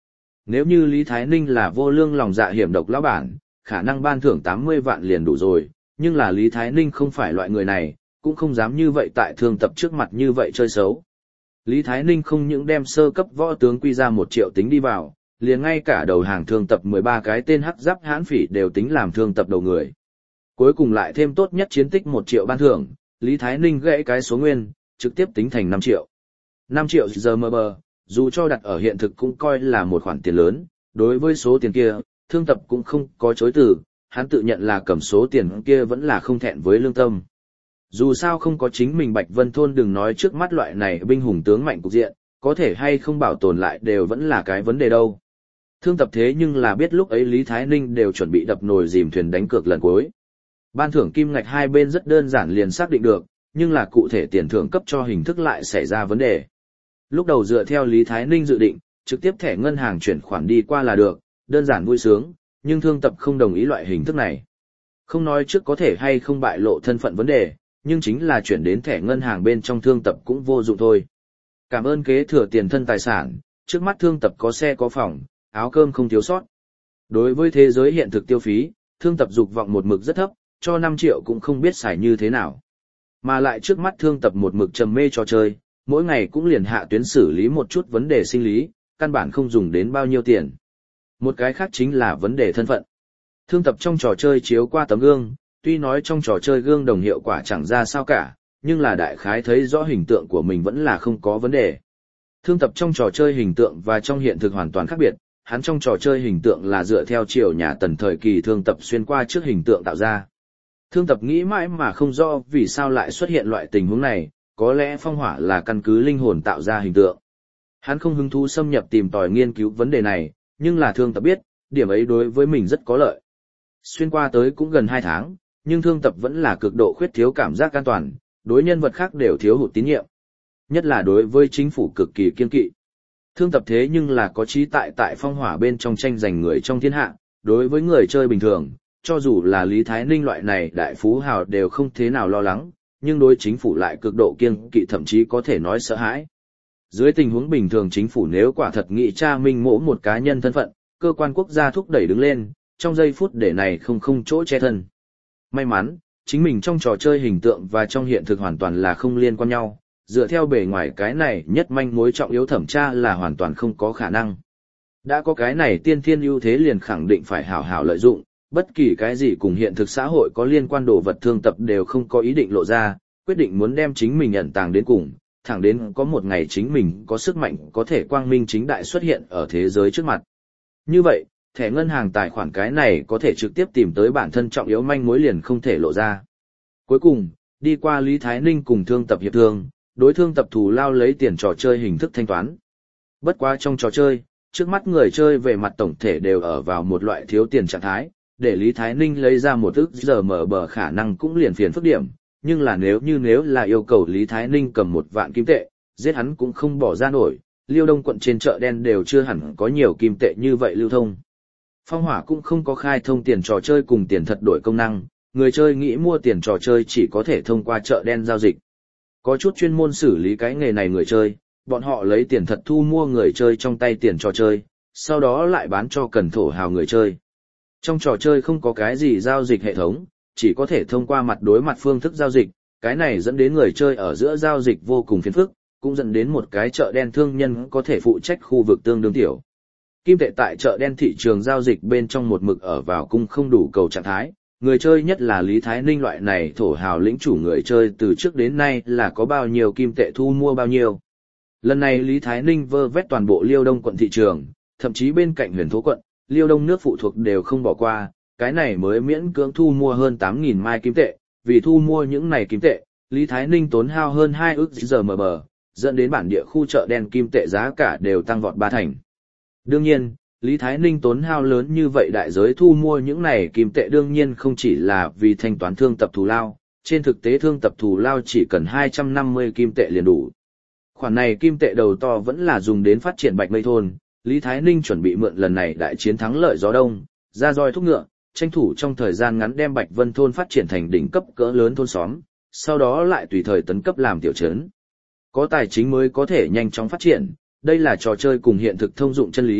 Nếu như Lý Thái Ninh là vô lương lòng dạ hiểm độc lão bản, khả năng ban thưởng 80 vạn liền đủ rồi, nhưng là Lý Thái Ninh không phải loại người này, cũng không dám như vậy tại Thương Tập trước mặt như vậy chơi xấu. Lý Thái Ninh không những đem sơ cấp võ tướng quy ra 1 triệu tính đi vào, liền ngay cả đầu hàng Thương Tập 13 cái tên hắc giáp hãn phỉ đều tính làm Thương Tập đầu người. Cuối cùng lại thêm tốt nhất chiến tích 1 triệu ban thưởng, Lý Thái Ninh gãy cái số nguyên, trực tiếp tính thành 5 triệu. 5 triệu giờ mờ bờ, dù cho đặt ở hiện thực cũng coi là một khoản tiền lớn, đối với số tiền kia, Thương Tập cũng không có chối từ, hắn tự nhận là cầm số tiền kia vẫn là không thẹn với lương tâm. Dù sao không có chính mình Bạch Vân Thôn đừng nói trước mắt loại này binh hùng tướng mạnh cục diện, có thể hay không bảo tồn lại đều vẫn là cái vấn đề đâu. Thương Tập thế nhưng là biết lúc ấy Lý Thái Ninh đều chuẩn bị đập nồi dìm thuyền đánh cược lần cuối. Ban thưởng kim ngạch hai bên rất đơn giản liền xác định được, nhưng là cụ thể tiền thưởng cấp cho hình thức lại xảy ra vấn đề. Lúc đầu dựa theo Lý Thái Ninh dự định, trực tiếp thẻ ngân hàng chuyển khoản đi qua là được, đơn giản vui sướng, nhưng Thương Tập không đồng ý loại hình thức này. Không nói trước có thể hay không bại lộ thân phận vấn đề, nhưng chính là chuyển đến thẻ ngân hàng bên trong Thương Tập cũng vô dụng thôi. Cảm ơn kế thừa tiền thân tài sản, trước mắt Thương Tập có xe có phòng, áo cơm không thiếu sót. Đối với thế giới hiện thực tiêu phí, Thương Tập dục vọng một mực rất thấp, cho 5 triệu cũng không biết xài như thế nào. Mà lại trước mắt Thương Tập một mực trầm mê trò chơi, mỗi ngày cũng liền hạ tuyến xử lý một chút vấn đề sinh lý, căn bản không dùng đến bao nhiêu tiền. Một cái khác chính là vấn đề thân phận. Thương Tập trong trò chơi chiếu qua tấm gương, tuy nói trong trò chơi gương đồng hiệu quả chẳng ra sao cả, nhưng là đại khái thấy rõ hình tượng của mình vẫn là không có vấn đề. Thương Tập trong trò chơi hình tượng và trong hiện thực hoàn toàn khác biệt, hắn trong trò chơi hình tượng là dựa theo triều nhà Tần thời kỳ Thương Tập xuyên qua trước hình tượng tạo ra. Thương Tập nghĩ mãi mà không rõ vì sao lại xuất hiện loại tình huống này, có lẽ phong hỏa là căn cứ linh hồn tạo ra hình tượng. Hắn không hứng thú xâm nhập tìm tòi nghiên cứu vấn đề này, nhưng là Thương Tập biết, điểm ấy đối với mình rất có lợi. Xuyên qua tới cũng gần 2 tháng, nhưng Thương Tập vẫn là cực độ khuyết thiếu cảm giác an toàn, đối nhân vật khác đều thiếu hụt tín nhiệm. Nhất là đối với chính phủ cực kỳ kiên kỵ. Thương Tập thế nhưng là có trí tại phong hỏa bên trong tranh giành người trong thiên hạ, đối với người chơi bình thường, cho dù là Lý Thái Ninh loại này đại phú hào đều không thế nào lo lắng, nhưng đối chính phủ lại cực độ kiêng kỵ thậm chí có thể nói sợ hãi. Dưới tình huống bình thường chính phủ nếu quả thật nghị tra minh mỗ một cá nhân thân phận, cơ quan quốc gia thúc đẩy đứng lên, trong giây phút để này không chỗ che thân. May mắn, chính mình trong trò chơi hình tượng và trong hiện thực hoàn toàn là không liên quan nhau, dựa theo bề ngoài cái này nhất manh mối trọng yếu thẩm tra là hoàn toàn không có khả năng. Đã có cái này tiên thiên ưu thế liền khẳng định phải hảo hảo lợi dụng, bất kỳ cái gì cùng hiện thực xã hội có liên quan đồ vật Thương Tập đều không có ý định lộ ra, quyết định muốn đem chính mình ẩn tàng đến cùng, thẳng đến có một ngày chính mình có sức mạnh có thể quang minh chính đại xuất hiện ở thế giới trước mặt. Như vậy, thẻ ngân hàng tài khoản cái này có thể trực tiếp tìm tới bản thân trọng yếu manh mối liền không thể lộ ra. Cuối cùng, đi qua Lý Thái Ninh cùng Thương Tập hiệp thương, đối Thương Tập thù lao lấy tiền trò chơi hình thức thanh toán. Bất quá trong trò chơi, trước mắt người chơi về mặt tổng thể đều ở vào một loại thiếu tiền trạng thái, để Lý Thái Ninh lấy ra một ức giờ mở bờ khả năng cũng liền phiền phức điểm, nhưng là nếu là yêu cầu Lý Thái Ninh cầm 1 vạn kim tệ, giết hắn cũng không bỏ ra nổi, Liêu Đông quận trên chợ đen đều chưa hẳn có nhiều kim tệ như vậy lưu thông. Phong hỏa cũng không có khai thông tiền trò chơi cùng tiền thật đổi công năng, người chơi nghĩ mua tiền trò chơi chỉ có thể thông qua chợ đen giao dịch. Có chút chuyên môn xử lý cái nghề này người chơi, bọn họ lấy tiền thật thu mua người chơi trong tay tiền trò chơi, sau đó lại bán cho cần thổ hào người chơi. Trong trò chơi không có cái gì giao dịch hệ thống, chỉ có thể thông qua mặt đối mặt phương thức giao dịch, cái này dẫn đến người chơi ở giữa giao dịch vô cùng phiền phức, cũng dẫn đến một cái chợ đen thương nhân có thể phụ trách khu vực tương đương tiểu. Kim tệ tại chợ đen thị trường giao dịch bên trong một mực ở vào cung không đủ cầu trạng thái, người chơi nhất là Lý Thái Ninh loại này thổ hào lĩnh chủ người chơi từ trước đến nay là có bao nhiêu kim tệ thu mua bao nhiêu. Lần này Lý Thái Ninh vơ vét toàn bộ Liêu Đông quận thị trường, thậm chí bên cạnh Huyền Thố quận, Liêu Đông nước phụ thuộc đều không bỏ qua, cái này mới miễn cưỡng thu mua hơn 8.000 mai kim tệ, vì thu mua những này kim tệ, Lý Thái Ninh tốn hao hơn 2 ức giờ mở bờ, dẫn đến bản địa khu chợ đen kim tệ giá cả đều tăng vọt 3 thành. Đương nhiên, Lý Thái Ninh tốn hao lớn như vậy đại giới thu mua những này kim tệ đương nhiên không chỉ là vì thanh toán Thương Tập thù lao, trên thực tế Thương Tập thù lao chỉ cần 250 kim tệ liền đủ. Khoản này kim tệ đầu to vẫn là dùng đến phát triển Bạch Mây thôn, Lý Thái Ninh chuẩn bị mượn lần này đại chiến thắng lợi gió đông, ra roi thúc ngựa, tranh thủ trong thời gian ngắn đem Bạch Vân thôn phát triển thành đỉnh cấp cỡ lớn thôn xóm, sau đó lại tùy thời tấn cấp làm tiểu trấn. Có tài chính mới có thể nhanh chóng phát triển, đây là trò chơi cùng hiện thực thông dụng chân lý,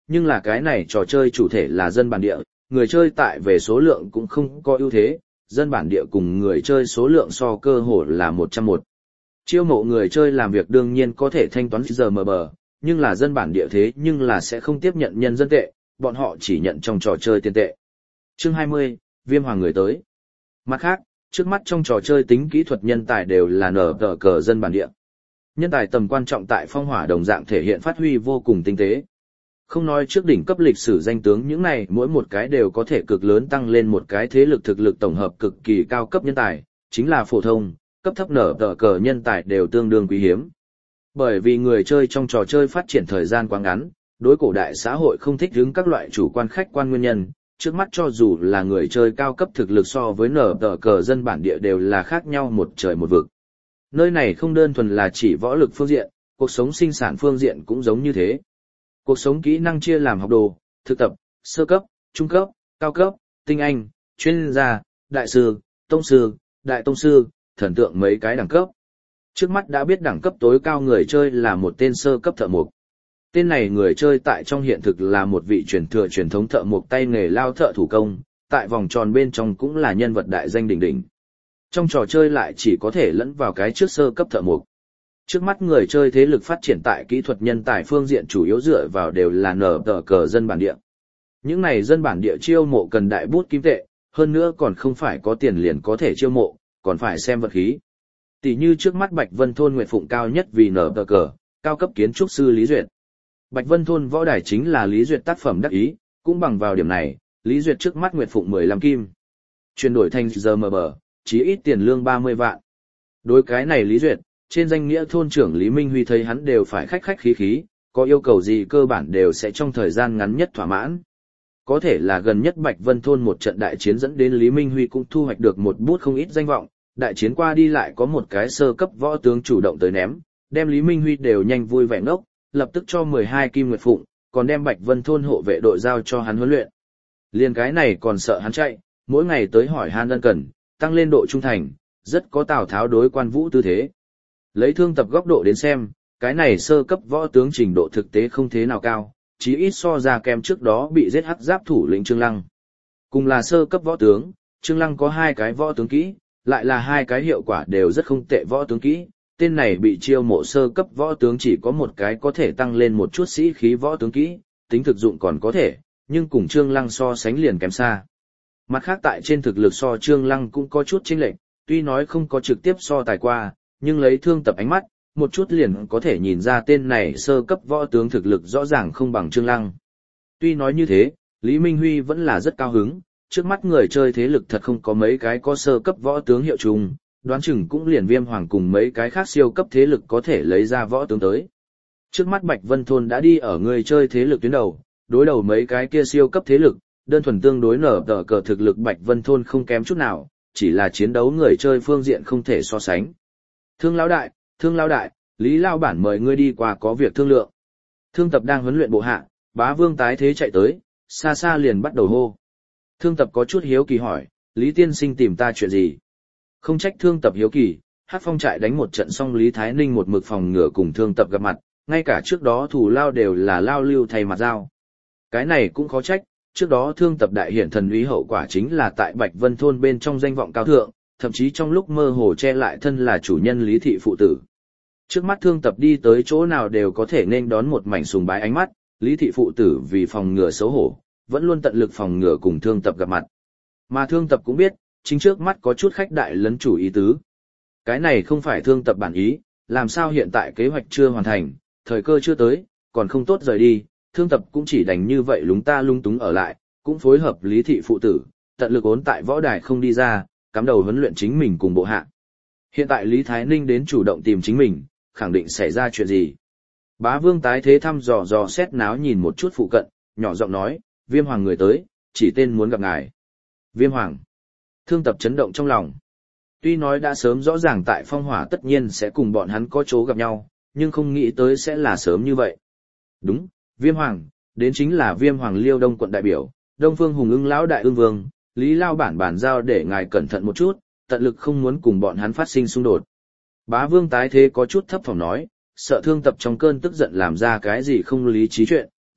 nhưng là cái này trò chơi chủ thể là dân bản địa, người chơi tại về số lượng cũng không có ưu thế, dân bản địa cùng người chơi số lượng so cơ hồ là 101. Chiêu mộ người chơi làm việc đương nhiên có thể thanh toán giờ mờ bờ, nhưng là dân bản địa thế nhưng là sẽ không tiếp nhận nhân dân tệ, bọn họ chỉ nhận trong trò chơi tiền tệ. Chương 20, Viêm Hoàng người tới. Mặt khác, trước mắt trong trò chơi tính kỹ thuật nhân tài đều là nở tờ cờ dân bản địa. Nhân tài tầm quan trọng tại phong hỏa đồng dạng thể hiện phát huy vô cùng tinh tế. Không nói trước đỉnh cấp lịch sử danh tướng những này mỗi một cái đều có thể cực lớn tăng lên một cái thế lực thực lực tổng hợp cực kỳ cao cấp nhân tài, chính là phổ thông, cấp thấp nở tờ cờ nhân tài đều tương đương quý hiếm. Bởi vì người chơi trong trò chơi phát triển thời gian quá ngắn, đối cổ đại xã hội không thích ứng các loại chủ quan khách quan nguyên nhân, trước mắt cho dù là người chơi cao cấp thực lực so với nở tờ cờ dân bản địa đều là khác nhau một trời một vực. Nơi này không đơn thuần là chỉ võ lực phương diện, cuộc sống sinh sản phương diện cũng giống như thế. Cuộc sống kỹ năng chia làm học đồ, thực tập, sơ cấp, trung cấp, cao cấp, tinh anh, chuyên gia, đại sư, tông sư, đại tông sư, thần tượng mấy cái đẳng cấp. Trước mắt đã biết đẳng cấp tối cao người chơi là một tên sơ cấp thợ mộc. Tên này người chơi tại trong hiện thực là một vị truyền thừa truyền thống thợ mộc tay nghề lao thợ thủ công, tại vòng tròn bên trong cũng là nhân vật đại danh đỉnh đỉnh. Trong trò chơi lại chỉ có thể lẫn vào cái trước sơ cấp thợ mộc. Trước mắt người chơi thế lực phát triển tại kỹ thuật nhân tài phương diện chủ yếu dựa vào đều là nở tờ cờ dân bản địa. Những này dân bản địa chiêu mộ cần đại bút kim tệ, hơn nữa còn không phải có tiền liền có thể chiêu mộ, còn phải xem vật khí. Tỷ như trước mắt Bạch Vân Thôn Nguyệt Phụng cao nhất vì nở tờ cờ, cao cấp kiến trúc sư Lý Duyệt. Bạch Vân Thôn võ đài chính là Lý Duyệt tác phẩm đắc ý, cũng bằng vào điểm này, Lý Duyệt trước mắt Nguyệt Phụng 15 kim. Chuyển đổi thành giờ mờ bờ, chí ít tiền lương 30 vạn. Đối cái này Lý Duyệt, trên danh nghĩa thôn trưởng Lý Minh Huy thấy hắn đều phải khách khách khí khí, có yêu cầu gì cơ bản đều sẽ trong thời gian ngắn nhất thỏa mãn. Có thể là gần nhất Bạch Vân Thôn một trận đại chiến dẫn đến Lý Minh Huy cũng thu hoạch được một bút không ít danh vọng, đại chiến qua đi lại có một cái sơ cấp võ tướng chủ động tới ném, đem Lý Minh Huy đều nhanh vui vẻ ngốc, lập tức cho 12 kim nguyệt phụng, còn đem Bạch Vân Thôn hộ vệ đội giao cho hắn huấn luyện. Liên cái này còn sợ hắn chạy, mỗi ngày tới hỏi han ân cần, tăng lên độ trung thành, rất có Tào Tháo đối Quan Vũ tư thế. Lấy thương tập góc độ đến xem, cái này sơ cấp võ tướng trình độ thực tế không thế nào cao, chí ít so ra kém trước đó bị giết hắc giáp thủ lĩnh Trương Lăng. Cùng là sơ cấp võ tướng, Trương Lăng có 2 cái võ tướng kỹ, lại là 2 cái hiệu quả đều rất không tệ võ tướng kỹ. Tên này bị chiêu mộ sơ cấp võ tướng chỉ có một cái có thể tăng lên một chút sĩ khí võ tướng kỹ, tính thực dụng còn có thể, nhưng cùng Trương Lăng so sánh liền kém xa. Mặt khác tại trên thực lực so Trương Lăng cũng có chút chênh lệch, tuy nói không có trực tiếp so tài qua, nhưng lấy thương tập ánh mắt, một chút liền có thể nhìn ra tên này sơ cấp võ tướng thực lực rõ ràng không bằng Trương Lăng. Tuy nói như thế, Lý Minh Huy vẫn là rất cao hứng, trước mắt người chơi thế lực thật không có mấy cái có sơ cấp võ tướng hiệu trùng, đoán chừng cũng liền Viêm Hoàng cùng mấy cái khác siêu cấp thế lực có thể lấy ra võ tướng tới. Trước mắt Bạch Vân Thôn đã đi ở người chơi thế lực tuyến đầu, đối đầu mấy cái kia siêu cấp thế lực, đơn thuần tương đối nở tờ cờ thực lực Bạch Vân Thôn không kém chút nào, chỉ là chiến đấu người chơi phương diện không thể so sánh. Thương lão đại, Lý Lao bản mời ngươi đi qua có việc thương lượng. Thương tập đang huấn luyện bộ hạ, Bá Vương tái thế chạy tới, xa xa liền bắt đầu hô. Thương tập có chút hiếu kỳ hỏi, Lý tiên sinh tìm ta chuyện gì? Không trách thương tập hiếu kỳ, Hát Phong trại đánh một trận xong Lý Thái Ninh một mực phòng ngừa cùng thương tập gặp mặt, ngay cả trước đó thủ lao đều là lao lưu thay mặt dao. Cái này cũng khó trách, trước đó thương tập đại hiển thần uy hậu quả chính là tại Bạch Vân Thôn bên trong danh vọng cao thượng, thậm chí trong lúc mơ hồ che lại thân là chủ nhân Lý thị phụ tử. Trước mắt thương tập đi tới chỗ nào đều có thể nên đón một mảnh sùng bái ánh mắt, Lý thị phụ tử vì phòng ngừa xấu hổ, vẫn luôn tận lực phòng ngừa cùng thương tập gặp mặt. Mà thương tập cũng biết, chính trước mắt có chút khách đại lấn chủ ý tứ. Cái này không phải thương tập bản ý, làm sao hiện tại kế hoạch chưa hoàn thành, thời cơ chưa tới, còn không tốt rời đi, thương tập cũng chỉ đành như vậy lúng ta lung túng ở lại, cũng phối hợp Lý thị phụ tử, tận lực ốn tại võ đài không đi ra, cắm đầu huấn luyện chính mình cùng bộ hạ. Hiện tại Lý Thái Ninh đến chủ động tìm chính mình, khẳng định xảy ra chuyện gì. Bá Vương tái thế thăm dò xét náo nhìn một chút phụ cận, nhỏ giọng nói, Viêm Hoàng người tới, chỉ tên muốn gặp ngài. Viêm Hoàng. Thương tập chấn động trong lòng. Tuy nói đã sớm rõ ràng tại phong hỏa tất nhiên sẽ cùng bọn hắn có chỗ gặp nhau, nhưng không nghĩ tới sẽ là sớm như vậy. Đúng, Viêm Hoàng, đến chính là Viêm Hoàng Liêu Đông quận đại biểu, Đông Phương Hùng Ưng lão đại ương vương, Lý Lao bản giao để ngài cẩn thận một chút, tận lực không muốn cùng bọn hắn phát sinh xung đột. Bá Vương tái thế có chút thấp thỏm nói, sợ thương tập trong cơn tức giận làm ra cái gì không lý trí chuyện,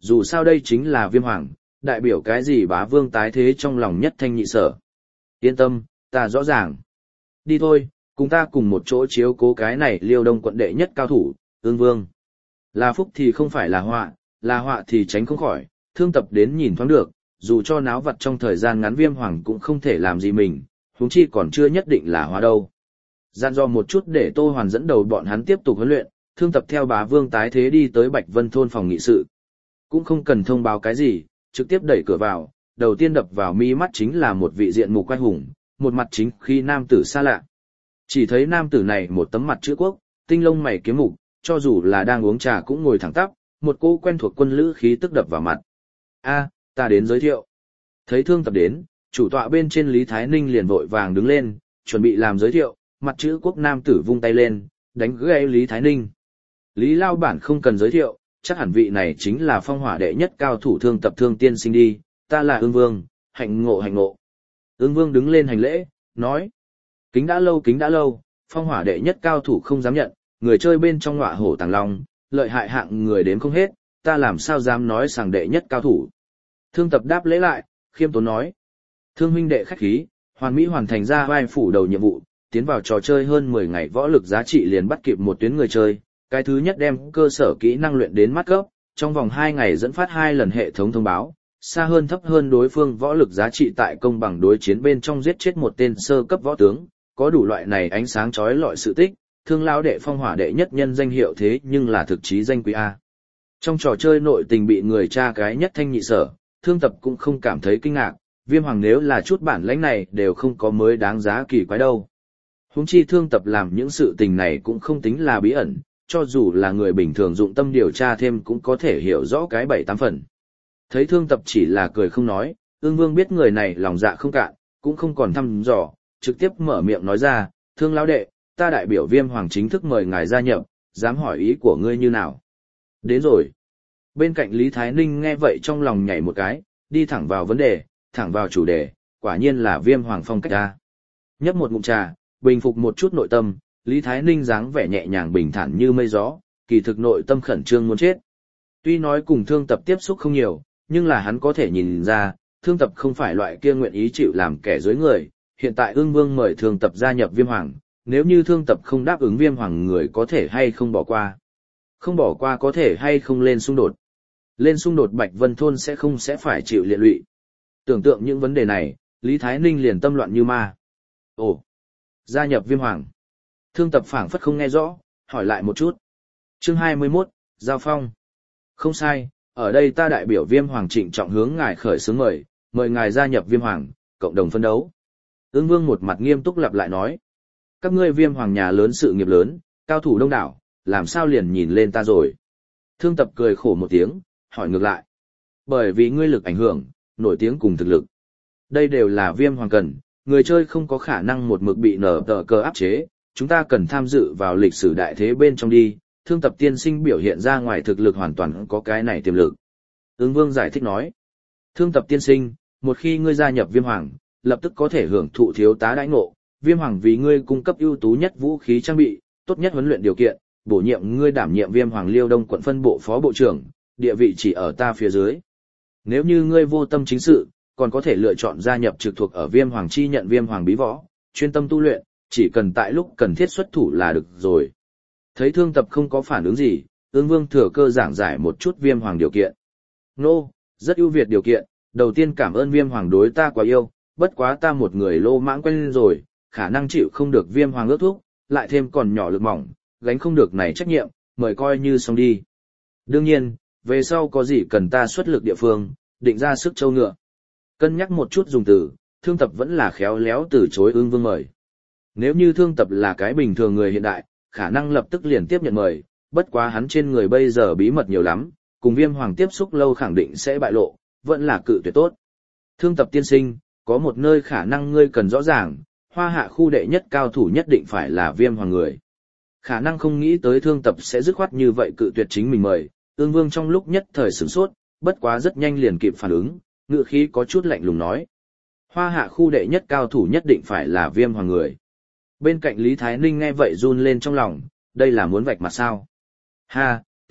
dù sao đây chính là viêm hoàng, đại biểu cái gì bá vương tái thế trong lòng nhất thanh nhị sở. Yên tâm, ta rõ ràng. Đi thôi, cùng ta cùng một chỗ chiếu cố cái này Liêu Đông quận đệ nhất cao thủ, Ương Vương. Là phúc thì không phải là họa thì tránh không khỏi, Thương Tập đến nhìn thoáng được, dù cho náo vật trong thời gian ngắn viêm hoàng cũng không thể làm gì mình, huống chi còn chưa nhất định là hóa đâu. Gian do một chút để Tô Hoàn dẫn đầu bọn hắn tiếp tục huấn luyện, Thương Tập theo bá vương tái thế đi tới Bạch Vân thôn phòng nghị sự. Cũng không cần thông báo cái gì, trực tiếp đẩy cửa vào, đầu tiên đập vào mi mắt chính là một vị diện mục quái hùng, một mặt chính khi nam tử xa lạ. Chỉ thấy nam tử này một tấm mặt chữ quốc, tinh lông mày kiếm mục, cho dù là đang uống trà cũng ngồi thẳng tắp, một cô quen thuộc quân lữ khí tức đập vào mặt. A, ta đến giới thiệu. Thấy Thương Tập đến, chủ tọa bên trên Lý Thái Ninh liền vội vàng đứng lên, chuẩn bị làm giới thiệu, mặt chữ quốc nam tử vung tay lên, đánh gãy Lý Thái Ninh. Lý Lao bản không cần giới thiệu, chắc hẳn vị này chính là phong hỏa đệ nhất cao thủ Thương Tập Thương tiên sinh đi, ta là Ương Vương, hạnh ngộ hạnh ngộ. Ương Vương đứng lên hành lễ, nói. Kính đã lâu, phong hỏa đệ nhất cao thủ không dám nhận, người chơi bên trong ngọa hổ tàng long, lợi hại hạng người đến không hết, ta làm sao dám nói sàng đệ nhất cao thủ. Thương Tập đáp lễ lại, khiêm tốn nói. Thương huynh đệ khách khí, hoàn mỹ hoàn thành ra vai phủ đầu nhiệm vụ, tiến vào trò chơi hơn 10 ngày võ lực giá trị liền bắt kịp một tuyến người chơi. Cái thứ nhất đem cơ sở kỹ năng luyện đến mắt cấp, trong vòng 2 ngày dẫn phát 2 lần hệ thống thông báo, xa hơn thấp hơn đối phương võ lực giá trị tại công bằng đối chiến bên trong giết chết một tên sơ cấp võ tướng, có đủ loại này ánh sáng chói lọi sự tích, Thương lão đệ phong hỏa đệ nhất nhân danh hiệu thế nhưng là thực chí danh quý a. Trong trò chơi nội tình bị người tra cái nhất thanh nhị sở, Thương Tập cũng không cảm thấy kinh ngạc, viêm hoàng nếu là chút bản lãnh này đều không có mới đáng giá kỳ quái đâu. Huống chi Thương Tập làm những sự tình này cũng không tính là bí ẩn, cho dù là người bình thường dụng tâm điều tra thêm cũng có thể hiểu rõ cái 7-8 phần. Thấy Thương Tập chỉ là cười không nói, Ương Vương biết người này lòng dạ không cạn, cũng không còn thăm dò, trực tiếp mở miệng nói ra, Thương lão đệ, ta đại biểu viêm hoàng chính thức mời ngài gia nhập, dám hỏi ý của ngươi như nào. Đến rồi. Bên cạnh Lý Thái Ninh nghe vậy trong lòng nhảy một cái, đi thẳng vào vấn đề, thẳng vào chủ đề, quả nhiên là viêm hoàng phong cách ta. Nhấp một ngụm trà, bình phục một chút nội tâm, Lý Thái Ninh dáng vẻ nhẹ nhàng bình thản như mây gió, kỳ thực nội tâm khẩn trương muốn chết. Tuy nói cùng Thương Tập tiếp xúc không nhiều, nhưng là hắn có thể nhìn ra, Thương Tập không phải loại kia nguyện ý chịu làm kẻ dưới người. Hiện tại Ương Vương mời Thương Tập gia nhập viêm hoàng, nếu như Thương Tập không đáp ứng viêm hoàng người có thể hay không bỏ qua. Không bỏ qua có thể hay không lên xung đột. Lên xung đột Bạch Vân thôn sẽ phải chịu liệt lụy. Tưởng tượng những vấn đề này, Lý Thái Ninh liền tâm loạn như ma. Ồ, gia nhập viêm hoàng. Thương Tập phảng phất không nghe rõ, hỏi lại một chút. Chương 21, Giao phong. Không sai, ở đây ta đại biểu viêm hoàng trịnh trọng hướng ngài khởi xướng mời ngài gia nhập viêm hoàng, cộng đồng phân đấu. Ương Vương một mặt nghiêm túc lặp lại nói. Các ngươi viêm hoàng nhà lớn sự nghiệp lớn, cao thủ đông đảo, làm sao liền nhìn lên ta rồi. Thương Tập cười khổ một tiếng, hỏi ngược lại. Bởi vì ngươi lực ảnh hưởng, nổi tiếng cùng thực lực. Đây đều là viêm hoàng cần, người chơi không có khả năng một mực bị nở tờ cờ áp chế, chúng ta cần tham dự vào lịch sử đại thế bên trong đi. Thương Tập tiên sinh biểu hiện ra ngoài thực lực hoàn toàn có cái này tiềm lực. Ương Vương giải thích nói. Thương Tập tiên sinh, một khi ngươi gia nhập viêm hoàng, lập tức có thể hưởng thụ thiếu tá đãi ngộ, viêm hoàng vì ngươi cung cấp ưu tú nhất vũ khí trang bị, tốt nhất huấn luyện điều kiện, bổ nhiệm ngươi đảm nhiệm viêm hoàng Liêu Đông quận phân bộ phó bộ trưởng, địa vị chỉ ở ta phía dưới. Nếu như ngươi vô tâm chính sự, còn có thể lựa chọn gia nhập trực thuộc ở viêm hoàng chi nhận viêm hoàng bí võ, chuyên tâm tu luyện, chỉ cần tại lúc cần thiết xuất thủ là được rồi. Thấy Thương Tập không có phản ứng gì, Ương Vương thừa cơ giảng giải một chút viêm hoàng điều kiện. Nô, rất ưu việt điều kiện, đầu tiên cảm ơn viêm hoàng đối ta quá yêu, bất quá ta một người lô mãng quen rồi, khả năng chịu không được viêm hoàng ước thúc, lại thêm còn nhỏ lực mỏng, gánh không được này trách nhiệm, mời coi như xong đi. Đương nhiên, về sau có gì cần ta xuất lực địa phương, định ra sức châu ngựa. Cân nhắc một chút dùng từ, Thương Tập vẫn là khéo léo từ chối Ương Vương mời. Nếu như Thương Tập là cái bình thường người hiện đại, khả năng lập tức liền tiếp nhận mời, bất quá hắn trên người bây giờ bí mật nhiều lắm, cùng viêm hoàng tiếp xúc lâu khẳng định sẽ bại lộ, vẫn là cự tuyệt tốt. Thương Tập tiên sinh, có một nơi khả năng ngươi cần rõ ràng, Hoa Hạ khu đệ nhất cao thủ nhất định phải là viêm hoàng người. Khả năng không nghĩ tới Thương Tập sẽ dứt khoát như vậy cự tuyệt chính mình mời, Ương Vương trong lúc nhất thời sửng sốt, bất quá rất nhanh liền kịp phản ứng, ngữ khí có chút lạnh lùng nói. Hoa Hạ khu đệ nhất cao thủ nhất định phải là viêm hoàng người. Bên cạnh Lý Thái Ninh nghe vậy run lên trong lòng, đây là muốn vạch mặt sao? Ha,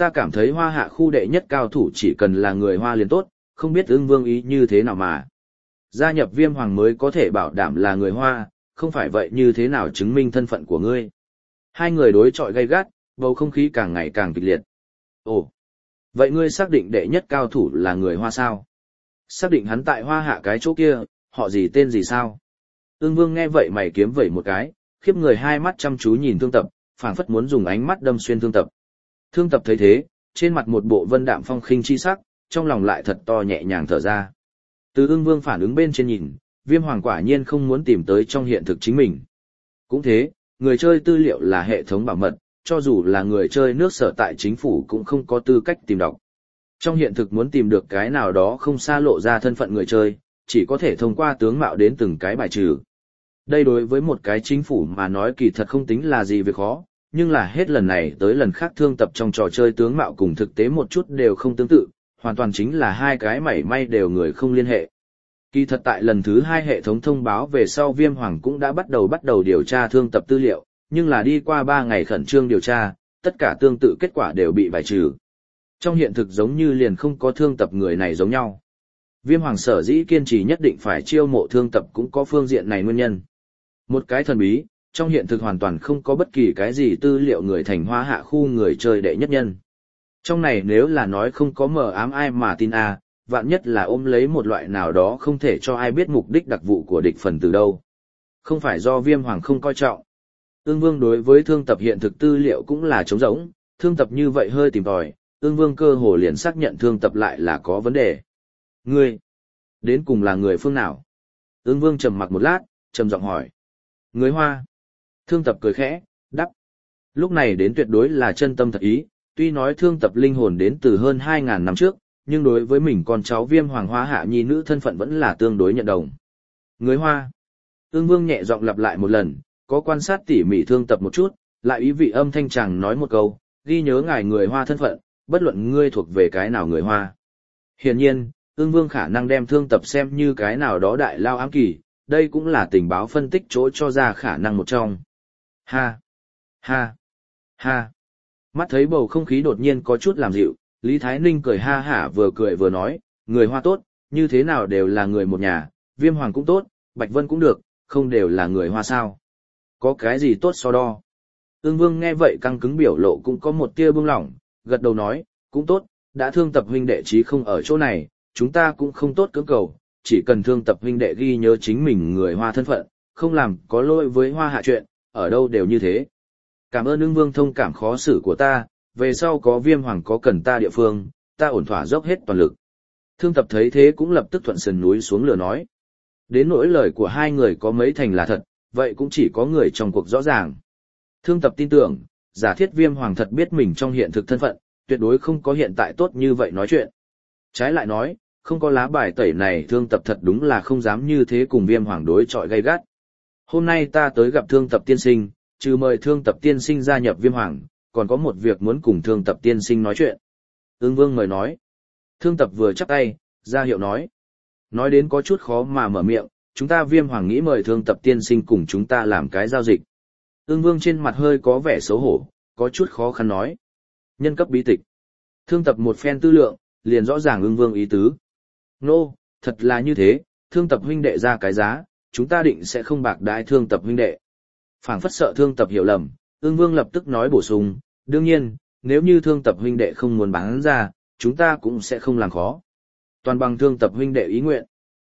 ta cảm thấy Hoa Hạ khu đệ nhất cao thủ chỉ cần là người Hoa liền tốt, không biết Ưng Vương ý như thế nào mà. Gia nhập Viêm Hoàng mới có thể bảo đảm là người Hoa, không phải vậy như thế nào chứng minh thân phận của ngươi. Hai người đối chọi gay gắt, bầu không khí càng ngày càng kịch liệt. Ồ, vậy ngươi xác định đệ nhất cao thủ là người Hoa sao? Xác định hắn tại Hoa Hạ cái chỗ kia, họ gì tên gì sao? Ưng Vương nghe vậy mày kiếm vẩy một cái, khiếp người hai mắt chăm chú nhìn Thương Tập, phảng phất muốn dùng ánh mắt đâm xuyên Thương Tập. Thương Tập thấy thế, trên mặt một bộ vân đạm phong khinh chi sắc, trong lòng lại thật to nhẹ nhàng thở ra. Từ Ưng Vương phản ứng bên trên nhìn, Viêm Hoàng quả nhiên không muốn tìm tới trong hiện thực chính mình. Cũng thế, người chơi tư liệu là hệ thống bảo mật, cho dù là người chơi nước sở tại chính phủ cũng không có tư cách tìm đọc. Trong hiện thực muốn tìm được cái nào đó không xa lộ ra thân phận người chơi, chỉ có thể thông qua tướng mạo đến từng cái bài trừ. Đây đối với một cái chính phủ mà nói kỳ thật không tính là gì việc khó, nhưng là hết lần này tới lần khác Thương Tập trong trò chơi tướng mạo cùng thực tế một chút đều không tương tự, hoàn toàn chính là hai cái mảy may đều người không liên hệ. Kỳ thật tại lần thứ 2 hệ thống thông báo về sau Viêm Hoàng cũng đã bắt đầu điều tra Thương Tập tư liệu, nhưng là đi qua 3 ngày khẩn trương điều tra, tất cả tương tự kết quả đều bị bài trừ. Trong hiện thực giống như liền không có Thương Tập người này giống nhau. Viêm Hoàng sở dĩ kiên trì nhất định phải chiêu mộ Thương Tập cũng có phương diện này nguyên nhân. Một cái thần bí, trong hiện thực hoàn toàn không có bất kỳ cái gì tư liệu người thành Hoa Hạ khu người chơi đệ nhất nhân. Trong này nếu là nói không có mờ ám ai mà tin a, vạn nhất là ôm lấy một loại nào đó không thể cho ai biết mục đích đặc vụ của địch phần từ đâu. Không phải do Viêm Hoàng không coi trọng. Ưng Vương đối với Thương Tập hiện thực tư liệu cũng là trống rỗng, Thương Tập như vậy hơi tìm tòi, Ưng Vương cơ hồ liền xác nhận Thương Tập lại là có vấn đề. Ngươi, đến cùng là người phương nào? Ưng Vương trầm mặc một lát, trầm giọng hỏi. Người Hoa. Thương Tập cười khẽ, đáp. Lúc này đến tuyệt đối là chân tâm thật ý, tuy nói Thương Tập linh hồn đến từ hơn 2.000 năm trước, nhưng đối với mình con cháu Viêm Hoàng Hoa Hạ nhi nữ thân phận vẫn là tương đối nhận đồng. Người Hoa. Ưng Vương nhẹ giọng lặp lại một lần, có quan sát tỉ mỉ Thương Tập một chút, lại ý vị âm thanh chàng nói một câu, ghi nhớ ngài người Hoa thân phận, bất luận ngươi thuộc về cái nào người Hoa. Hiển nhiên, Ưng Vương khả năng đem Thương Tập xem như cái nào đó đại lao ám kỳ, đây cũng là tình báo phân tích chỗ cho ra khả năng một trong. Ha! Ha! Ha! Mắt thấy bầu không khí đột nhiên có chút làm dịu, Lý Thái Ninh cười ha hả vừa cười vừa nói, người Hoa tốt, như thế nào đều là người một nhà, Viêm Hoàng cũng tốt, Bạch Vân cũng được, không đều là người Hoa sao. Có cái gì tốt so đo. Ưng Vương nghe vậy căng cứng biểu lộ cũng có một tia buông lỏng, gật đầu nói, cũng tốt, đã Thương Tập huynh đệ chí không ở chỗ này, chúng ta cũng không tốt cưỡng cầu, chỉ cần Thương Tập huynh đệ ghi nhớ chính mình người Hoa thân phận, không làm có lỗi với Hoa Hạ chuyện, ở đâu đều như thế. Cảm ơn Ưng Vương thông cảm khó xử của ta, về sau có Viêm Hoàng có cần ta địa phương, ta ổn thỏa dốc hết toàn lực. Thương Tập thấy thế cũng lập tức thuận sườn núi xuống lửa nói. Đến nỗi lời của hai người có mấy thành là thật, vậy cũng chỉ có người trong cuộc rõ ràng. Thương Tập tin tưởng, giả thiết Viêm Hoàng thật biết mình trong hiện thực thân phận, tuyệt đối không có hiện tại tốt như vậy nói chuyện. Trái lại nói, không có lá bài tẩy này Thương Tập thật đúng là không dám như thế cùng Viêm Hoàng đối chọi gay gắt. Hôm nay ta tới gặp Thương Tập tiên sinh, trừ mời Thương Tập tiên sinh gia nhập Viêm Hoàng, còn có một việc muốn cùng Thương Tập tiên sinh nói chuyện. Ưng Vương mời nói. Thương Tập vừa chắp tay, ra hiệu nói. Nói đến có chút khó mà mở miệng, chúng ta Viêm Hoàng nghĩ mời Thương Tập tiên sinh cùng chúng ta làm cái giao dịch. Ưng Vương trên mặt hơi có vẻ xấu hổ, có chút khó khăn nói. Nhân cấp bí tịch. Thương Tập một phen tư lượng, liền rõ ràng Ưng Vương ý tứ. Nô, thật là như thế, Thương Tập huynh đệ ra cái giá, chúng ta định sẽ không bạc đãi Thương Tập huynh đệ. Phảng phất sợ Thương Tập hiểu lầm, Ưng Vương lập tức nói bổ sung, đương nhiên, nếu như Thương Tập huynh đệ không muốn bán ra, chúng ta cũng sẽ không làm khó. Toàn bằng Thương Tập huynh đệ ý nguyện.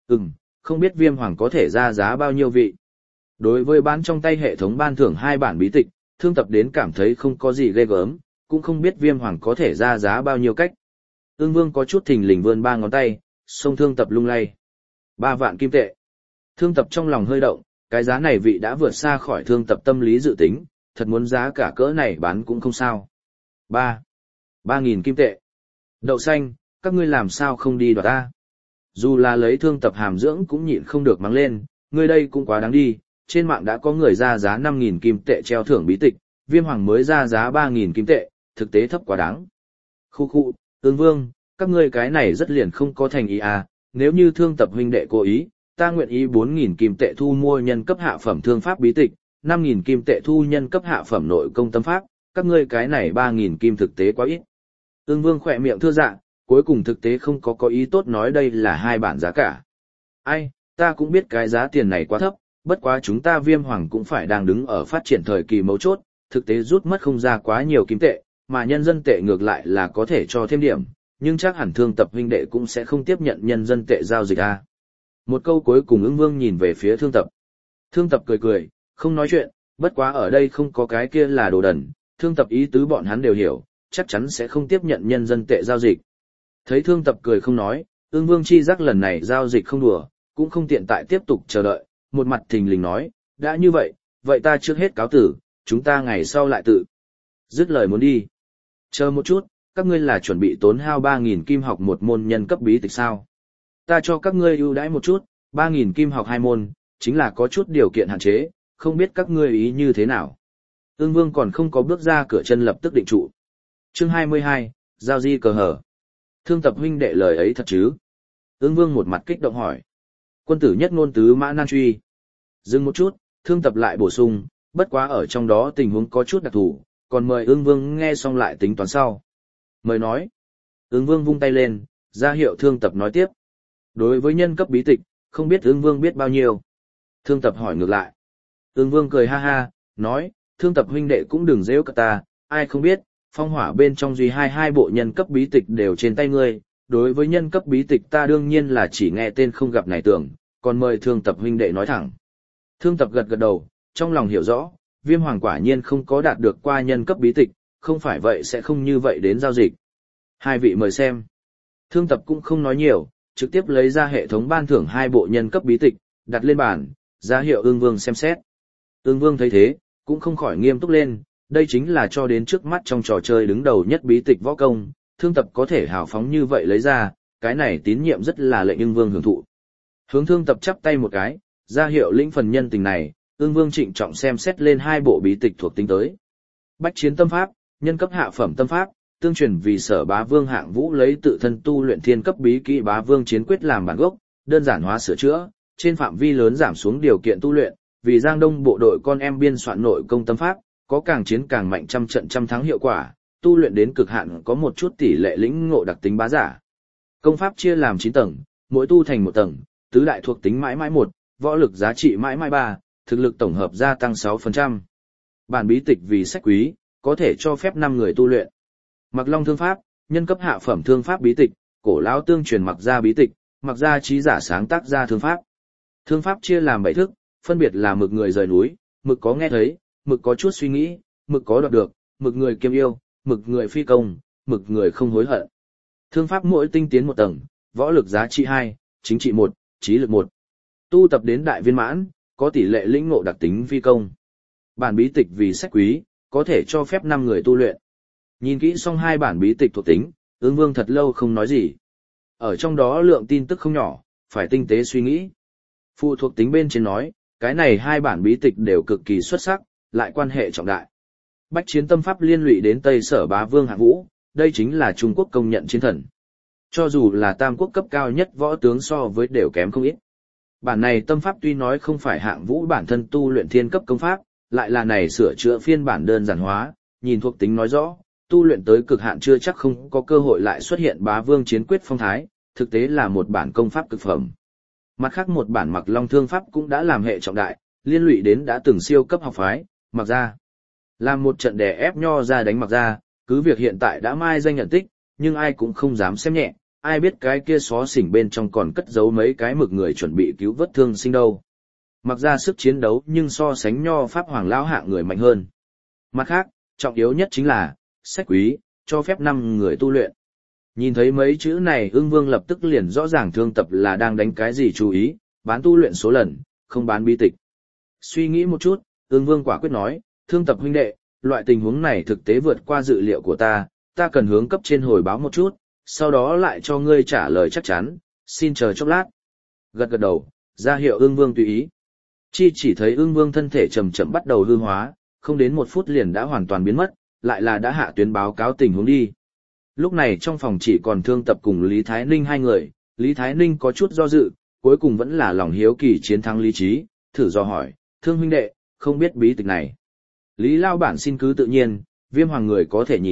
Không biết Viêm Hoàng có thể ra giá bao nhiêu vị. Đối với bán trong tay hệ thống ban thưởng 2 bản bí tịch, Thương Tập đến cảm thấy không có gì ghê gớm, cũng không biết Viêm Hoàng có thể ra giá bao nhiêu cách. Ưng Vương có chút thình lình vươn 3 ngón tay, xông Thương Tập lung lay. 3 vạn kim tệ. Thương Tập trong lòng hơi động, cái giá này vị đã vượt xa khỏi Thương Tập tâm lý dự tính, thật muốn giá cả cỡ này bán cũng không sao. 3.000 kim tệ. Đậu xanh, các ngươi làm sao không đi đoạt ta? Dù là lấy Thương Tập hàm dưỡng cũng nhịn không được mắng lên, ngươi đây cũng quá đáng đi, trên mạng đã có người ra giá 5.000 kim tệ treo thưởng bí tịch, Viêm Hoàng mới ra giá 3.000 kim tệ, thực tế thấp quá đáng. Khu, Ưng Vương, các ngươi cái này rất liền không có thành ý à, nếu như Thương Tập huynh đệ cố ý, ta nguyện ý 4.000 kim tệ thu mua nhân cấp hạ phẩm thương pháp bí tịch, 5.000 kim tệ thu nhân cấp hạ phẩm nội công tâm pháp, các ngươi cái này 3.000 kim thực tế quá ít. Ưng Vương khỏe miệng thưa dạ, cuối cùng thực tế không có ý tốt nói đây là hai bản giá cả. Ai, ta cũng biết cái giá tiền này quá thấp, bất quá chúng ta Viêm Hoàng cũng phải đang đứng ở phát triển thời kỳ mấu chốt, thực tế rút mất không ra quá nhiều kim tệ, mà nhân dân tệ ngược lại là có thể cho thêm điểm, nhưng chắc hẳn Thương Tập huynh đệ cũng sẽ không tiếp nhận nhân dân tệ giao dịch a. Một câu cuối cùng Ưng Vương nhìn về phía Thương Tập. Thương Tập cười cười, không nói chuyện, bất quá ở đây không có cái kia là đồ đần, Thương Tập ý tứ bọn hắn đều hiểu, chắc chắn sẽ không tiếp nhận nhân dân tệ giao dịch. Thấy Thương Tập cười không nói, Ưng Vương chi giác lần này giao dịch không đùa, cũng không tiện tại tiếp tục chờ đợi, một mặt thình lình nói, đã như vậy, vậy ta trước hết cáo tử, chúng ta ngày sau lại tự. Dứt lời muốn đi. Chờ một chút, các ngươi là chuẩn bị tốn hao 3.000 kim học một môn nhân cấp bí tịch sao? Ta cho các ngươi ưu đãi một chút, 3.000 kim học hai môn, chính là có chút điều kiện hạn chế, không biết các ngươi ý như thế nào. Ưng Vương còn không có bước ra cửa chân lập tức định trụ. Chương 22, giao di cờ hở. Thương Tập huynh đệ lời ấy thật chứ? Ưng Vương một mặt kích động hỏi. Quân tử nhất ngôn tứ mã nan truy. Dừng một chút, Thương Tập lại bổ sung, bất quá ở trong đó tình huống có chút đặc thù, còn mời Ưng Vương nghe xong lại tính toán sau. Mời nói. Ưng Vương vung tay lên, ra hiệu Thương Tập nói tiếp. Đối với nhân cấp bí tịch, không biết Ưng Vương biết bao nhiêu. Thương Tập hỏi ngược lại. Ưng Vương cười ha ha, nói, Thương Tập huynh đệ cũng đừng giễu cợt ta, ai không biết, phong hỏa bên trong duy hai bộ nhân cấp bí tịch đều trên tay ngươi. Đối với nhân cấp bí tịch ta đương nhiên là chỉ nghe tên không gặp này tưởng, còn mời Thương Tập huynh đệ nói thẳng. Thương Tập gật gật đầu, trong lòng hiểu rõ, Viêm Hoàng quả nhiên không có đạt được qua nhân cấp bí tịch, không phải vậy sẽ không như vậy đến giao dịch. Hai vị mời xem. Thương Tập cũng không nói nhiều, trực tiếp lấy ra hệ thống ban thưởng hai bộ nhân cấp bí tịch, đặt lên bàn, ra hiệu Ưng Vương xem xét. Ưng Vương thấy thế, cũng không khỏi nghiêm túc lên, đây chính là cho đến trước mắt trong trò chơi đứng đầu nhất bí tịch võ công, Thương Tập có thể hào phóng như vậy lấy ra, cái này tín nhiệm rất là lệnh Ưng Vương hưởng thụ. Hướng Thương Tập chắp tay một cái, ra hiệu lĩnh phần nhân tình này, Ưng Vương trịnh trọng xem xét lên hai bộ bí tịch thuộc tính tới. Bách chiến tâm pháp, nhân cấp hạ phẩm tâm pháp, tương truyền vì Sở Bá Vương Hạng Vũ lấy tự thân tu luyện thiên cấp bí kỹ Bá Vương chiến quyết làm bản gốc, đơn giản hóa sửa chữa, trên phạm vi lớn giảm xuống điều kiện tu luyện, vì Giang Đông bộ đội con em biên soạn nội công tâm pháp, có càng chiến càng mạnh trăm trận trăm thắng hiệu quả, tu luyện đến cực hạn có một chút tỷ lệ lĩnh ngộ đặc tính bá giả. Công pháp chia làm 9 tầng, mỗi tu thành một tầng, tứ đại thuộc tính mãi mãi 1, võ lực giá trị mãi mãi 3, thực lực tổng hợp gia tăng 6%. Bản bí tịch vì sách quý, có thể cho phép 5 người tu luyện. Mặc Long thương pháp, nhân cấp hạ phẩm thương pháp bí tịch, cổ lão tương truyền Mặc gia bí tịch, Mặc gia trí giả sáng tác ra thương pháp. Thương pháp chia làm 7 thức, phân biệt là mực người rời núi, mực có nghe thấy, mực có chút suy nghĩ, mực có đoạt được, mực người kiêm yêu, mực người phi công, mực người không hối hận. Thương pháp mỗi tinh tiến một tầng, võ lực giá trị 2, chính trị 1, trí lực 1. Tu tập đến đại viên mãn, có tỷ lệ lĩnh ngộ đặc tính phi công. Bản bí tịch vì sách quý, có thể cho phép 5 người tu luyện. Nhìn kỹ xong hai bản bí tịch thuộc tính, Ưng Vương thật lâu không nói gì. Ở trong đó lượng tin tức không nhỏ, phải tinh tế suy nghĩ. Phụ thuộc tính bên trên nói, cái này hai bản bí tịch đều cực kỳ xuất sắc, lại quan hệ trọng đại. Bách chiến tâm pháp liên lụy đến Tây Sở Bá Vương Hạng Vũ, đây chính là Trung Quốc công nhận chiến thần. Cho dù là tam quốc cấp cao nhất võ tướng so với đều kém không ít. Bản này tâm pháp tuy nói không phải Hạng Vũ bản thân tu luyện thiên cấp công pháp, lại là này sửa chữa phiên bản đơn giản hóa, nhìn thuộc tính nói rõ, tu luyện tới cực hạn chưa chắc không có cơ hội lại xuất hiện Bá Vương chiến quyết phong thái, thực tế là một bản công pháp cực phẩm. Mặt khác một bản Mặc Long thương pháp cũng đã làm hệ trọng đại, liên lụy đến đã từng siêu cấp học phái, Mặc gia. Làm một trận đè ép Nho ra đánh Mặc gia, cứ việc hiện tại đã mai danh nhận tích, nhưng ai cũng không dám xem nhẹ, ai biết cái kia xó xỉnh bên trong còn cất giấu mấy cái mực người chuẩn bị cứu vớt thương sinh đâu. Mặc ra sức chiến đấu nhưng so sánh Nho pháp hoàng lão hạng người mạnh hơn. Mặt khác, trọng yếu nhất chính là, sách quý, cho phép 5 người tu luyện. Nhìn thấy mấy chữ này Ưng Vương lập tức liền rõ ràng Thương Tập là đang đánh cái gì chú ý, bán tu luyện số lần, không bán bí tịch. Suy nghĩ một chút, Ưng Vương quả quyết nói, Thương Tập huynh đệ, loại tình huống này thực tế vượt qua dự liệu của ta cần hướng cấp trên hồi báo một chút, sau đó lại cho ngươi trả lời chắc chắn, xin chờ chốc lát. Gật gật đầu, ra hiệu Ưng Vương tùy ý. Chỉ thấy Ưng Vương thân thể chậm chậm bắt đầu hư hóa, không đến 1 phút liền đã hoàn toàn biến mất, lại là đã hạ tuyến báo cáo tình huống đi. Lúc này trong phòng chỉ còn Thương Tập cùng Lý Thái Ninh hai người, Lý Thái Ninh có chút do dự, cuối cùng vẫn là lòng hiếu kỳ chiến thắng lý trí, thử do hỏi, Thương huynh đệ, không biết bí tịch này. Lý Lao bản xin cứ tự nhiên, Viêm Hoàng người có thể nhìn,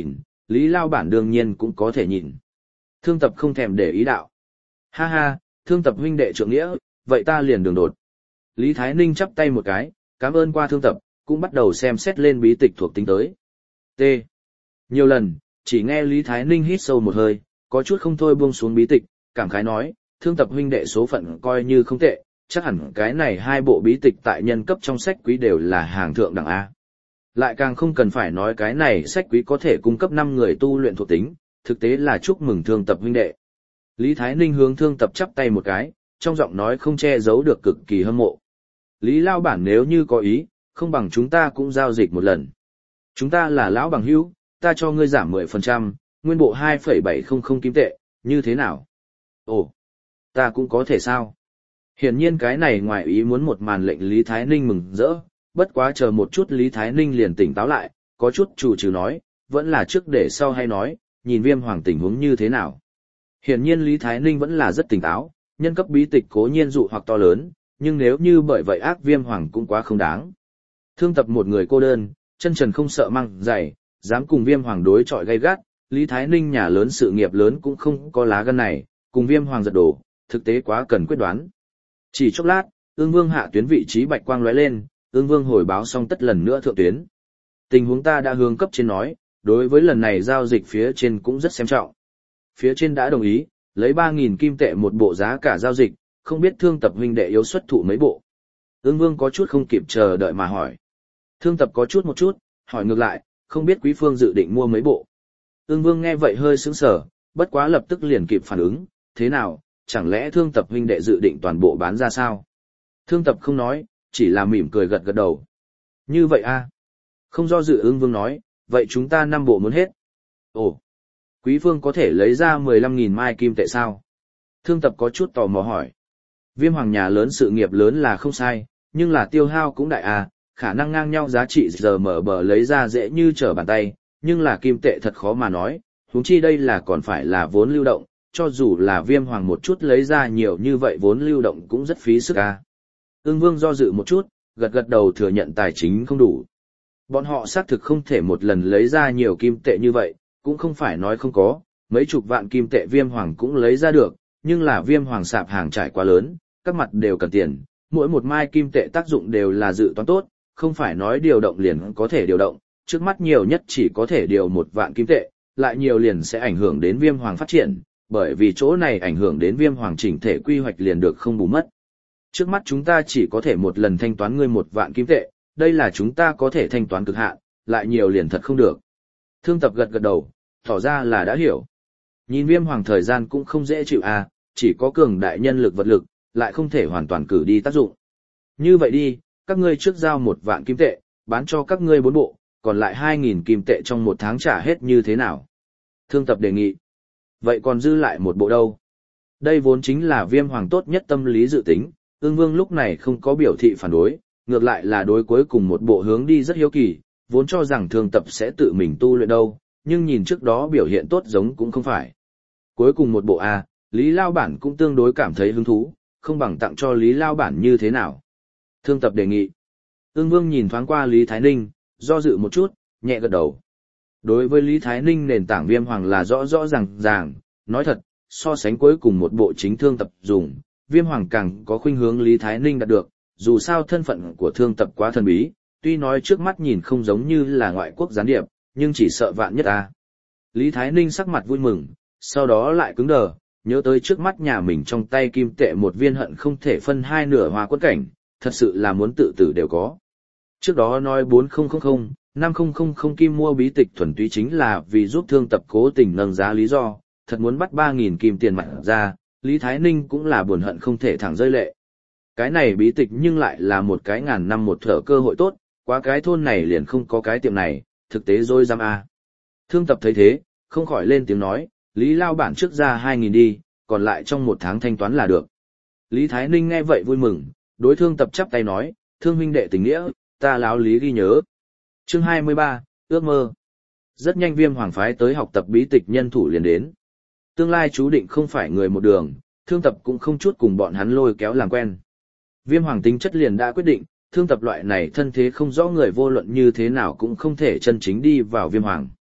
Lý Lao Bản đương nhiên cũng có thể nhìn. Thương Tập không thèm để ý đạo. Ha ha, Thương Tập huynh đệ trượng nghĩa, vậy ta liền đường đột. Lý Thái Ninh chắp tay một cái, cảm ơn qua Thương Tập, cũng bắt đầu xem xét lên bí tịch thuộc tính tới. T. Nhiều lần, chỉ nghe Lý Thái Ninh hít sâu một hơi, có chút không thôi buông xuống bí tịch, cảm khái nói, Thương Tập huynh đệ số phận coi như không tệ, chắc hẳn cái này hai bộ bí tịch tại nhân cấp trong sách quý đều là hàng thượng đẳng A. Lại càng không cần phải nói cái này sách quý có thể cung cấp 5 người tu luyện thuộc tính, thực tế là chúc mừng Thương Tập huynh đệ. Lý Thái Ninh hướng Thương Tập chắp tay một cái, trong giọng nói không che giấu được cực kỳ hâm mộ. Lý Lao Bản nếu như có ý, không bằng chúng ta cũng giao dịch một lần. Chúng ta là lão bằng hữu, ta cho ngươi giảm 10%, nguyên bộ 2,700 kim tệ, như thế nào? Ồ, ta cũng có thể sao? Hiển nhiên cái này ngoài ý muốn một màn lệnh Lý Thái Ninh mừng rỡ, bất quá chờ một chút Lý Thái Ninh liền tỉnh táo lại, có chút chủ trừ nói, vẫn là trước để sau hay nói, nhìn Viêm Hoàng tình huống như thế nào. Hiển nhiên Lý Thái Ninh vẫn là rất tỉnh táo, nhân cấp bí tịch cố nhiên dụ hoặc to lớn, nhưng nếu như bởi vậy ác Viêm Hoàng cũng quá không đáng. Thương Tập một người cô đơn, chân trần không sợ măng dày, dám cùng Viêm Hoàng đối chọi gay gắt, Lý Thái Ninh nhà lớn sự nghiệp lớn cũng không có lá gan này, cùng Viêm Hoàng giật đổ, thực tế quá cần quyết đoán. Chỉ chốc lát, Ương Vương hạ tuyến vị trí bạch quang lóe lên, Ương Vương hồi báo xong tất lần nữa thượng tuyến. Tình huống ta đã hướng cấp trên nói, đối với lần này giao dịch phía trên cũng rất xem trọng. Phía trên đã đồng ý, lấy 3.000 kim tệ một bộ giá cả giao dịch, không biết Thương Tập huynh đệ yếu xuất thụ mấy bộ. Ương Vương có chút không kịp chờ đợi mà hỏi. Thương Tập có chút một chút, hỏi ngược lại, không biết Quý Phương dự định mua mấy bộ. Ương Vương nghe vậy hơi sững sờ, bất quá lập tức liền kịp phản ứng, thế nào, chẳng lẽ Thương Tập huynh đệ dự định toàn bộ bán ra sao? Thương Tập không nói, chỉ là mỉm cười gật gật đầu. Như vậy a? Không do dự. Ương Vương nói, vậy chúng ta 5 bộ muốn hết. Ồ, Quý Phương có thể lấy ra 15.000 mai kim tệ sao? Thương Tập có chút tò mò hỏi. Viêm Hoàng nhà lớn sự nghiệp lớn là không sai, nhưng là tiêu hao cũng đại a, khả năng ngang nhau giá trị giờ mở bờ lấy ra dễ như trở bàn tay, nhưng là kim tệ thật khó mà nói, huống chi đây là còn phải là vốn lưu động, cho dù là Viêm Hoàng một chút lấy ra nhiều như vậy vốn lưu động cũng rất phí sức a. Ưng Vương do dự một chút, gật gật đầu thừa nhận tài chính không đủ. Bọn họ xác thực không thể một lần lấy ra nhiều kim tệ như vậy, cũng không phải nói không có, mấy chục vạn kim tệ Viêm Hoàng cũng lấy ra được, nhưng là Viêm Hoàng sạp hàng trải quá lớn, các mặt đều cần tiền, mỗi một mai kim tệ tác dụng đều là dự toán tốt, không phải nói điều động liền có thể điều động, trước mắt nhiều nhất chỉ có thể điều 1 vạn kim tệ, lại nhiều liền sẽ ảnh hưởng đến Viêm Hoàng phát triển, bởi vì chỗ này ảnh hưởng đến Viêm Hoàng chỉnh thể quy hoạch liền được không bù mất. Trước mắt chúng ta chỉ có thể một lần thanh toán ngươi 1 vạn kim tệ, đây là chúng ta có thể thanh toán cực hạn, lại nhiều liền thật không được. Thương Tập gật gật đầu, tỏ ra là đã hiểu. Nhìn Viêm Hoàng thời gian cũng không dễ chịu à, chỉ có cường đại nhân lực vật lực, lại không thể hoàn toàn cử đi tác dụng. Như vậy đi, các ngươi trước giao 1 vạn kim tệ, bán cho các ngươi 4 bộ, còn lại 2.000 kim tệ trong 1 tháng trả hết như thế nào? Thương Tập đề nghị. Vậy còn dư lại 1 bộ đâu? Đây vốn chính là Viêm Hoàng tốt nhất tâm lý dự tính, Ưng Vương lúc này không có biểu thị phản đối, ngược lại là đối cuối cùng 1 bộ hướng đi rất hiếu kỳ, vốn cho rằng Thương Tập sẽ tự mình tu luyện đâu, nhưng nhìn trước đó biểu hiện tốt giống cũng không phải. Cuối cùng 1 bộ A, Lý Lao Bản cũng tương đối cảm thấy hứng thú, không bằng tặng cho Lý Lao Bản như thế nào? Thương Tập đề nghị. Ưng Vương nhìn thoáng qua Lý Thái Ninh, do dự một chút, nhẹ gật đầu. Đối với Lý Thái Ninh nền tảng Viêm Hoàng là rõ rõ ràng, nói thật, so sánh cuối cùng 1 bộ chính Thương Tập dùng, Viêm Hoàng càng có khuynh hướng Lý Thái Ninh đạt được, dù sao thân phận của Thương Tập quá thần bí, tuy nói trước mắt nhìn không giống như là ngoại quốc gián điệp, nhưng chỉ sợ vạn nhất a. Lý Thái Ninh sắc mặt vui mừng, sau đó lại cứng đờ, nhớ tới trước mắt nhà mình trong tay kim tệ 1 viên hận không thể phân 2 nửa Hoa Quất Cảnh, thật sự là muốn tự tử đều có. Trước đó nói 4000, 5000 kim mua bí tịch thuần túy chính là vì giúp Thương Tập cố tình nâng giá lý do, thật muốn bắt 3.000 kim tiền mặt ra, Lý Thái Ninh cũng là buồn hận không thể thẳng rơi lệ. Cái này bí tịch nhưng lại là một cái ngàn năm một thở cơ hội tốt, quá cái thôn này liền không có cái tiệm này, thực tế dối dám a. Thương Tập thấy thế, không khỏi lên tiếng nói, Lý Lao Bản trước ra 2.000 đi, còn lại trong 1 tháng thanh toán là được. Lý Thái Ninh nghe vậy vui mừng, đối Thương Tập chắp tay nói, Thương huynh đệ tình nghĩa, ta láo lý ghi nhớ. Chương 23, ước mơ. Rất nhanh Viêm Hoàng phái tới học tập bí tịch nhân thủ liền đến. Tương lai chú định không phải người một đường, Thương Tập cũng không chút cùng bọn hắn lôi kéo làm quen. Viêm Hoàng tính chất liền đã quyết định, Thương Tập loại này thân thế không rõ người vô luận như thế nào cũng không thể chân chính đi vào Viêm Hoàng.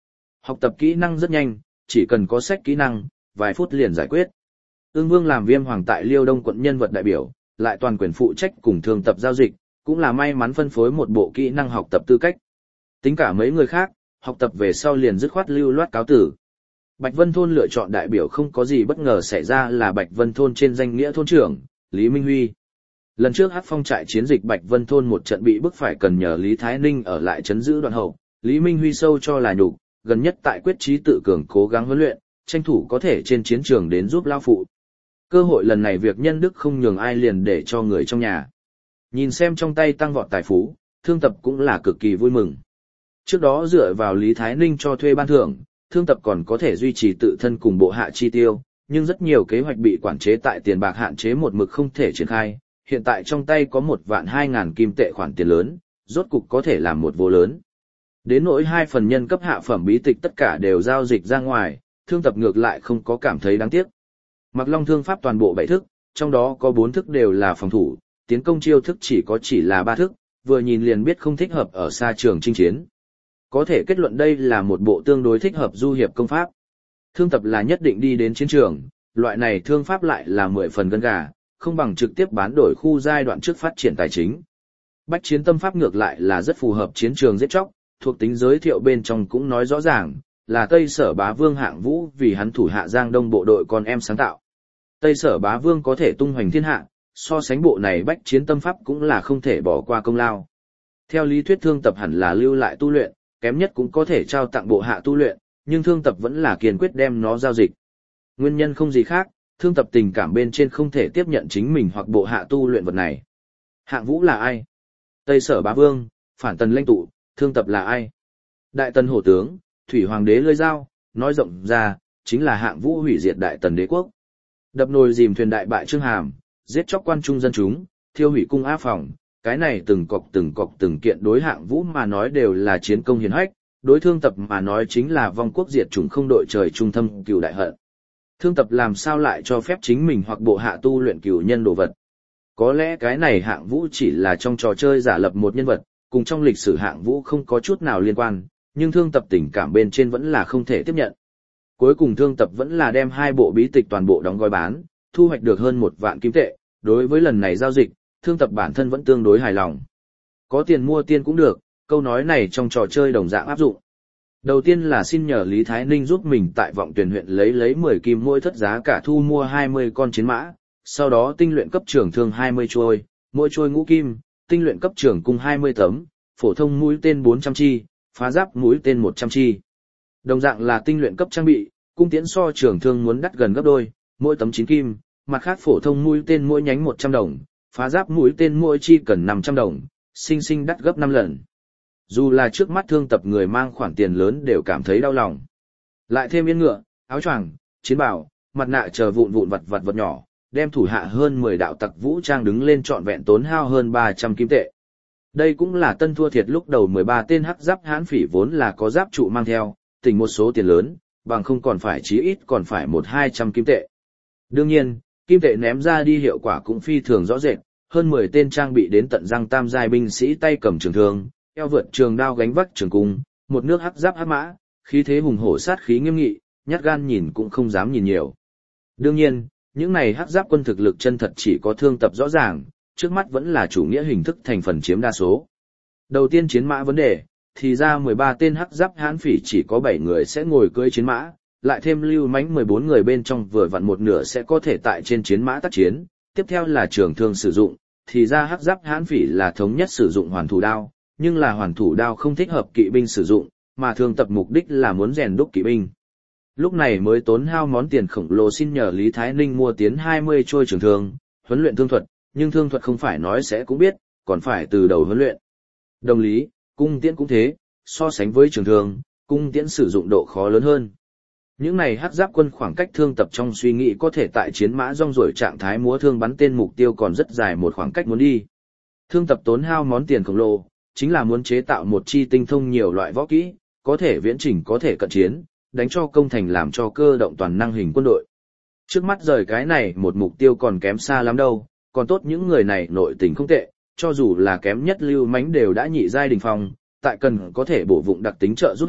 Học tập kỹ năng rất nhanh, chỉ cần có sách kỹ năng, vài phút liền giải quyết. Ưng Vương làm Viêm Hoàng tại Liêu Đông quận nhân vật đại biểu, lại toàn quyền phụ trách cùng Thương Tập giao dịch, cũng là may mắn phân phối một bộ kỹ năng học tập tư cách. Tính cả mấy người khác, học tập về sau liền dứt khoát lưu loát cáo tử. Bạch Vân Thôn lựa chọn đại biểu không có gì bất ngờ xảy ra là Bạch Vân Thôn trên danh nghĩa thôn trưởng, Lý Minh Huy. Lần trước Hắc Phong trại chiến dịch Bạch Vân Thôn một trận bị bức phải cần nhờ Lý Thái Ninh ở lại trấn giữ đoạn hậu, Lý Minh Huy sâu cho là nhục, gần nhất tại quyết chí tự cường cố gắng huấn luyện, tranh thủ có thể trên chiến trường đến giúp lao phụ. Cơ hội lần này việc nhân đức không nhường ai liền để cho người trong nhà. Nhìn xem trong tay tăng vọt tài phú, Thương Tập cũng là cực kỳ vui mừng. Trước đó dựa vào Lý Thái Ninh cho thuê ban thưởng, Thương Tập còn có thể duy trì tự thân cùng bộ hạ chi tiêu, nhưng rất nhiều kế hoạch bị quản chế tại tiền bạc hạn chế một mực không thể triển khai. Hiện tại trong tay có 1.200.000 kim tệ khoản tiền lớn, rốt cục có thể làm một vô lớn. Đến nỗi 2 phần nhân cấp hạ phẩm bí tịch tất cả đều giao dịch ra ngoài, Thương Tập ngược lại không có cảm thấy đáng tiếc. Mặc Long thương pháp toàn bộ 7 thức, trong đó có 4 thức đều là phòng thủ, tiến công chiêu thức chỉ là 3 thức, vừa nhìn liền biết không thích hợp ở xa trường chinh chiến. Có thể kết luận đây là một bộ tương đối thích hợp du hiệp công pháp. Thương Tập là nhất định đi đến chiến trường, loại này thương pháp lại là 10 phần gân gà, không bằng trực tiếp bán đổi khu giai đoạn trước phát triển tài chính. Bách chiến tâm pháp ngược lại là rất phù hợp chiến trường giết chóc, thuộc tính giới thiệu bên trong cũng nói rõ ràng, là Tây Sở Bá Vương Hạng Vũ vì hắn thủ hạ Giang Đông bộ đội con em sáng tạo. Tây Sở Bá Vương có thể tung hoành thiên hạ, so sánh bộ này bách chiến tâm pháp cũng là không thể bỏ qua công lao. Theo lý thuyết Thương Tập hẳn là lưu lại tu luyện, kém nhất cũng có thể trao tặng bộ hạ tu luyện, nhưng Thương Tập vẫn là kiên quyết đem nó giao dịch. Nguyên nhân không gì khác, Thương Tập tình cảm bên trên không thể tiếp nhận chính mình hoặc bộ hạ tu luyện vật này. Hạng Vũ là ai? Tây Sở Bá Vương, phản tần lãnh tụ, Thương Tập là ai? Đại tần hổ tướng, thủy hoàng đế lơi dao, nói rộng ra, chính là Hạng Vũ hủy diệt đại tần đế quốc. Đập nồi dìm thuyền đại bại Trương Hàm, giết chóc quan trung dân chúng, thiêu hủy cung Á Phòng, cái này từng cọc từng kiện đối Hạng Vũ mà nói đều là chiến công hiển hách, đối Thương Tập mà nói chính là vong quốc diệt chủng không đội trời trung thâm cừu đại hận. Thương Tập làm sao lại cho phép chính mình hoặc bộ hạ tu luyện cửu nhân đồ vật. Có lẽ cái này Hạng Vũ chỉ là trong trò chơi giả lập một nhân vật, cùng trong lịch sử Hạng Vũ không có chút nào liên quan, nhưng Thương Tập tình cảm bên trên vẫn là không thể tiếp nhận. Cuối cùng Thương Tập vẫn là đem 2 bộ bí tịch toàn bộ đóng gói bán, thu hoạch được hơn 1 vạn kim tệ. Đối với lần này giao dịch, Thương Tập bản thân vẫn tương đối hài lòng. Có tiền mua tiên cũng được, câu nói này trong trò chơi đồng dạng áp dụng. Đầu tiên là xin nhờ Lý Thái Ninh giúp mình tại Vọng Tuyền huyện lấy 10 kim mỗi thất giá cả thu mua 20 con chiến mã, sau đó tinh luyện cấp trường thương 20 chuôi, mỗi chuôi ngũ kim, tinh luyện cấp trường cung 20 tấm, phổ thông mũi tên 400 chi, phá giáp mũi tên 100 chi. Đồng dạng là tinh luyện cấp trang bị, cung tiễn so trường thương muốn đắt gần gấp đôi, mỗi tấm 9 kim, mặt khác phổ thông mũi tên mỗi nhánh 100 đồng, phá giáp mũi tên mỗi chi cần 500 đồng, sinh đắt gấp 5 lần. Dù là trước mắt Thương Tập người mang khoản tiền lớn đều cảm thấy đau lòng. Lại thêm yên ngựa, áo choàng, chiến bào, mặt nạ chờ vụn vật nhỏ, đem thủ hạ hơn 10 đạo tặc vũ trang đứng lên trọn vẹn tốn hao hơn 300 kim tệ. Đây cũng là tân thua thiệt lúc đầu 13 tên hắc giáp hãn phỉ vốn là có giáp trụ mang theo, tỉnh một số tiền lớn, bằng không còn phải chí ít còn phải 1-200 kim tệ. Đương nhiên, kim tệ ném ra đi hiệu quả cũng phi thường rõ rệt, hơn 10 tên trang bị đến tận răng tam giai binh sĩ tay cầm trường thương, eo vượt trường đao gánh vác trường cung, một nước hắc giáp hắc mã, khí thế hùng hổ sát khí nghiêm nghị, nhát gan nhìn cũng không dám nhìn nhiều. Đương nhiên, những này hắc giáp quân thực lực chân thật chỉ có Thương Tập rõ ràng, trước mắt vẫn là chủ nghĩa hình thức thành phần chiếm đa số. Đầu tiên chiến mã vấn đề, thì ra 13 tên hắc giáp hãn phỉ chỉ có 7 người sẽ ngồi cưỡi chiến mã, lại thêm lưu mãnh 14 người bên trong vừa vặn một nửa sẽ có thể tại trên chiến mã tác chiến, tiếp theo là trường thương sử dụng, thì ra hắc giáp hãn phỉ là thống nhất sử dụng hoàn thủ đao, nhưng là hoàn thủ đao không thích hợp kỵ binh sử dụng, mà Thương Tập mục đích là muốn rèn đúc kỵ binh. Lúc này mới tốn hao món tiền khổng lồ xin nhờ Lý Thái Ninh mua tiến 20 trôi trường thương, huấn luyện thương thuật, nhưng thương thuật không phải nói sẽ cũng biết, còn phải từ đầu huấn luyện. Đồng lý, cung tiễn cũng thế, so sánh với trường thương, cung tiễn sử dụng độ khó lớn hơn. Những này hắc giáp quân khoảng cách Thương Tập trong suy nghĩ có thể tại chiến mã rong ruổi trạng thái múa thương bắn tên mục tiêu còn rất dài một khoảng cách muốn đi. Thương Tập tốn hao món tiền khổng lồ, chính là muốn chế tạo một chi tinh thông nhiều loại võ kỹ, có thể viễn chỉnh có thể cận chiến, đánh cho công thành làm cho cơ động toàn năng hình quân đội. Trước mắt rời cái này một mục tiêu còn kém xa lắm đâu, còn tốt những người này nội tình không tệ, cho dù là kém nhất lưu mãnh đều đã nhị giai đỉnh phong, tại cần có thể bổ vụng đặc tính trợ giúp hạ,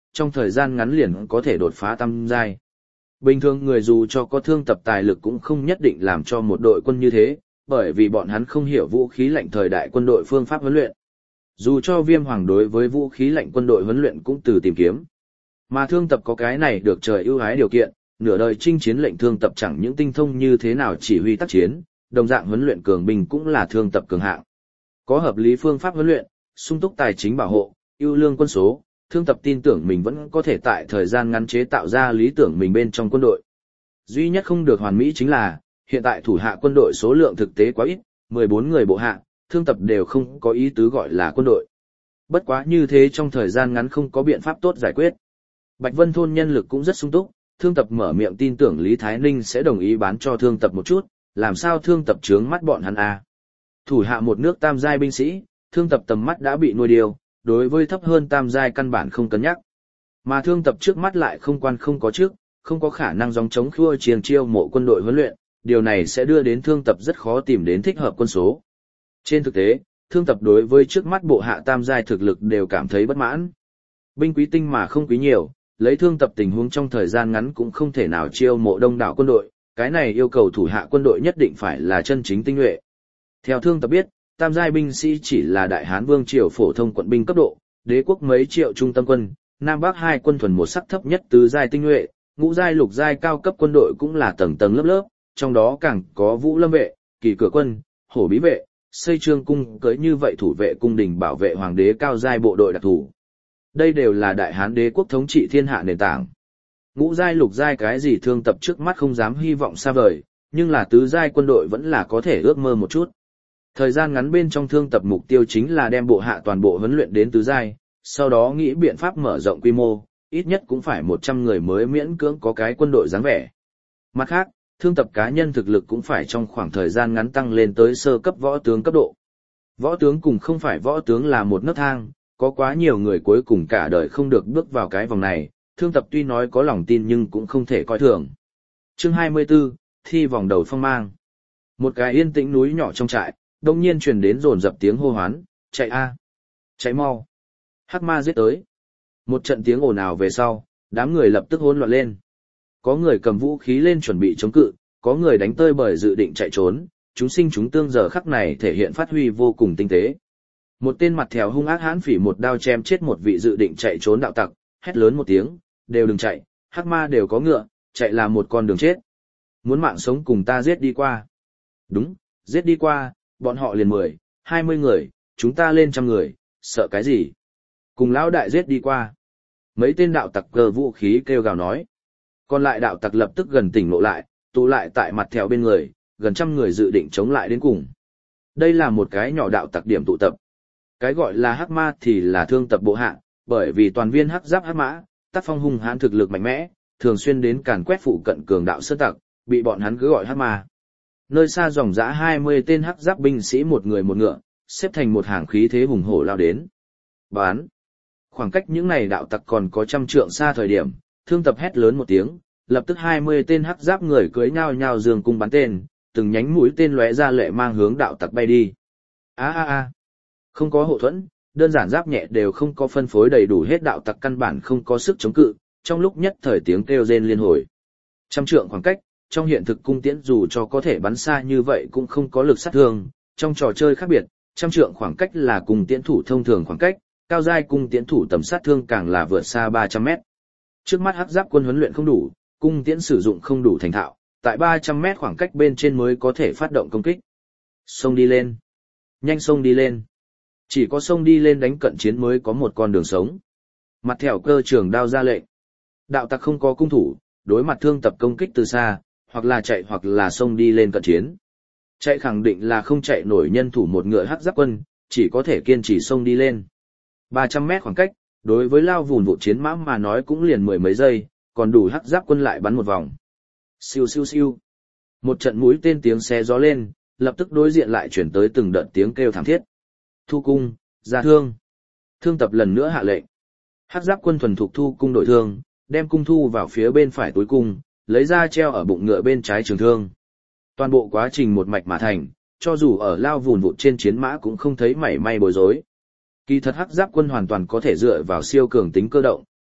trong thời gian ngắn liền có thể đột phá tam giai. Bình thường người dù cho có thương tập tài lực cũng không nhất định làm cho một đội quân như thế, bởi vì bọn hắn không hiểu vũ khí lạnh thời đại quân đội phương pháp huấn luyện. Dù cho Viêm Hoàng đối với vũ khí lạnh quân đội huấn luyện cũng từ tìm kiếm. Mà thương tập có cái này được trời ưu ái điều kiện, nửa đời chinh chiến lệnh thương tập chẳng những tinh thông như thế nào chỉ huy tác chiến, đồng dạng huấn luyện cường binh cũng là thương tập cường hạng. Có hợp lý phương pháp huấn luyện, sung túc tài chính bảo hộ, ưu lương quân số, thương tập tin tưởng mình vẫn có thể tại thời gian ngắn chế tạo ra lý tưởng mình bên trong quân đội. Duy nhất không được hoàn mỹ chính là, hiện tại thủ hạ quân đội số lượng thực tế quá ít, 14 người bộ hạ, thương tập đều không có ý tứ gọi là quân đội. Bất quá như thế trong thời gian ngắn không có biện pháp tốt giải quyết. Bạch Vân thôn nhân lực cũng rất sung túc, thương tập mở miệng tin tưởng Lý Thái Ninh sẽ đồng ý bán cho thương tập một chút, làm sao thương tập trướng mắt bọn hắn à. Thủ hạ một nước tam giai binh sĩ, thương tập tầm mắt đã bị nuôi điều, đối với thấp hơn tam giai căn bản không cân nhắc. Mà thương tập trước mắt lại không quan không có trước, không có khả năng gióng chống khua chiêng chiêu mộ quân đội huấn luyện, điều này sẽ đưa đến thương tập rất khó tìm đến thích hợp quân số. Trên thực tế, thương tập đối với trước mắt bộ hạ tam giai thực lực đều cảm thấy bất mãn. Binh quý tinh mà không quý nhiều, lấy thương tập tình huống trong thời gian ngắn cũng không thể nào chiêu mộ đông đảo quân đội, cái này yêu cầu thủ hạ quân đội nhất định phải là chân chính tinh nhuệ. Theo thương tập biết, tam giai binh sĩ chỉ là Đại Hán Vương triều phổ thông quận binh cấp độ, đế quốc mấy triệu trung tâm quân, Nam Bắc hai quân thuần một sắc thấp nhất tứ giai tinh nhuệ, ngũ giai lục giai cao cấp quân đội cũng là tầng tầng lớp lớp, trong đó càng có Vũ Lâm vệ, Kỳ Cửa quân, Hổ Bí vệ, xây trương cung cưỡi như vậy thủ vệ cung đình bảo vệ hoàng đế cao giai bộ đội đặc thù. Đây đều là Đại Hán đế quốc thống trị thiên hạ nền tảng. Ngũ giai lục giai cái gì thương tập trước mắt không dám hy vọng xa vời, nhưng là tứ giai quân đội vẫn là có thể ước mơ một chút. Thời gian ngắn bên trong thương tập mục tiêu chính là đem bộ hạ toàn bộ huấn luyện đến tứ giai, sau đó nghĩ biện pháp mở rộng quy mô, ít nhất cũng phải 100 người mới miễn cưỡng có cái quân đội dáng vẻ. Mặt khác, thương tập cá nhân thực lực cũng phải trong khoảng thời gian ngắn tăng lên tới sơ cấp võ tướng cấp độ. Võ tướng cùng không phải võ tướng là một nấc thang, có quá nhiều người cuối cùng cả đời không được bước vào cái vòng này, thương tập tuy nói có lòng tin nhưng cũng không thể coi thường. Chương 24, thi vòng đầu phong mang. Một cái yên tĩnh núi nhỏ trong trại, đông nhiên truyền đến rồn dập tiếng hô hoán, chạy a, chạy mau, hắc ma giết tới. Một trận tiếng ồn ào về sau, đám người lập tức hỗn loạn lên. Có người cầm vũ khí lên chuẩn bị chống cự, có người đánh tơi bời dự định chạy trốn, chúng sinh chúng tương giờ khắc này thể hiện phát huy vô cùng tinh tế. Một tên mặt thèo hung ác hãn phỉ một đao chém chết một vị dự định chạy trốn đạo tặc, hét lớn một tiếng, đều đừng chạy, hắc ma đều có ngựa, chạy là một con đường chết. Muốn mạng sống cùng ta giết đi qua. Đúng, giết đi qua, bọn họ liền 10, 20 người, chúng ta lên 100 người, sợ cái gì? Cùng lão đại giết đi qua. Mấy tên đạo tặc cờ vũ khí kêu gào nói. Còn lại đạo tặc lập tức gần tỉnh ngộ lại, tụ lại tại mặt thèo bên người, gần 100 người dự định chống lại đến cùng. Đây là một cái nhỏ đạo tặc điểm tụ tập. Cái gọi là hắc ma thì là thương tập bộ hạ, bởi vì toàn viên hắc giáp hắc mã, tác phong hung hãn thực lực mạnh mẽ, thường xuyên đến càn quét phụ cận cường đạo sơn tặc, bị bọn hắn cứ gọi hắc ma. Nơi xa dòng dã 20 tên hắc giáp binh sĩ một người một ngựa, xếp thành một hàng khí thế hùng hổ lao đến. Bán. Khoảng cách những này đạo tặc còn có 100 trượng xa thời điểm, thương tập hét lớn một tiếng, lập tức 20 tên hắc giáp người cưỡi nhao nhao giương cung bắn tên, từng nhánh mũi tên lóe ra lệ mang hướng đạo tặc bay đi. Không có hộ thuẫn, đơn giản giáp nhẹ đều không có phân phối đầy đủ hết đạo tặc căn bản không có sức chống cự, trong lúc nhất thời tiếng kêu rên liên hồi. 100 trượng khoảng cách, trong hiện thực cung tiễn dù cho có thể bắn xa như vậy cũng không có lực sát thương, trong trò chơi khác biệt, 100 trượng khoảng cách là cung tiễn thủ thông thường khoảng cách, cao giai cung tiễn thủ tầm sát thương càng là vượt xa 300 mét. Trước mắt hắc giáp quân huấn luyện không đủ, cung tiễn sử dụng không đủ thành thạo, tại 300 mét khoảng cách bên trên mới có thể phát động công kích. Xông đi lên. Nhanh xông đi lên. Chỉ có xông đi lên đánh cận chiến mới có một con đường sống. Mặt thẻo cơ trường đao ra lệnh. Đạo tặc không có cung thủ, đối mặt thương tập công kích từ xa, hoặc là chạy hoặc là xông đi lên cận chiến. Chạy khẳng định là không chạy nổi nhân thủ một ngựa hắc giáp quân, chỉ có thể kiên trì xông đi lên. 300 mét khoảng cách, đối với lao vùn vụt chiến mã mà nói cũng liền mười mấy giây, còn đủ hắc giáp quân lại bắn một vòng. Siêu siêu siêu. Một trận mũi tên tiếng xé gió lên, lập tức đối diện lại chuyển tới từng đợt tiếng kêu thảm thiết. Thu cung, ra thương. Thương tập lần nữa hạ lệnh. Hắc giáp quân thuần thục thu cung đổi thương, đem cung thu vào phía bên phải túi cung, lấy ra treo ở bụng ngựa bên trái trường thương. Toàn bộ quá trình một mạch mà thành, cho dù ở lao vùn vụt trên chiến mã cũng không thấy mảy may bối rối. Kỳ thật hắc giáp quân hoàn toàn có thể dựa vào siêu cường tính cơ động,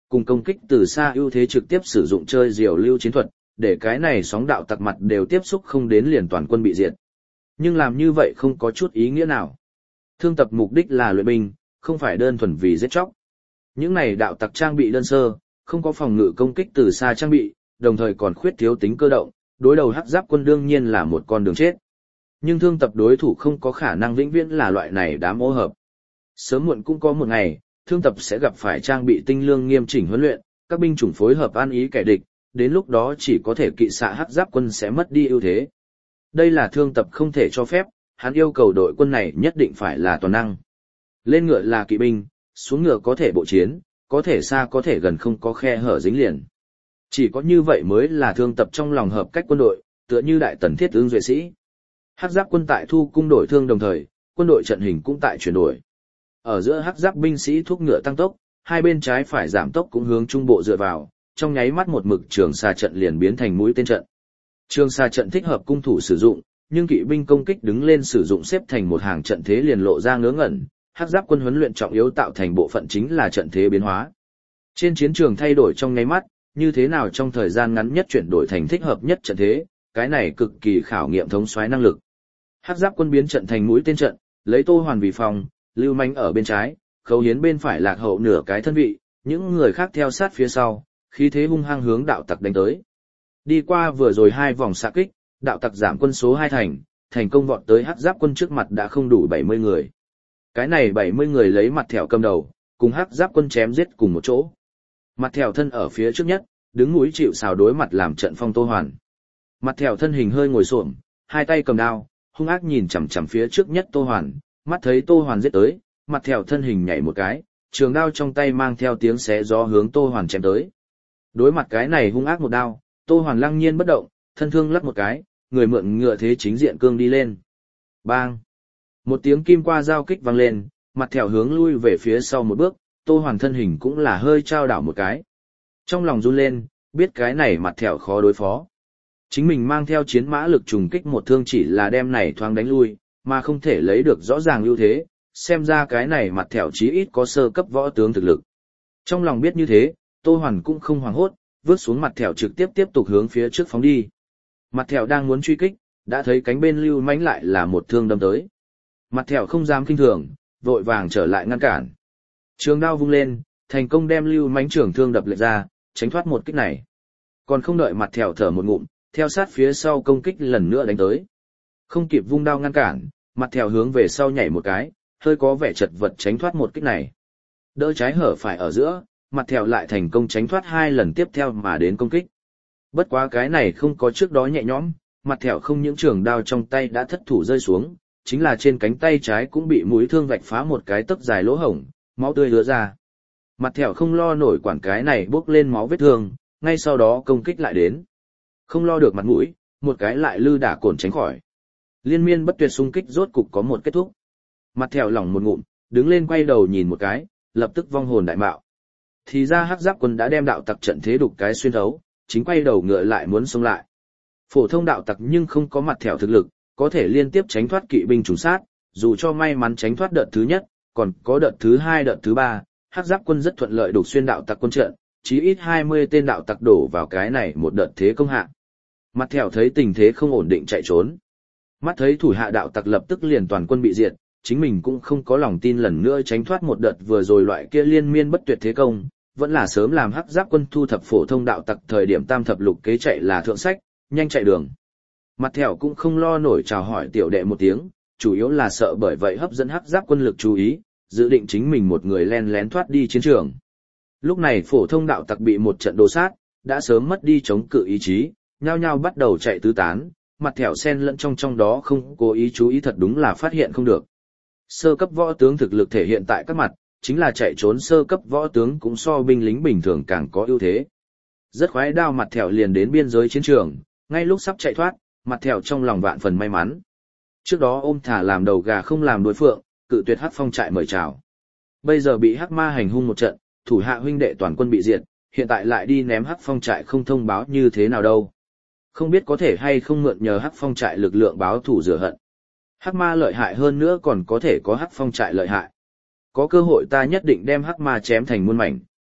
cùng công kích từ xa ưu thế trực tiếp sử dụng chơi diều lưu chiến thuật, để cái này sóng đạo tặc mặt đều tiếp xúc không đến liền toàn quân bị diệt. Nhưng làm như vậy không có chút ý nghĩa nào. Thương tập mục đích là luyện binh, không phải đơn thuần vì giết chóc. Những này đạo tặc trang bị đơn sơ, không có phòng ngự công kích từ xa trang bị, đồng thời còn khuyết thiếu tính cơ động, đối đầu hắc giáp quân đương nhiên là một con đường chết. Nhưng thương tập đối thủ không có khả năng vĩnh viễn là loại này đám ô hợp. Sớm muộn cũng có một ngày, thương tập sẽ gặp phải trang bị tinh lương nghiêm chỉnh huấn luyện, các binh chủng phối hợp an ý kẻ địch, đến lúc đó chỉ có thể kỵ xạ hắc giáp quân sẽ mất đi ưu thế. Đây là thương tập không thể cho phép, hắn yêu cầu đội quân này nhất định phải là toàn năng. Lên ngựa là kỵ binh, xuống ngựa có thể bộ chiến, có thể xa có thể gần không có khe hở dính liền. Chỉ có như vậy mới là thương tập trong lòng hợp cách quân đội, tựa như đại tần thiết ứng duệ sĩ. Hắc giáp quân tại thu cung đổi thương đồng thời, quân đội trận hình cũng tại chuyển đổi. Ở giữa hắc giáp binh sĩ thúc ngựa tăng tốc, hai bên trái phải giảm tốc cũng hướng trung bộ dựa vào, trong nháy mắt một mực trường xa trận liền biến thành mũi tên trận. Trường xa trận thích hợp cung thủ sử dụng, nhưng kỵ binh công kích đứng lên sử dụng xếp thành một hàng trận thế liền lộ ra ngớ ngẩn. Hắc giáp quân huấn luyện trọng yếu tạo thành bộ phận chính là trận thế biến hóa. Trên chiến trường thay đổi trong nháy mắt, như thế nào trong thời gian ngắn nhất chuyển đổi thành thích hợp nhất trận thế, cái này cực kỳ khảo nghiệm thống soái năng lực. Hắc giáp quân biến trận thành mũi tên trận, lấy Tô Hoàn vì phòng, Lưu Mánh ở bên trái, Khấu Hiến bên phải lạc hậu nửa cái thân vị, những người khác theo sát phía sau, khí thế hung hăng hướng đạo tặc đánh tới. Đi qua vừa rồi 2 vòng xạ kích, đạo tặc giảm quân số 2 thành công vọt tới hắc giáp quân trước mặt đã không đủ 70 người. Cái này 70 người lấy mặt thẻo cầm đầu, cùng hắc giáp quân chém giết cùng một chỗ. Mặt thẻo thân ở phía trước nhất, đứng mũi chịu sào đối mặt làm trận phong Tô Hoàn. Mặt thẻo thân hình hơi ngồi xổm, hai tay cầm đao, hung ác nhìn chằm chằm phía trước nhất Tô Hoàn, mắt thấy Tô Hoàn giết tới, mặt thẻo thân hình nhảy một cái, trường đao trong tay mang theo tiếng xé gió hướng Tô Hoàn chém tới. Đối mặt cái này hung ác một đao, Tô Hoàn lăng nhiên bất động, thân thương lắc một cái, người mượn ngựa thế chính diện cương đi lên. Bang! Một tiếng kim qua giao kích vang lên, mặt thẻo hướng lui về phía sau một bước, Tô Hoàn thân hình cũng là hơi trao đảo một cái. Trong lòng run lên, biết cái này mặt thẻo khó đối phó. Chính mình mang theo chiến mã lực trùng kích một thương chỉ là đem này thoáng đánh lui, mà không thể lấy được rõ ràng ưu thế, xem ra cái này mặt thẻo chí ít có sơ cấp võ tướng thực lực. Trong lòng biết như thế, Tô Hoàn cũng không hoảng hốt, vướt xuống mặt thẻo trực tiếp tục hướng phía trước phóng đi. Mặt thẻo đang muốn truy kích, đã thấy cánh bên Lưu Mánh lại là một thương đâm tới. Mặt thẻo không dám kinh thường, vội vàng trở lại ngăn cản. Trường đao vung lên, thành công đem Lưu Mánh trưởng thương đập lệch ra, tránh thoát một kích này. Còn không đợi mặt thẻo thở một ngụm, theo sát phía sau công kích lần nữa đánh tới. Không kịp vung đao ngăn cản, mặt thẻo hướng về sau nhảy một cái, hơi có vẻ chật vật tránh thoát một kích này. Đỡ trái hở phải ở giữa, mặt thẻo lại thành công tránh thoát 2 lần tiếp theo mà đến công kích. Bất quá cái này không có trước đó nhẹ nhõm, mặt thẻo không những trường đao trong tay đã thất thủ rơi xuống, chính là trên cánh tay trái cũng bị mũi thương vạch phá một cái tấc dài lỗ hổng, máu tươi lứa ra. Mặt thẻo không lo nổi quản cái này bốc lên máu vết thương, ngay sau đó công kích lại đến. Không lo được mặt mũi, một cái lại lư đả cồn tránh khỏi. Liên miên bất tuyệt xung kích rốt cục có một kết thúc. Mặt thẻo lỏng một ngụm, đứng lên quay đầu nhìn một cái, lập tức vong hồn đại mạo. Thì ra hắc giáp quân đã đem đạo tặc trận thế đục cái xuyên thấu, chính quay đầu ngựa lại muốn xông lại. Phổ thông đạo tặc nhưng không có mặt thẻo thực lực, có thể liên tiếp tránh thoát kỵ binh trùng sát, dù cho may mắn tránh thoát đợt thứ nhất, còn có đợt thứ 2 đợt thứ 3, hắc giáp quân rất thuận lợi đục xuyên đạo tặc quân trận, chí ít 20 tên đạo tặc đổ vào cái này một đợt thế công hạ. Mặt thẻo thấy tình thế không ổn định chạy trốn. Mắt thấy thủ hạ đạo tặc lập tức liền toàn quân bị diệt, chính mình cũng không có lòng tin lần nữa tránh thoát một đợt vừa rồi loại kia liên miên bất tuyệt thế công, vẫn là sớm làm hắc giáp quân thu thập phổ thông đạo tặc thời điểm tam thập lục kế chạy là thượng sách, nhanh chạy đường. Mặt thẻo cũng không lo nổi chào hỏi tiểu đệ một tiếng, chủ yếu là sợ bởi vậy hấp dẫn hắc giáp quân lực chú ý, dự định chính mình một người len lén thoát đi chiến trường. Lúc này phổ thông đạo tặc bị một trận đồ sát, đã sớm mất đi chống cự ý chí, nhao nhao bắt đầu chạy tứ tán, mặt thẻo xen lẫn trong đó không cố ý chú ý thật đúng là phát hiện không được. Sơ cấp võ tướng thực lực thể hiện tại các mặt, chính là chạy trốn sơ cấp võ tướng cũng so binh lính bình thường càng có ưu thế. Rất khoái đao mặt thẻo liền đến biên giới chiến trường, ngay lúc sắp chạy thoát, mặt thẻo trong lòng vạn phần may mắn. Trước đó ôm thả làm đầu gà không làm đối phượng, cự tuyệt hắc phong trại mời chào. Bây giờ bị hắc ma hành hung một trận, thủ hạ huynh đệ toàn quân bị diệt, hiện tại lại đi ném hắc phong trại không thông báo như thế nào đâu. Không biết có thể hay không mượn nhờ hắc phong trại lực lượng báo thù rửa hận. Hắc ma lợi hại hơn nữa còn có thể có hắc phong trại lợi hại. Có cơ hội ta nhất định đem hắc ma chém thành muôn mảnh.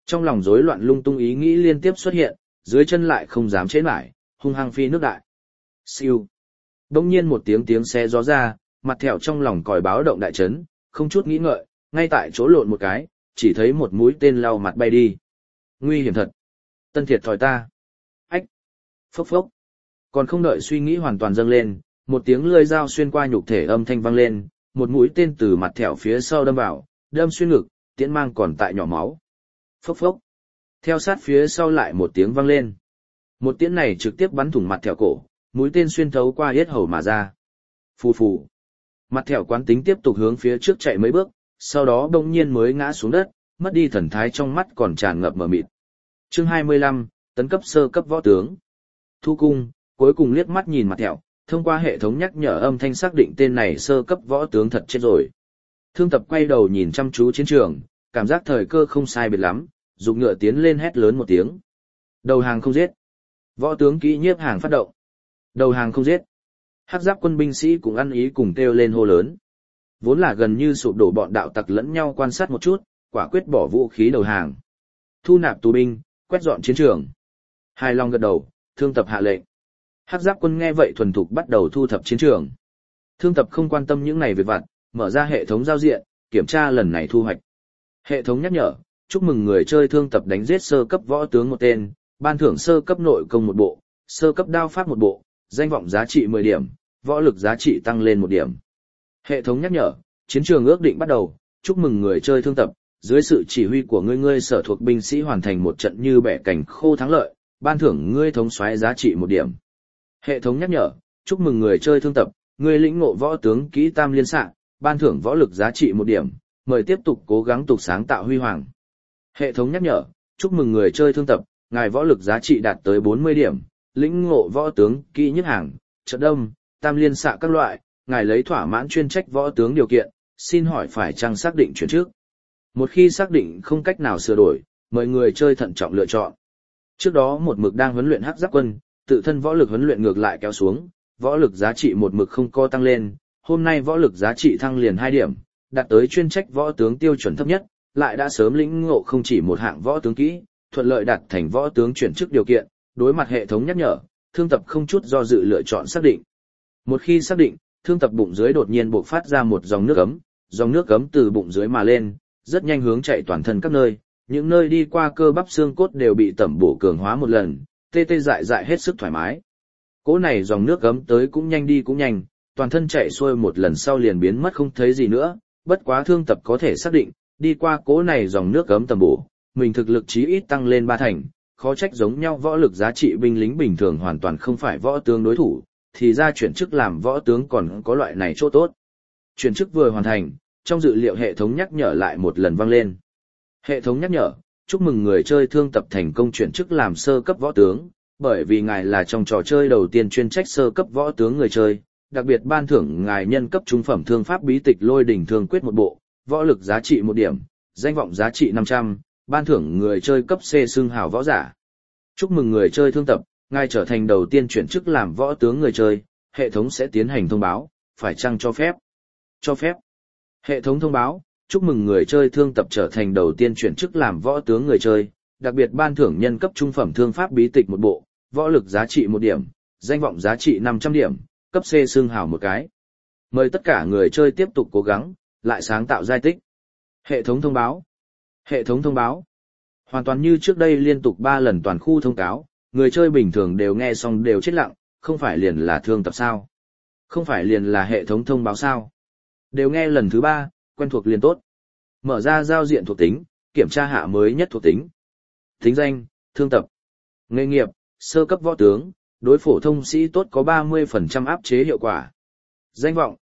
Trong lòng rối loạn lung tung ý nghĩ liên tiếp xuất hiện, dưới chân lại không dám chế lại, hung hăng phi nước đại. Siêu. Đông nhiên một tiếng xé gió ra, mặt thẹo trong lòng còi báo động đại chấn, không chút nghĩ ngợi, ngay tại chỗ lộn một cái, chỉ thấy một mũi tên lao mặt bay đi. Nguy hiểm thật. Tân thiệt thòi ta. Ách. Phốc phốc. Còn không đợi suy nghĩ hoàn toàn dâng lên, một tiếng lưỡi dao xuyên qua nhục thể âm thanh vang lên, một mũi tên từ mặt thẹo phía sau đâm vào, đâm xuyên ngực, tiễn mang còn tại nhỏ máu. Phốc phốc. Theo sát phía sau lại một tiếng vang lên. Một tiễn này trực tiếp bắn thủng mặt thẹo cổ, mũi tên xuyên thấu qua yết hầu mà ra. Phù phù. Mặt thẹo quán tính tiếp tục hướng phía trước chạy mấy bước, sau đó đông nhiên mới ngã xuống đất, mất đi thần thái trong mắt còn tràn ngập mờ mịt. Chương 25, tấn cấp sơ cấp võ tướng. Thu cung, cuối cùng liếc mắt nhìn mặt thẹo, thông qua hệ thống nhắc nhở âm thanh xác định tên này sơ cấp võ tướng thật chết rồi. Thương Tập quay đầu nhìn chăm chú chiến trường, cảm giác thời cơ không sai biệt lắm, dùng ngựa tiến lên hét lớn một tiếng. Đầu hàng không giết. Võ tướng kỹ nhiếp hàng phát động. Đầu hàng không giết. Hắc giáp quân binh sĩ cũng ăn ý cùng kêu lên hô lớn. Vốn là gần như sụp đổ bọn đạo tặc lẫn nhau quan sát một chút, quả quyết bỏ vũ khí đầu hàng. Thu nạp tù binh, quét dọn chiến trường. Hài lòng gật đầu, Thương Tập hạ lệnh. Hắc giáp quân nghe vậy thuần thục bắt đầu thu thập chiến trường. Thương Tập không quan tâm những này việc vặt, mở ra hệ thống giao diện, kiểm tra lần này thu hoạch. Hệ thống nhắc nhở, chúc mừng người chơi Thương Tập đánh giết sơ cấp võ tướng một tên, ban thưởng sơ cấp nội công một bộ, sơ cấp đao pháp một bộ, danh vọng giá trị 10 điểm, võ lực giá trị tăng lên 1 điểm. Hệ thống nhắc nhở, chiến trường ước định bắt đầu, chúc mừng người chơi Thương Tập, dưới sự chỉ huy của ngươi sở thuộc binh sĩ hoàn thành một trận như bẻ cảnh khô thắng lợi, ban thưởng ngươi thống soái giá trị 1 điểm. Hệ thống nhắc nhở, chúc mừng người chơi Thương Tập, ngươi lĩnh ngộ võ tướng kỹ tam liên xạ, ban thưởng võ lực giá trị 1 điểm, mời tiếp tục cố gắng tục sáng tạo huy hoàng. Hệ thống nhắc nhở, chúc mừng người chơi Thương Tập, ngài võ lực giá trị đạt tới 40 điểm, lĩnh ngộ võ tướng kỹ nhất hàng, trận đâm, tam liên xạ các loại, ngài lấy thỏa mãn chuyên trách võ tướng điều kiện, xin hỏi phải chăng xác định chuyển trước. Một khi xác định không cách nào sửa đổi, mời người chơi thận trọng lựa chọn. Trước đó một mực đang huấn luyện hắc giáp quân, tự thân võ lực huấn luyện ngược lại kéo xuống, võ lực giá trị một mực không co tăng lên, hôm nay võ lực giá trị thăng liền 2 điểm, đạt tới chuyên trách võ tướng tiêu chuẩn thấp nhất, lại đã sớm lĩnh ngộ không chỉ một hạng võ tướng kỹ, thuận lợi đạt thành võ tướng chuyển chức điều kiện, đối mặt hệ thống nhắc nhở, Thương Tập không chút do dự lựa chọn xác định. Một khi xác định, Thương Tập bụng dưới đột nhiên bộc phát ra một dòng nước ấm từ bụng dưới mà lên, rất nhanh hướng chạy toàn thân các nơi, những nơi đi qua cơ bắp xương cốt đều bị tẩm bổ cường hóa một lần, tê tê dại dại hết sức thoải mái. Cỗ này dòng nước ấm tới cũng nhanh đi cũng nhanh, toàn thân chạy xuôi một lần sau liền biến mất không thấy gì nữa, bất quá Thương Tập có thể xác định, đi qua cỗ này dòng nước ấm tẩm bổ, mình thực lực chí ít tăng lên 3 thành, khó trách giống nhau võ lực giá trị binh lính bình thường hoàn toàn không phải võ tướng đối thủ, thì ra chuyển chức làm võ tướng còn có loại này chỗ tốt. Chuyển chức vừa hoàn thành, trong dự liệu hệ thống nhắc nhở lại một lần vang lên. Hệ thống nhắc nhở, chúc mừng người chơi Thương Tập thành công chuyển chức làm sơ cấp võ tướng, bởi vì ngài là trong trò chơi đầu tiên chuyên trách sơ cấp võ tướng người chơi, đặc biệt ban thưởng ngài nhân cấp trung phẩm thương pháp bí tịch Lôi đỉnh thương quyết một bộ, võ lực giá trị 1 điểm, danh vọng giá trị 500, ban thưởng người chơi cấp C xưng hào võ giả. Chúc mừng người chơi Thương Tập, ngài trở thành đầu tiên chuyển chức làm võ tướng người chơi, hệ thống sẽ tiến hành thông báo, phải chăng cho phép? Cho phép. Hệ thống thông báo, chúc mừng người chơi Thương Tập trở thành đầu tiên chuyển chức làm võ tướng người chơi, đặc biệt ban thưởng nhân cấp trung phẩm thương pháp bí tịch một bộ, võ lực giá trị 1 điểm, danh vọng giá trị 500 điểm, cấp C xưng hào một cái. Mời tất cả người chơi tiếp tục cố gắng, lại sáng tạo giai tích. Hệ thống thông báo. Hệ thống thông báo. Hoàn toàn như trước đây liên tục 3 lần toàn khu thông cáo, người chơi bình thường đều nghe xong đều chết lặng, không phải liền là Thương Tập sao? Không phải liền là hệ thống thông báo sao? Đều nghe lần thứ 3, quen thuộc liền tốt. Mở ra giao diện thuộc tính, kiểm tra hạ mới nhất thuộc tính. Tính danh, Thương Tập. Nghề nghiệp, sơ cấp võ tướng, đối phổ thông sĩ tốt có 30% áp chế hiệu quả. Danh vọng,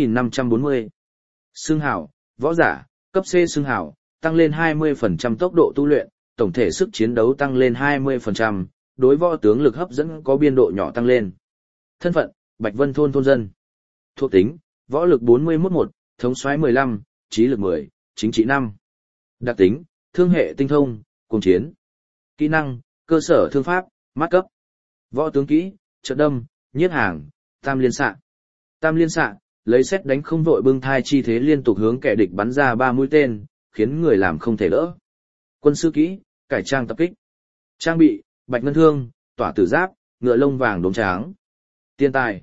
4540. Xưng hào, võ giả, cấp C xưng hào, tăng lên 20% tốc độ tu luyện, tổng thể sức chiến đấu tăng lên 20%, đối võ tướng lực hấp dẫn có biên độ nhỏ tăng lên. Thân phận, Bạch Vân thôn thôn dân. Thuộc tính, võ lực 41-1, thống soái 15, trí lực 10, chính trị 5. Đặc tính, thương hệ tinh thông, cùng chiến. Kỹ năng, cơ sở thương pháp, mát cấp. Võ tướng kỹ, trận đâm, nhiếp hàng, tam liên xạ. Tam liên xạ, lấy sét đánh không vội bưng thai chi thế liên tục hướng kẻ địch bắn ra 3 mũi tên, khiến người làm không thể đỡ. Quân sư kỹ, cải trang tập kích. Trang bị, bạch ngân thương, tỏa tử giáp, ngựa lông vàng đốm trắng. Tiền tài,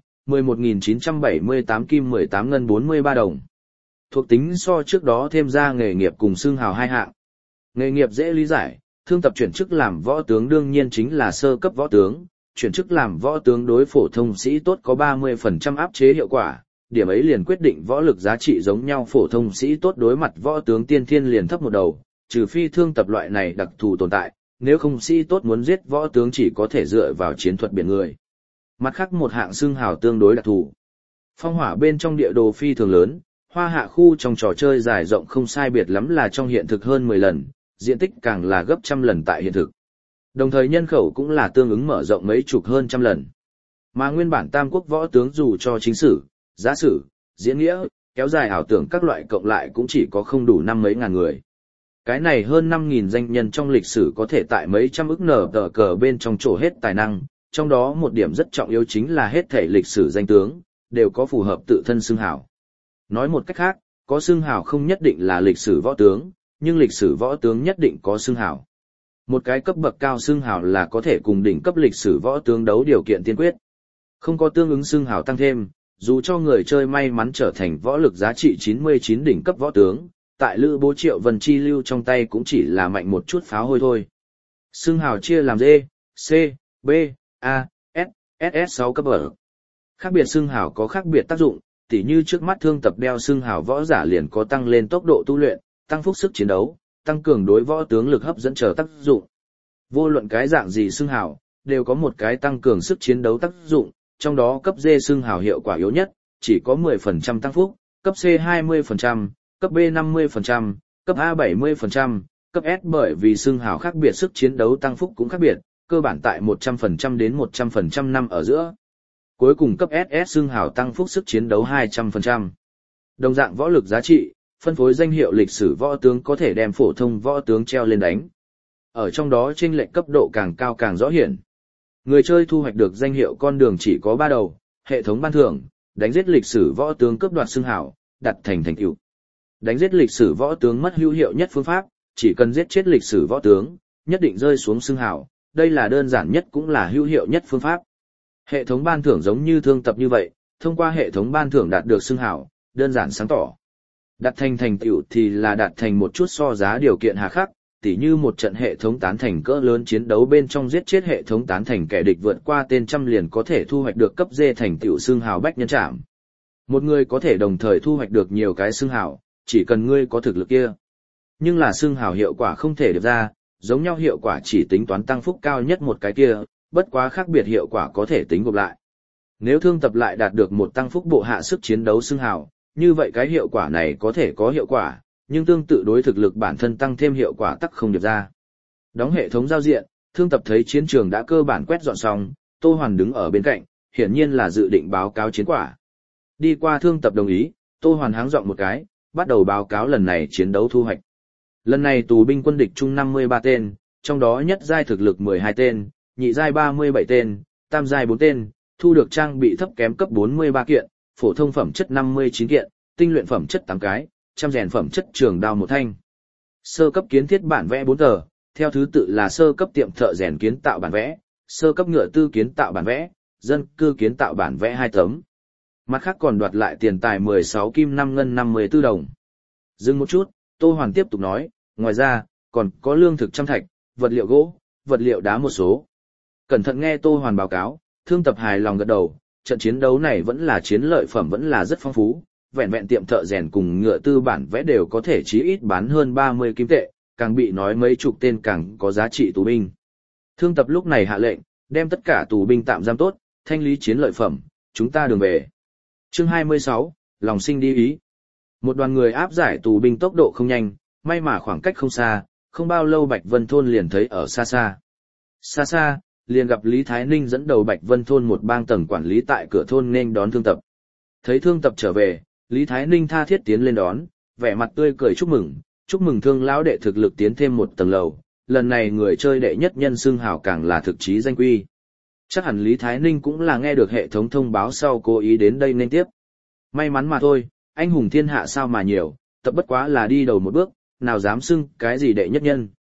11.978 kim 18 ngân 43 đồng. Thuộc tính so trước đó thêm ra nghề nghiệp cùng xương hào hai hạng. Nghề nghiệp dễ lý giải, thương tập chuyển chức làm võ tướng đương nhiên chính là sơ cấp võ tướng, chuyển chức làm võ tướng đối phổ thông sĩ tốt có 30% áp chế hiệu quả, điểm ấy liền quyết định võ lực giá trị giống nhau phổ thông sĩ tốt đối mặt võ tướng tiên thiên liền thấp một đầu, trừ phi thương tập loại này đặc thù tồn tại, nếu không sĩ tốt muốn giết võ tướng chỉ có thể dựa vào chiến thuật biển người. Mặt khác một hạng xương hào tương đối đặc thù. Phong hỏa bên trong địa đồ phi thường lớn, hoa hạ khu trong trò chơi dài rộng không sai biệt lắm là trong hiện thực hơn 10 lần, diện tích càng là gấp trăm lần tại hiện thực. Đồng thời nhân khẩu cũng là tương ứng mở rộng mấy chục hơn trăm lần. Mà nguyên bản tam quốc võ tướng dù cho chính sử, giả sử, diễn nghĩa, kéo dài ảo tưởng các loại cộng lại cũng chỉ có không đủ năm mấy ngàn người. Cái này hơn 5.000 danh nhân trong lịch sử có thể tại mấy trăm ức nở tờ cờ bên trong trổ hết tài năng, trong đó một điểm rất trọng yếu chính là hết thể lịch sử danh tướng, đều có phù hợp tự thân xưng hào. Nói một cách khác, có xưng hào không nhất định là lịch sử võ tướng, nhưng lịch sử võ tướng nhất định có xưng hào. Một cái cấp bậc cao xưng hào là có thể cùng đỉnh cấp lịch sử võ tướng đấu điều kiện tiên quyết. Không có tương ứng xưng hào tăng thêm, dù cho người chơi may mắn trở thành võ lực giá trị 99 đỉnh cấp võ tướng, tại Lữ Bố Triệu Vân Chi lưu trong tay cũng chỉ là mạnh một chút pháo hôi thôi. Xưng hào chia làm D, C, B, A, S, SS6 cấp bậc. Khác biệt xưng hào có khác biệt tác dụng, tỉ như trước mắt thương tập đeo xưng hào võ giả liền có tăng lên tốc độ tu luyện, tăng phúc sức chiến đấu, tăng cường đối võ tướng lực hấp dẫn chờ tác dụng. Vô luận cái dạng gì xưng hào, đều có một cái tăng cường sức chiến đấu tác dụng, trong đó cấp D xưng hào hiệu quả yếu nhất, chỉ có 10% tăng phúc, cấp C 20%, cấp B 50%, cấp A 70%, cấp S bởi vì xưng hào khác biệt sức chiến đấu tăng phúc cũng khác biệt, cơ bản tại 100% đến 100% năm ở giữa. Cuối cùng cấp SS xưng hào tăng phúc sức chiến đấu 200%. Đồng dạng võ lực giá trị, phân phối danh hiệu lịch sử võ tướng có thể đem phổ thông võ tướng treo lên đánh. Ở trong đó chênh lệch cấp độ càng cao càng rõ hiển. Người chơi thu hoạch được danh hiệu con đường chỉ có 3 đầu, hệ thống ban thưởng, đánh giết lịch sử võ tướng cướp đoạt xưng hào, đặt thành thành tựu. Đánh giết lịch sử võ tướng mất hữu hiệu nhất phương pháp, chỉ cần giết chết lịch sử võ tướng, nhất định rơi xuống xưng hào, đây là đơn giản nhất cũng là hữu hiệu nhất phương pháp. Hệ thống ban thưởng giống như thương tập như vậy, thông qua hệ thống ban thưởng đạt được xưng hào, đơn giản sáng tỏ. Đạt thành thành tựu thì là đạt thành một chút so giá điều kiện hà khắc, tỉ như một trận hệ thống tán thành cỡ lớn chiến đấu bên trong giết chết hệ thống tán thành kẻ địch vượt qua tên trăm liền có thể thu hoạch được cấp D thành tựu xưng hào bách nhân trảm. Một người có thể đồng thời thu hoạch được nhiều cái xưng hào, chỉ cần ngươi có thực lực kia. Nhưng là xưng hào hiệu quả không thể được ra, giống nhau hiệu quả chỉ tính toán tăng phúc cao nhất một cái kia, bất quá khác biệt hiệu quả có thể tính gộp lại. Nếu thương tập lại đạt được một tăng phúc bộ hạ sức chiến đấu xưng hào, như vậy cái hiệu quả này có thể có hiệu quả, nhưng tương tự đối thực lực bản thân tăng thêm hiệu quả tắc không được ra. Đóng hệ thống giao diện, thương tập thấy chiến trường đã cơ bản quét dọn xong, Tô Hoàn đứng ở bên cạnh, hiển nhiên là dự định báo cáo chiến quả. Đi qua thương tập đồng ý, Tô Hoàn háng giọng một cái, bắt đầu báo cáo lần này chiến đấu thu hoạch. Lần này tù binh quân địch chung 53 tên, trong đó nhất giai thực lực 12 tên, nhị giai 37 tên, tam giai 4 tên, thu được trang bị thấp kém cấp 43 kiện, phổ thông phẩm chất 59 kiện, tinh luyện phẩm chất 8 cái, trăm rèn phẩm chất trường đao một thanh. Sơ cấp kiến thiết bản vẽ 4 tờ, theo thứ tự là sơ cấp tiệm thợ rèn kiến tạo bản vẽ, sơ cấp ngựa tư kiến tạo bản vẽ, dân cư kiến tạo bản vẽ 2 tấm. Mặt khác còn đoạt lại tiền tài 16 kim 5 ngân 54 đồng. Dừng một chút, Tô Hoàn tiếp tục nói, ngoài ra, còn có lương thực trăm thạch, vật liệu gỗ, vật liệu đá một số. Cẩn thận nghe Tô Hoàn báo cáo, thương tập hài lòng gật đầu, trận chiến đấu này vẫn là chiến lợi phẩm vẫn là rất phong phú, vẹn vẹn tiệm thợ rèn cùng ngựa tư bản vẽ đều có thể chí ít bán hơn 30 kim tệ, càng bị nói mấy chục tên càng có giá trị tù binh. Thương tập lúc này hạ lệnh, đem tất cả tù binh tạm giam tốt, thanh lý chiến lợi phẩm, chúng ta đường về. Chương 26, lòng sinh đi ý. Một đoàn người áp giải tù binh tốc độ không nhanh, may mà khoảng cách không xa, không bao lâu Bạch Vân Thôn liền thấy ở xa xa. Xa xa, liền gặp Lý Thái Ninh dẫn đầu Bạch Vân Thôn một bang tầng quản lý tại cửa thôn nên đón thương tập. Thấy thương tập trở về, Lý Thái Ninh tha thiết tiến lên đón, vẻ mặt tươi cười chúc mừng thương lão đệ thực lực tiến thêm một tầng lầu, lần này người chơi đệ nhất nhân xưng hào càng là thực chí danh quy. Chắc hẳn Lý Thái Ninh cũng là nghe được hệ thống thông báo sau cố ý đến đây nên tiếp. May mắn mà thôi, anh hùng thiên hạ sao mà nhiều, tập bất quá là đi đầu một bước, nào dám xưng cái gì đệ nhất nhân.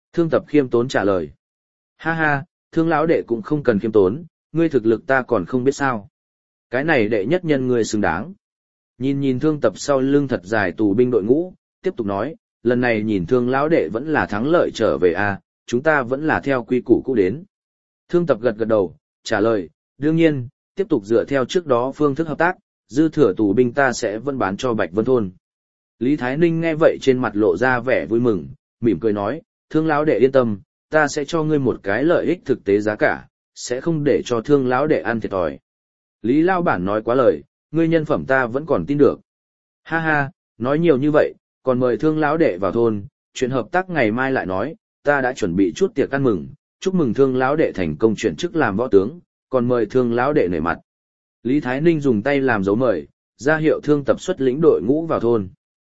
Thương Tập khiêm tốn trả lời. Ha ha, Thương lão đệ cũng không cần khiêm tốn, ngươi thực lực ta còn không biết sao. Cái này đệ nhất nhân ngươi xứng đáng. Nhìn nhìn Thương Tập sau lưng thật dài tù binh đội ngũ, tiếp tục nói, lần này nhìn Thương lão đệ vẫn là thắng lợi trở về à, chúng ta vẫn là theo quy củ cũ đến. Thương Tập gật gật đầu, trả lời, đương nhiên, tiếp tục dựa theo trước đó phương thức hợp tác, dư thừa tù binh ta sẽ vẫn bán cho Bạch Vân Thôn. Lý Thái Ninh nghe vậy trên mặt lộ ra vẻ vui mừng, mỉm cười nói, Thương lão đệ yên tâm, ta sẽ cho ngươi một cái lợi ích thực tế giá cả, sẽ không để cho Thương lão đệ ăn thiệt thòi. Lý Lao Bản nói quá lời, ngươi nhân phẩm ta vẫn còn tin được. Ha ha, nói nhiều như vậy, còn mời Thương lão đệ vào thôn, chuyện hợp tác ngày mai lại nói, ta đã chuẩn bị chút tiệc ăn mừng, chúc mừng Thương lão đệ thành công chuyển chức làm võ tướng, còn mời Thương lão đệ nể mặt. Lý Thái Ninh dùng tay làm dấu mời, ra hiệu Thương Tập xuất lĩnh đội ngũ vào thôn.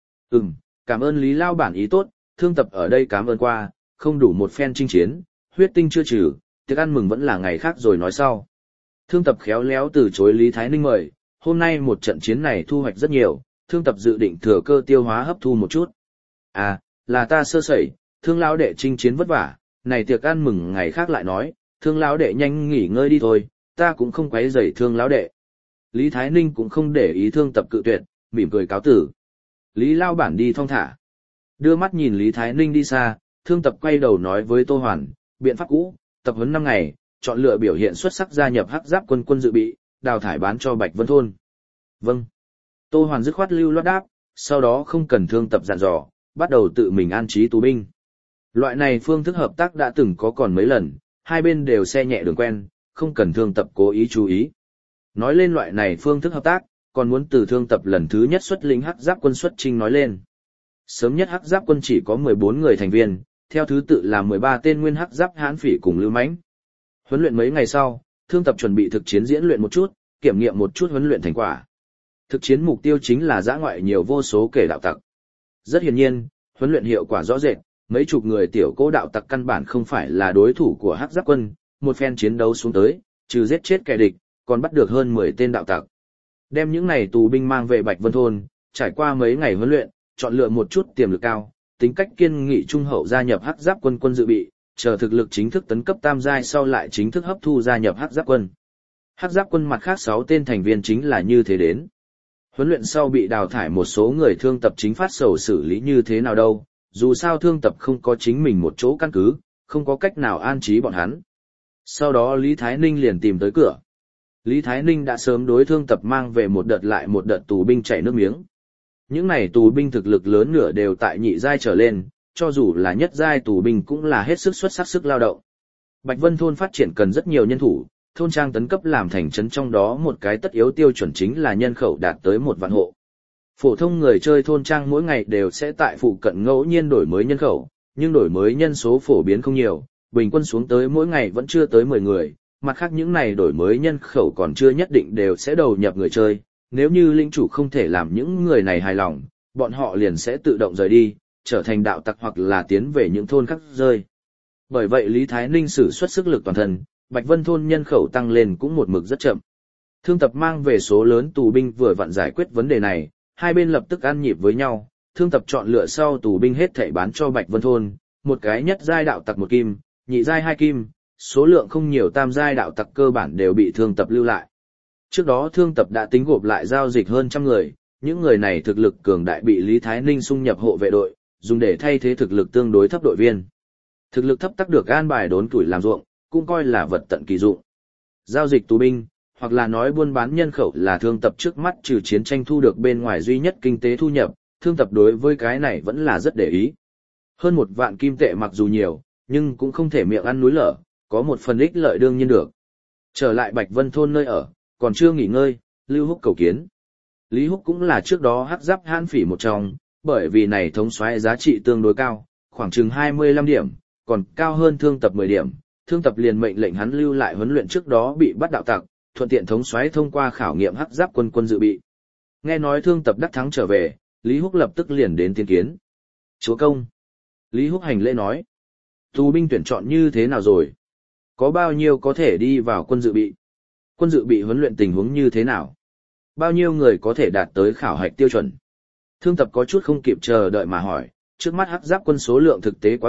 Cảm ơn Lý Lao Bản ý tốt, Thương Tập ở đây cảm ơn qua, không đủ một phen chinh chiến, huyết tinh chưa trừ, tiệc ăn mừng vẫn là ngày khác rồi nói sau. Thương Tập khéo léo từ chối Lý Thái Ninh mời, hôm nay một trận chiến này thu hoạch rất nhiều, Thương Tập dự định thừa cơ tiêu hóa hấp thu một chút. À, là ta sơ sẩy, Thương lão đệ chinh chiến vất vả, này tiệc ăn mừng ngày khác lại nói, Thương lão đệ nhanh nghỉ ngơi đi thôi, ta cũng không quấy rầy Thương lão đệ. Lý Thái Ninh cũng không để ý Thương Tập cự tuyệt, mỉm cười cáo tử. Lý Lao Bản đi thong thả. Đưa mắt nhìn Lý Thái Ninh đi xa, Thương Tập quay đầu nói với Tô Hoàn, biện pháp cũ, tập huấn 5 ngày, chọn lựa biểu hiện xuất sắc gia nhập Hắc Giáp quân quân dự bị, đào thải bán cho Bạch Vân Thôn. Vâng. Tô Hoàn dứt khoát lưu loát đáp, sau đó không cần Thương Tập dặn dò, bắt đầu tự mình an trí tù binh. Loại này phương thức hợp tác đã từng có còn mấy lần, hai bên đều xe nhẹ đường quen, không cần Thương Tập cố ý chú ý. Nói lên loại này phương thức hợp tác, còn muốn từ Thương Tập lần thứ nhất xuất lĩnh Hắc Giáp quân xuất chinh nói lên. Sớm nhất Hắc Giáp quân chỉ có 14 người thành viên, theo thứ tự là 13 tên nguyên Hắc Giáp Hán Phỉ cùng Lưu Mãnh. Huấn luyện mấy ngày sau, Thương Tập chuẩn bị thực chiến diễn luyện một chút, kiểm nghiệm một chút huấn luyện thành quả. Thực chiến mục tiêu chính là dã ngoại nhiều vô số kẻ đạo tặc. Rất hiển nhiên, huấn luyện hiệu quả rõ rệt, mấy chục người tiểu cố đạo tặc căn bản không phải là đối thủ của Hắc Giáp quân, một phen chiến đấu xuống tới, trừ giết chết kẻ địch, còn bắt được hơn 10 tên đạo tặc. Đem những này tù binh mang về Bạch Vân Thôn, trải qua mấy ngày huấn luyện, chọn lựa một chút tiềm lực cao, tính cách kiên nghị trung hậu gia nhập Hắc Giáp quân quân dự bị, chờ thực lực chính thức tấn cấp tam giai sau lại chính thức hấp thu gia nhập Hắc Giáp quân. Hắc Giáp quân mặt khác 6 tên thành viên chính là như thế đến. Huấn luyện sau bị đào thải một số người Thương Tập chính phát sầu xử lý như thế nào đâu, dù sao Thương Tập không có chính mình một chỗ căn cứ, không có cách nào an trí bọn hắn. Sau đó Lý Thái Ninh liền tìm tới cửa. Lý Thái Ninh đã sớm đối Thương Tập mang về một đợt lại một đợt tù binh chảy nước miếng. Những này tù binh thực lực lớn nửa đều tại nhị giai trở lên, cho dù là nhất giai tù binh cũng là hết sức xuất sắc sức lao động. Bạch Vân Thôn phát triển cần rất nhiều nhân thủ, thôn trang tấn cấp làm thành trấn trong đó một cái tất yếu tiêu chuẩn chính là nhân khẩu đạt tới 1 vạn hộ. Phổ thông người chơi thôn trang mỗi ngày đều sẽ tại phụ cận ngẫu nhiên đổi mới nhân khẩu, nhưng đổi mới nhân số phổ biến không nhiều, bình quân xuống tới mỗi ngày vẫn chưa tới 10 người, mặt khác những này đổi mới nhân khẩu còn chưa nhất định đều sẽ đầu nhập người chơi, nếu như linh chủ không thể làm những người này hài lòng, bọn họ liền sẽ tự động rời đi, trở thành đạo tặc hoặc là tiến về những thôn khác rơi. Bởi vậy Lý Thái Ninh sử xuất sức lực toàn thân, Bạch Vân Thôn nhân khẩu tăng lên cũng một mực rất chậm. Thương Tập mang về số lớn tù binh vừa vặn giải quyết vấn đề này, hai bên lập tức ăn nhịp với nhau, Thương Tập chọn lựa sau tù binh hết thảy bán cho Bạch Vân Thôn, một cái nhất giai đạo tặc 1 kim, nhị giai 2 kim, số lượng không nhiều tam giai đạo tặc cơ bản đều bị Thương Tập lưu lại. Trước đó Thương Tập đã tính gộp lại giao dịch hơn 100 người, những người này thực lực cường đại bị Lý Thái Ninh xung nhập hộ vệ đội, dùng để thay thế thực lực tương đối thấp đội viên. Thực lực thấp tắc được an bài đốn tuổi làm ruộng, cũng coi là vật tận kỳ dụng. Giao dịch tù binh, hoặc là nói buôn bán nhân khẩu là Thương Tập trước mắt trừ chiến tranh thu được bên ngoài duy nhất kinh tế thu nhập, Thương Tập đối với cái này vẫn là rất để ý. Hơn 1 vạn kim tệ mặc dù nhiều, nhưng cũng không thể miệng ăn núi lở, có một phần ích lợi đương nhiên được. Trở lại Bạch Vân Thôn nơi ở, còn chưa nghỉ ngơi, Lưu Húc cầu kiến. Lý Húc cũng là trước đó Hắc Giáp Hán Phỉ một trong, bởi vì này thống soái giá trị tương đối cao, khoảng chừng 25 điểm, còn cao hơn Thương Tập 10 điểm. Thương Tập liền mệnh lệnh hắn lưu lại huấn luyện trước đó bị bắt đạo tặc, thuận tiện thống soái thông qua khảo nghiệm Hắc Giáp quân quân dự bị. Nghe nói Thương Tập đắc thắng trở về, Lý Húc lập tức liền đến tiên kiến. Chúa công. Lý Húc hành lễ nói. Tù binh tuyển chọn như thế nào rồi? Có bao nhiêu có thể đi vào quân dự bị? Quân dự bị huấn luyện tình huống như thế nào? Bao nhiêu người có thể đạt tới khảo hạch tiêu chuẩn? Thương Tập có chút không kịp chờ đợi mà hỏi, trước mắt Hắc Giáp quân số lượng thực tế quá ít,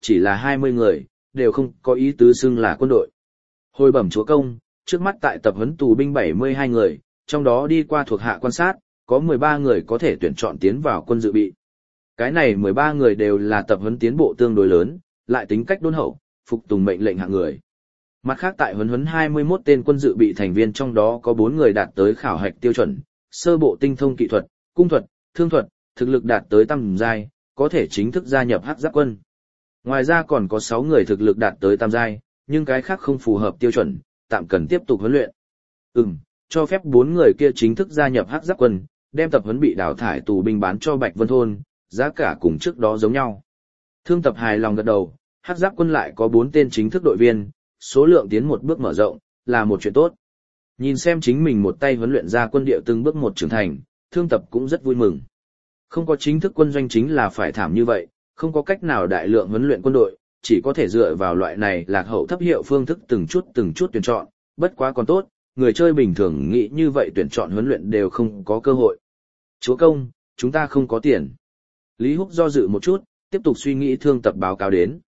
chỉ là 20 người, đều không có ý tứ xưng là quân đội. Hồi bẩm chúa công, trước mắt tại tập huấn tù binh 72 người, trong đó đi qua thuộc hạ quan sát, có 13 người có thể tuyển chọn tiến vào quân dự bị. Cái này 13 người đều là tập huấn tiến bộ tương đối lớn, lại tính cách đôn hậu, phục tùng mệnh lệnh hạng người. Mặt khác tại huấn 21 tên quân dự bị thành viên trong đó có 4 người đạt tới khảo hạch tiêu chuẩn, sơ bộ tinh thông kỹ thuật, cung thuật, thương thuật, thực lực đạt tới tam giai, có thể chính thức gia nhập Hắc Giáp quân. Ngoài ra còn có 6 người thực lực đạt tới tam giai, nhưng cái khác không phù hợp tiêu chuẩn, tạm cần tiếp tục huấn luyện. Cho phép 4 người kia chính thức gia nhập Hắc Giáp quân, đem tập huấn bị đào thải tù binh bán cho Bạch Vân thôn, giá cả cùng trước đó giống nhau. Thương Tập hài lòng gật đầu, Hắc Giáp quân lại có 4 tên chính thức đội viên, số lượng tiến một bước mở rộng, là một chuyện tốt. Nhìn xem chính mình một tay huấn luyện ra quân địa từng bước một trưởng thành, Thương Tập cũng rất vui mừng. Không có chính thức quân doanh chính là phải thảm như vậy, không có cách nào đại lượng huấn luyện quân đội, chỉ có thể dựa vào loại này lạc hậu thấp hiệu phương thức từng chút tuyển chọn, bất quá còn tốt, người chơi bình thường nghĩ như vậy tuyển chọn huấn luyện đều không có cơ hội. Chúa công, chúng ta không có tiền. Lý Húc do dự một chút, tiếp tục suy nghĩ Thương Tập báo cáo đến.